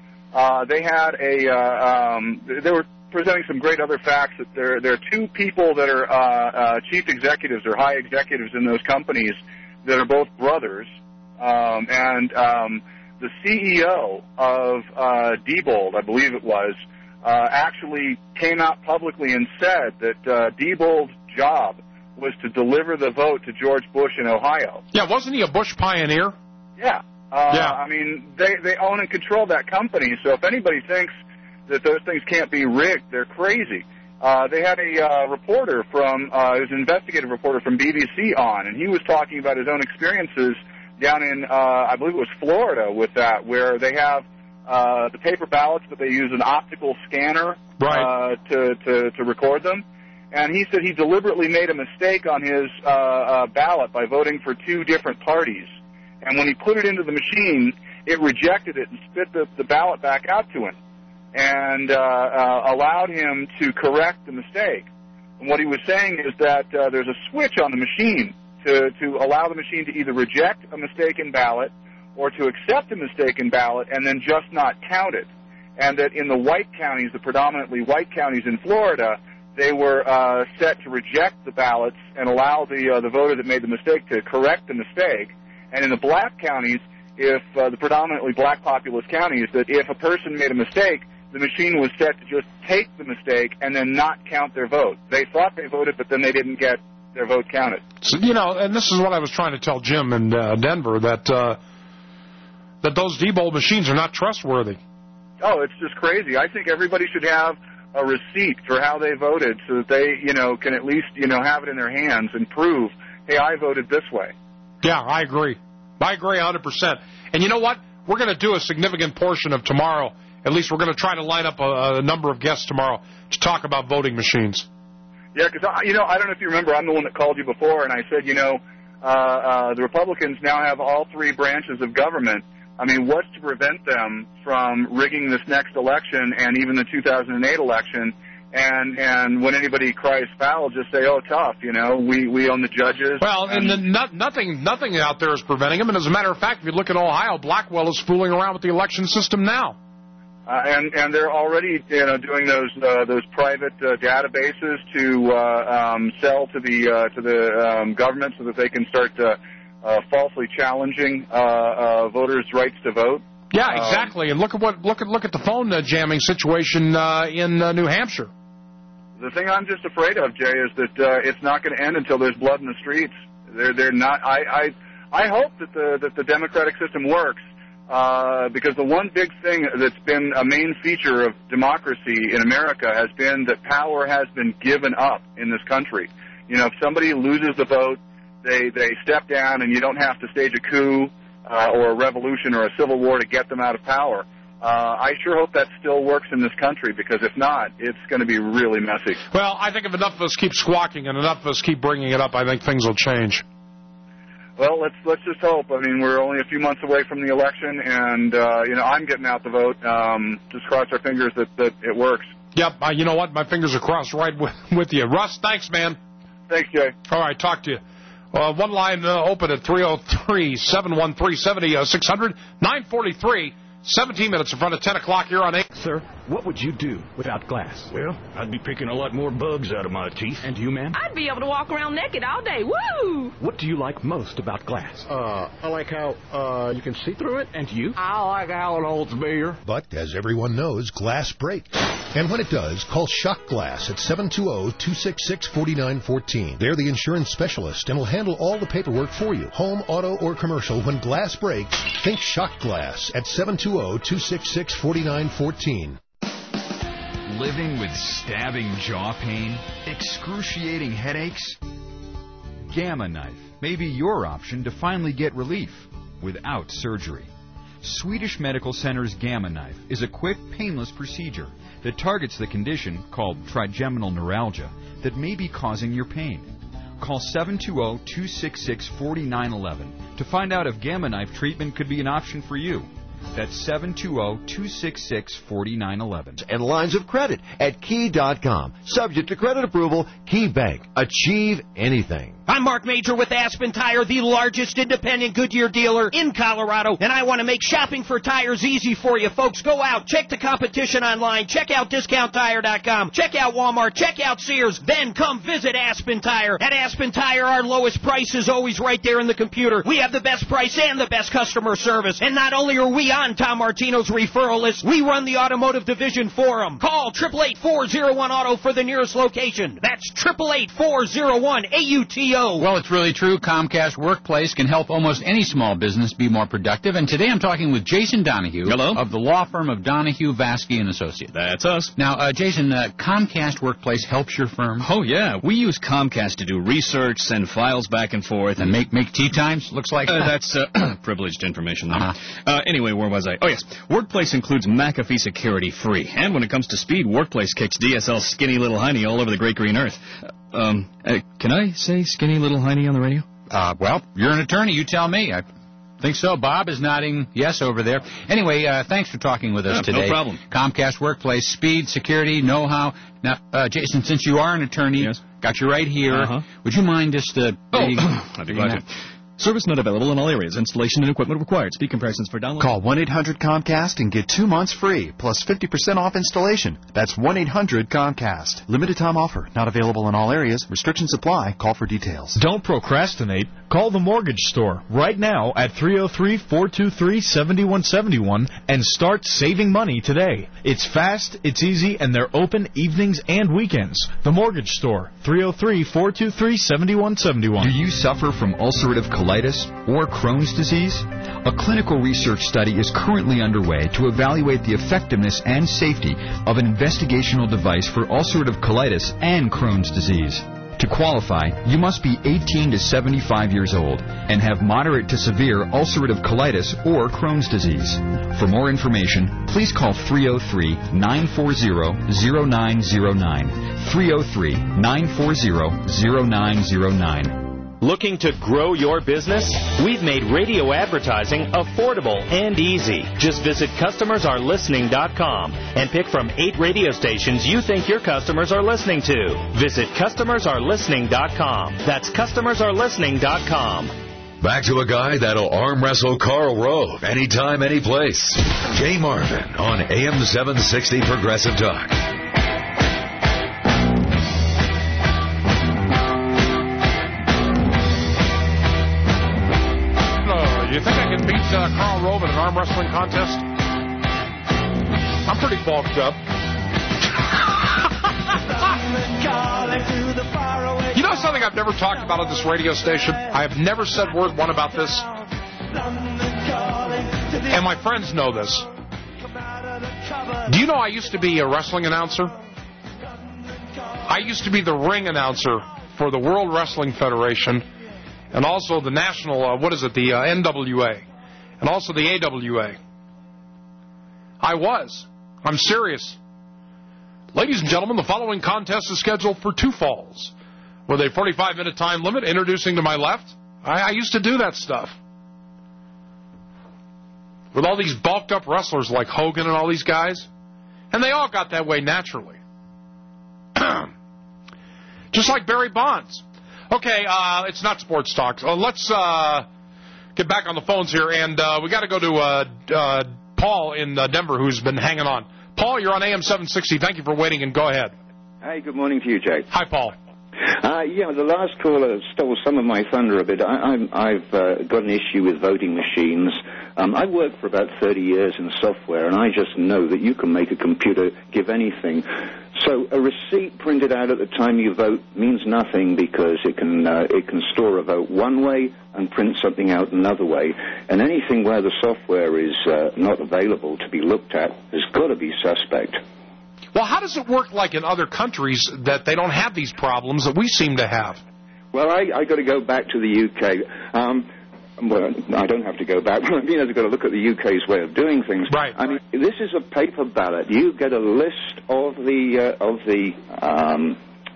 Uh, they had a, uh, um, they were presenting some great other facts that there, there are two people that are uh, uh, chief executives or high executives in those companies that are both brothers. Um, and um, the C E O of uh, Diebold, I believe it was, uh, actually came out publicly and said that uh, Diebold's job was to deliver the vote to George Bush in Ohio. Yeah, wasn't he a Bush pioneer? Yeah. Uh, yeah. I mean, they, they own and control that company, so if anybody thinks that those things can't be rigged, they're crazy. Uh, they had a uh, reporter from, uh, it was an investigative reporter from B B C on, and he was talking about his own experiences down in, uh, I believe it was Florida with that, where they have uh, the paper ballots, but they use an optical scanner right. uh, to, to, to record them. And he said he deliberately made a mistake on his uh, uh, ballot by voting for two different parties. And when he put it into the machine, it rejected it and spit the, the ballot back out to him and uh, uh, allowed him to correct the mistake. And what he was saying is that uh, there's a switch on the machine to, to allow the machine to either reject a mistaken ballot or to accept a mistaken ballot and then just not count it. And that in the white counties, the predominantly white counties in Florida, they were uh, set to reject the ballots and allow the uh, the voter that made the mistake to correct the mistake. And in the black counties, if uh, the predominantly black populous counties, that if a person made a mistake, the machine was set to just take the mistake and then not count their vote. They thought they voted, but then they didn't get their vote counted. So, you know, and this is what I was trying to tell Jim in uh, Denver, that uh, that those Diebold machines are not trustworthy. Oh, it's just crazy. I think everybody should have a receipt for how they voted so that they, you know, can at least, you know, have it in their hands and prove, hey, I voted this way. Yeah, I agree. I agree one hundred percent. And you know what? We're going to do a significant portion of tomorrow. At least we're going to try to line up a, a number of guests tomorrow to talk about voting machines. Yeah, because, you know, I don't know if you remember, I'm the one that called you before, and I said, you know, uh, uh, the Republicans now have all three branches of government. I mean, what's to prevent them from rigging this next election and even the two thousand eight election? And and when anybody cries foul, just say, oh, tough, you know, we, we own the judges. Well, and, and the, not, nothing nothing out there is preventing them. And as a matter of fact, if you look at Ohio, Blackwell is fooling around with the election system now. Uh, and and they're already, you know, doing those uh, those private uh, databases to uh, um, sell to the uh, to the um, government so that they can start uh, uh, falsely challenging uh, uh, voters' rights to vote. Yeah, exactly. Um, and look at what look at look at the phone uh, jamming situation uh, in uh, New Hampshire. The thing I'm just afraid of, Jay, is that uh, it's not going to end until there's blood in the streets. They're they're not. I I, I hope that the that the democratic system works. Uh, because the one big thing that's been a main feature of democracy in America has been that power has been given up in this country. You know, if somebody loses the vote, they, they step down and you don't have to stage a coup uh, or a revolution or a civil war to get them out of power. Uh, I sure hope that still works in this country, because if not, it's going to be really messy. Well, I think if enough of us keep squawking and enough of us keep bringing it up, I think things will change. Well, let's let's just hope. I mean, we're only a few months away from the election, and uh, you know, I'm getting out the vote. Um, just cross our fingers that, that it works. Yep. Uh, you know what? My fingers are crossed right with, with you. Russ, thanks, man. Thanks, Jay. All right, talk to you. Uh, one line uh, open at three oh three, seven one three, seven six hundred, nine forty-three. seventeen minutes in front of ten o'clock here on eight. Sir, what would you do without glass? Well, I'd be picking a lot more bugs out of my teeth. And you, ma'am? I'd be able to walk around naked all day. Woo! What do you like most about glass? Uh, I like how, uh, you can see through it. And you? I like how it holds beer. But, as everyone knows, glass breaks. And when it does, call Shock Glass at seven two zero, two six six, four nine one four. They're the insurance specialist and will handle all the paperwork for you. Home, auto, or commercial, when glass breaks, think Shock Glass at seven two zero, two six six, four nine one four. Living with stabbing jaw pain, excruciating headaches? Gamma Knife may be your option to finally get relief without surgery. Swedish Medical Center's Gamma Knife is a quick, painless procedure that targets the condition called trigeminal neuralgia that may be causing your pain. Call seven two zero, two six six, four nine one one to find out if Gamma Knife treatment could be an option for you. That's seven two zero, two six six, four nine one one. And lines of credit at Key dot com. Subject to credit approval, Key Bank. Achieve anything. I'm Mark Major with Aspen Tire, the largest independent Goodyear dealer in Colorado, and I want to make shopping for tires easy for you. Folks, go out, check the competition online, check out discount tire dot com, check out Walmart, check out Sears, then come visit Aspen Tire. At Aspen Tire, our lowest price is always right there in the computer. We have the best price and the best customer service, and not only are we on Tom Martino's referral list, we run the automotive division for them. Call eight eight eight, four oh one, auto for the nearest location. That's eight eight eight, four oh one, A U T O. Well, it's really true. Comcast Workplace can help almost any small business be more productive. And today I'm talking with Jason Donahue. Hello. Of the law firm of Donahue, Vasky and Associates. That's us. Now, uh, Jason, uh, Comcast Workplace helps your firm? Oh, yeah. We use Comcast to do research, send files back and forth. And make make tea times, looks like? Uh, that's uh, privileged information, though. Uh-huh. Uh, anyway, where was I? Oh, yes. Workplace includes McAfee security free. And when it comes to speed, Workplace kicks D S L's skinny little hiney all over the great green earth. Uh, um, uh, can I say skinny little hiney on the radio? Uh, well, you're an attorney. You tell me. I think so. Bob is nodding yes over there. Anyway, uh, thanks for talking with us Yeah, today. no problem. Comcast Workplace, speed, security, know-how. Now, uh, Jason, since you are an attorney, Yes. got you right here. Uh-huh. Would you mind just... Uh, Oh, being- I'd be glad to. Service not available in all areas. Installation and equipment required. Speed comparisons for download. Call one eight hundred Comcast and get two months free, plus fifty percent off installation. That's one eight hundred Comcast. Limited time offer. Not available in all areas. Restrictions apply. Call for details. Don't procrastinate. Call the Mortgage Store right now at three oh three, four two three, seven one seven one and start saving money today. It's fast, it's easy, and they're open evenings and weekends. The Mortgage Store, three oh three, four two three, seven one seven one. Do you suffer from ulcerative colitis or Crohn's disease? A clinical research study is currently underway to evaluate the effectiveness and safety of an investigational device for ulcerative colitis and Crohn's disease. To qualify, you must be eighteen to seventy-five years old and have moderate to severe ulcerative colitis or Crohn's disease. For more information, please call three oh three, nine four zero, zero nine zero nine. three oh three, nine four zero, zero nine zero nine. Looking to grow your business? We've made radio advertising affordable and easy. Just visit customers are listening dot com and pick from eight radio stations you think your customers are listening to. Visit customers are listening dot com. That's customers are listening dot com. Back to a guy that'll arm wrestle Karl Rove anytime, any place. Jay Marvin on A M seven sixty Progressive Talk. You think I can beat uh, Karl Rove in an arm wrestling contest? I'm pretty bulked up. You know something I've never talked about at this radio station? I have never said word one about this. And my friends know this. Do you know I used to be a wrestling announcer? I used to be the ring announcer for the World Wrestling Federation. And also the national, uh, what is it, the uh, N W A. And also the A W A. I was. I'm serious. Ladies and gentlemen, the following contest is scheduled for two falls. With a forty-five minute time limit, introducing to my left. I, I used to do that stuff. With all these bulked up wrestlers like Hogan and all these guys. And they all got that way naturally. Just like Barry Bonds. Okay, uh, it's not sports talk. Uh, let's uh, get back on the phones here, and uh, we got to go to uh, uh, Paul in uh, Denver, who's been hanging on. Paul, you're on A M seven sixty. Thank you for waiting, and go ahead. Hey, good morning to you, Jay. Hi, Paul. Uh, yeah, the last caller stole some of my thunder a bit. I, I'm, I've uh, got an issue with voting machines. Um, I worked for about thirty years in software, and I just know that you can make a computer give anything. So a receipt printed out at the time you vote means nothing because it can uh, it can store a vote one way and print something out another way. And anything where the software is uh, not available to be looked at has got to be suspect. Well, how does it work like in other countries that they don't have these problems that we seem to have? Well, I, I got to go back to the U K. Um, well, I don't have to go back. I mean, I've got to look at the U K's way of doing things. Right. I mean, this is a paper ballot. You get a list of the uh, of the um,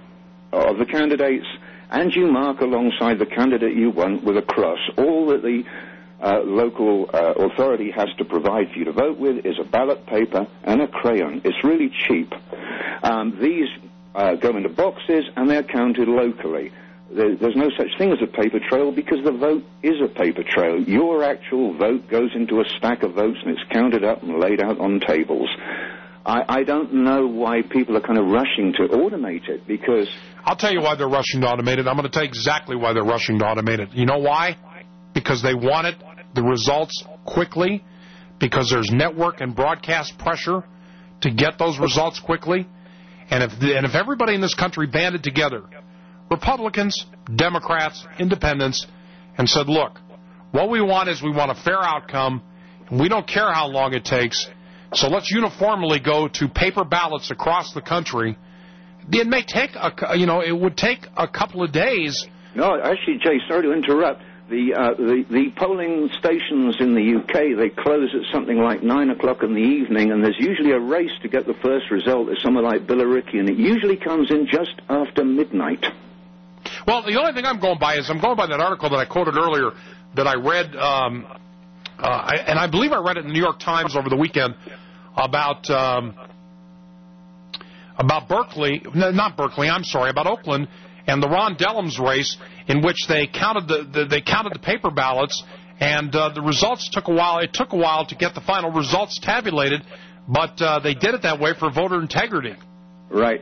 of the candidates, and you mark alongside the candidate you want with a cross. All that the uh, local uh, authority has to provide for you to vote with is a ballot paper and a crayon. It's really cheap. Um, these uh, go into boxes, and they're counted locally. There's no such thing as a paper trail because the vote is a paper trail. Your actual vote goes into a stack of votes and it's counted up and laid out on tables. I, I don't know why people are kind of rushing to automate it because... I'll tell you why they're rushing to automate it. I'm going to tell you exactly why they're rushing to automate it. You know why? Because they want it, the results quickly, because there's network and broadcast pressure to get those results quickly. And if, the, and if everybody in this country banded together... Republicans, Democrats, Independents, and said, look, what we want is we want a fair outcome, and we don't care how long it takes, so let's uniformly go to paper ballots across the country. It may take, a, you know, it would take a couple of days. No, actually, Jay, sorry to interrupt. The, uh, the the polling stations in the U K, they close at something like nine o'clock in the evening, and there's usually a race to get the first result. There's someone like Billericay, and it usually comes in just after midnight. Well, the only thing I'm going by is I'm going by that article that I quoted earlier that I read, um, uh, I, and I believe I read it in the New York Times over the weekend about um, about Berkeley, no, not Berkeley, I'm sorry, about Oakland and the Ron Dellums race, in which they counted the, the they counted the paper ballots, and uh, the results took a while. It took a while to get the final results tabulated, but uh, they did it that way for voter integrity. Right.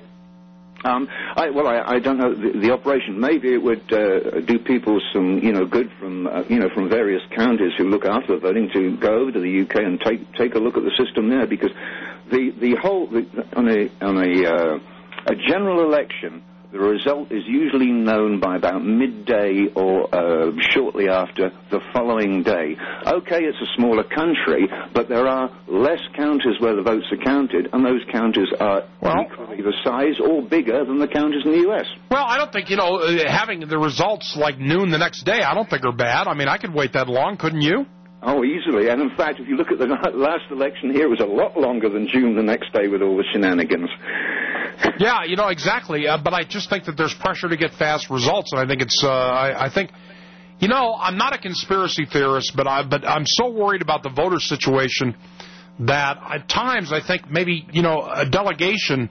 Um, I, well, I, I don't know the, the operation. Maybe it would uh, do people some, you know, good from, uh, you know, from various counties who look after the voting to go over to the U K and take take a look at the system there, because the the whole the, on a on a uh, a general election, the result is usually known by about midday or uh, shortly after the following day. Okay, it's a smaller country, but there are less counties where the votes are counted, and those counties are well, equally the size or bigger than the counties in the U S. Well, I don't think, you know, uh, having the results like noon the next day, I don't think are bad. I mean, I could wait that long, couldn't you? Oh, easily. And in fact, if you look at the last election here, it was a lot longer than June the next day with all the shenanigans. Yeah, you know, exactly. Uh, but I just think that there's pressure to get fast results, and I think it's, uh, I, I think, you know, I'm not a conspiracy theorist, but, I, but I'm so worried about the voter situation that at times I think maybe, you know, a delegation,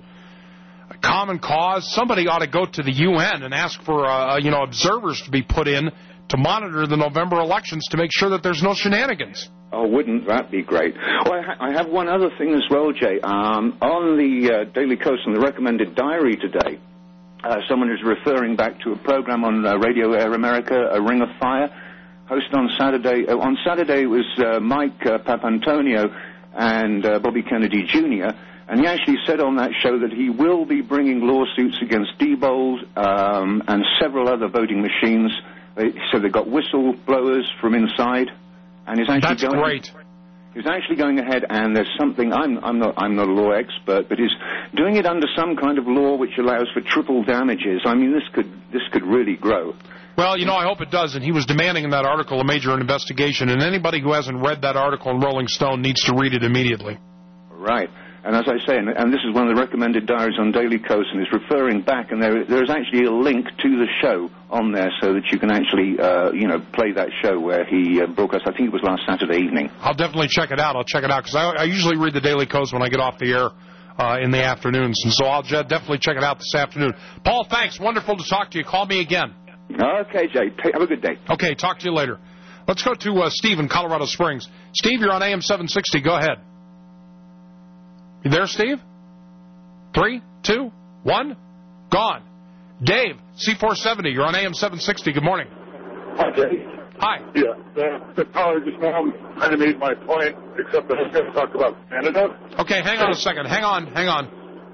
a common cause, somebody ought to go to the U N and ask for, uh, you know, observers to be put in to monitor the November elections to make sure that there's no shenanigans. Oh, wouldn't that be great? Well, I, ha I have one other thing as well, Jay. Um, on the uh, Daily Kos and the recommended diary today, uh, someone is referring back to a program on uh, Radio Air America, A Ring of Fire, hosted on Saturday. Uh, on Saturday it was uh, Mike uh, Papantonio and uh, Bobby Kennedy Junior, and he actually said on that show that he will be bringing lawsuits against Diebold um, and several other voting machines. He said they got whistleblowers from inside. And he's actually That's going, great. He's actually going ahead, and there's something. I'm, I'm not. I'm not a law expert, but he's doing it under some kind of law which allows for triple damages. I mean, this could this could really grow. Well, you know, I hope it does. And he was demanding in that article a major investigation. And anybody who hasn't read that article in Rolling Stone needs to read it immediately. Right. And as I say, and, and this is one of the recommended diaries on Daily Kos, and it's referring back, and there, there's actually a link to the show on there so that you can actually, uh, you know, play that show where he uh, broadcast. I think it was last Saturday evening. I'll definitely check it out. I'll check it out, because I, I usually read the Daily Kos when I get off the air uh, in the afternoons, and so I'll definitely check it out this afternoon. Paul, thanks. Wonderful to talk to you. Call me again. Okay, Jay. Have a good day. Okay, talk to you later. Let's go to uh, Steve in Colorado Springs. Steve, you're on A M seven sixty. Go ahead. You there, Steve? Three, two, one, gone. Dave, C four seventy, you're on A M seven sixty. Good morning. Hi, Jay. Hi. Yeah, the, the caller just now kind of made my point, except that I was going to talk about Canada. Okay, hang on a second. Hang on, hang on.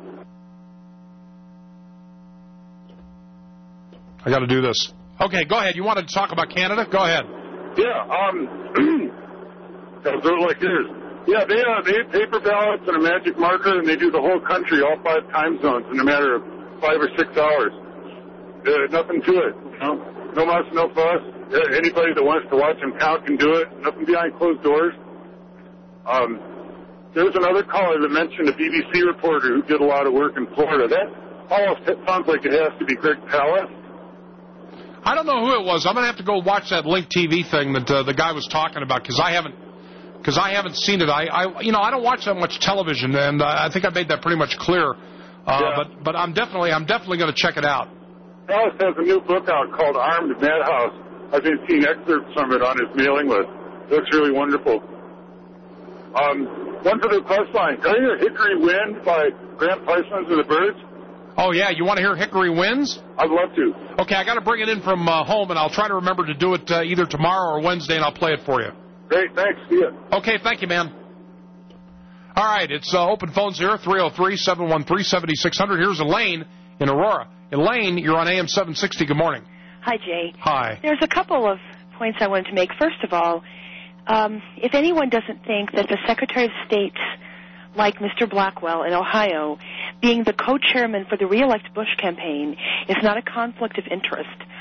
I got to do this. Okay, go ahead. You wanted to talk about Canada? Go ahead. Yeah, um, they're like this. Yeah, they uh, they have paper ballots and a magic marker, and they do the whole country, all five time zones, in a matter of five or six hours. Uh, nothing to it, you know. No muss, no fuss. Uh, anybody that wants to watch them count can do it. Nothing behind closed doors. Um, there was another caller that mentioned a B B C reporter who did a lot of work in Florida. That almost sounds like it has to be Greg Palast. I don't know who it was. I'm going to have to go watch that Link T V thing that uh, the guy was talking about, because I haven't. Because I haven't seen it. I, I, you know, I don't watch that much television, and uh, I think I made that pretty much clear. Uh, yeah. But, but I'm definitely, I'm definitely going to check it out. Dallas has a new book out called Armed Madhouse. I've been seeing excerpts from it on his mailing list. It looks really wonderful. Um, one for the quest line. Can I hear Hickory Wind by Grant Parsons and the Birds? Oh yeah, you want to hear Hickory Winds? I'd love to. Okay, I got to bring it in from uh, home, and I'll try to remember to do it uh, either tomorrow or Wednesday, and I'll play it for you. Great, thanks. See ya. Okay, thank you, man. All right, it's uh, open phones here, three oh three, seven one three, seven six zero zero. Here's Elaine in Aurora. Elaine, you're on A M seven sixty. Good morning. Hi, Jay. Hi. There's a couple of points I wanted to make. First of all, um, if anyone doesn't think that the Secretary of State, like Mister Blackwell in Ohio, being the co-chairman for the re-elect Bush campaign is not a conflict of interest,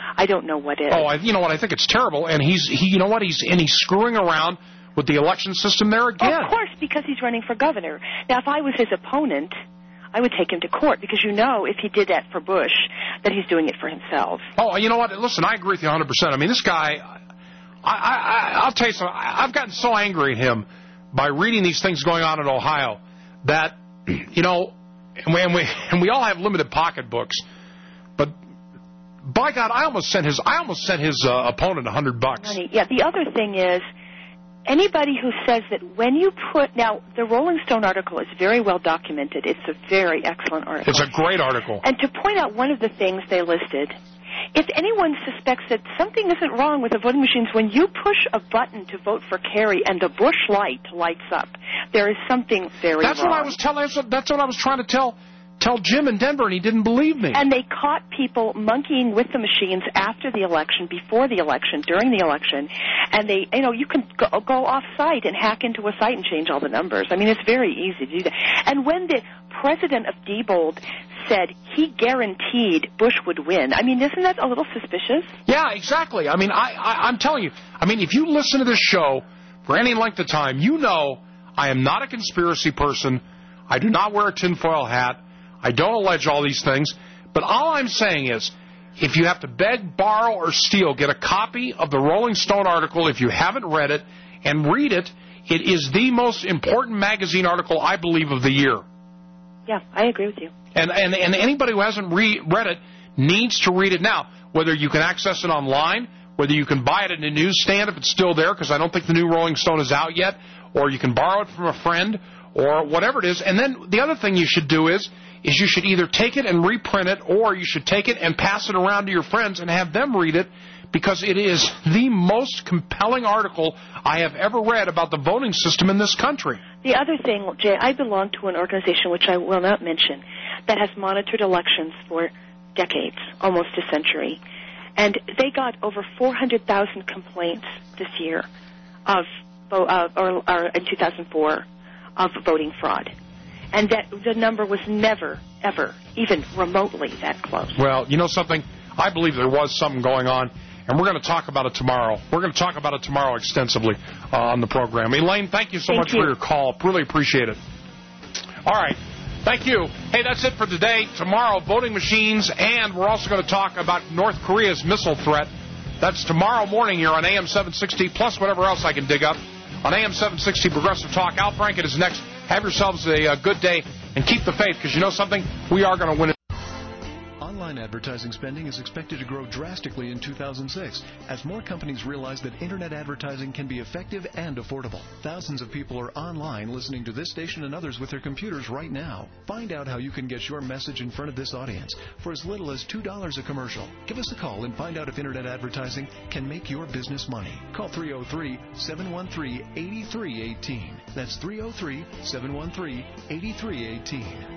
I don't know what is. Oh, I, you know what? I think it's terrible. And he's, he, you know what? He's and he's screwing around with the election system there again. Of course, because he's running for governor. Now, if I was his opponent, I would take him to court, because you know if he did that for Bush, that he's doing it for himself. Oh, you know what? Listen, I agree with you one hundred percent. I mean, this guy, I, I, I'll tell you something. I've gotten so angry at him by reading these things going on in Ohio that, you know, and we, and we, and we all have limited pocketbooks, but by God, I almost sent his, I almost sent his uh, opponent a hundred bucks. Yeah, the other thing is, anybody who says that when you put, now, the Rolling Stone article is very well documented. It's a very excellent article. It's a great article. And to point out one of the things they listed, if anyone suspects that something isn't wrong with the voting machines, when you push a button to vote for Kerry and the Bush light lights up, there is something very that's wrong. What I was telling, that's what I was trying to tell tell Jim in Denver, and he didn't believe me. And they caught people monkeying with the machines after the election, before the election, during the election, and they, you know, you can go, go off-site and hack into a site and change all the numbers. I mean, it's very easy to do that. And when the president of Diebold said he guaranteed Bush would win, I mean, isn't that a little suspicious? Yeah, exactly. I mean, I, I, I'm telling you, I mean, if you listen to this show for any length of time, you know I am not a conspiracy person. I do not wear a tinfoil hat. I don't allege all these things, but all I'm saying is, if you have to beg, borrow, or steal, get a copy of the Rolling Stone article if you haven't read it, and read it. It is the most important magazine article, I believe, of the year. Yeah, I agree with you. And and, and anybody who hasn't re- read it needs to read it now, whether you can access it online, whether you can buy it at a newsstand if it's still there, because I don't think the new Rolling Stone is out yet, or you can borrow it from a friend, or whatever it is. And then the other thing you should do is, is you should either take it and reprint it, or you should take it and pass it around to your friends and have them read it, because it is the most compelling article I have ever read about the voting system in this country. The other thing, Jay, I belong to an organization, which I will not mention, that has monitored elections for decades, almost a century. And they got over four hundred thousand complaints this year of, uh, or, or in two thousand four, of voting fraud. And that the number was never, ever, even remotely that close. Well, you know something? I believe there was something going on, and we're going to talk about it tomorrow. We're going to talk about it tomorrow extensively uh, on the program. Elaine, thank you so thank much you. for your call. Really appreciate it. All right. Thank you. Hey, that's it for today. Tomorrow, voting machines, and we're also going to talk about North Korea's missile threat. That's tomorrow morning here on A M seven sixty, plus whatever else I can dig up. On A M seven sixty Progressive Talk, Al Franken is next. Have yourselves a, a good day, and keep the faith, because you know something? We are going to win it. Online advertising spending is expected to grow drastically in two thousand six as more companies realize that Internet advertising can be effective and affordable. Thousands of people are online listening to this station and others with their computers right now. Find out how you can get your message in front of this audience for as little as two dollars a commercial. Give us a call and find out if Internet advertising can make your business money. Call three oh three, seven one three, eight three one eight. That's three oh three, seven one three, eight three one eight.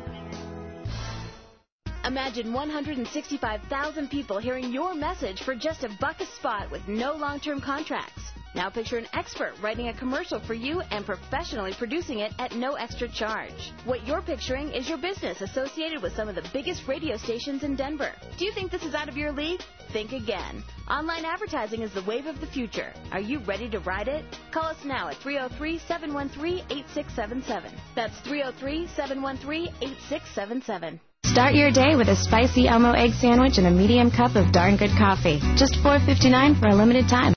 Imagine one hundred sixty-five thousand people hearing your message for just a buck a spot with no long-term contracts. Now picture an expert writing a commercial for you and professionally producing it at no extra charge. What you're picturing is your business associated with some of the biggest radio stations in Denver. Do you think this is out of your league? Think again. Online advertising is the wave of the future. Are you ready to ride it? Call us now at three oh three, seven one three, eight six seven seven. That's three oh three, seven one three, eight six seven seven. Start your day with a spicy Elmo egg sandwich and a medium cup of darn good coffee. Just four fifty-nine for a limited time.